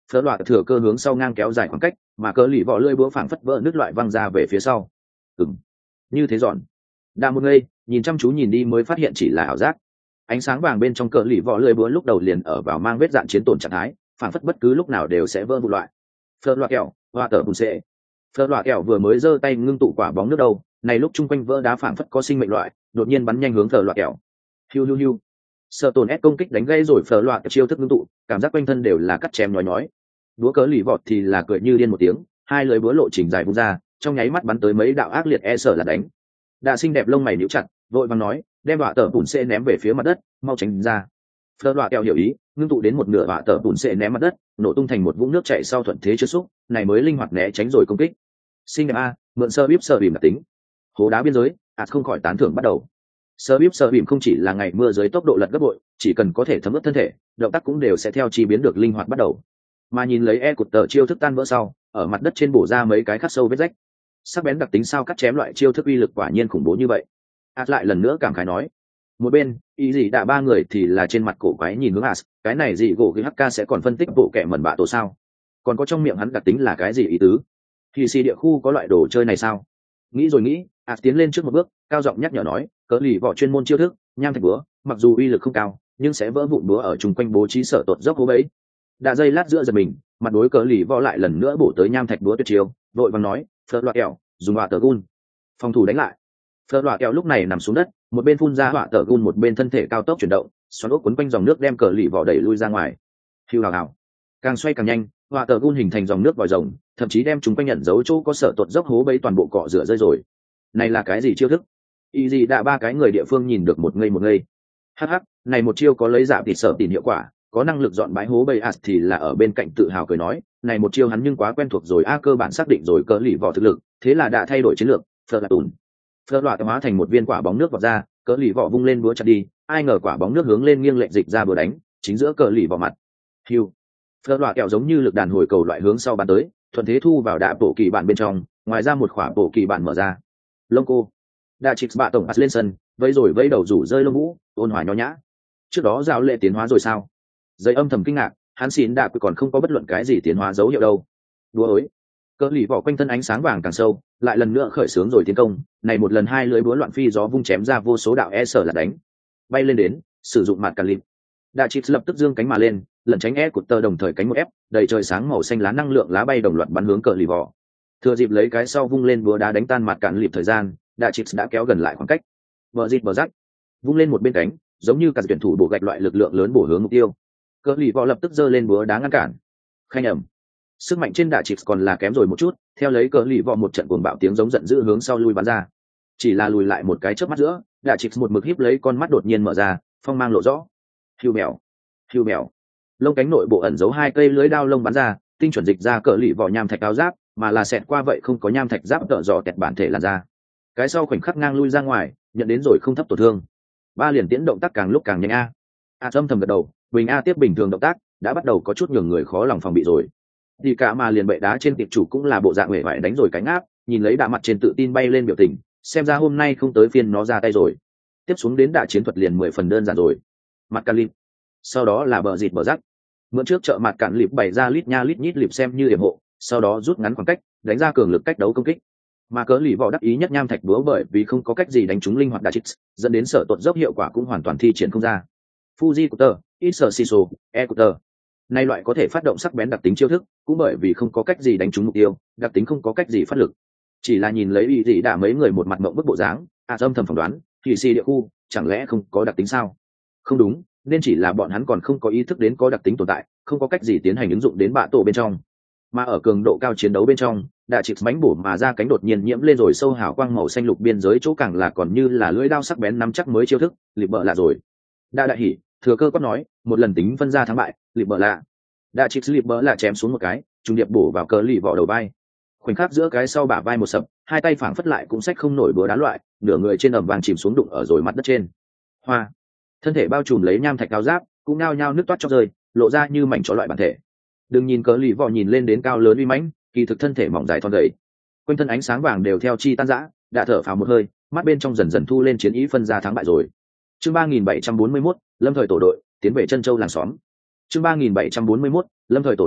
Phở loạt thừa cơ hướng sau ngang kéo dài khoảng cách, mà cờ lì vỏ lưỡi búa phảng phất vỡ nứt loại văng ra về phía sau. Ừm, như thế dọn. Đa một ngây, nhìn chăm chú nhìn đi mới phát hiện chỉ là ảo giác. Ánh sáng vàng bên trong cờ lì vỏ lưỡi búa lúc đầu liền ở vào mang vết dạn chiến tổn trạng thái, phảng phất bất cứ lúc nào đều sẽ vỡ vụn loại. Phở loạt kẹo, hoa tở bùn xệ. Phở loạt kẹo vừa mới giơ tay ngưng tụ quả bóng nước đâu, này lúc chung quanh vỡ đá phảng phất có sinh mệnh loại, đột nhiên bắn nhanh hướng phở loạt kẹo. Hiu hiu hiu. Sợ tổn ép công kích đánh gây rồi phở loạt chiêu thức ngưng tụ, cảm giác quanh thân đều là cắt chém nhói nhói. Đũa cớ lì vọt thì là cười như điên một tiếng, hai lưỡi búa lộ trình dài vung ra, trong nháy mắt bắn tới mấy đạo ác liệt e sợ là đánh. Đạ xinh đẹp lông mày nhíu chặt, vội vàng nói, đem vạ tở bùn xệ ném về phía mặt đất, mau tránh ra. Phở loạt kẹo hiểu ý, ngưng tụ đến một nửa vạ tở bùn xệ ném mặt đất, nổ tung thành một vũng nước chảy sau thuận thế chưa xúc, này mới linh hoạt né tránh rồi công kích. Xinh đẹp a, mượn sơ bíp sơ bìm đặc tính. Hố đá biên giới, ạt không khỏi tán thưởng bắt đầu. Sơ bíp sơ bìm không chỉ là ngày mưa dưới tốc độ lật gấp bội, chỉ cần có thể thấm ướt thân thể, động tác cũng đều sẽ theo chi biến được linh hoạt bắt đầu. Mà nhìn lấy e cụt tờ chiêu thức tan vỡ sau, ở mặt đất trên bổ ra mấy cái khắc sâu vết rách. Sắc bén đặc tính sao cắt chém loại chiêu thức uy lực quả nhiên khủng bố như vậy. Ạt lại lần nữa cảm khái nói. Một bên, ý gì đã ba người thì là trên mặt cổ quái nhìn hướng Ạt, cái này gì gỗ cái hát ca sẽ còn phân tích bộ kệ mẩn bạ tổ sao? Còn có trong miệng hắn đặc tính là cái gì ý tứ? Thì xì địa khu có loại đồ chơi này sao? Nghĩ rồi nghĩ, Ạt tiến lên trước một bước, cao giọng nhắc nhở nói, cỡ lì vỏ chuyên môn chiêu thức, nham thạch búa, mặc dù uy lực không cao, nhưng sẽ vỡ vụn búa ở chung quanh bố trí sở tột dốc hố bẫy. Đã dây lát giữa giật mình, mặt đối cỡ lì vỏ lại lần nữa bổ tới nham thạch búa tuyệt chiêu, vội vàng nói, phớt loạt kẹo, dùng họa tờ gun, phòng thủ đánh lại. Phớt loạt kẹo lúc này nằm xuống đất, một bên phun ra họa tờ gun, một bên thân thể cao tốc chuyển động, xoắn ốc quấn quanh dòng nước đem cỡ lì vỏ đẩy lui ra ngoài. Hưu hào hào, càng xoay càng nhanh, họa tờ gun hình thành dòng nước vòi rồng, thậm chí đem chúng quanh nhận dấu chỗ có sở tột dốc hố bẫy toàn bộ cọ rửa rơi rồi. Này là cái gì chiêu thức? Y gì đã ba cái người địa phương nhìn được một ngây một ngây. Hắc hắc, này một chiêu có lấy giả thịt sở tìm hiệu quả, có năng lực dọn bãi hố bầy as thì là ở bên cạnh tự hào cười nói, này một chiêu hắn nhưng quá quen thuộc rồi a, cơ bản xác định rồi cỡ lì vỏ thực lực, thế là đã thay đổi chiến lược. Phở là tùn, phở loạt hóa thành một viên quả bóng nước vọt ra, cỡ lì vỏ vung lên búa chặt đi, ai ngờ quả bóng nước hướng lên nghiêng lệch dịch ra búa đánh chính giữa cỡ lì vỏ mặt. Hiu, phở loạt kẹo giống như lực đàn hồi cầu loại hướng sau bắn tới, thuận thế thu vào đạ bộ kỳ bản bên trong, ngoài ra một khỏa bộ kỳ bản mở ra. Lông cô, đạ trịch bạ tổng as lên sân, vẫy rồi vẫy đầu rủ rơi lông vũ, ôn hòa nho nhã. Trước đó giao lệ tiến hóa rồi sao? Dây âm thầm kinh ngạc, hắn xỉn đạ còn không có bất luận cái gì tiến hóa dấu hiệu đâu. Đùa ối, cỡ lì vỏ quanh thân ánh sáng vàng càng sâu, lại lần nữa khởi xướng rồi tiến công, này một lần hai lưới búa loạn phi gió vung chém ra vô số đạo e sở là đánh, bay lên đến, sử dụng mặt càn lịp. Đạ chít lập tức dương cánh mà lên, lẩn tránh e cụt tơ đồng thời cánh một ép, đầy trời sáng màu xanh lá năng lượng lá bay đồng loạt bắn hướng cỡ lì vỏ. Thừa dịp lấy cái sau vung lên búa đá đánh tan mặt càn lịp thời gian, Đạ chít đã kéo gần lại khoảng cách. Bờ dịt bờ rắc, vung lên một bên cánh, giống như cả tuyển thủ bổ gạch loại lực lượng lớn bổ hướng mục tiêu. Cỡ lì vỏ lập tức giơ lên búa đá ngăn cản. Khanh ẩm, sức mạnh trên Đạ chít còn là kém rồi một chút, theo lấy cỡ lì vỏ một trận cuồng bạo tiếng giống giận dữ hướng sau lui bắn ra. Chỉ là lùi lại một cái chớp mắt giữa, Đạ chít một mực híp lấy con mắt đột nhiên mở ra, phong mang lộ rõ. Hiu mèo, hiu mèo, lông cánh nội bộ ẩn giấu hai cây lưới đao lông bắn ra, tinh chuẩn dịch ra cỡ lì vỏ nham thạch áo giáp, mà là xẹt qua vậy không có nham thạch giáp tợ dò kẹt bản thể làn ra. Cái sau khoảnh khắc ngang lui ra ngoài, nhận đến rồi không thấp tổn thương. Ba liền tiễn động tác càng lúc càng nhanh a. A âm thầm gật đầu, bình a tiếp bình thường động tác đã bắt đầu có chút nhường người khó lòng phòng bị rồi. Thì cả mà liền bệ đá trên tiệp chủ cũng là bộ dạng huệ vải đánh rồi cánh áp, nhìn lấy đạ mặt trên tự tin bay lên biểu tình, xem ra hôm nay không tới phiên nó ra tay rồi. Tiếp xuống đến đạ chiến thuật liền mười phần đơn giản rồi. Mặt cạn lịp, sau đó là bờ dịt bờ rắc. Mượn trước chợ mặt cạn lịp bày ra lít nha lít nhít lịp xem như yểm hộ, sau đó rút ngắn khoảng cách, đánh ra cường lực cách đấu công kích. Mà cỡ lì vỏ đắc ý nhất nham thạch búa bởi vì không có cách gì đánh trúng linh hoạt đà chít, dẫn đến sở tuột dốc hiệu quả cũng hoàn toàn thi triển không ra. Fuji Cutter, Isser Siso, E Cutter. Nay loại có thể phát động sắc bén đặc tính chiêu thức, cũng bởi vì không có cách gì đánh trúng mục tiêu, đặc tính không có cách gì phát lực. Chỉ là nhìn lấy ý gì đã mấy người một mặt mộng bức bộ dáng, à âm thầm phỏng đoán, thì si địa khu, chẳng lẽ không có đặc tính sao? Không đúng, nên chỉ là bọn hắn còn không có ý thức đến có đặc tính tồn tại, không có cách gì tiến hành ứng dụng đến bạ tổ bên trong. Mà ở cường độ cao chiến đấu bên trong, đạ chịp mánh bổ mà ra cánh đột nhiên nhiễm lên rồi sâu hào quang màu xanh lục biên giới chỗ càng là còn như là lưỡi đao sắc bén nắm chắc mới chiêu thức, lịp bợ lạ rồi. Đa đại hỉ, thừa cơ quát nói, một lần tính phân ra thắng bại, lịp bợ lạ. Đạ chịp lịp bợ lạ chém xuống một cái, trùng điệp bổ vào cờ lì vỏ đầu vai. Khoảnh khắc giữa cái sau bả vai một sập, hai tay phảng phất lại cũng sách không nổi búa đá loại, nửa người trên ẩm vàng chìm xuống đụng ở rồi mặt đất trên. Hoa, thân thể bao trùm lấy nham thạch cao giáp, cũng nao nhao nước toát chóc rơi, lộ ra như mảnh chó loại bản thể. Đừng nhìn cờ lì vỏ nhìn lên đến cao lớn uy mãnh, kỳ thực thân thể mỏng dài thon gầy, quanh thân ánh sáng vàng đều theo chi tan rã, đã thở phào một hơi, mắt bên trong dần dần thu lên chiến ý phân ra thắng bại rồi. Chương ba nghìn bảy trăm bốn mươi mốt, lâm thời tổ đội tiến về chân châu làng xóm. Chương ba nghìn bảy trăm bốn mươi mốt, lâm thời tổ đội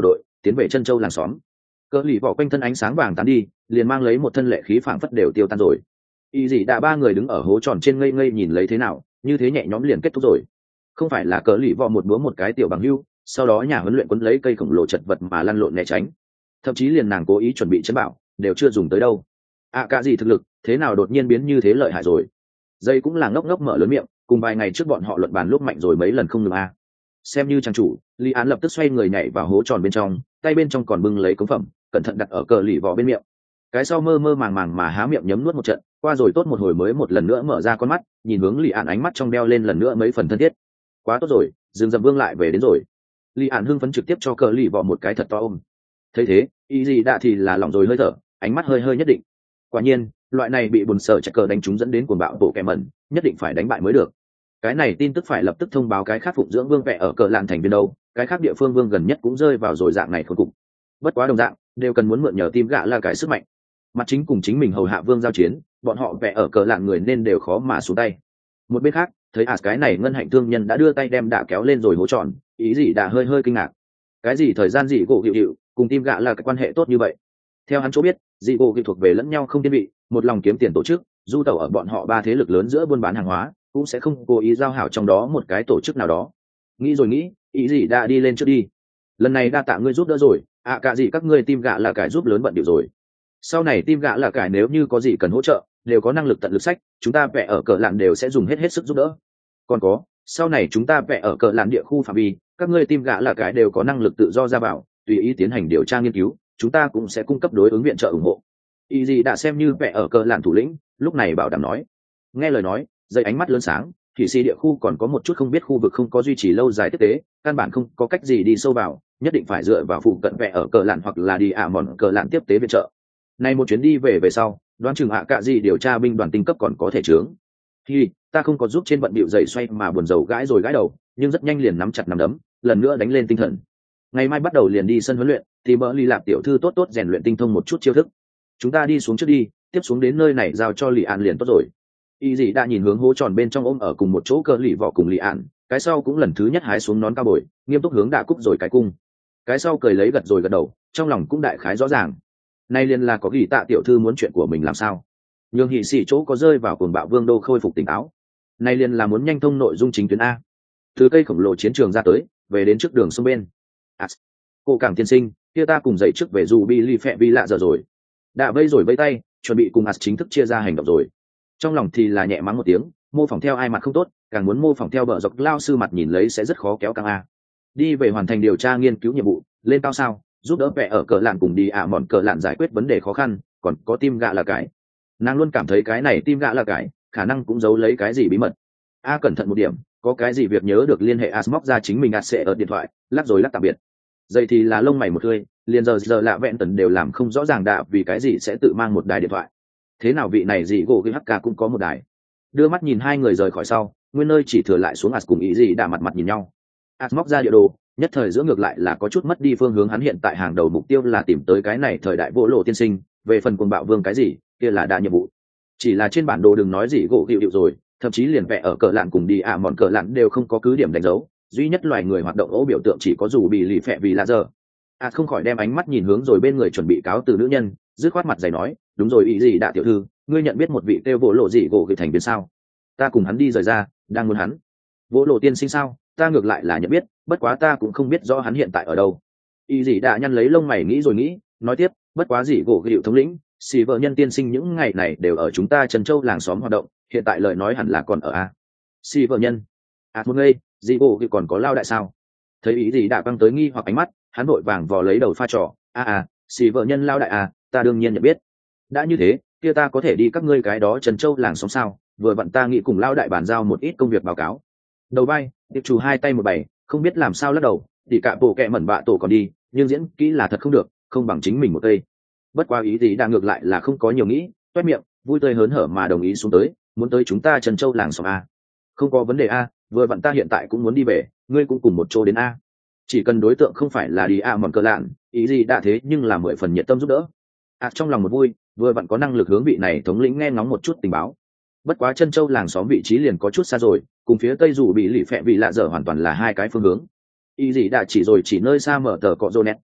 tiến về chân châu làng xóm. Cờ lì vỏ quanh thân ánh sáng vàng tán đi, liền mang lấy một thân lệ khí phảng phất đều tiêu tan rồi. Y dị đã ba người đứng ở hố tròn trên ngây ngây nhìn lấy thế nào, như thế nhẹ nhõm liền kết thúc rồi. Không phải là cờ lì vỏ một búa một cái tiểu bằng hưu, sau đó nhà huấn luyện quấn lấy cây khổng lồ chật vật mà lăn lộn né tránh, thậm chí liền nàng cố ý chuẩn bị chấn bảo đều chưa dùng tới đâu. À cả gì thực lực thế nào đột nhiên biến như thế lợi hại rồi. Dây cũng là ngốc ngốc mở lớn miệng, cùng vài ngày trước bọn họ luận bàn lúc mạnh rồi mấy lần không ngừng a. Xem như trang chủ, Lý Án lập tức xoay người nhảy vào hố tròn bên trong, tay bên trong còn bưng lấy cống phẩm, cẩn thận đặt ở cờ lì vỏ bên miệng. Cái sau mơ mơ màng màng mà há miệng nhấm nuốt một trận, qua rồi tốt một hồi mới một lần nữa mở ra con mắt, nhìn hướng Lý Án ánh mắt trong đeo lên lần nữa mấy phần thân thiết. Quá tốt rồi, Dương Dầm Vương lại về đến rồi. Lý Án hưng phấn trực tiếp cho cờ lì vỏ một cái thật to ôm. Thấy thế, y gì đã thì là lòng rồi hơi thở, ánh mắt hơi hơi nhất định. Quả nhiên, loại này bị buồn sợ chạy cờ đánh trúng dẫn đến cuồng bạo bộ kẻ mẩn, nhất định phải đánh bại mới được. Cái này tin tức phải lập tức thông báo cái khác phụng dưỡng vương vẽ ở cờ lạn thành viên đâu, cái khác địa phương vương gần nhất cũng rơi vào rồi dạng này khốn cục. Bất quá đồng dạng, đều cần muốn mượn nhờ tim gạ là cái sức mạnh. Mặt chính cùng chính mình hầu hạ vương giao chiến, bọn họ vẽ ở cờ lạn người nên đều khó mà xuống tay. Một bên khác, thấy à cái này ngân hạnh thương nhân đã đưa tay đem đạ kéo lên rồi hố tròn, ý gì đã hơi hơi kinh ngạc. Cái gì thời gian gì gỗ hiệu hiệu, cùng tim gạ là cái quan hệ tốt như vậy. Theo hắn chỗ biết, dị gỗ hiệu thuộc về lẫn nhau không thiên vị, một lòng kiếm tiền tổ chức, du tẩu ở bọn họ ba thế lực lớn giữa buôn bán hàng hóa, cũng sẽ không cố ý giao hảo trong đó một cái tổ chức nào đó. Nghĩ rồi nghĩ, ý gì đã đi lên trước đi. Lần này đa tạ ngươi giúp đỡ rồi, à cả gì các ngươi tim gạ là cải giúp lớn bận điệu rồi. Sau này tim gạ là cải nếu như có gì cần hỗ trợ, đều có năng lực tận lực sách, chúng ta vẽ ở cờ lạn đều sẽ dùng hết hết sức giúp đỡ. Còn có, sau này chúng ta vẽ ở cờ lạn địa khu phạm vi, các ngươi tim gạ là cải đều có năng lực tự do ra vào, tùy ý tiến hành điều tra nghiên cứu, chúng ta cũng sẽ cung cấp đối ứng viện trợ ủng hộ. Ý gì đã xem như vẽ ở cờ lạn thủ lĩnh, lúc này bảo đảm nói. Nghe lời nói, dây ánh mắt lớn sáng, thị sĩ địa khu còn có một chút không biết khu vực không có duy trì lâu dài tiếp tế, căn bản không có cách gì đi sâu vào, nhất định phải dựa vào phụ cận vẽ ở cờ lạn hoặc là đi ả mòn cờ lạn tiếp tế viện trợ. Nay một chuyến đi về về sau, đoán chừng ạ cạ gì điều tra binh đoàn tinh cấp còn có thể chướng. Thì ta không có giúp trên bận bịu dậy xoay mà buồn rầu gãi rồi gãi đầu, nhưng rất nhanh liền nắm chặt nắm đấm, lần nữa đánh lên tinh thần. Ngày mai bắt đầu liền đi sân huấn luyện, thì bỡ ly lạp tiểu thư tốt tốt rèn luyện tinh thông một chút chiêu thức. Chúng ta đi xuống trước đi, tiếp xuống đến nơi này giao cho Lý An liền tốt rồi. Y dị đã nhìn hướng hố tròn bên trong ôm ở cùng một chỗ cờ lì vỏ cùng Lý An, cái sau cũng lần thứ nhất hái xuống nón cao bồi, nghiêm túc hướng đạ cúc rồi cái cung. Cái sau cười lấy gật rồi gật đầu, trong lòng cũng đại khái rõ ràng. Nay liền là có ghi tạ tiểu thư muốn chuyện của mình làm sao? Nhường hỉ sĩ chỗ có rơi vào cuồng bạo vương đô khôi phục tỉnh táo. Nay liền là muốn nhanh thông nội dung chính tuyến a. Từ cây khổng lồ chiến trường ra tới, về đến trước đường sông bên. À, cô cảng tiên sinh, kia ta cùng dậy trước về dù bi ly phẹ vi lạ giờ rồi. Đã vây rồi vây tay, chuẩn bị cùng As chính thức chia ra hành động rồi. Trong lòng thì là nhẹ mắng một tiếng, mô phỏng theo ai mặt không tốt, càng muốn mô phỏng theo bờ dọc lao sư mặt nhìn lấy sẽ rất khó kéo căng a. Đi về hoàn thành điều tra nghiên cứu nhiệm vụ, lên cao sao, giúp đỡ vẽ ở cờ lạn cùng đi ạ à mòn cờ lạn giải quyết vấn đề khó khăn, còn có tim gạ là cái. Nàng luôn cảm thấy cái này tim gạ là cái, khả năng cũng giấu lấy cái gì bí mật. A cẩn thận một điểm, có cái gì việc nhớ được liên hệ As móc ra chính mình As sẽ ở điện thoại, lắc rồi lắc tạm biệt. Dậy thì là lông mày một tươi, liền giờ giờ lạ vẹn tần đều làm không rõ ràng đạ vì cái gì sẽ tự mang một đài điện thoại. Thế nào vị này gì gỗ cái hắc ca cũng có một đài. Đưa mắt nhìn hai người rời khỏi sau, nguyên nơi chỉ thừa lại xuống As cùng ý gì đã mặt mặt nhìn nhau. As móc ra địa đồ, nhất thời giữa ngược lại là có chút mất đi phương hướng, hắn hiện tại hàng đầu mục tiêu là tìm tới cái này thời đại vô lộ tiên sinh, về phần cuồng bạo vương cái gì, kia là đa nhiệm vụ. Chỉ là trên bản đồ đừng nói gì gỗ hiệu hiệu rồi, thậm chí liền vẽ ở cờ lạn cùng đi ạ à mòn cờ lạn đều không có cứ điểm đánh dấu, duy nhất loài người hoạt động ố biểu tượng chỉ có dù bị lì phẹ vì là giờ. À không khỏi đem ánh mắt nhìn hướng rồi bên người chuẩn bị cáo từ nữ nhân, dứt khoát mặt dày nói, đúng rồi ý gì đại tiểu thư, ngươi nhận biết một vị kêu vỗ lộ gì gỗ gửi thành viên sao? Ta cùng hắn đi rời ra, đang muốn hắn. Vỗ lộ tiên sinh sao? Ta ngược lại là nhận biết, bất quá ta cũng không biết rõ hắn hiện tại ở đâu. Ý gì đã nhăn lấy lông mày nghĩ rồi nghĩ, nói tiếp, bất quá gì gỗ gửi thống lĩnh, xì vợ nhân tiên sinh những ngày này đều ở chúng ta Trần Châu làng xóm hoạt động, hiện tại lời nói hẳn là còn ở a. Xì vợ nhân, à một ngây, gì gỗ gửi còn có lao đại sao? Thấy ý gì đã băng tới nghi hoặc ánh mắt, hắn vội vàng vò lấy đầu pha trò, a a, xì vợ nhân lao đại à, ta đương nhiên nhận biết. Đã như thế, kia ta có thể đi các ngươi cái đó Trần Châu làng xóm sao? Vừa vặn ta nghĩ cùng lao đại bàn giao một ít công việc báo cáo. Đầu bay, tiệp chủ hai tay một bảy, không biết làm sao lắc đầu, thì cả bộ kẹ mẩn bạ tổ còn đi, nhưng diễn kỹ là thật không được, không bằng chính mình một cây. Bất qua ý gì đã ngược lại là không có nhiều nghĩ, toét miệng, vui tươi hớn hở mà đồng ý xuống tới, muốn tới chúng ta Trần Châu làng xóm a. Không có vấn đề a, vừa vặn ta hiện tại cũng muốn đi về, ngươi cũng cùng một chỗ đến a. Chỉ cần đối tượng không phải là đi a mòn cờ lạn, ý gì đã thế nhưng là mười phần nhiệt tâm giúp đỡ. À trong lòng một vui, vừa vặn có năng lực hướng vị này thống lĩnh nghe ngóng một chút tình báo. Bất quá Trân Châu làng xóm vị trí liền có chút xa rồi, cùng phía tây dù bị lì phẹ vị lạ dở hoàn toàn là hai cái phương hướng. Ý gì đã chỉ rồi chỉ nơi xa mở tờ cọ rô nét,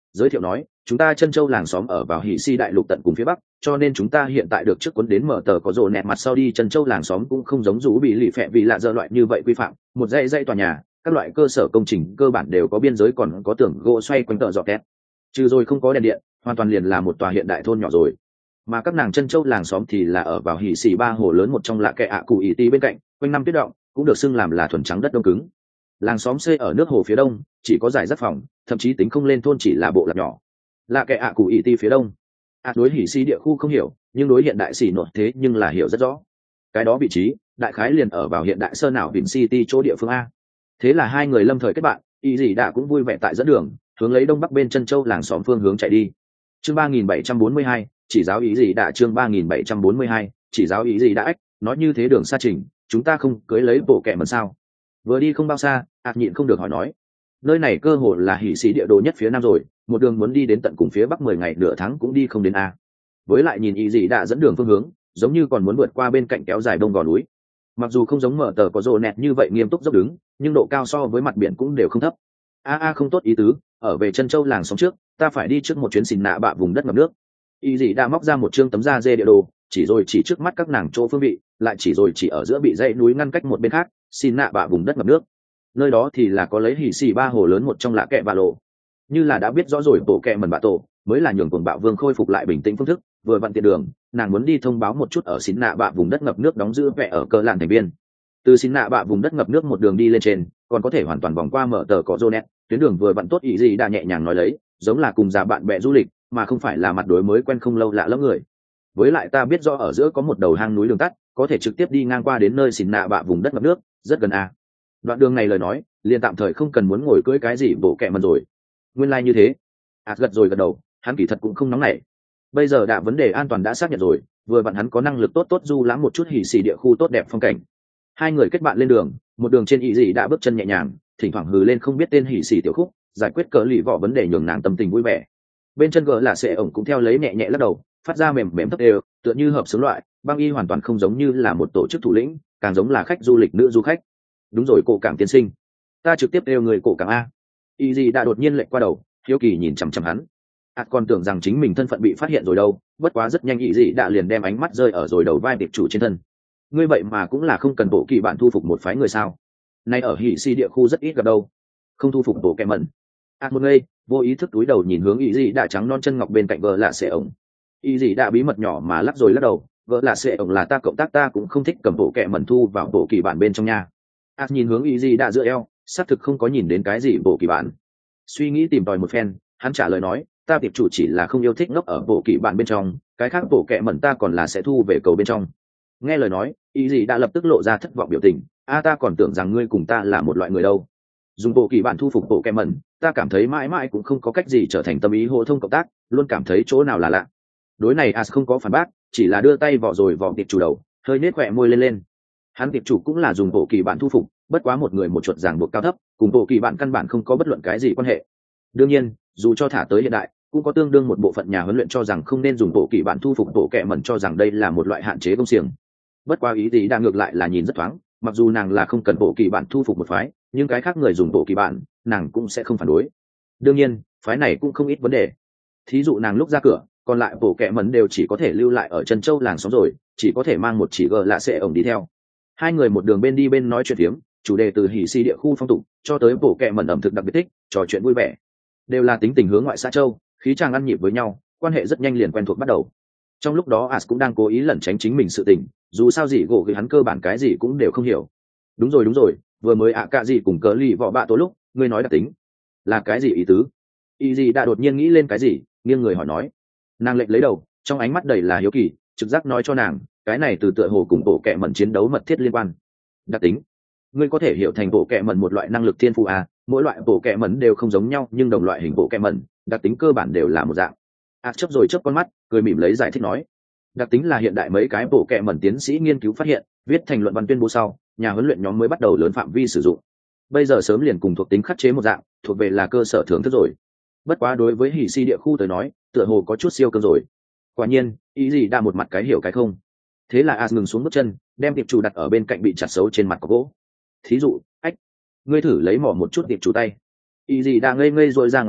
giới thiệu nói chúng ta chân châu làng xóm ở vào hỉ si đại lục tận cùng phía bắc, cho nên chúng ta hiện tại được trước cuốn đến mở tờ có rồ nẹt mặt sau đi. Chân châu làng xóm cũng không giống rủ bị lì phẹ vì lạ dơ loại như vậy quy phạm một dãy dãy tòa nhà, các loại cơ sở công trình cơ bản đều có biên giới, còn có tường gỗ xoay quanh tợ dọ két, trừ rồi không có đèn điện, hoàn toàn liền là một tòa hiện đại thôn nhỏ rồi. Mà các nàng chân châu làng xóm thì là ở vào hỉ xì ba hồ lớn một trong lạ kệ ạ cụ ỉ ti bên cạnh, quanh năm tuyết động, cũng được xưng làm là thuần trắng đất đông cứng. Làng xóm xây ở nước hồ phía đông, chỉ có giải rác phòng, thậm chí tính không lên thôn chỉ là bộ lạc nhỏ. Lạ kệ ạ cụ ỉ ti phía đông. ạ đối hỉ xì địa khu không hiểu, nhưng đối hiện đại xì nổi thế nhưng là hiểu rất rõ. Cái đó vị trí đại khái liền ở vào hiện đại sơn nào Vin City chỗ địa phương a. Thế là hai người lâm thời kết bạn, ý gì đã cũng vui vẻ tại dẫn đường, hướng lấy đông bắc bên chân châu làng xóm phương hướng chạy đi. Chương ba nghìn bảy trăm bốn mươi hai, chỉ giáo ý gì đã. Chương ba nghìn bảy trăm bốn mươi hai, chỉ giáo ý gì đã. Ách, nói như thế đường xa trình, chúng ta không cưới lấy bộ kẹ mần sao? Vừa đi không bao xa, ạt nhịn không được hỏi nói. Nơi này cơ hồ là hỉ sĩ địa đồ nhất phía nam rồi, một đường muốn đi đến tận cùng phía bắc mười ngày nửa tháng cũng đi không đến a. Với lại nhìn ý gì đã dẫn đường phương hướng, giống như còn muốn vượt qua bên cạnh kéo dài đông gò núi. Mặc dù không giống mở tờ có rồ nẹt như vậy nghiêm túc dốc đứng, nhưng độ cao so với mặt biển cũng đều không thấp. A a không tốt ý tứ, ở về chân châu làng sống trước, ta phải đi trước một chuyến xìn nạ bạ vùng đất ngập nước. Y dị đã móc ra một chương tấm da dê địa đồ, chỉ rồi chỉ trước mắt các nàng chỗ phương vị, lại chỉ rồi chỉ ở giữa bị dãy núi ngăn cách một bên khác, xìn nạ bạ vùng đất ngập nước. Nơi đó thì là có lấy hỉ xì ba hồ lớn một trong lạ kệ bạ lộ. Như là đã biết rõ rồi, bộ kệ mần bạ tổ mới là nhường cuồng bạo vương khôi phục lại bình tĩnh phương thức, vừa vặn tiện đường, nàng muốn đi thông báo một chút ở xìn nạ bạ vùng đất ngập nước đóng giữ vẽ ở cơ lạn thành viên. Từ xìn nạ bạ vùng đất ngập nước một đường đi lên trên, còn có thể hoàn toàn vòng qua mở tờ có Jonet, tuyến đường vừa vặn tốt. Ý gì đã nhẹ nhàng nói lấy, giống là cùng già bạn bè du lịch, mà không phải là mặt đối mới quen không lâu lạ lắm người. Với lại ta biết rõ ở giữa có một đầu hang núi đường tắt, có thể trực tiếp đi ngang qua đến nơi xìn nạ bạ vùng đất ngập nước, rất gần à. Đoạn đường này lời nói, liền tạm thời không cần muốn ngồi cưỡi cái gì bộ kẹ mần rồi. Nguyên lai like như thế. À gật rồi gật đầu, hắn kỳ thật cũng không nóng nảy. Bây giờ đã vấn đề an toàn đã xác nhận rồi, vừa vặn hắn có năng lực tốt tốt du lãm một chút hỉ xì địa khu tốt đẹp phong cảnh. Hai người kết bạn lên đường, một đường trên ý gì đã bước chân nhẹ nhàng, thỉnh thoảng hừ lên không biết tên hỉ xì tiểu khúc, giải quyết cỡ lì vỏ vấn đề nhường nàng tâm tình vui vẻ. Bên chân gỡ là sệ ổng cũng theo lấy nhẹ nhẹ lắc đầu, phát ra mềm mềm thấp đều, tựa như hợp xướng loại. Băng y hoàn toàn không giống như là một tổ chức thủ lĩnh, càng giống là khách du lịch nữ du khách. Đúng rồi, cổ cảng tiên sinh, ta trực tiếp đều người cổ cảng a. Y gì đã đột nhiên lệch qua đầu, hiếu kỳ nhìn chằm chằm hắn. À, còn tưởng rằng chính mình thân phận bị phát hiện rồi đâu, bất quá rất nhanh Y gì đã liền đem ánh mắt rơi ở rồi đầu vai tiệp chủ trên thân. Ngươi vậy mà cũng là không cần bộ kỳ bạn thu phục một phái người sao? Nay ở hỉ xì địa khu rất ít gặp đâu. Không thu phục bộ kẹ mẩn. À một ngây, vô ý thức túi đầu nhìn hướng Y gì đã trắng non chân ngọc bên cạnh vợ lạ sệ ổng. Y gì đã bí mật nhỏ mà lắc rồi lắc đầu, vợ lạ sệ ổng là ta cộng tác, ta cũng không thích cầm bộ kẹ mẩn thu vào bộ kỳ bạn bên trong nhà. À nhìn hướng Y gì đã dựa eo, xác thực không có nhìn đến cái gì bộ kỳ bạn. Suy nghĩ tìm tòi một phen, hắn trả lời nói, ta tiệp chủ chỉ là không yêu thích ngốc ở bộ kỳ bạn bên trong, cái khác bộ kẹ mẩn ta còn là sẽ thu về cầu bên trong. Nghe lời nói, ý gì đã lập tức lộ ra thất vọng biểu tình. A ta còn tưởng rằng ngươi cùng ta là một loại người đâu. Dùng bộ kỳ bạn thu phục bộ kẹ mẩn, ta cảm thấy mãi mãi cũng không có cách gì trở thành tâm ý hô thông cộng tác, luôn cảm thấy chỗ nào là lạ. Đối này As không có phản bác, chỉ là đưa tay vò rồi vò tiệp chủ đầu, hơi nết khỏe môi lên lên. Hắn tiệp chủ cũng là dùng bộ kỳ bạn thu phục, bất quá một người một chuột giảng buộc cao thấp, cùng bộ kỳ bạn căn bản không có bất luận cái gì quan hệ. Đương nhiên, dù cho thả tới hiện đại, cũng có tương đương một bộ phận nhà huấn luyện cho rằng không nên dùng bộ kỳ bạn thu phục bộ kẹ mẩn, cho rằng đây là một loại hạn chế công xiềng. Bất quá ý gì đã ngược lại là nhìn rất thoáng, mặc dù nàng là không cần bộ kỳ bạn thu phục một phái, nhưng cái khác người dùng bộ kỳ bạn, nàng cũng sẽ không phản đối. Đương nhiên, phái này cũng không ít vấn đề. Thí dụ nàng lúc ra cửa, còn lại bộ kẹ mẩn đều chỉ có thể lưu lại ở chân châu làng sống rồi, chỉ có thể mang một chỉ gờ lạ sệ ổng đi theo. Hai người một đường bên đi bên nói chuyện phiếm, chủ đề từ hỉ xì địa khu phong tục cho tới bộ kẹ mẩn ẩm thực đặc biệt thích, trò chuyện vui vẻ, đều là tính tình hướng ngoại xã châu, khí chàng ăn nhịp với nhau, quan hệ rất nhanh liền quen thuộc bắt đầu. Trong lúc đó As cũng đang cố ý lẩn tránh chính mình sự tình, dù sao gì gỗ gửi hắn cơ bản cái gì cũng đều không hiểu. Đúng rồi đúng rồi, vừa mới ạ cạ gì cùng cớ lì vọ bạ tối lúc ngươi nói đặc tính là cái gì ý tứ? Y gì đã đột nhiên nghĩ lên cái gì, nghiêng người hỏi nói. Nàng lệch lấy đầu, trong ánh mắt đầy là hiếu kỳ, trực giác nói cho nàng cái này từ tựa hồ cùng bộ kẹ mẩn chiến đấu mật thiết liên quan. Đặc tính, ngươi có thể hiểu thành bộ kẹ mẩn một loại năng lực thiên phụ à? Mỗi loại bộ kẹ mẩn đều không giống nhau, nhưng đồng loại hình bộ kẹ mẩn đặc tính cơ bản đều là một dạng. À chớp rồi chớp con mắt, cười mỉm lấy giải thích nói, đặc tính là hiện đại mấy cái bộ kẹ mẩn tiến sĩ nghiên cứu phát hiện, viết thành luận văn tuyên bố sau, nhà huấn luyện nhóm mới bắt đầu lớn phạm vi sử dụng. Bây giờ sớm liền cùng thuộc tính khắc chế một dạng, thuộc về là cơ sở thưởng thức rồi. Bất quá đối với hỉ si địa khu tới nói, tựa hồ có chút siêu cương rồi. Quả nhiên, ý gì đã một mặt cái hiểu cái không. Thế là As ngừng xuống bước chân, đem tiệp chủ đặt ở bên cạnh bị chặt xấu trên mặt có gỗ. Thí dụ, ách, ngươi thử lấy mỏ một chút tiệp chủ tay. Ý gì đã ngây ngây rồi ra ngón tay,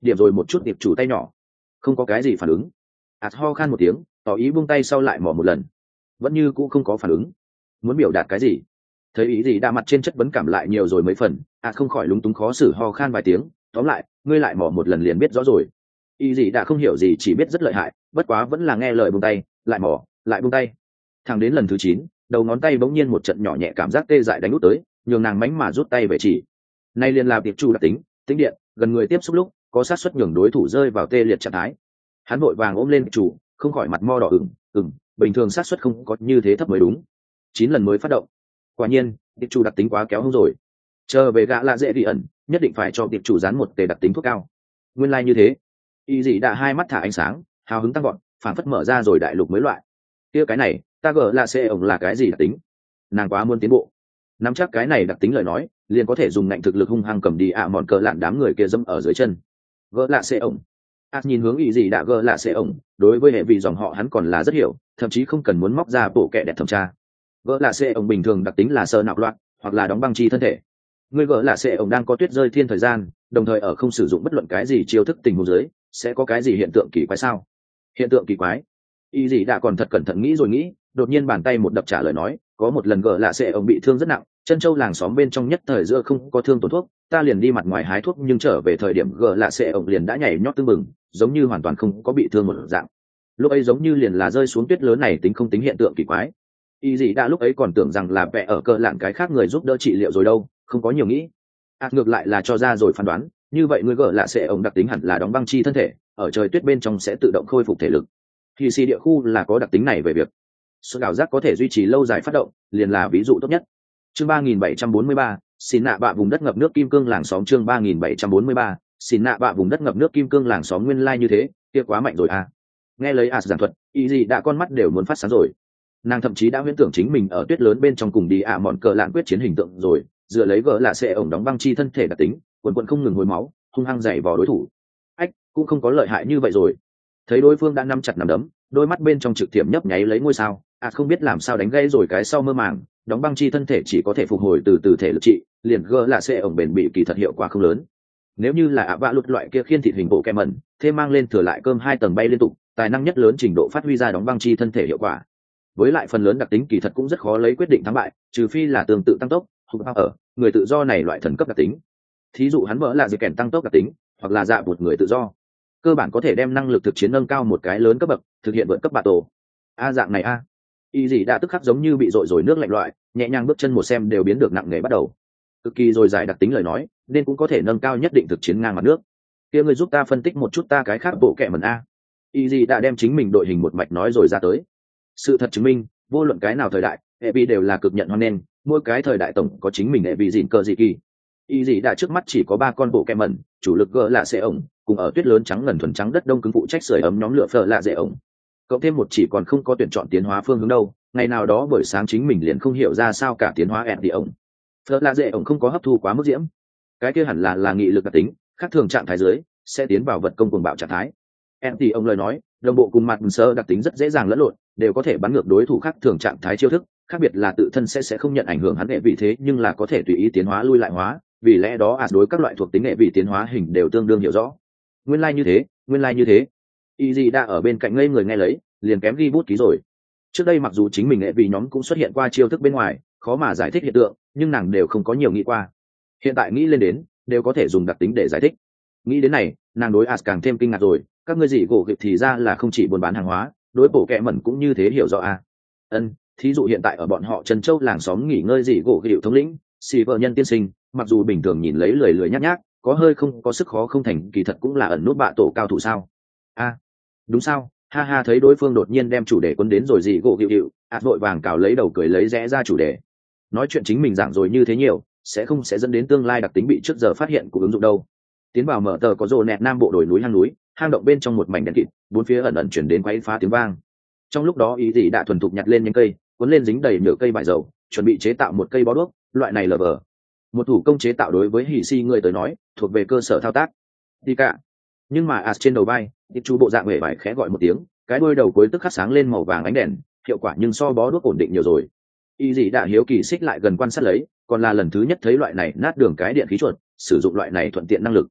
điểm rồi một chút tiệp chủ tay nhỏ. Không có cái gì phản ứng. ạt ho khan một tiếng, tỏ ý buông tay sau lại mỏ một lần, vẫn như cũng không có phản ứng. Muốn biểu đạt cái gì? Thấy ý gì đã mặt trên chất vấn cảm lại nhiều rồi mấy phần, ạt không khỏi lúng túng khó xử ho khan vài tiếng. Tóm lại, ngươi lại mỏ một lần liền biết rõ rồi. Ý gì đã không hiểu gì, chỉ biết rất lợi hại, bất quá vẫn là nghe lời buông tay, lại mỏ, lại buông tay. Thẳng đến lần thứ chín, đầu ngón tay bỗng nhiên một trận nhỏ nhẹ cảm giác tê dại đánh út tới, nhường nàng mánh mà rút tay về chỉ. Nay liền là tiệp chủ đặc tính, tính điện, gần người tiếp xúc lúc có xác suất nhường đối thủ rơi vào tê liệt trạng thái. Hắn vội vàng ôm lên chủ, không khỏi mặt mo đỏ ửng, ửng, bình thường xác suất không có như thế thấp mới đúng. Chín lần mới phát động. Quả nhiên, tiệp chủ đặc tính quá kéo hông rồi. Chờ về gã lạ dễ bị ẩn, nhất định phải cho tiệp chủ dán một tề đặc tính thuốc cao. Nguyên lai like như thế. Y dị đã hai mắt thả ánh sáng, hào hứng tăng gọn, phản phất mở ra rồi đại lục mới loại. Kia cái này, ta gỡ là xe ổng là cái gì đặc tính? Nàng quá muốn tiến bộ. Nắm chắc cái này đặc tính lời nói, liền có thể dùng ngạnh thực lực hung hăng cầm đi ạ à mọn cờ lạn đám người kia dẫm ở dưới chân. Gỡ lạ xe ổng. ạt nhìn hướng ý gì đã gỡ lạ xe ổng, đối với hệ vị dòng họ hắn còn là rất hiểu, thậm chí không cần muốn móc ra bộ kệ đẹp thẩm tra. Gỡ lạ xe ổng bình thường đặc tính là sơ nạo loạn, hoặc là đóng băng chi thân thể. Người gỡ lạ xe ổng đang có tuyết rơi thiên thời gian, đồng thời ở không sử dụng bất luận cái gì chiêu thức tình huống dưới, sẽ có cái gì hiện tượng kỳ quái sao? Hiện tượng kỳ quái? Ý gì đã còn thật cẩn thận nghĩ rồi nghĩ, đột nhiên bàn tay một đập trả lời nói, có một lần gỡ lạ xe ổng bị thương rất nặng, chân châu làng xóm bên trong nhất thời giữa không có thương tổn thuốc, ta liền đi mặt ngoài hái thuốc, nhưng trở về thời điểm gỡ lạ xe ổng liền đã nhảy nhót tưng bừng, giống như hoàn toàn không có bị thương một dạng. Lúc ấy giống như liền là rơi xuống tuyết lớn này tính không tính hiện tượng kỳ quái. Y gì đã lúc ấy còn tưởng rằng là vẽ ở cờ lạn cái khác người giúp đỡ trị liệu rồi đâu, không có nhiều nghĩ. À, ngược lại là cho ra rồi phán đoán, như vậy người gỡ lạ xe ổng đặc tính hẳn là đóng băng chi thân thể, ở trời tuyết bên trong sẽ tự động khôi phục thể lực. Thì xì địa khu là có đặc tính này về việc sự đảo giác có thể duy trì lâu dài phát động, liền là ví dụ tốt nhất. Chương ba nghìn bảy trăm bốn mươi ba, xin nạ bạ vùng đất ngập nước kim cương làng xóm. Chương ba nghìn bảy trăm bốn mươi ba, xin nạ bạ vùng đất ngập nước kim cương làng xóm. Nguyên lai like như thế, kia quá mạnh rồi à. Nghe lấy As giảng thuật, ý gì đã con mắt đều muốn phát sáng rồi. Nàng thậm chí đã huyễn tưởng chính mình ở tuyết lớn bên trong cùng đi ạ à mọn cờ lạn quyết chiến hình tượng rồi, dựa lấy gỡ là sẽ ổng đóng băng chi thân thể đặc tính, quần quần không ngừng hồi máu, hung hăng dày vào đối thủ. Ách, cũng không có lợi hại như vậy rồi. Thấy đối phương đã nắm chặt nắm đấm, đôi mắt bên trong trực tiệm nhấp nháy lấy ngôi sao, à không biết làm sao đánh gãy rồi cái sau mơ màng, đóng băng chi thân thể chỉ có thể phục hồi từ từ thể lực trị, liền gỡ là sẽ ổng bền bị kỳ thật hiệu quả không lớn. Nếu như là ạ vạ lụt loại kia khiên thịt hình bộ kẹm mẩn, thêm mang lên thừa lại cơm hai tầng bay liên tục, tài năng nhất lớn trình độ phát huy ra đóng băng chi thân thể hiệu quả. Với lại phần lớn đặc tính kỳ thật cũng rất khó lấy quyết định thắng bại, trừ phi là tương tự tăng tốc, hụt ở người tự do này loại thần cấp đặc tính. Thí dụ hắn vỡ là gì kèn tăng tốc đặc tính, hoặc là dạ một người tự do, cơ bản có thể đem năng lực thực chiến nâng cao một cái lớn cấp bậc, thực hiện vượt cấp bạ tổ. A dạng này a, y gì đã tức khắc giống như bị dội rồi nước lạnh loại, nhẹ nhàng bước chân một xem đều biến được nặng nề bắt đầu. Cực kỳ rồi giải đặc tính lời nói, nên cũng có thể nâng cao nhất định thực chiến ngang mặt nước. Kia người giúp ta phân tích một chút ta cái khác bộ kệ mẩn a. Y gì đã đem chính mình đội hình một mạch nói rồi ra tới. Sự thật chứng minh, vô luận cái nào thời đại, hệ vị đều là cực nhận hoan nghênh, mỗi cái thời đại tổng có chính mình hệ vị gìn cờ dị kỳ. Y gì đã trước mắt chỉ có ba con bộ kệ mẩn, chủ lực gỡ là xe ổng, cùng ở tuyết lớn trắng ngần thuần trắng đất đông cứng phụ trách sưởi ấm nhóm lửa phở lạ dễ ổng. Cộng thêm một chỉ còn không có tuyển chọn tiến hóa phương hướng đâu, ngày nào đó buổi sáng chính mình liền không hiểu ra sao cả tiến hóa ẹn đi ổng. Phở lạ dễ ổng không có hấp thu quá mức diễm, cái kia hẳn là là nghị lực đặc tính, khác thường trạng thái dưới sẽ tiến vào vật công cuồng bạo trạng thái. ẹn đi ổng lời nói, đồng bộ cùng mặt sơ đặc tính rất dễ dàng lẫn lộn, đều có thể bắn ngược đối thủ khác thường trạng thái chiêu thức, khác biệt là tự thân sẽ sẽ không nhận ảnh hưởng hắn hệ vị thế, nhưng là có thể tùy ý tiến hóa lui lại hóa, vì lẽ đó as đối các loại thuộc tính hệ vị tiến hóa hình đều tương đương hiểu rõ. Nguyên lai like như thế, nguyên lai like như thế. Y gì đã ở bên cạnh ngây người nghe lấy, liền kém ghi bút ký rồi. Trước đây mặc dù chính mình hệ vị nhóm cũng xuất hiện qua chiêu thức bên ngoài, khó mà giải thích hiện tượng, nhưng nàng đều không có nhiều nghĩ qua. Hiện tại nghĩ lên đến, đều có thể dùng đặc tính để giải thích. Nghĩ đến này, nàng đối as càng thêm kinh ngạc rồi, các ngươi gì gỗ kịp thì ra là không chỉ buôn bán hàng hóa, đối bổ kẹ mẩn cũng như thế hiểu rõ à. Ân, thí dụ hiện tại ở bọn họ Trần Châu làng xóm nghỉ ngơi gì gỗ hiệu thống lĩnh, xì vợ nhân tiên sinh, mặc dù bình thường nhìn lấy lười lười nhác nhác, có hơi không có sức khó không thành, kỳ thật cũng là ẩn nút bạ tổ cao thủ sao. A, à, đúng sao, ha ha. Thấy đối phương đột nhiên đem chủ đề quấn đến rồi gì gỗ hiệu hiệu, ạt vội vàng cào lấy đầu cười lấy rẽ ra chủ đề. Nói chuyện chính mình giảng rồi như thế nhiều, sẽ không sẽ dẫn đến tương lai đặc tính bị trước giờ phát hiện của ứng dụng đâu. Tiến vào mở tờ có rồ nẹt nam bộ đồi núi hang núi, hang động bên trong một mảnh đen kịt, bốn phía ẩn ẩn chuyển đến quấy phá tiếng vang. Trong lúc đó ý gì đã thuần thục nhặt lên những cây, cuốn lên dính đầy nhựa cây bại dầu, chuẩn bị chế tạo một cây bó đuốc, loại này lờ vờ. Một thủ công chế tạo đối với hỉ si người tới nói, thuộc về cơ sở thao tác. Đi cả. Nhưng mà as trên đầu vai, tiệp chú bộ dạng hề vải khẽ gọi một tiếng, cái đuôi đầu cuối tức khắc sáng lên màu vàng ánh đèn, hiệu quả nhưng so bó đuốc ổn định nhiều rồi. Ý gì đã hiếu kỳ xích lại gần quan sát lấy, còn là lần thứ nhất thấy loại này nát đường cái điện khí chuột, sử dụng loại này thuận tiện năng lực.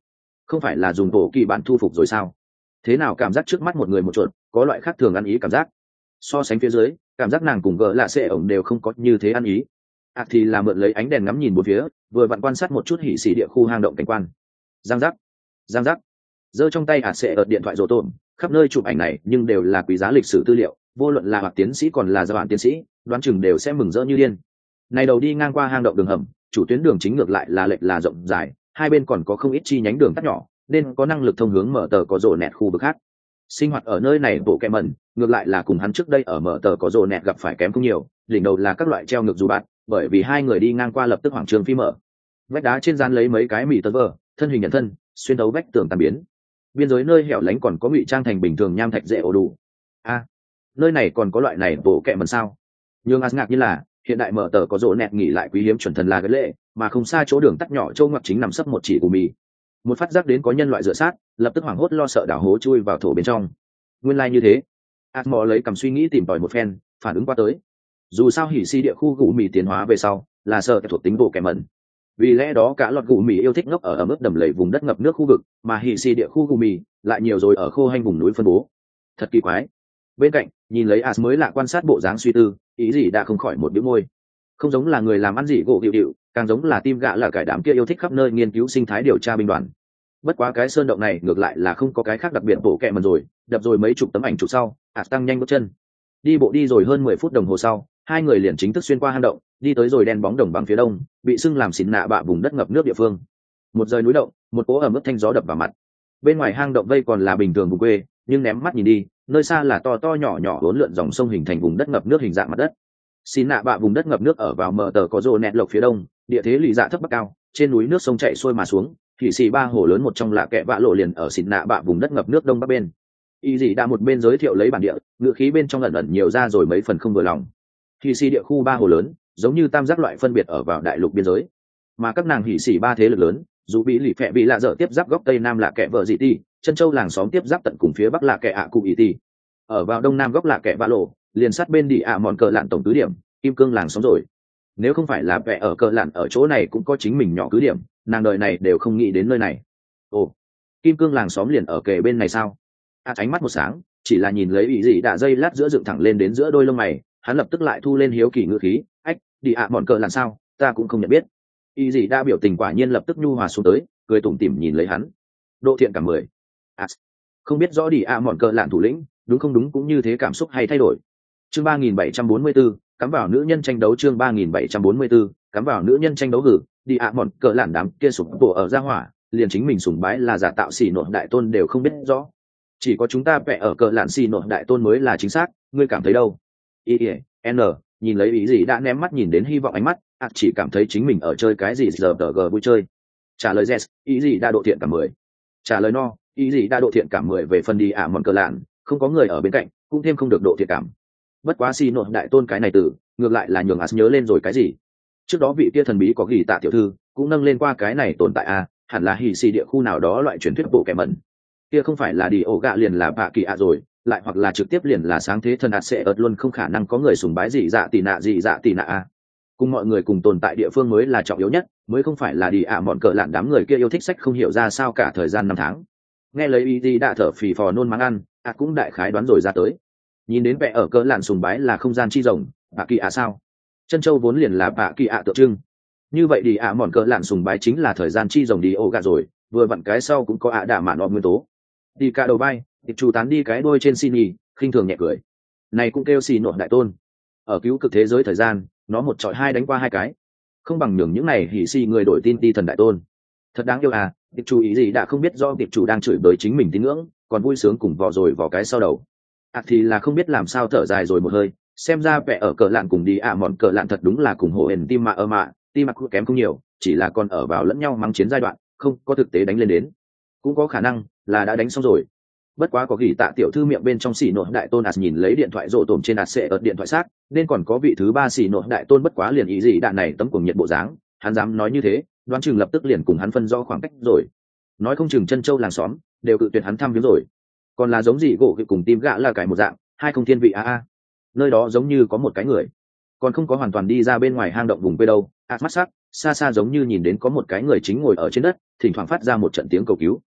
không phải là dùng bộ kỳ bạn thu phục rồi sao? Thế nào cảm giác trước mắt một người một chuột có loại khác thường ăn ý cảm giác. So sánh phía dưới, cảm giác nàng cùng gỡ lạ xệ ổng đều không có như thế ăn ý. ạt thì là mượn lấy ánh đèn ngắm nhìn bốn phía, vừa vặn quan sát một chút hỉ xì địa khu hang động cảnh quan. Giang giác, giang giác, giơ trong tay ạt xệ ở điện thoại rổ tổm, khắp nơi chụp ảnh này nhưng đều là quý giá lịch sử tư liệu, vô luận là hoặc tiến sĩ còn là gia bạn tiến sĩ, đoán chừng đều sẽ mừng rỡ như điên. Này đầu đi ngang qua hang động đường hầm, chủ tuyến đường chính ngược lại là lệch là rộng dài, hai bên còn có không ít chi nhánh đường tắt nhỏ, nên có năng lực thông hướng mở tờ có rổ nẹt khu vực khác. Sinh hoạt ở nơi này bộ kẹ mẩn, ngược lại là cùng hắn trước đây ở mở tờ có rổ nẹt gặp phải kém không nhiều, đỉnh đầu là các loại treo ngược dù bạn, bởi vì hai người đi ngang qua lập tức hoảng trường phi mở. Vách đá trên gian lấy mấy cái mì tơ vờ, thân hình nhận thân, xuyên đấu vách tường tàn biến. Biên giới nơi hẻo lánh còn có ngụy trang thành bình thường nham thạch dễ ổ đủ. A, nơi này còn có loại này bộ kẹ mẩn sao? Nhưng as ngạc như là hiện đại mở tờ có rổ nẹt nghỉ lại quý hiếm chuẩn thần là cái lệ, mà không xa chỗ đường tắt nhỏ châu ngoặc chính nằm sấp một chỉ của mì. Một phát giác đến có nhân loại dựa sát, lập tức hoảng hốt lo sợ đảo hố chui vào thổ bên trong. Nguyên lai like như thế, Atmo lấy cầm suy nghĩ tìm tòi một phen, phản ứng qua tới. Dù sao hỉ si địa khu gù mì tiến hóa về sau, là sợ thuộc tính bộ kẻ mẩn. Vì lẽ đó cả lọt gù mì yêu thích ngốc ở ẩm ướt đầm lầy vùng đất ngập nước khu vực, mà hỉ si địa khu gù mì lại nhiều rồi ở khô hanh vùng núi phân bố. Thật kỳ quái. Bên cạnh, nhìn lấy As mới lạ quan sát bộ dáng suy tư, ý gì đã không khỏi một bĩu môi. Không giống là người làm ăn gì gỗ điệu điệu, càng giống là tim gạ là cải đám kia yêu thích khắp nơi nghiên cứu sinh thái điều tra binh đoàn. Bất quá cái sơn động này ngược lại là không có cái khác đặc biệt bộ kẹ mần rồi, đập rồi mấy chục tấm ảnh chụp sau, As tăng nhanh bước chân. Đi bộ đi rồi hơn mười phút đồng hồ sau, hai người liền chính thức xuyên qua hang động, đi tới rồi đen bóng đồng bằng phía đông, bị sưng làm xỉn nạ bạ vùng đất ngập nước địa phương. Một rời núi động, một cỗ ẩm ướt thanh gió đập vào mặt. Bên ngoài hang động vây còn là bình thường vùng quê, nhưng ném mắt nhìn đi, nơi xa là to to nhỏ nhỏ uốn lượn dòng sông hình thành vùng đất ngập nước hình dạng mặt đất. Xỉn nạ bạ vùng đất ngập nước ở vào mở tờ có rô nẹt lộc phía đông, địa thế lì dạ thấp bắc cao, trên núi nước sông chảy xuôi mà xuống, thị xì ba hồ lớn một trong là kẹ vạ lộ liền ở xỉn nạ bạ vùng đất ngập nước đông bắc bên. Y dị đã một bên giới thiệu lấy bản địa, ngựa khí bên trong ẩn ẩn nhiều ra rồi mấy phần không vừa lòng. Thị xì địa khu ba hồ lớn, giống như tam giác loại phân biệt ở vào đại lục biên giới, mà các nàng hỉ xỉ ba thế lực lớn, dù bị lì phẹ bị lạ dở tiếp giáp góc tây nam là kẹ vợ dị ti, chân châu làng xóm tiếp giáp tận cùng phía bắc là kẹ ạ cụ ý ti, ở vào đông nam góc là kẹ vạ lộ, liền sát bên đi ạ mòn cờ lạn tổng cứ điểm, kim cương làng xóm rồi. Nếu không phải là vẽ ở cờ lạn ở chỗ này cũng có chính mình nhỏ cứ điểm, nàng đời này đều không nghĩ đến nơi này. Ồ, kim cương làng xóm liền ở kề bên này sao? À, ánh mắt một sáng, chỉ là nhìn lấy ý gì đã dây lát giữa dựng thẳng lên đến giữa đôi lông mày, hắn lập tức lại thu lên hiếu kỳ ngữ khí, ách, đi ạ mòn cờ lạn sao? Ta cũng không nhận biết. Ý gì đã biểu tình quả nhiên lập tức nhu hòa xuống tới, cười tủm tỉm nhìn lấy hắn. Độ thiện cảm mười. À, không biết rõ đi ạ mòn cờ lạn thủ lĩnh, đúng không đúng cũng như thế cảm xúc hay thay đổi. Chương ba nghìn bảy trăm bốn mươi bốn, cắm vào nữ nhân tranh đấu chương ba nghìn bảy trăm bốn mươi bốn, cắm vào nữ nhân tranh đấu gử, đi ạ mòn cờ lạn đám kia sụp đổ ở gia hỏa, liền chính mình sùng bái là giả tạo xì nội đại tôn đều không biết rõ. Chỉ có chúng ta vẽ ở cờ lạn xì nội đại tôn mới là chính xác, ngươi cảm thấy đâu? Y N, nhìn lấy ý gì đã ném mắt nhìn đến hy vọng ánh mắt, ạ à, chỉ cảm thấy chính mình ở chơi cái gì giờ tờ g vui chơi. Trả lời yes, ý gì đã độ thiện cảm mười. Trả lời no, ý gì đã độ thiện cảm mười về phần đi ạ mòn cờ lạn, không có người ở bên cạnh, cũng thêm không được độ thiện cảm. Bất quá xì nội đại tôn cái này từ ngược lại là nhường As nhớ lên rồi cái gì. Trước đó vị kia thần bí có ghi tạ tiểu thư cũng nâng lên qua cái này tồn tại a, à, hẳn là hỉ xì địa khu nào đó loại truyền thuyết bộ kẻ mẩn. Kia không phải là đi ổ gạ liền là bạ kỳ ạ rồi, lại hoặc là trực tiếp liền là sáng thế thần ạt sẽ ợt luôn không khả năng có người sùng bái gì dạ tì nạ gì dạ tì nạ a. Cùng mọi người cùng tồn tại địa phương mới là trọng yếu nhất, mới không phải là đi ạ à bọn cờ lạn đám người kia yêu thích sách không hiểu ra sao cả thời gian năm tháng. Nghe lấy ý gì đã thở phì phò nôn mắng ăn, ạ à cũng đại khái đoán rồi ra tới. Nhìn đến vẻ ở cỡ lạn sùng bái là không gian chi rồng, bạ kỳ ạ sao? Chân châu vốn liền là bạ kỳ ạ tượng trưng. Như vậy đi ạ à mòn cỡ lạn sùng bái chính là thời gian chi rồng đi ô gà rồi, vừa vặn cái sau cũng có ạ đả mạn ọp nguyên tố. Đi cả đầu bay, thịt chủ tán đi cái đôi trên xin nhì, khinh thường nhẹ cười. Này cũng kêu xì nội đại tôn. Ở cứu cực thế giới thời gian, nó một trọi hai đánh qua hai cái. Không bằng nhường những này hỉ xì người đổi tin ti thần đại tôn. Thật đáng yêu à, tiệp chủ ý gì đã không biết do tiệp chủ đang chửi bới chính mình tín ngưỡng, còn vui sướng cùng vò rồi vò cái sau đầu. À thì là không biết làm sao thở dài rồi một hơi, xem ra vẻ ở cờ lạn cùng đi ạ à mọn cờ lạn thật đúng là cùng hộ hển tim mạ ơ mạ, tim mặc kém không nhiều, chỉ là còn ở vào lẫn nhau mắng chiến giai đoạn, không có thực tế đánh lên đến. Cũng có khả năng là đã đánh xong rồi. Bất quá có gỉ tạ tiểu thư miệng bên trong xỉ nội đại tôn ạt nhìn lấy điện thoại rộ tổm trên ạt sẽ ở điện thoại xác, nên còn có vị thứ ba xỉ nội đại tôn bất quá liền ý gì đạn này tấm cuồng nhiệt bộ dáng, hắn dám nói như thế, đoán chừng lập tức liền cùng hắn phân rõ khoảng cách rồi. Nói không chừng chân châu làng xóm đều cự tuyệt hắn thăm viếng rồi. Còn là giống gì gỗ cùng tim gã là cải một dạng, hai không thiên vị a a. Nơi đó giống như có một cái người, còn không có hoàn toàn đi ra bên ngoài hang động vùng quê đâu. Ạt mắt sắc, xa xa giống như nhìn đến có một cái người chính ngồi ở trên đất, thỉnh thoảng phát ra một trận tiếng cầu cứu.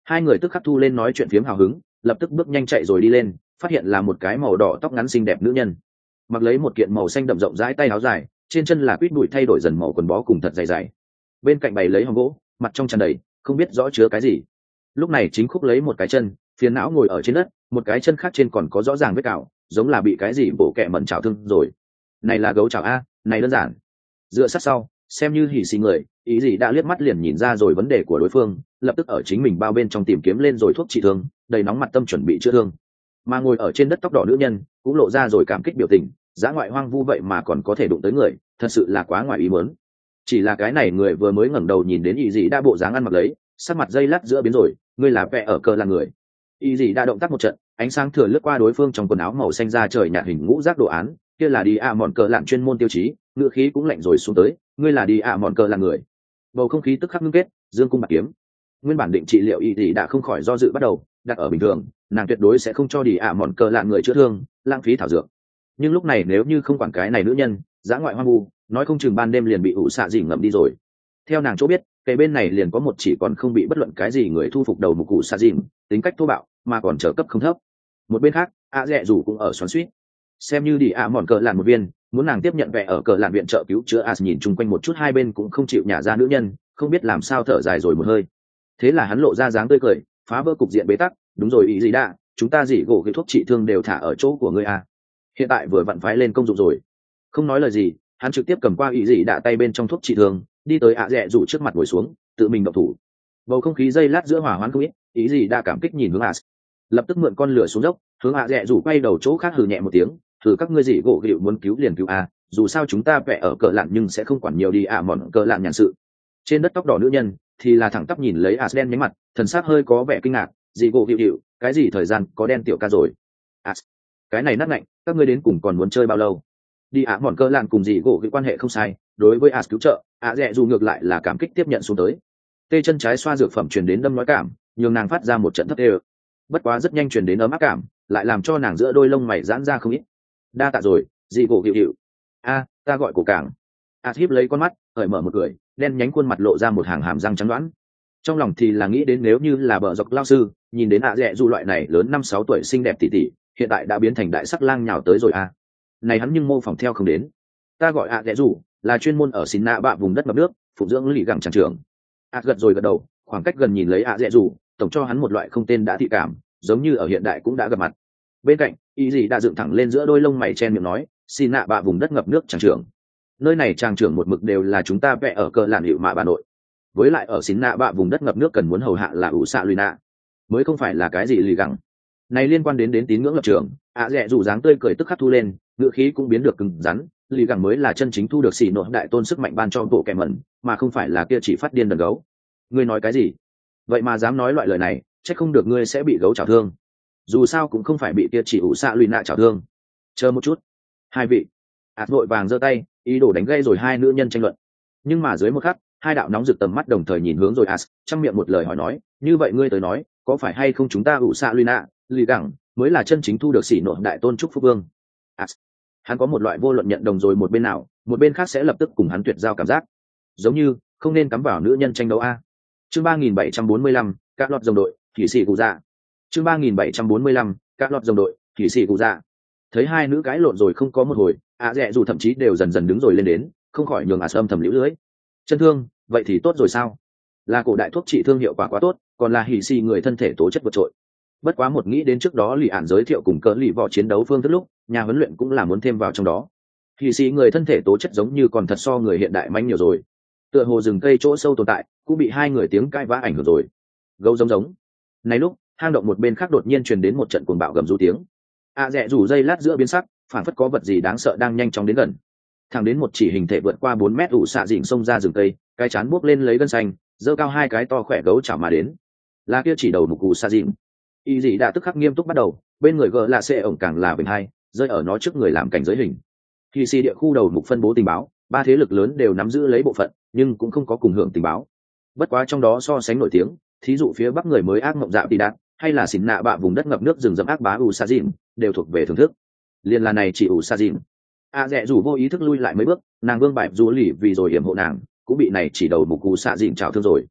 Hai người tức khắc thu lên nói chuyện phiếm hào hứng, lập tức bước nhanh chạy rồi đi lên, phát hiện là một cái màu đỏ tóc ngắn xinh đẹp nữ nhân, mặc lấy một kiện màu xanh đậm rộng rãi tay áo dài, trên chân là quýt bụi thay đổi dần màu quần bó cùng thật dày dày. Bên cạnh bày lấy hòm gỗ, mặt trong tràn đầy không biết rõ chứa cái gì. Lúc này chính khúc lấy một cái chân, phiền não ngồi ở trên đất, một cái chân khác trên còn có rõ ràng vết cào, giống là bị cái gì bổ kẹ mẩn chảo thương rồi. Này là gấu chảo a, này đơn giản. Dựa sát sau, xem như hỉ xì người, ý gì đã liếc mắt liền nhìn ra rồi vấn đề của đối phương, lập tức ở chính mình bao bên trong tìm kiếm lên rồi thuốc trị thương, đầy nóng mặt tâm chuẩn bị chữa thương. Mà ngồi ở trên đất tóc đỏ nữ nhân cũng lộ ra rồi cảm kích biểu tình, dã ngoại hoang vu vậy mà còn có thể đụng tới người, thật sự là quá ngoài ý muốn. Chỉ là cái này người vừa mới ngẩng đầu nhìn đến ý gì đã bộ dáng ăn mặc lấy, sắc mặt dây lát giữa biến rồi, ngươi là vẽ ở cờ là người. Ý gì đã động tác một trận, ánh sáng thừa lướt qua đối phương trong quần áo màu xanh da trời nhạt hình ngũ giác đồ án, kia là đi ạ mòn cờ lạn chuyên môn tiêu chí, ngựa khí cũng lạnh rồi xuống tới, ngươi là đi ạ mòn cờ là người. Bầu không khí tức khắc ngưng kết, dương cung bạc kiếm. Nguyên bản định trị liệu ý gì đã không khỏi do dự bắt đầu, đặt ở bình thường, nàng tuyệt đối sẽ không cho đi ạ mòn cờ lạn người chữa thương, lãng phí thảo dược. Nhưng lúc này nếu như không quản cái này nữ nhân, dã ngoại hoang vu, nói không chừng ban đêm liền bị ủ xạ dỉ ngậm đi rồi. Theo nàng chỗ biết, cái bên này liền có một chỉ còn không bị bất luận cái gì người thu phục đầu một cụ xạ dỉ, tính cách thô bạo, mà còn trở cấp không thấp. Một bên khác, a dẹ rủ cũng ở xoắn xuýt, xem như đi ạ mòn cờ lạn một viên, muốn nàng tiếp nhận vẻ ở cờ lạn viện trợ cứu chữa. As nhìn chung quanh một chút, hai bên cũng không chịu nhả ra nữ nhân, không biết làm sao thở dài rồi một hơi. Thế là hắn lộ ra dáng tươi cười, phá vỡ cục diện bế tắc, đúng rồi ý gì đã, chúng ta dỉ gỗ cái thuốc trị thương đều thả ở chỗ của ngươi à. Hiện tại vừa vặn phái lên công dụng rồi. Không nói lời gì, hắn trực tiếp cầm qua ý gì đã tay bên trong thuốc trị thương, đi tới ạ dẹ rủ trước mặt ngồi xuống, tự mình động thủ. Bầu không khí dây lát giữa hỏa hoãn không ít, ý gì đã cảm kích nhìn hướng As, lập tức mượn con lửa xuống dốc, hướng ạ dẹ rủ quay đầu chỗ khác hừ nhẹ một tiếng, thử các ngươi dỉ gỗ gịu muốn cứu liền cứu à, dù sao chúng ta vẽ ở cờ lạn nhưng sẽ không quản nhiều đi ạ mòn cờ lạn nhàn sự. Trên đất tóc đỏ nữ nhân thì là thẳng tắp nhìn lấy As đen nhánh mặt, thần sắc hơi có vẻ kinh ngạc, dỉ gỗ gịu gịu, cái gì thời gian có đen tiểu ca rồi. As, cái này nát ngạnh, các ngươi đến cùng còn muốn chơi bao lâu? Đi ạ mòn cờ lạn cùng dỉ gỗ gịu quan hệ không sai, đối với As cứu trợ, ạ dẹ dù ngược lại là cảm kích tiếp nhận xuống tới. Tê chân trái xoa dược phẩm truyền đến đâm nói cảm, nhường nàng phát ra một trận thấp tê. Bất quá rất nhanh truyền đến ấm áp cảm, lại làm cho nàng giữa đôi lông mày giãn ra không ít. Đa tạ rồi, dì gỗ hiệu hiệu. A, ta gọi cổ cảng. As híp lấy con mắt, hởi mở một cười, đen nhánh khuôn mặt lộ ra một hàng hàm răng trắng đoán. Trong lòng thì là nghĩ đến nếu như là bờ dọc lao sư, nhìn đến ạ dẹ dù loại này lớn năm sáu tuổi xinh đẹp tỉ tỉ, hiện tại đã biến thành đại sắc lang nhào tới rồi a. Này hắn nhưng mô phỏng theo không đến. Ta gọi ạ dẹ dù, là chuyên môn ở xin nạ bạ vùng đất ngập nước, phụng dưỡng lì gẳng tràng trưởng. As gật rồi gật đầu, khoảng cách gần nhìn lấy ạ dẹ dù, tổng cho hắn một loại không tên đã thị cảm, giống như ở hiện đại cũng đã gặp mặt. Bên cạnh, ý gì đã dựng thẳng lên giữa đôi lông mày chen miệng nói, xin nạ bạ vùng đất ngập nước tràng trưởng. Nơi này tràng trưởng một mực đều là chúng ta vẽ ở cờ lạn hiệu mạ bà nội. Với lại ở xin nạ bạ vùng đất ngập nước cần muốn hầu hạ là ủ xạ lùi nạ, mới không phải là cái gì lì gẳng. Này liên quan đến đến tín ngưỡng lập trường, ạ dẹ dù dáng tươi cười tức khắc thu lên, ngựa khí cũng biến được cứng rắn, lì gẳng mới là chân chính thu được xỉ nội đại tôn sức mạnh ban cho bộ kẻ mẩn, mà không phải là kia chỉ phát điên đần gấu. Ngươi nói cái gì? Vậy mà dám nói loại lời này, chắc không được ngươi sẽ bị gấu chảo thương. Dù sao cũng không phải bị kia chỉ ủ xạ lùi nạ chảo thương. Chờ một chút, hai vị. Ảt vội vàng giơ tay, ý đồ đánh gây rồi hai nữ nhân tranh luận. Nhưng mà dưới một khắc, hai đạo nóng rực tầm mắt đồng thời nhìn hướng rồi As, trong miệng một lời hỏi nói, như vậy ngươi tới nói, có phải hay không chúng ta ủ xạ lùi nạ, lì gẳng mới là chân chính thu được xỉ nội đại tôn trúc phúc vương. As, hắn có một loại vô luận nhận đồng rồi một bên nào, một bên khác sẽ lập tức cùng hắn tuyệt giao cảm giác, giống như không nên cắm vào nữ nhân tranh đấu a. Chương ba nghìn bảy trăm bốn mươi lăm, các lọt dòng đội, kỵ sĩ cụ dạ. Chương ba nghìn bảy trăm bốn mươi lăm, các lọt dòng đội, kỵ sĩ cụ dạ. Thấy hai nữ cãi lộn rồi không có một hồi, ạ dẹ dù thậm chí đều dần dần đứng rồi lên đến, không khỏi nhường As âm thầm liễu lưỡi. Chân thương, vậy thì tốt rồi sao? Là cổ đại thuốc trị thương hiệu quả quá tốt, còn là hỉ xì người thân thể tố chất vượt trội. Bất quá một nghĩ đến trước đó lì ản giới thiệu cùng cỡ lì võ chiến đấu phương thức lúc, nhà huấn luyện cũng là muốn thêm vào trong đó. Hỉ xì người thân thể tố chất giống như còn thật so người hiện đại manh nhiều rồi. Tựa hồ rừng cây chỗ sâu tồn tại, cũng bị hai người tiếng cãi vã ảnh hưởng rồi. Gấu giống giống. Này lúc, hang động một bên khác đột nhiên truyền đến một trận cuồng bạo gầm rú tiếng. A dẹ rủ dây lát giữa biến sắc, phản phất có vật gì đáng sợ đang nhanh chóng đến gần. Thẳng đến một chỉ hình thể vượt qua bốn mét ủ xạ dịnh xông ra rừng cây, cái chán buốc lên lấy gân xanh, giơ cao hai cái to khỏe gấu chảo mà đến. Là kia chỉ đầu một ủ xạ dịnh. Y dị đã tức khắc nghiêm túc bắt đầu, bên người gờ là xệ ổng càng là bình hai, rơi ở nó trước người làm cảnh giới hình. Khi xì địa khu đầu mục phân bố tình báo, ba thế lực lớn đều nắm giữ lấy bộ phận, nhưng cũng không có cùng hưởng tình báo. Bất quá trong đó so sánh nổi tiếng, thí dụ phía bắc người mới ác mộng dạo tì đạt, hay là xỉn nạ bạ vùng đất ngập nước rừng rậm ác bá u sa dìm, đều thuộc về thưởng thức. Liên là này chỉ u sa dìm. A dẹ dù vô ý thức lui lại mấy bước, nàng vương bại dù lì vì rồi hiểm hộ nàng, cũng bị này chỉ đầu mục u sa dìm trào thương rồi.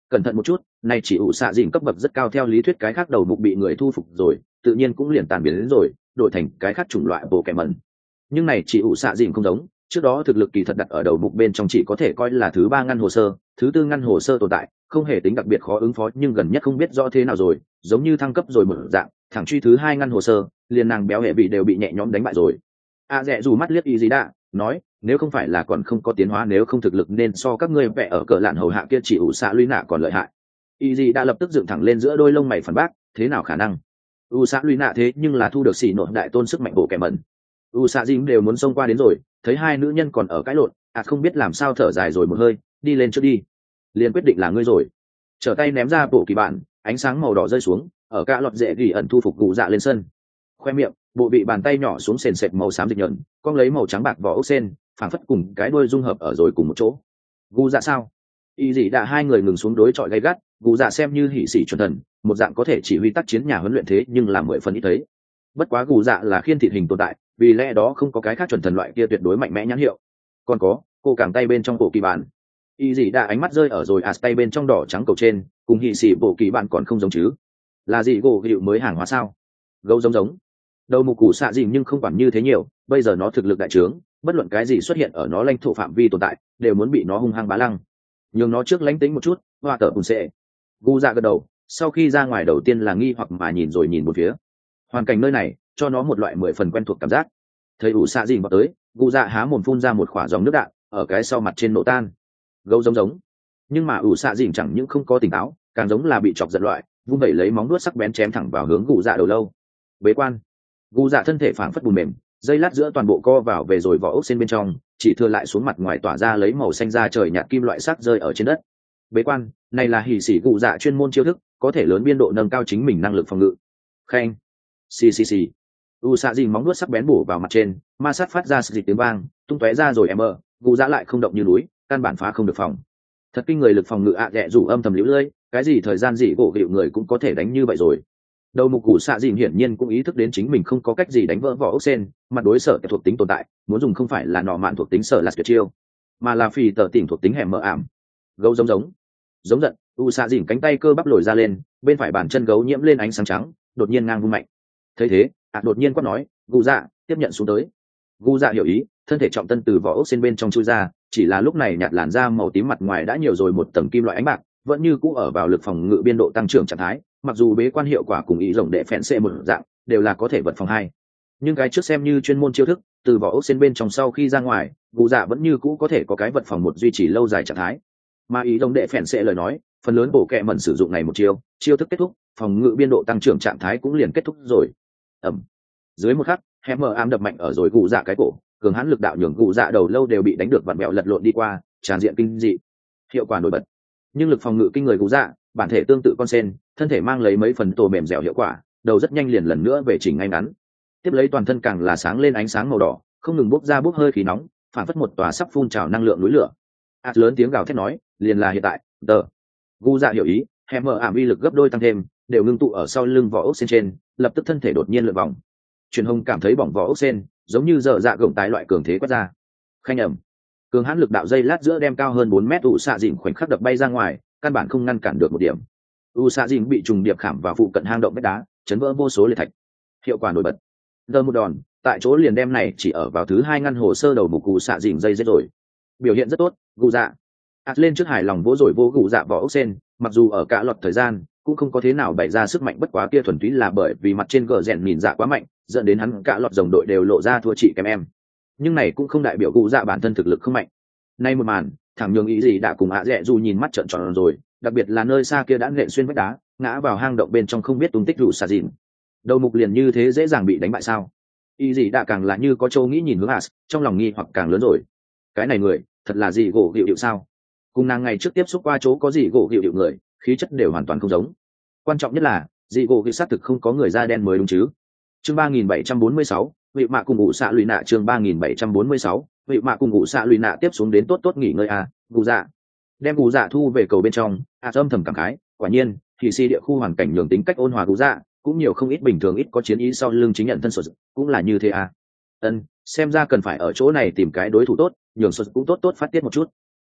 cẩn thận một chút, này chỉ ủ xạ dìn cấp bậc rất cao, theo lý thuyết cái khác đầu mục bị người thu phục rồi tự nhiên cũng liền tàn biến đến rồi, đổi thành cái khác chủng loại bộ kẻ mẩn. Nhưng này chỉ ủ xạ dìn không giống, trước đó thực lực kỳ thật đặt ở đầu mục bên trong chỉ có thể coi là thứ ba ngăn hồ sơ, thứ tư ngăn hồ sơ tồn tại không hề tính đặc biệt khó ứng phó, nhưng gần nhất không biết rõ thế nào rồi, giống như thăng cấp rồi một dạng, thẳng truy thứ hai ngăn hồ sơ, liền nàng béo hệ bị đều bị nhẹ nhõm đánh bại rồi. A Rẽ dù mắt liếc y gì đã nói, nếu không phải là còn không có tiến hóa, nếu không thực lực nên so các ngươi vẽ ở cờ lạn hầu hạ kia chỉ ủ xạ luy nạ còn lợi hại. Y gì đã lập tức dựng thẳng lên giữa đôi lông mày phản bác, thế nào khả năng? U xạ luy nạ thế nhưng là thu được xỉ nội đại tôn sức mạnh bộ kẻ mẩn. U xạ dinh đều muốn xông qua đến rồi, thấy hai nữ nhân còn ở cãi lộn, à không biết làm sao thở dài rồi một hơi, đi lên trước đi, liền quyết định là ngươi rồi. Trở tay ném ra bộ kỳ bản, ánh sáng màu đỏ rơi xuống, ở cả lọt dễ gỉ ẩn thu phục cụ dạ lên sân. Khoe miệng, bộ bị bàn tay nhỏ xuống sền sệt màu xám dịch nhợn, con lấy màu trắng bạc vỏ ốc sen, phảng phất cùng cái đuôi dung hợp ở rồi cùng một chỗ. Cụ dạ sao? Y dị đã hai người ngừng xuống đối chọi gay gắt, cụ dạ xem như hỷ sĩ chuẩn thần, một dạng có thể chỉ huy tác chiến nhà huấn luyện thế nhưng là mười phần ít thấy. Bất quá cụ dạ là khiên thịt hình tồn tại, vì lẽ đó không có cái khác chuẩn thần loại kia tuyệt đối mạnh mẽ nhãn hiệu. Còn có, cô càng tay bên trong bộ kỳ bản. Y dị đã ánh mắt rơi ở rồi as tay bên trong đỏ trắng cầu trên, cùng hỷ sĩ bộ kỳ bản còn không giống chứ? Là gì gỗ hiệu mới hàng hóa sao? Gấu giống giống. Đầu mục cụ xạ dìm nhưng không quản như thế nhiều, bây giờ nó thực lực đại trướng, bất luận cái gì xuất hiện ở nó lãnh thổ phạm vi tồn tại đều muốn bị nó hung hăng bá lăng. Nhưng nó trước lánh tính một chút, hoa tở cùng sẽ. Gu dạ gật đầu, sau khi ra ngoài đầu tiên là nghi hoặc mà nhìn rồi nhìn một phía. Hoàn cảnh nơi này cho nó một loại mười phần quen thuộc cảm giác. Thấy ủ xạ dìm vào tới, Gu dạ há mồm phun ra một khỏa dòng nước đạn, ở cái sau mặt trên nổ tan. Gấu giống giống. Nhưng mà ủ xạ dìm chẳng những không có tỉnh táo, càng giống là bị chọc giận loại, vung vẩy lấy móng vuốt sắc bén chém thẳng vào hướng Gu dạ đầu lâu. Bế quan. Gu dạ thân thể phảng phất bùn mềm, dây lát giữa toàn bộ co vào về rồi vỏ ốc sen bên trong, chỉ thừa lại xuống mặt ngoài tỏa ra lấy màu xanh da trời nhạt kim loại sắc rơi ở trên đất. Bế quan, này là hỉ sĩ Gu dạ chuyên môn chiêu thức, có thể lớn biên độ nâng cao chính mình năng lực phòng ngự. Khen. Xì xì xì. U xạ dìm móng nuốt sắc bén bổ vào mặt trên, ma sát phát ra sự dịch tiếng vang, tung tóe ra rồi em mờ, Gu dạ lại không động như núi, căn bản phá không được phòng. Thật kinh người lực phòng ngự ạ à, rủ âm thầm liễu lơi, cái gì thời gian gì gỗ gịu người cũng có thể đánh như vậy rồi. Đầu mục cụ xạ dìm hiển nhiên cũng ý thức đến chính mình không có cách gì đánh vỡ vỏ ốc sen, mặt đối sở thuộc tính tồn tại, muốn dùng không phải là nọ mạn thuộc tính sở là tuyệt chiêu, mà là phi tờ tỉnh thuộc tính hẻm mờ ảm. Gấu giống giống giống giận, u xạ dìm cánh tay cơ bắp lồi ra lên, bên phải bàn chân gấu nhiễm lên ánh sáng trắng, đột nhiên ngang vung mạnh. Thấy thế, ạt đột nhiên quát nói, Gu dạ tiếp nhận xuống tới. Gu dạ hiểu ý, thân thể trọng tân từ vỏ ốc sen bên trong chui ra, chỉ là lúc này nhạt làn da màu tím mặt ngoài đã nhiều rồi một tầng kim loại ánh bạc, vẫn như cũ ở vào lực phòng ngự biên độ tăng trưởng trạng thái, mặc dù bế quan hiệu quả cùng ý rồng đệ phèn xệ một dạng đều là có thể vật phòng hai, nhưng cái trước xem như chuyên môn chiêu thức, từ vỏ ốc sen bên trong sau khi ra ngoài, Gu dạ vẫn như cũ có thể có cái vật phòng một duy trì lâu dài trạng thái. Mà ý rồng đệ phèn xệ lời nói, phần lớn bộ kệ mẩn sử dụng này một chiêu, chiêu thức kết thúc, phòng ngự biên độ tăng trưởng trạng thái cũng liền kết thúc rồi. Ẩm. Dưới một khắc, hẻm mờ ám đập mạnh ở rồi Gu dạ cái cổ, cường hãn lực đạo nhường Gu dạ đầu lâu đều bị đánh được vặn mèo lật lộn đi qua, tràn diện kinh dị, hiệu quả nổi bật. Nhưng lực phòng ngự kinh người Gu dạ, bản thể tương tự con sen, thân thể mang lấy mấy phần tổ mềm dẻo hiệu quả, đầu rất nhanh liền lần nữa về chỉnh ngay ngắn. Tiếp lấy toàn thân càng là sáng lên ánh sáng màu đỏ, không ngừng bốc ra bốc hơi khí nóng, phản phất một tòa sắp phun trào năng lượng núi lửa. Át lớn tiếng gào thét nói, liền là hiện tại. Tờ. Gu dạ hiểu ý, hẻm mờ ảm uy lực gấp đôi tăng thêm, đều ngưng tụ ở sau lưng vỏ ốc sen trên, lập tức thân thể đột nhiên lượn vòng. Truyền Hồng cảm thấy bỏng vỏ ốc sen, giống như dở dạ gồng tái loại cường thế quét ra. Khanh ẩm. Cường hãn lực đạo dây lát giữa đem cao hơn bốn mét ủ xạ dịnh khoảnh khắc đập bay ra ngoài, căn bản không ngăn cản được một điểm. U xạ dịnh bị trùng điệp khảm vào phụ cận hang động vách đá, chấn vỡ vô số liệt thạch. Hiệu quả nổi bật. Giờ một đòn, tại chỗ liền đem này chỉ ở vào thứ hai ngăn hồ sơ đầu mục U xạ dịnh dây dết rồi. Biểu hiện rất tốt, Gu dạ. Ạt lên trước hài lòng vỗ rồi vỗ Gu dạ vỏ ốc sen, mặc dù ở cả lọt thời gian cũng không có thế nào bày ra sức mạnh, bất quá kia thuần túy là bởi vì mặt trên gờ rèn nhìn dạ quá mạnh, dẫn đến hắn cả lọt dòng đội đều lộ ra thua chị kém em. Nhưng này cũng không đại biểu Gu dạ bản thân thực lực không mạnh. Nay một màn, thẳng nhường ý gì đã cùng ạ dẹ dù nhìn mắt trợn tròn rồi, đặc biệt là nơi xa kia đã nện xuyên vách đá, ngã vào hang động bên trong không biết tung tích rủ xà dìn. Đầu mục liền như thế dễ dàng bị đánh bại sao? Ý gì đã càng là như có châu nghĩ nhìn hướng As, trong lòng nghi hoặc càng lớn rồi. Cái này người, thật là gì gỗ gịu điệu sao? Cùng nàng ngày trước tiếp xúc qua chỗ có gì gỗ gịu điệu người, khí chất đều hoàn toàn không giống. Quan trọng nhất là, dị gỗ gịu xác thực không có người da đen mới đúng chứ? Chương ba nghìn bảy trăm bốn mươi sáu, vị mạ cùng ngủ xạ lụy nạ chương ba nghìn bảy trăm bốn mươi sáu, vị mạ cùng ngủ xạ lụy nạ tiếp xuống đến tốt tốt nghỉ ngơi à, Gu dạ. Đem Gu dạ thu về cầu bên trong, à âm thầm cảm khái, quả nhiên, thì si địa khu hoàn cảnh nhường tính cách ôn hòa Gu dạ, cũng nhiều không ít bình thường ít có chiến ý sau lưng chính nhận thân sột, cũng là như thế à. Ân, xem ra cần phải ở chỗ này tìm cái đối thủ tốt, nhường sột cũng tốt tốt phát tiết một chút.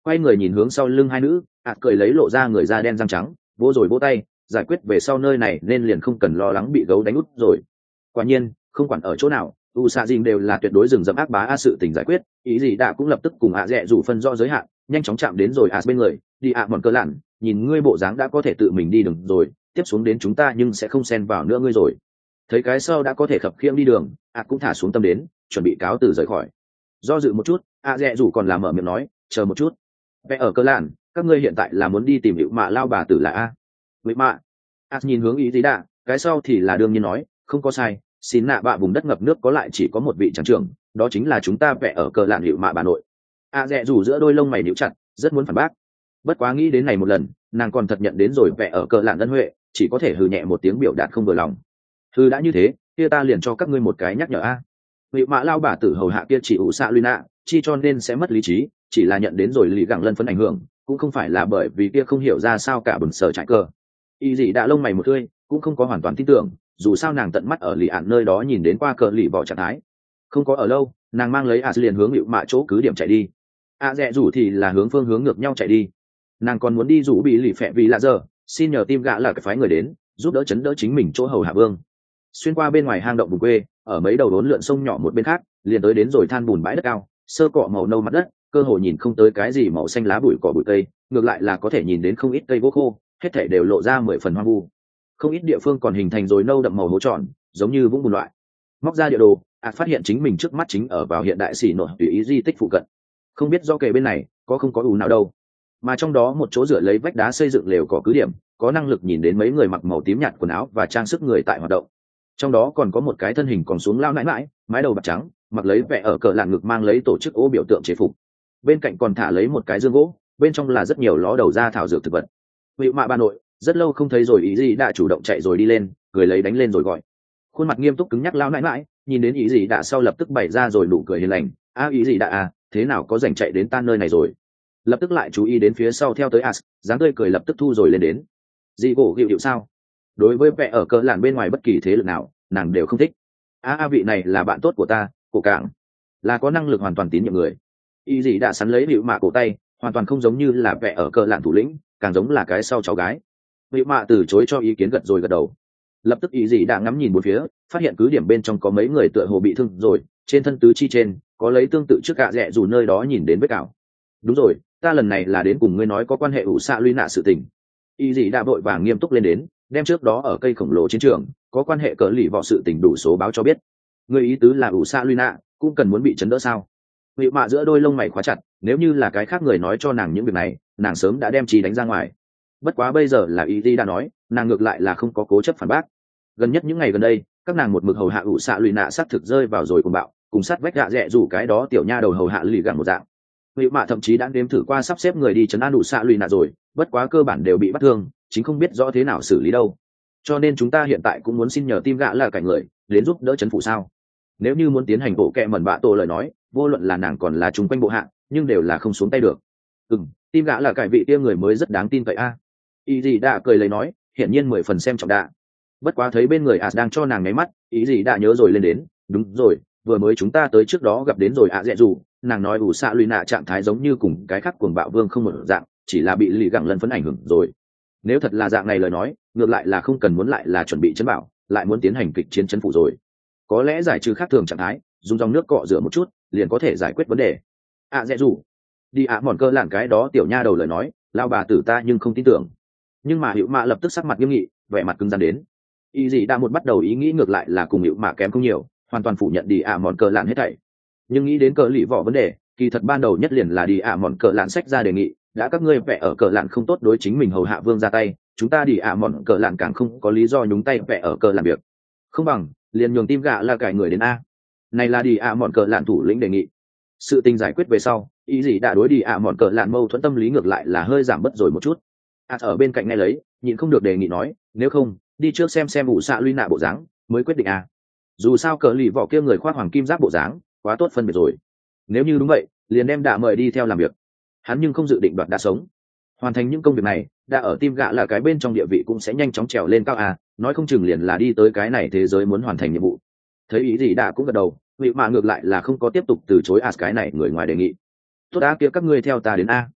quay người nhìn hướng sau lưng hai nữ, ạt cười lấy lộ ra người da đen răng trắng, vỗ rồi vỗ tay, giải quyết về sau nơi này nên liền không cần lo lắng bị gấu đánh úp rồi. Quả nhiên không quản ở chỗ nào, u xạ dìn đều là tuyệt đối rừng rậm ác bá a sự tình giải quyết. Ý gì đã cũng lập tức cùng ạ dẹ rủ phân rõ giới hạn, nhanh chóng chạm đến rồi ạ bên người, đi ạ mòn cơ lặn, nhìn ngươi bộ dáng đã có thể tự mình đi đường rồi, tiếp xuống đến chúng ta nhưng sẽ không xen vào nữa ngươi rồi. Thấy cái sau đã có thể khập khiễng đi đường, ạ cũng thả xuống tâm đến, chuẩn bị cáo từ rời khỏi. Do dự một chút, ạ dẹ rủ còn làm mở miệng nói, chờ một chút, vẽ ở cơ lặn, các ngươi hiện tại là muốn đi tìm hiệu mạ lao bà tử là a? Vậy mạ, ạ nhìn hướng ý gì đã, cái sau thì là đương nhiên nói, không có sai. Xin nạ bạ vùng đất ngập nước có lại chỉ có một vị trắng trưởng, đó chính là chúng ta vẽ ở cờ lạn hiệu mạ bà nội. A dẹ dù giữa đôi lông mày níu chặt, rất muốn phản bác, bất quá nghĩ đến này một lần, nàng còn thật nhận đến rồi vẽ ở cờ lạn ân huệ, chỉ có thể hừ nhẹ một tiếng biểu đạt không vừa lòng. Hừ đã như thế, kia ta liền cho các ngươi một cái nhắc nhở a. Hiệu mạ lao bà tử hầu hạ kia chỉ ủ xạ luna, chi cho nên sẽ mất lý trí, chỉ là nhận đến rồi lì gẳng lân phấn ảnh hưởng, cũng không phải là bởi vì kia không hiểu ra sao cả bẩn sở trải cờ. Y gì đã lông mày một tươi, cũng không có hoàn toàn tin tưởng, dù sao nàng tận mắt ở lì ạn nơi đó nhìn đến qua cờ lì vỏ trạng thái, không có ở lâu, nàng mang lấy a liền hướng hiệu mạ chỗ cứ điểm chạy đi. A dẹ rủ thì là hướng phương hướng ngược nhau chạy đi, nàng còn muốn đi rủ bị lì phẹ vì là giờ xin nhờ tim gã là cái phái người đến giúp đỡ chấn đỡ chính mình chỗ hầu hạ vương. Xuyên qua bên ngoài hang động vùng quê, ở mấy đầu đốn lượn sông nhỏ một bên khác liền tới đến rồi than bùn bãi đất cao, sơ cọ màu nâu mặt đất, cơ hồ nhìn không tới cái gì màu xanh lá bụi cỏ bụi cây, ngược lại là có thể nhìn đến không ít cây gỗ khô, hết thảy đều lộ ra mười phần hoang vu. Không ít địa phương còn hình thành rồi nâu đậm màu hố tròn, giống như vũng bùn loại. Móc ra địa đồ, ạt phát hiện chính mình trước mắt chính ở vào hiện đại xỉ nội tùy ý di tích phụ cận. Không biết do kề bên này có không có ủ nào đâu, mà trong đó một chỗ dựa lấy vách đá xây dựng lều có cứ điểm, có năng lực nhìn đến mấy người mặc màu tím nhạt quần áo và trang sức người tại hoạt động. Trong đó còn có một cái thân hình còn xuống lao nãi mãi, mái đầu bạc trắng, mặc lấy vẻ ở cờ lạn ngực mang lấy tổ chức ô biểu tượng chế phục. Bên cạnh còn thả lấy một cái dương gỗ, bên trong là rất nhiều ló đầu ra thảo dược thực vật. Vị mạ bà nội, rất lâu không thấy rồi, ý gì đã chủ động chạy rồi đi lên, cười lấy đánh lên rồi gọi. Khuôn mặt nghiêm túc cứng nhắc lao nãi mãi, nhìn đến ý gì đã sau lập tức bày ra rồi nụ cười hiền lành. A ý gì đã à, thế nào có rảnh chạy đến tan nơi này rồi? Lập tức lại chú ý đến phía sau theo tới As, dáng tươi cười lập tức thu rồi lên đến. Dị cổ hiệu hiệu sao? Đối với vẻ ở cờ lạn bên ngoài bất kỳ thế lực nào, nàng đều không thích. A a vị này là bạn tốt của ta, cổ cảng, là có năng lực hoàn toàn tín nhiệm người. Ý gì đã sắn lấy hiệu mạ cổ tay, hoàn toàn không giống như là vẻ ở cờ lạn thủ lĩnh, càng giống là cái sau cháu gái. Hiệu mạ từ chối cho ý kiến gật rồi gật đầu. Lập tức ý gì đã ngắm nhìn bốn phía, phát hiện cứ điểm bên trong có mấy người tựa hồ bị thương rồi, trên thân tứ chi trên có lấy tương tự trước cạ rẽ dù nơi đó nhìn đến vết cào. Đúng rồi, ta lần này là đến cùng ngươi nói có quan hệ ủ xạ luy nạ sự tình. Ý gì đã vội vàng nghiêm túc lên đến, đem trước đó ở cây khổng lồ chiến trường có quan hệ cỡ lì vọ sự tình đủ số báo cho biết. Ngươi ý tứ là ủ xạ luy nạ cũng cần muốn bị chấn đỡ sao? Vị mạ giữa đôi lông mày khóa chặt, nếu như là cái khác người nói cho nàng những việc này, nàng sớm đã đem chi đánh ra ngoài. Bất quá bây giờ là ý gì đã nói, nàng ngược lại là không có cố chấp phản bác. Gần nhất những ngày gần đây, các nàng một mực hầu hạ ủ xạ luy nạ sát thực rơi vào rồi cùng bạo, cùng sát vách gạ rẽ rủ cái đó tiểu nha đầu hầu hạ lì gặng một dạng. Vị mạ thậm chí đã đếm thử qua sắp xếp người đi chấn an ủ xạ luy nạ rồi, bất quá cơ bản đều bị bắt thương, chính không biết rõ thế nào xử lý đâu. Cho nên chúng ta hiện tại cũng muốn xin nhờ tim gạ là cảnh người đến giúp đỡ chấn phủ sao? Nếu như muốn tiến hành bộ kẹ mẩn bạ tổ lời nói, vô luận là nàng còn là chung quanh bộ hạ, nhưng đều là không xuống tay được. Ừm, tim gạ là cải vị kia người mới rất đáng tin cậy a. À. Ý gì đã cười lấy nói, hiển nhiên mười phần xem trọng đạ. Bất quá thấy bên người As đang cho nàng nháy mắt, ý gì đã nhớ rồi lên đến, đúng rồi, vừa mới chúng ta tới trước đó gặp đến rồi ạ dẹ dù, nàng nói ủ xạ lùi nạ trạng thái giống như cùng cái khác cuồng bạo vương không một dạng, chỉ là bị lì gặng lần phấn ảnh hưởng rồi. Nếu thật là dạng này lời nói, ngược lại là không cần muốn lại là chuẩn bị chấn bảo, lại muốn tiến hành kịch chiến chấn phủ rồi. Có lẽ giải trừ khác thường trạng thái, dùng dòng nước cọ rửa một chút, liền có thể giải quyết vấn đề. ạ dẹ dù, đi ạ mòn cơ lạng cái đó tiểu nha đầu lời nói, lao bà tử ta nhưng không tin tưởng. Nhưng mà Hữu Mạ lập tức sắc mặt nghiêm nghị, vẻ mặt cứng rắn đến. Ý gì đã một bắt đầu ý nghĩ ngược lại là cùng Hữu Mạ kém không nhiều, hoàn toàn phủ nhận đi ạ mòn cờ lạn hết thảy. Nhưng nghĩ đến cờ lì vỏ vấn đề, kỳ thật ban đầu nhất liền là đi ạ mòn cờ lạn sách ra đề nghị, đã các ngươi vẽ ở cờ lạn không tốt đối chính mình hầu hạ vương ra tay, chúng ta đi ạ mòn cờ lạn càng không có lý do nhúng tay vẽ ở cờ làm việc. Không bằng liền nhường tim gạ là cải người đến a. Này là đi ạ mòn cờ lạn thủ lĩnh đề nghị. Sự tình giải quyết về sau, ý gì đã đối đi ạ mòn cờ lạn mâu thuẫn tâm lý ngược lại là hơi giảm bớt rồi một chút. À, ở bên cạnh nghe lấy, nhịn không được đề nghị nói, nếu không đi trước xem xem ủ xạ luy nạ bộ dáng mới quyết định à. Dù sao cờ lì vỏ kia người khoác hoàng kim giáp bộ dáng quá tốt phân biệt rồi. Nếu như đúng vậy, liền đem đạ mời đi theo làm việc. Hắn nhưng không dự định đoạt đã sống. Hoàn thành những công việc này, đã ở tim gạ là cái bên trong địa vị cũng sẽ nhanh chóng trèo lên cao à, nói không chừng liền là đi tới cái này thế giới muốn hoàn thành nhiệm vụ. Thấy ý gì đã cũng gật đầu, vị mà ngược lại là không có tiếp tục từ chối à cái này người ngoài đề nghị. Tốt đã kia các ngươi theo ta đến a.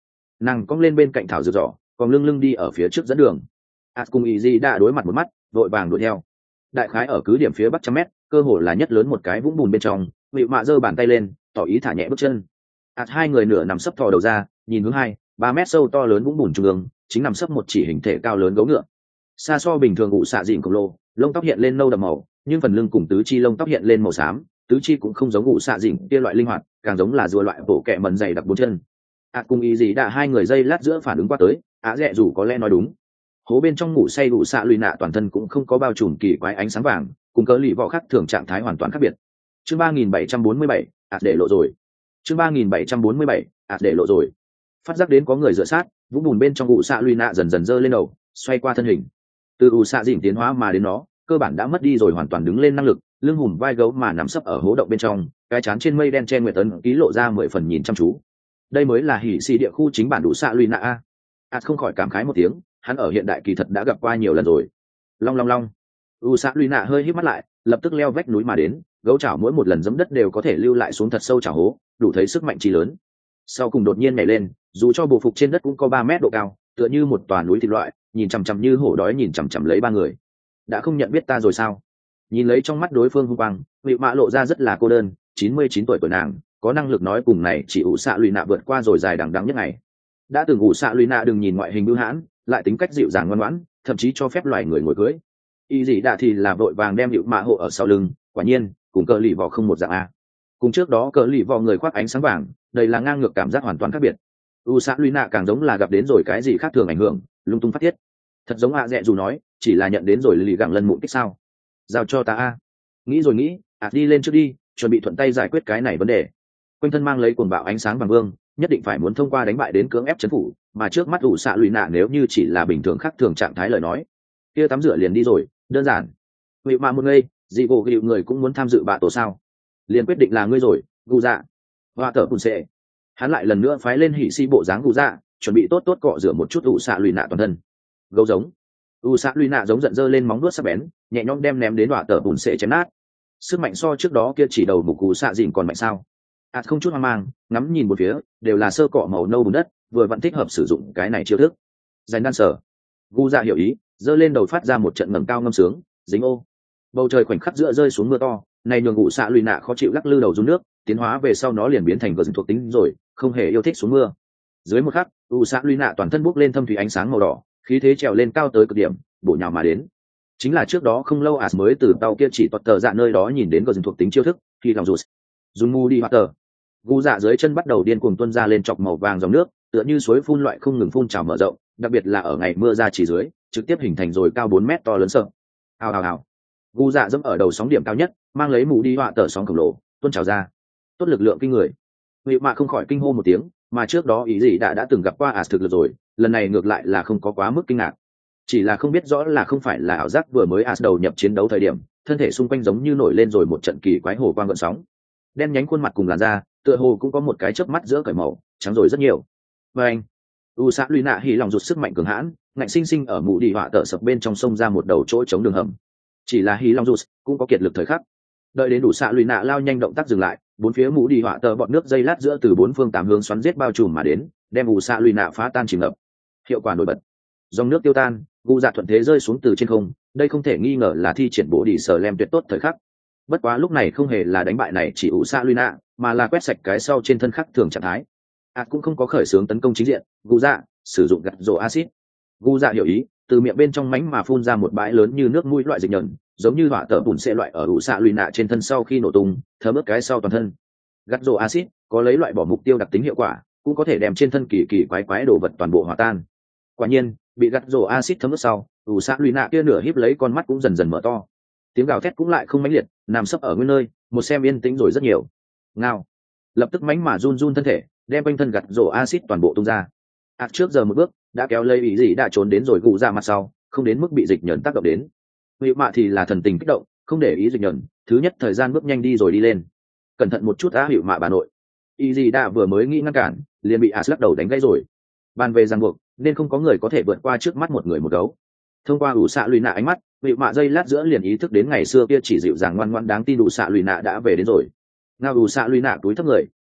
nàng cong lên bên cạnh thảo dược giỏ, còn lưng lưng đi ở phía trước dẫn đường. ạt cùng ý gì đã đối mặt một mắt, vội vàng đuổi theo. Đại khái ở cứ điểm phía bắc trăm mét, cơ hồ là nhất lớn một cái vũng bùn bên trong, Vị Mạ giơ bàn tay lên, tỏ ý thả nhẹ bước chân. ạt hai người nửa nằm sấp thò đầu ra, nhìn hướng hai ba mét sâu to lớn vũng bùn trung ương, chính nằm sấp một chỉ hình thể cao lớn gấu ngựa. Xa so bình thường ụ xạ dịn khổng lồ, lông tóc hiện lên nâu đậm màu, nhưng phần lưng cùng tứ chi lông tóc hiện lên màu xám, tứ chi cũng không giống ụ xạ dịn kia loại linh hoạt, càng giống là rùa loại bộ kẹ mần dày đặc bốn chân. ạt cùng ý gì đã hai người dây lát giữa phản ứng qua tới, á dẹ dù có lẽ nói đúng. Hố bên trong ngủ say ụ xạ lùi nạ toàn thân cũng không có bao trùm kỳ quái ánh sáng vàng, cùng cớ lì vỏ khác thường trạng thái hoàn toàn khác biệt. Chương ba nghìn bảy trăm bốn mươi bảy, ạt để lộ rồi. Chương ba nghìn bảy trăm bốn mươi bảy, ạt để lộ rồi. Phát giác đến có người dựa sát, vũng bùn bên trong ụ xạ lùi nạ dần dần dơ lên đầu, xoay qua thân hình. Từ ụ xạ dịn tiến hóa mà đến nó, cơ bản đã mất đi rồi hoàn toàn đứng lên năng lực, lưng hùm vai gấu mà nằm sấp ở hố động bên trong, cái chán trên mây đen che nguyệt tấn ký lộ ra mười phần nhìn chăm chú. Đây mới là hỉ xì địa khu chính bản ụ xạ lùi nạ a. ạt không khỏi cảm khái một tiếng, hắn ở hiện đại kỳ thật đã gặp qua nhiều lần rồi. Long long long. U Sa Luy Nạ hơi híp mắt lại, lập tức leo vách núi mà đến, gấu chảo mỗi một lần giẫm đất đều có thể lưu lại xuống thật sâu chảo hố, đủ thấy sức mạnh chi lớn. Sau cùng đột nhiên nhảy lên, dù cho bộ phục trên đất cũng có ba mét độ cao, tựa như một tòa núi thịt loại, nhìn chằm chằm như hổ đói nhìn chằm chằm lấy ba người. Đã không nhận biết ta rồi sao? Nhìn lấy trong mắt đối phương hung quang, Vị Mạ lộ ra rất là cô đơn, chín mươi chín tuổi của nàng, có năng lực nói cùng này chỉ U Sa Luy Nạ vượt qua rồi dài đằng đẵng nhất ngày. Đã từng U Sa Luy Nạ đừng nhìn ngoại hình bưu hãn, lại tính cách dịu dàng ngoan ngoãn, thậm chí cho phép loài người ngồi cưới. Y gì đã thì là vội vàng đem Hựu Mạ hộ ở sau lưng, quả nhiên cùng cờ lì vỏ không một dạng a. Cùng trước đó cờ lì vỏ người khoác ánh sáng vàng, đây là ngang ngược cảm giác hoàn toàn khác biệt. U Sa Luy Nạ càng giống là gặp đến rồi cái gì khác thường ảnh hưởng, lung tung phát thiết. Thật giống ạ dẹ dù nói, chỉ là nhận đến rồi lì gẳng lân mụn kích sao? Giao cho ta a. Nghĩ rồi nghĩ, ạ đi lên trước đi, chuẩn bị thuận tay giải quyết cái này vấn đề. Quanh thân mang lấy cuồng bạo ánh sáng vàng vương, nhất định phải muốn thông qua đánh bại đến cưỡng ép chấn phủ, mà trước mắt U Sa Luy Nạ nếu như chỉ là bình thường khác thường trạng thái lời nói, kia tắm rửa liền đi rồi, đơn giản. Vị Mạ một ngây, dị gỗ gịu người cũng muốn tham dự bạ tổ sao? Liền quyết định là ngươi rồi, Gu Dạ. Hoa tở Cùn Sệ. Hắn lại lần nữa phái lên hỉ si bộ dáng Gu Dạ, chuẩn bị tốt tốt cọ rửa một chút U Sa Luy Nạ toàn thân. Gấu giống. U Sa Luy Nạ giống giận dơ lên móng vuốt sắc bén, nhẹ nhõm đem ném đến Hoa tở Cùn Sệ chém nát. Sức mạnh so trước đó kia chỉ đầu mục Gu Sa dịn còn mạnh sao? ạt không chút hoang mang, ngắm nhìn một phía, đều là sơ cọ màu nâu bùn đất, vừa vẫn thích hợp sử dụng cái này chiêu thức. Dành đan sở. Gu Dạ hiểu ý, giơ lên đầu phát ra một trận ngẩng cao ngâm sướng, dính ô. Bầu trời khoảnh khắc giữa rơi xuống mưa to, này nhường U Sa Luy Nạ khó chịu lắc lư đầu run nước, tiến hóa về sau nó liền biến thành vật thuộc tính rồi, không hề yêu thích xuống mưa. Dưới một khắc, U Sa Luy Nạ toàn thân bốc lên thâm thủy ánh sáng màu đỏ, khí thế trèo lên cao tới cực điểm, bổ nhào mà đến. Chính là trước đó không lâu As mới từ tàu kia chỉ toát tờ dạ nơi đó nhìn đến vật thuộc tính chiêu thức, khi lòng rụt. Dùng ngu đi hoạt tờ. Gu Dạ dưới chân bắt đầu điên cuồng tuôn ra lên chọc màu vàng dòng nước, tựa như suối phun loại không ngừng phun trào mở rộng, đặc biệt là ở ngày mưa ra chỉ dưới, trực tiếp hình thành rồi cao bốn mét to lớn sợ. Hào hào hào. Gu Dạ dẫm ở đầu sóng điểm cao nhất, mang lấy mũ đi họa tờ sóng khổng lồ, tuôn trào ra. Tốt lực lượng kinh người. Vị Mạ không khỏi kinh hô một tiếng, mà trước đó ý gì đã đã từng gặp qua As thực lực rồi, lần này ngược lại là không có quá mức kinh ngạc. Chỉ là không biết rõ là không phải là ảo giác vừa mới As đầu nhập chiến đấu thời điểm, thân thể xung quanh giống như nổi lên rồi một trận kỳ quái hồ quang gợn sóng. Đen nhánh khuôn mặt cùng làn da, tựa hồ cũng có một cái chớp mắt giữa cởi màu, trắng rồi rất nhiều. Và anh, U Sa Luy Nạ hỉ lòng rụt sức mạnh cường hãn, ngạnh sinh sinh ở mũ đi họa tợ sập bên trong sông ra một đầu chỗ chống đường hầm. Chỉ là hỉ lòng rụt cũng có kiệt lực thời khắc. Đợi đến U Sa Luy Nạ lao nhanh động tác dừng lại, bốn phía mũ đi họa tợ bọt nước dây lát giữa từ bốn phương tám hướng xoắn giết bao trùm mà đến, đem U Sa Luy Nạ phá tan chìm ngập. Hiệu quả nổi bật. Dòng nước tiêu tan, Gu Dạ thuận thế rơi xuống từ trên không, đây không thể nghi ngờ là thi triển bộ đi sở lem tuyệt tốt thời khắc. Bất quá lúc này không hề là đánh bại này chỉ U Sa Luy Nạ, mà là quét sạch cái sau trên thân khắc thường trạng thái. ạt cũng không có khởi xướng tấn công chính diện, Gu Dạ sử dụng gặt rổ acid. Gu Dạ hiểu ý, từ miệng bên trong mánh mà phun ra một bãi lớn như nước mũi loại dịch nhờn, giống như hỏa tở bùn xệ loại ở U Sa Luy Nạ trên thân sau khi nổ tung, thấm ướt cái sau toàn thân. Gặt rổ acid có lấy loại bỏ mục tiêu đặc tính hiệu quả, cũng có thể đem trên thân kỳ kỳ quái quái đồ vật toàn bộ hòa tan. Quả nhiên, bị gặt rổ acid thấm ướt sau, U Sa Luy Nạ kia nửa híp lấy con mắt cũng dần dần mở to. Tiếng gào thét cũng lại không mãnh liệt, nằm sấp ở nguyên nơi, một xem yên tĩnh rồi rất nhiều. Ngao, lập tức mánh mà run run thân thể, đem quanh thân gặt rổ acid toàn bộ tung ra. ạt trước giờ một bước đã kéo lấy ý gì đã trốn đến rồi gù ra mặt sau, không đến mức bị dịch nhẫn tác động đến. Vị Mạ thì là thần tình kích động, không để ý dịch nhẫn, thứ nhất thời gian bước nhanh đi rồi đi lên. Cẩn thận một chút á Hựu Mạ bà nội. Ý gì đã vừa mới nghĩ ngăn cản, liền bị As lắc đầu đánh gãy rồi. Bàn về ràng buộc, nên không có người có thể vượt qua trước mắt một người một gấu. Thông qua U Sa Luy Nạ ánh mắt, Hựu Mạ dây lát giữa liền ý thức đến ngày xưa kia chỉ dịu dàng ngoan ngoãn đáng tin U Sa Luy Nạ đã về đến rồi. Ngao U Sa Luy Nạ túi thấp người,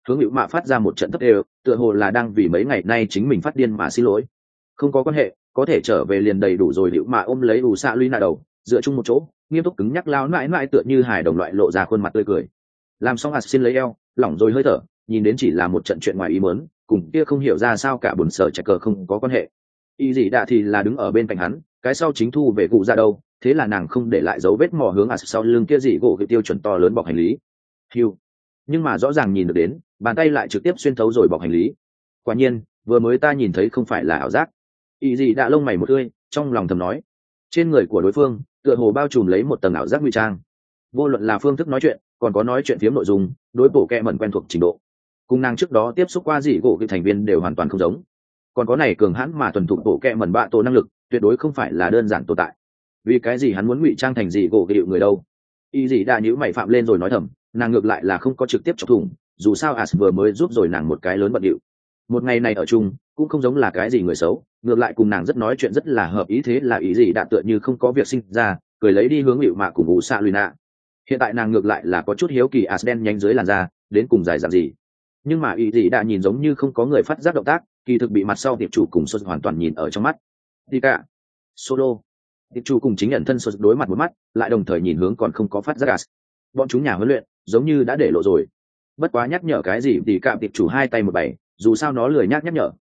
hướng hữu mạ phát ra một trận thấp đều, tựa hồ là đang vì mấy ngày nay chính mình phát điên mà xin lỗi. Không có quan hệ, có thể trở về liền đầy đủ rồi. Hữu mạ ôm lấy ủ xạ luy nạ đầu, dựa chung một chỗ, nghiêm túc cứng nhắc lao mãi mãi tựa như hài đồng loại lộ ra khuôn mặt tươi cười. Làm xong as xin lấy eo, lỏng rồi hơi thở, nhìn đến chỉ là một trận chuyện ngoài ý muốn, cùng kia không hiểu ra sao cả buồn sở chạy cờ không có quan hệ. Y gì đã thì là đứng ở bên cạnh hắn, cái sau chính thu về cụ ra đâu, thế là nàng không để lại dấu vết mò hướng as sau lưng kia gì gỗ cái tiêu chuẩn to lớn bọc hành lý. Hiu. Nhưng mà rõ ràng nhìn được đến, bàn tay lại trực tiếp xuyên thấu rồi bọc hành lý. Quả nhiên, vừa mới ta nhìn thấy không phải là ảo giác. Y gì đã lông mày một tươi, trong lòng thầm nói, trên người của đối phương tựa hồ bao trùm lấy một tầng ảo giác nguy trang. Vô luận là phương thức nói chuyện, còn có nói chuyện phiếm nội dung, đối bộ kẹ mẩn quen thuộc trình độ, cùng nàng trước đó tiếp xúc qua dị gỗ cái thành viên đều hoàn toàn không giống. Còn có này cường hãn mà thuần thục bộ kẹ mẩn bạ tổ năng lực, tuyệt đối không phải là đơn giản tồn tại. Vì cái gì hắn muốn ngụy trang thành dị gỗ cái điệu người đâu? Y gì đã nhíu mày phạm lên rồi nói thầm, nàng ngược lại là không có trực tiếp chọc thủng, dù sao as vừa mới giúp rồi nàng một cái lớn bận điệu. Một ngày này ở chung cũng không giống là cái gì người xấu, ngược lại cùng nàng rất nói chuyện rất là hợp ý, thế là ý gì đã tựa như không có việc sinh ra, cười lấy đi hướng hiệu mạ cùng ủ xạ lùi nạ. Hiện tại nàng ngược lại là có chút hiếu kỳ as đen nhánh dưới làn da đến cùng dài dạng gì, nhưng mà ý gì đã nhìn giống như không có người phát giác động tác, kỳ thực bị mặt sau tiệp chủ cùng sốt hoàn toàn nhìn ở trong mắt. Đi cả solo tiệp chủ cùng chính nhận thân sốt đối mặt một mắt, lại đồng thời nhìn hướng còn không có phát giác as. Bọn chúng nhà huấn luyện giống như đã để lộ rồi, bất quá nhắc nhở cái gì thì cạm tiệp chủ hai tay một bảy, dù sao nó lười nhắc nhắc nhở,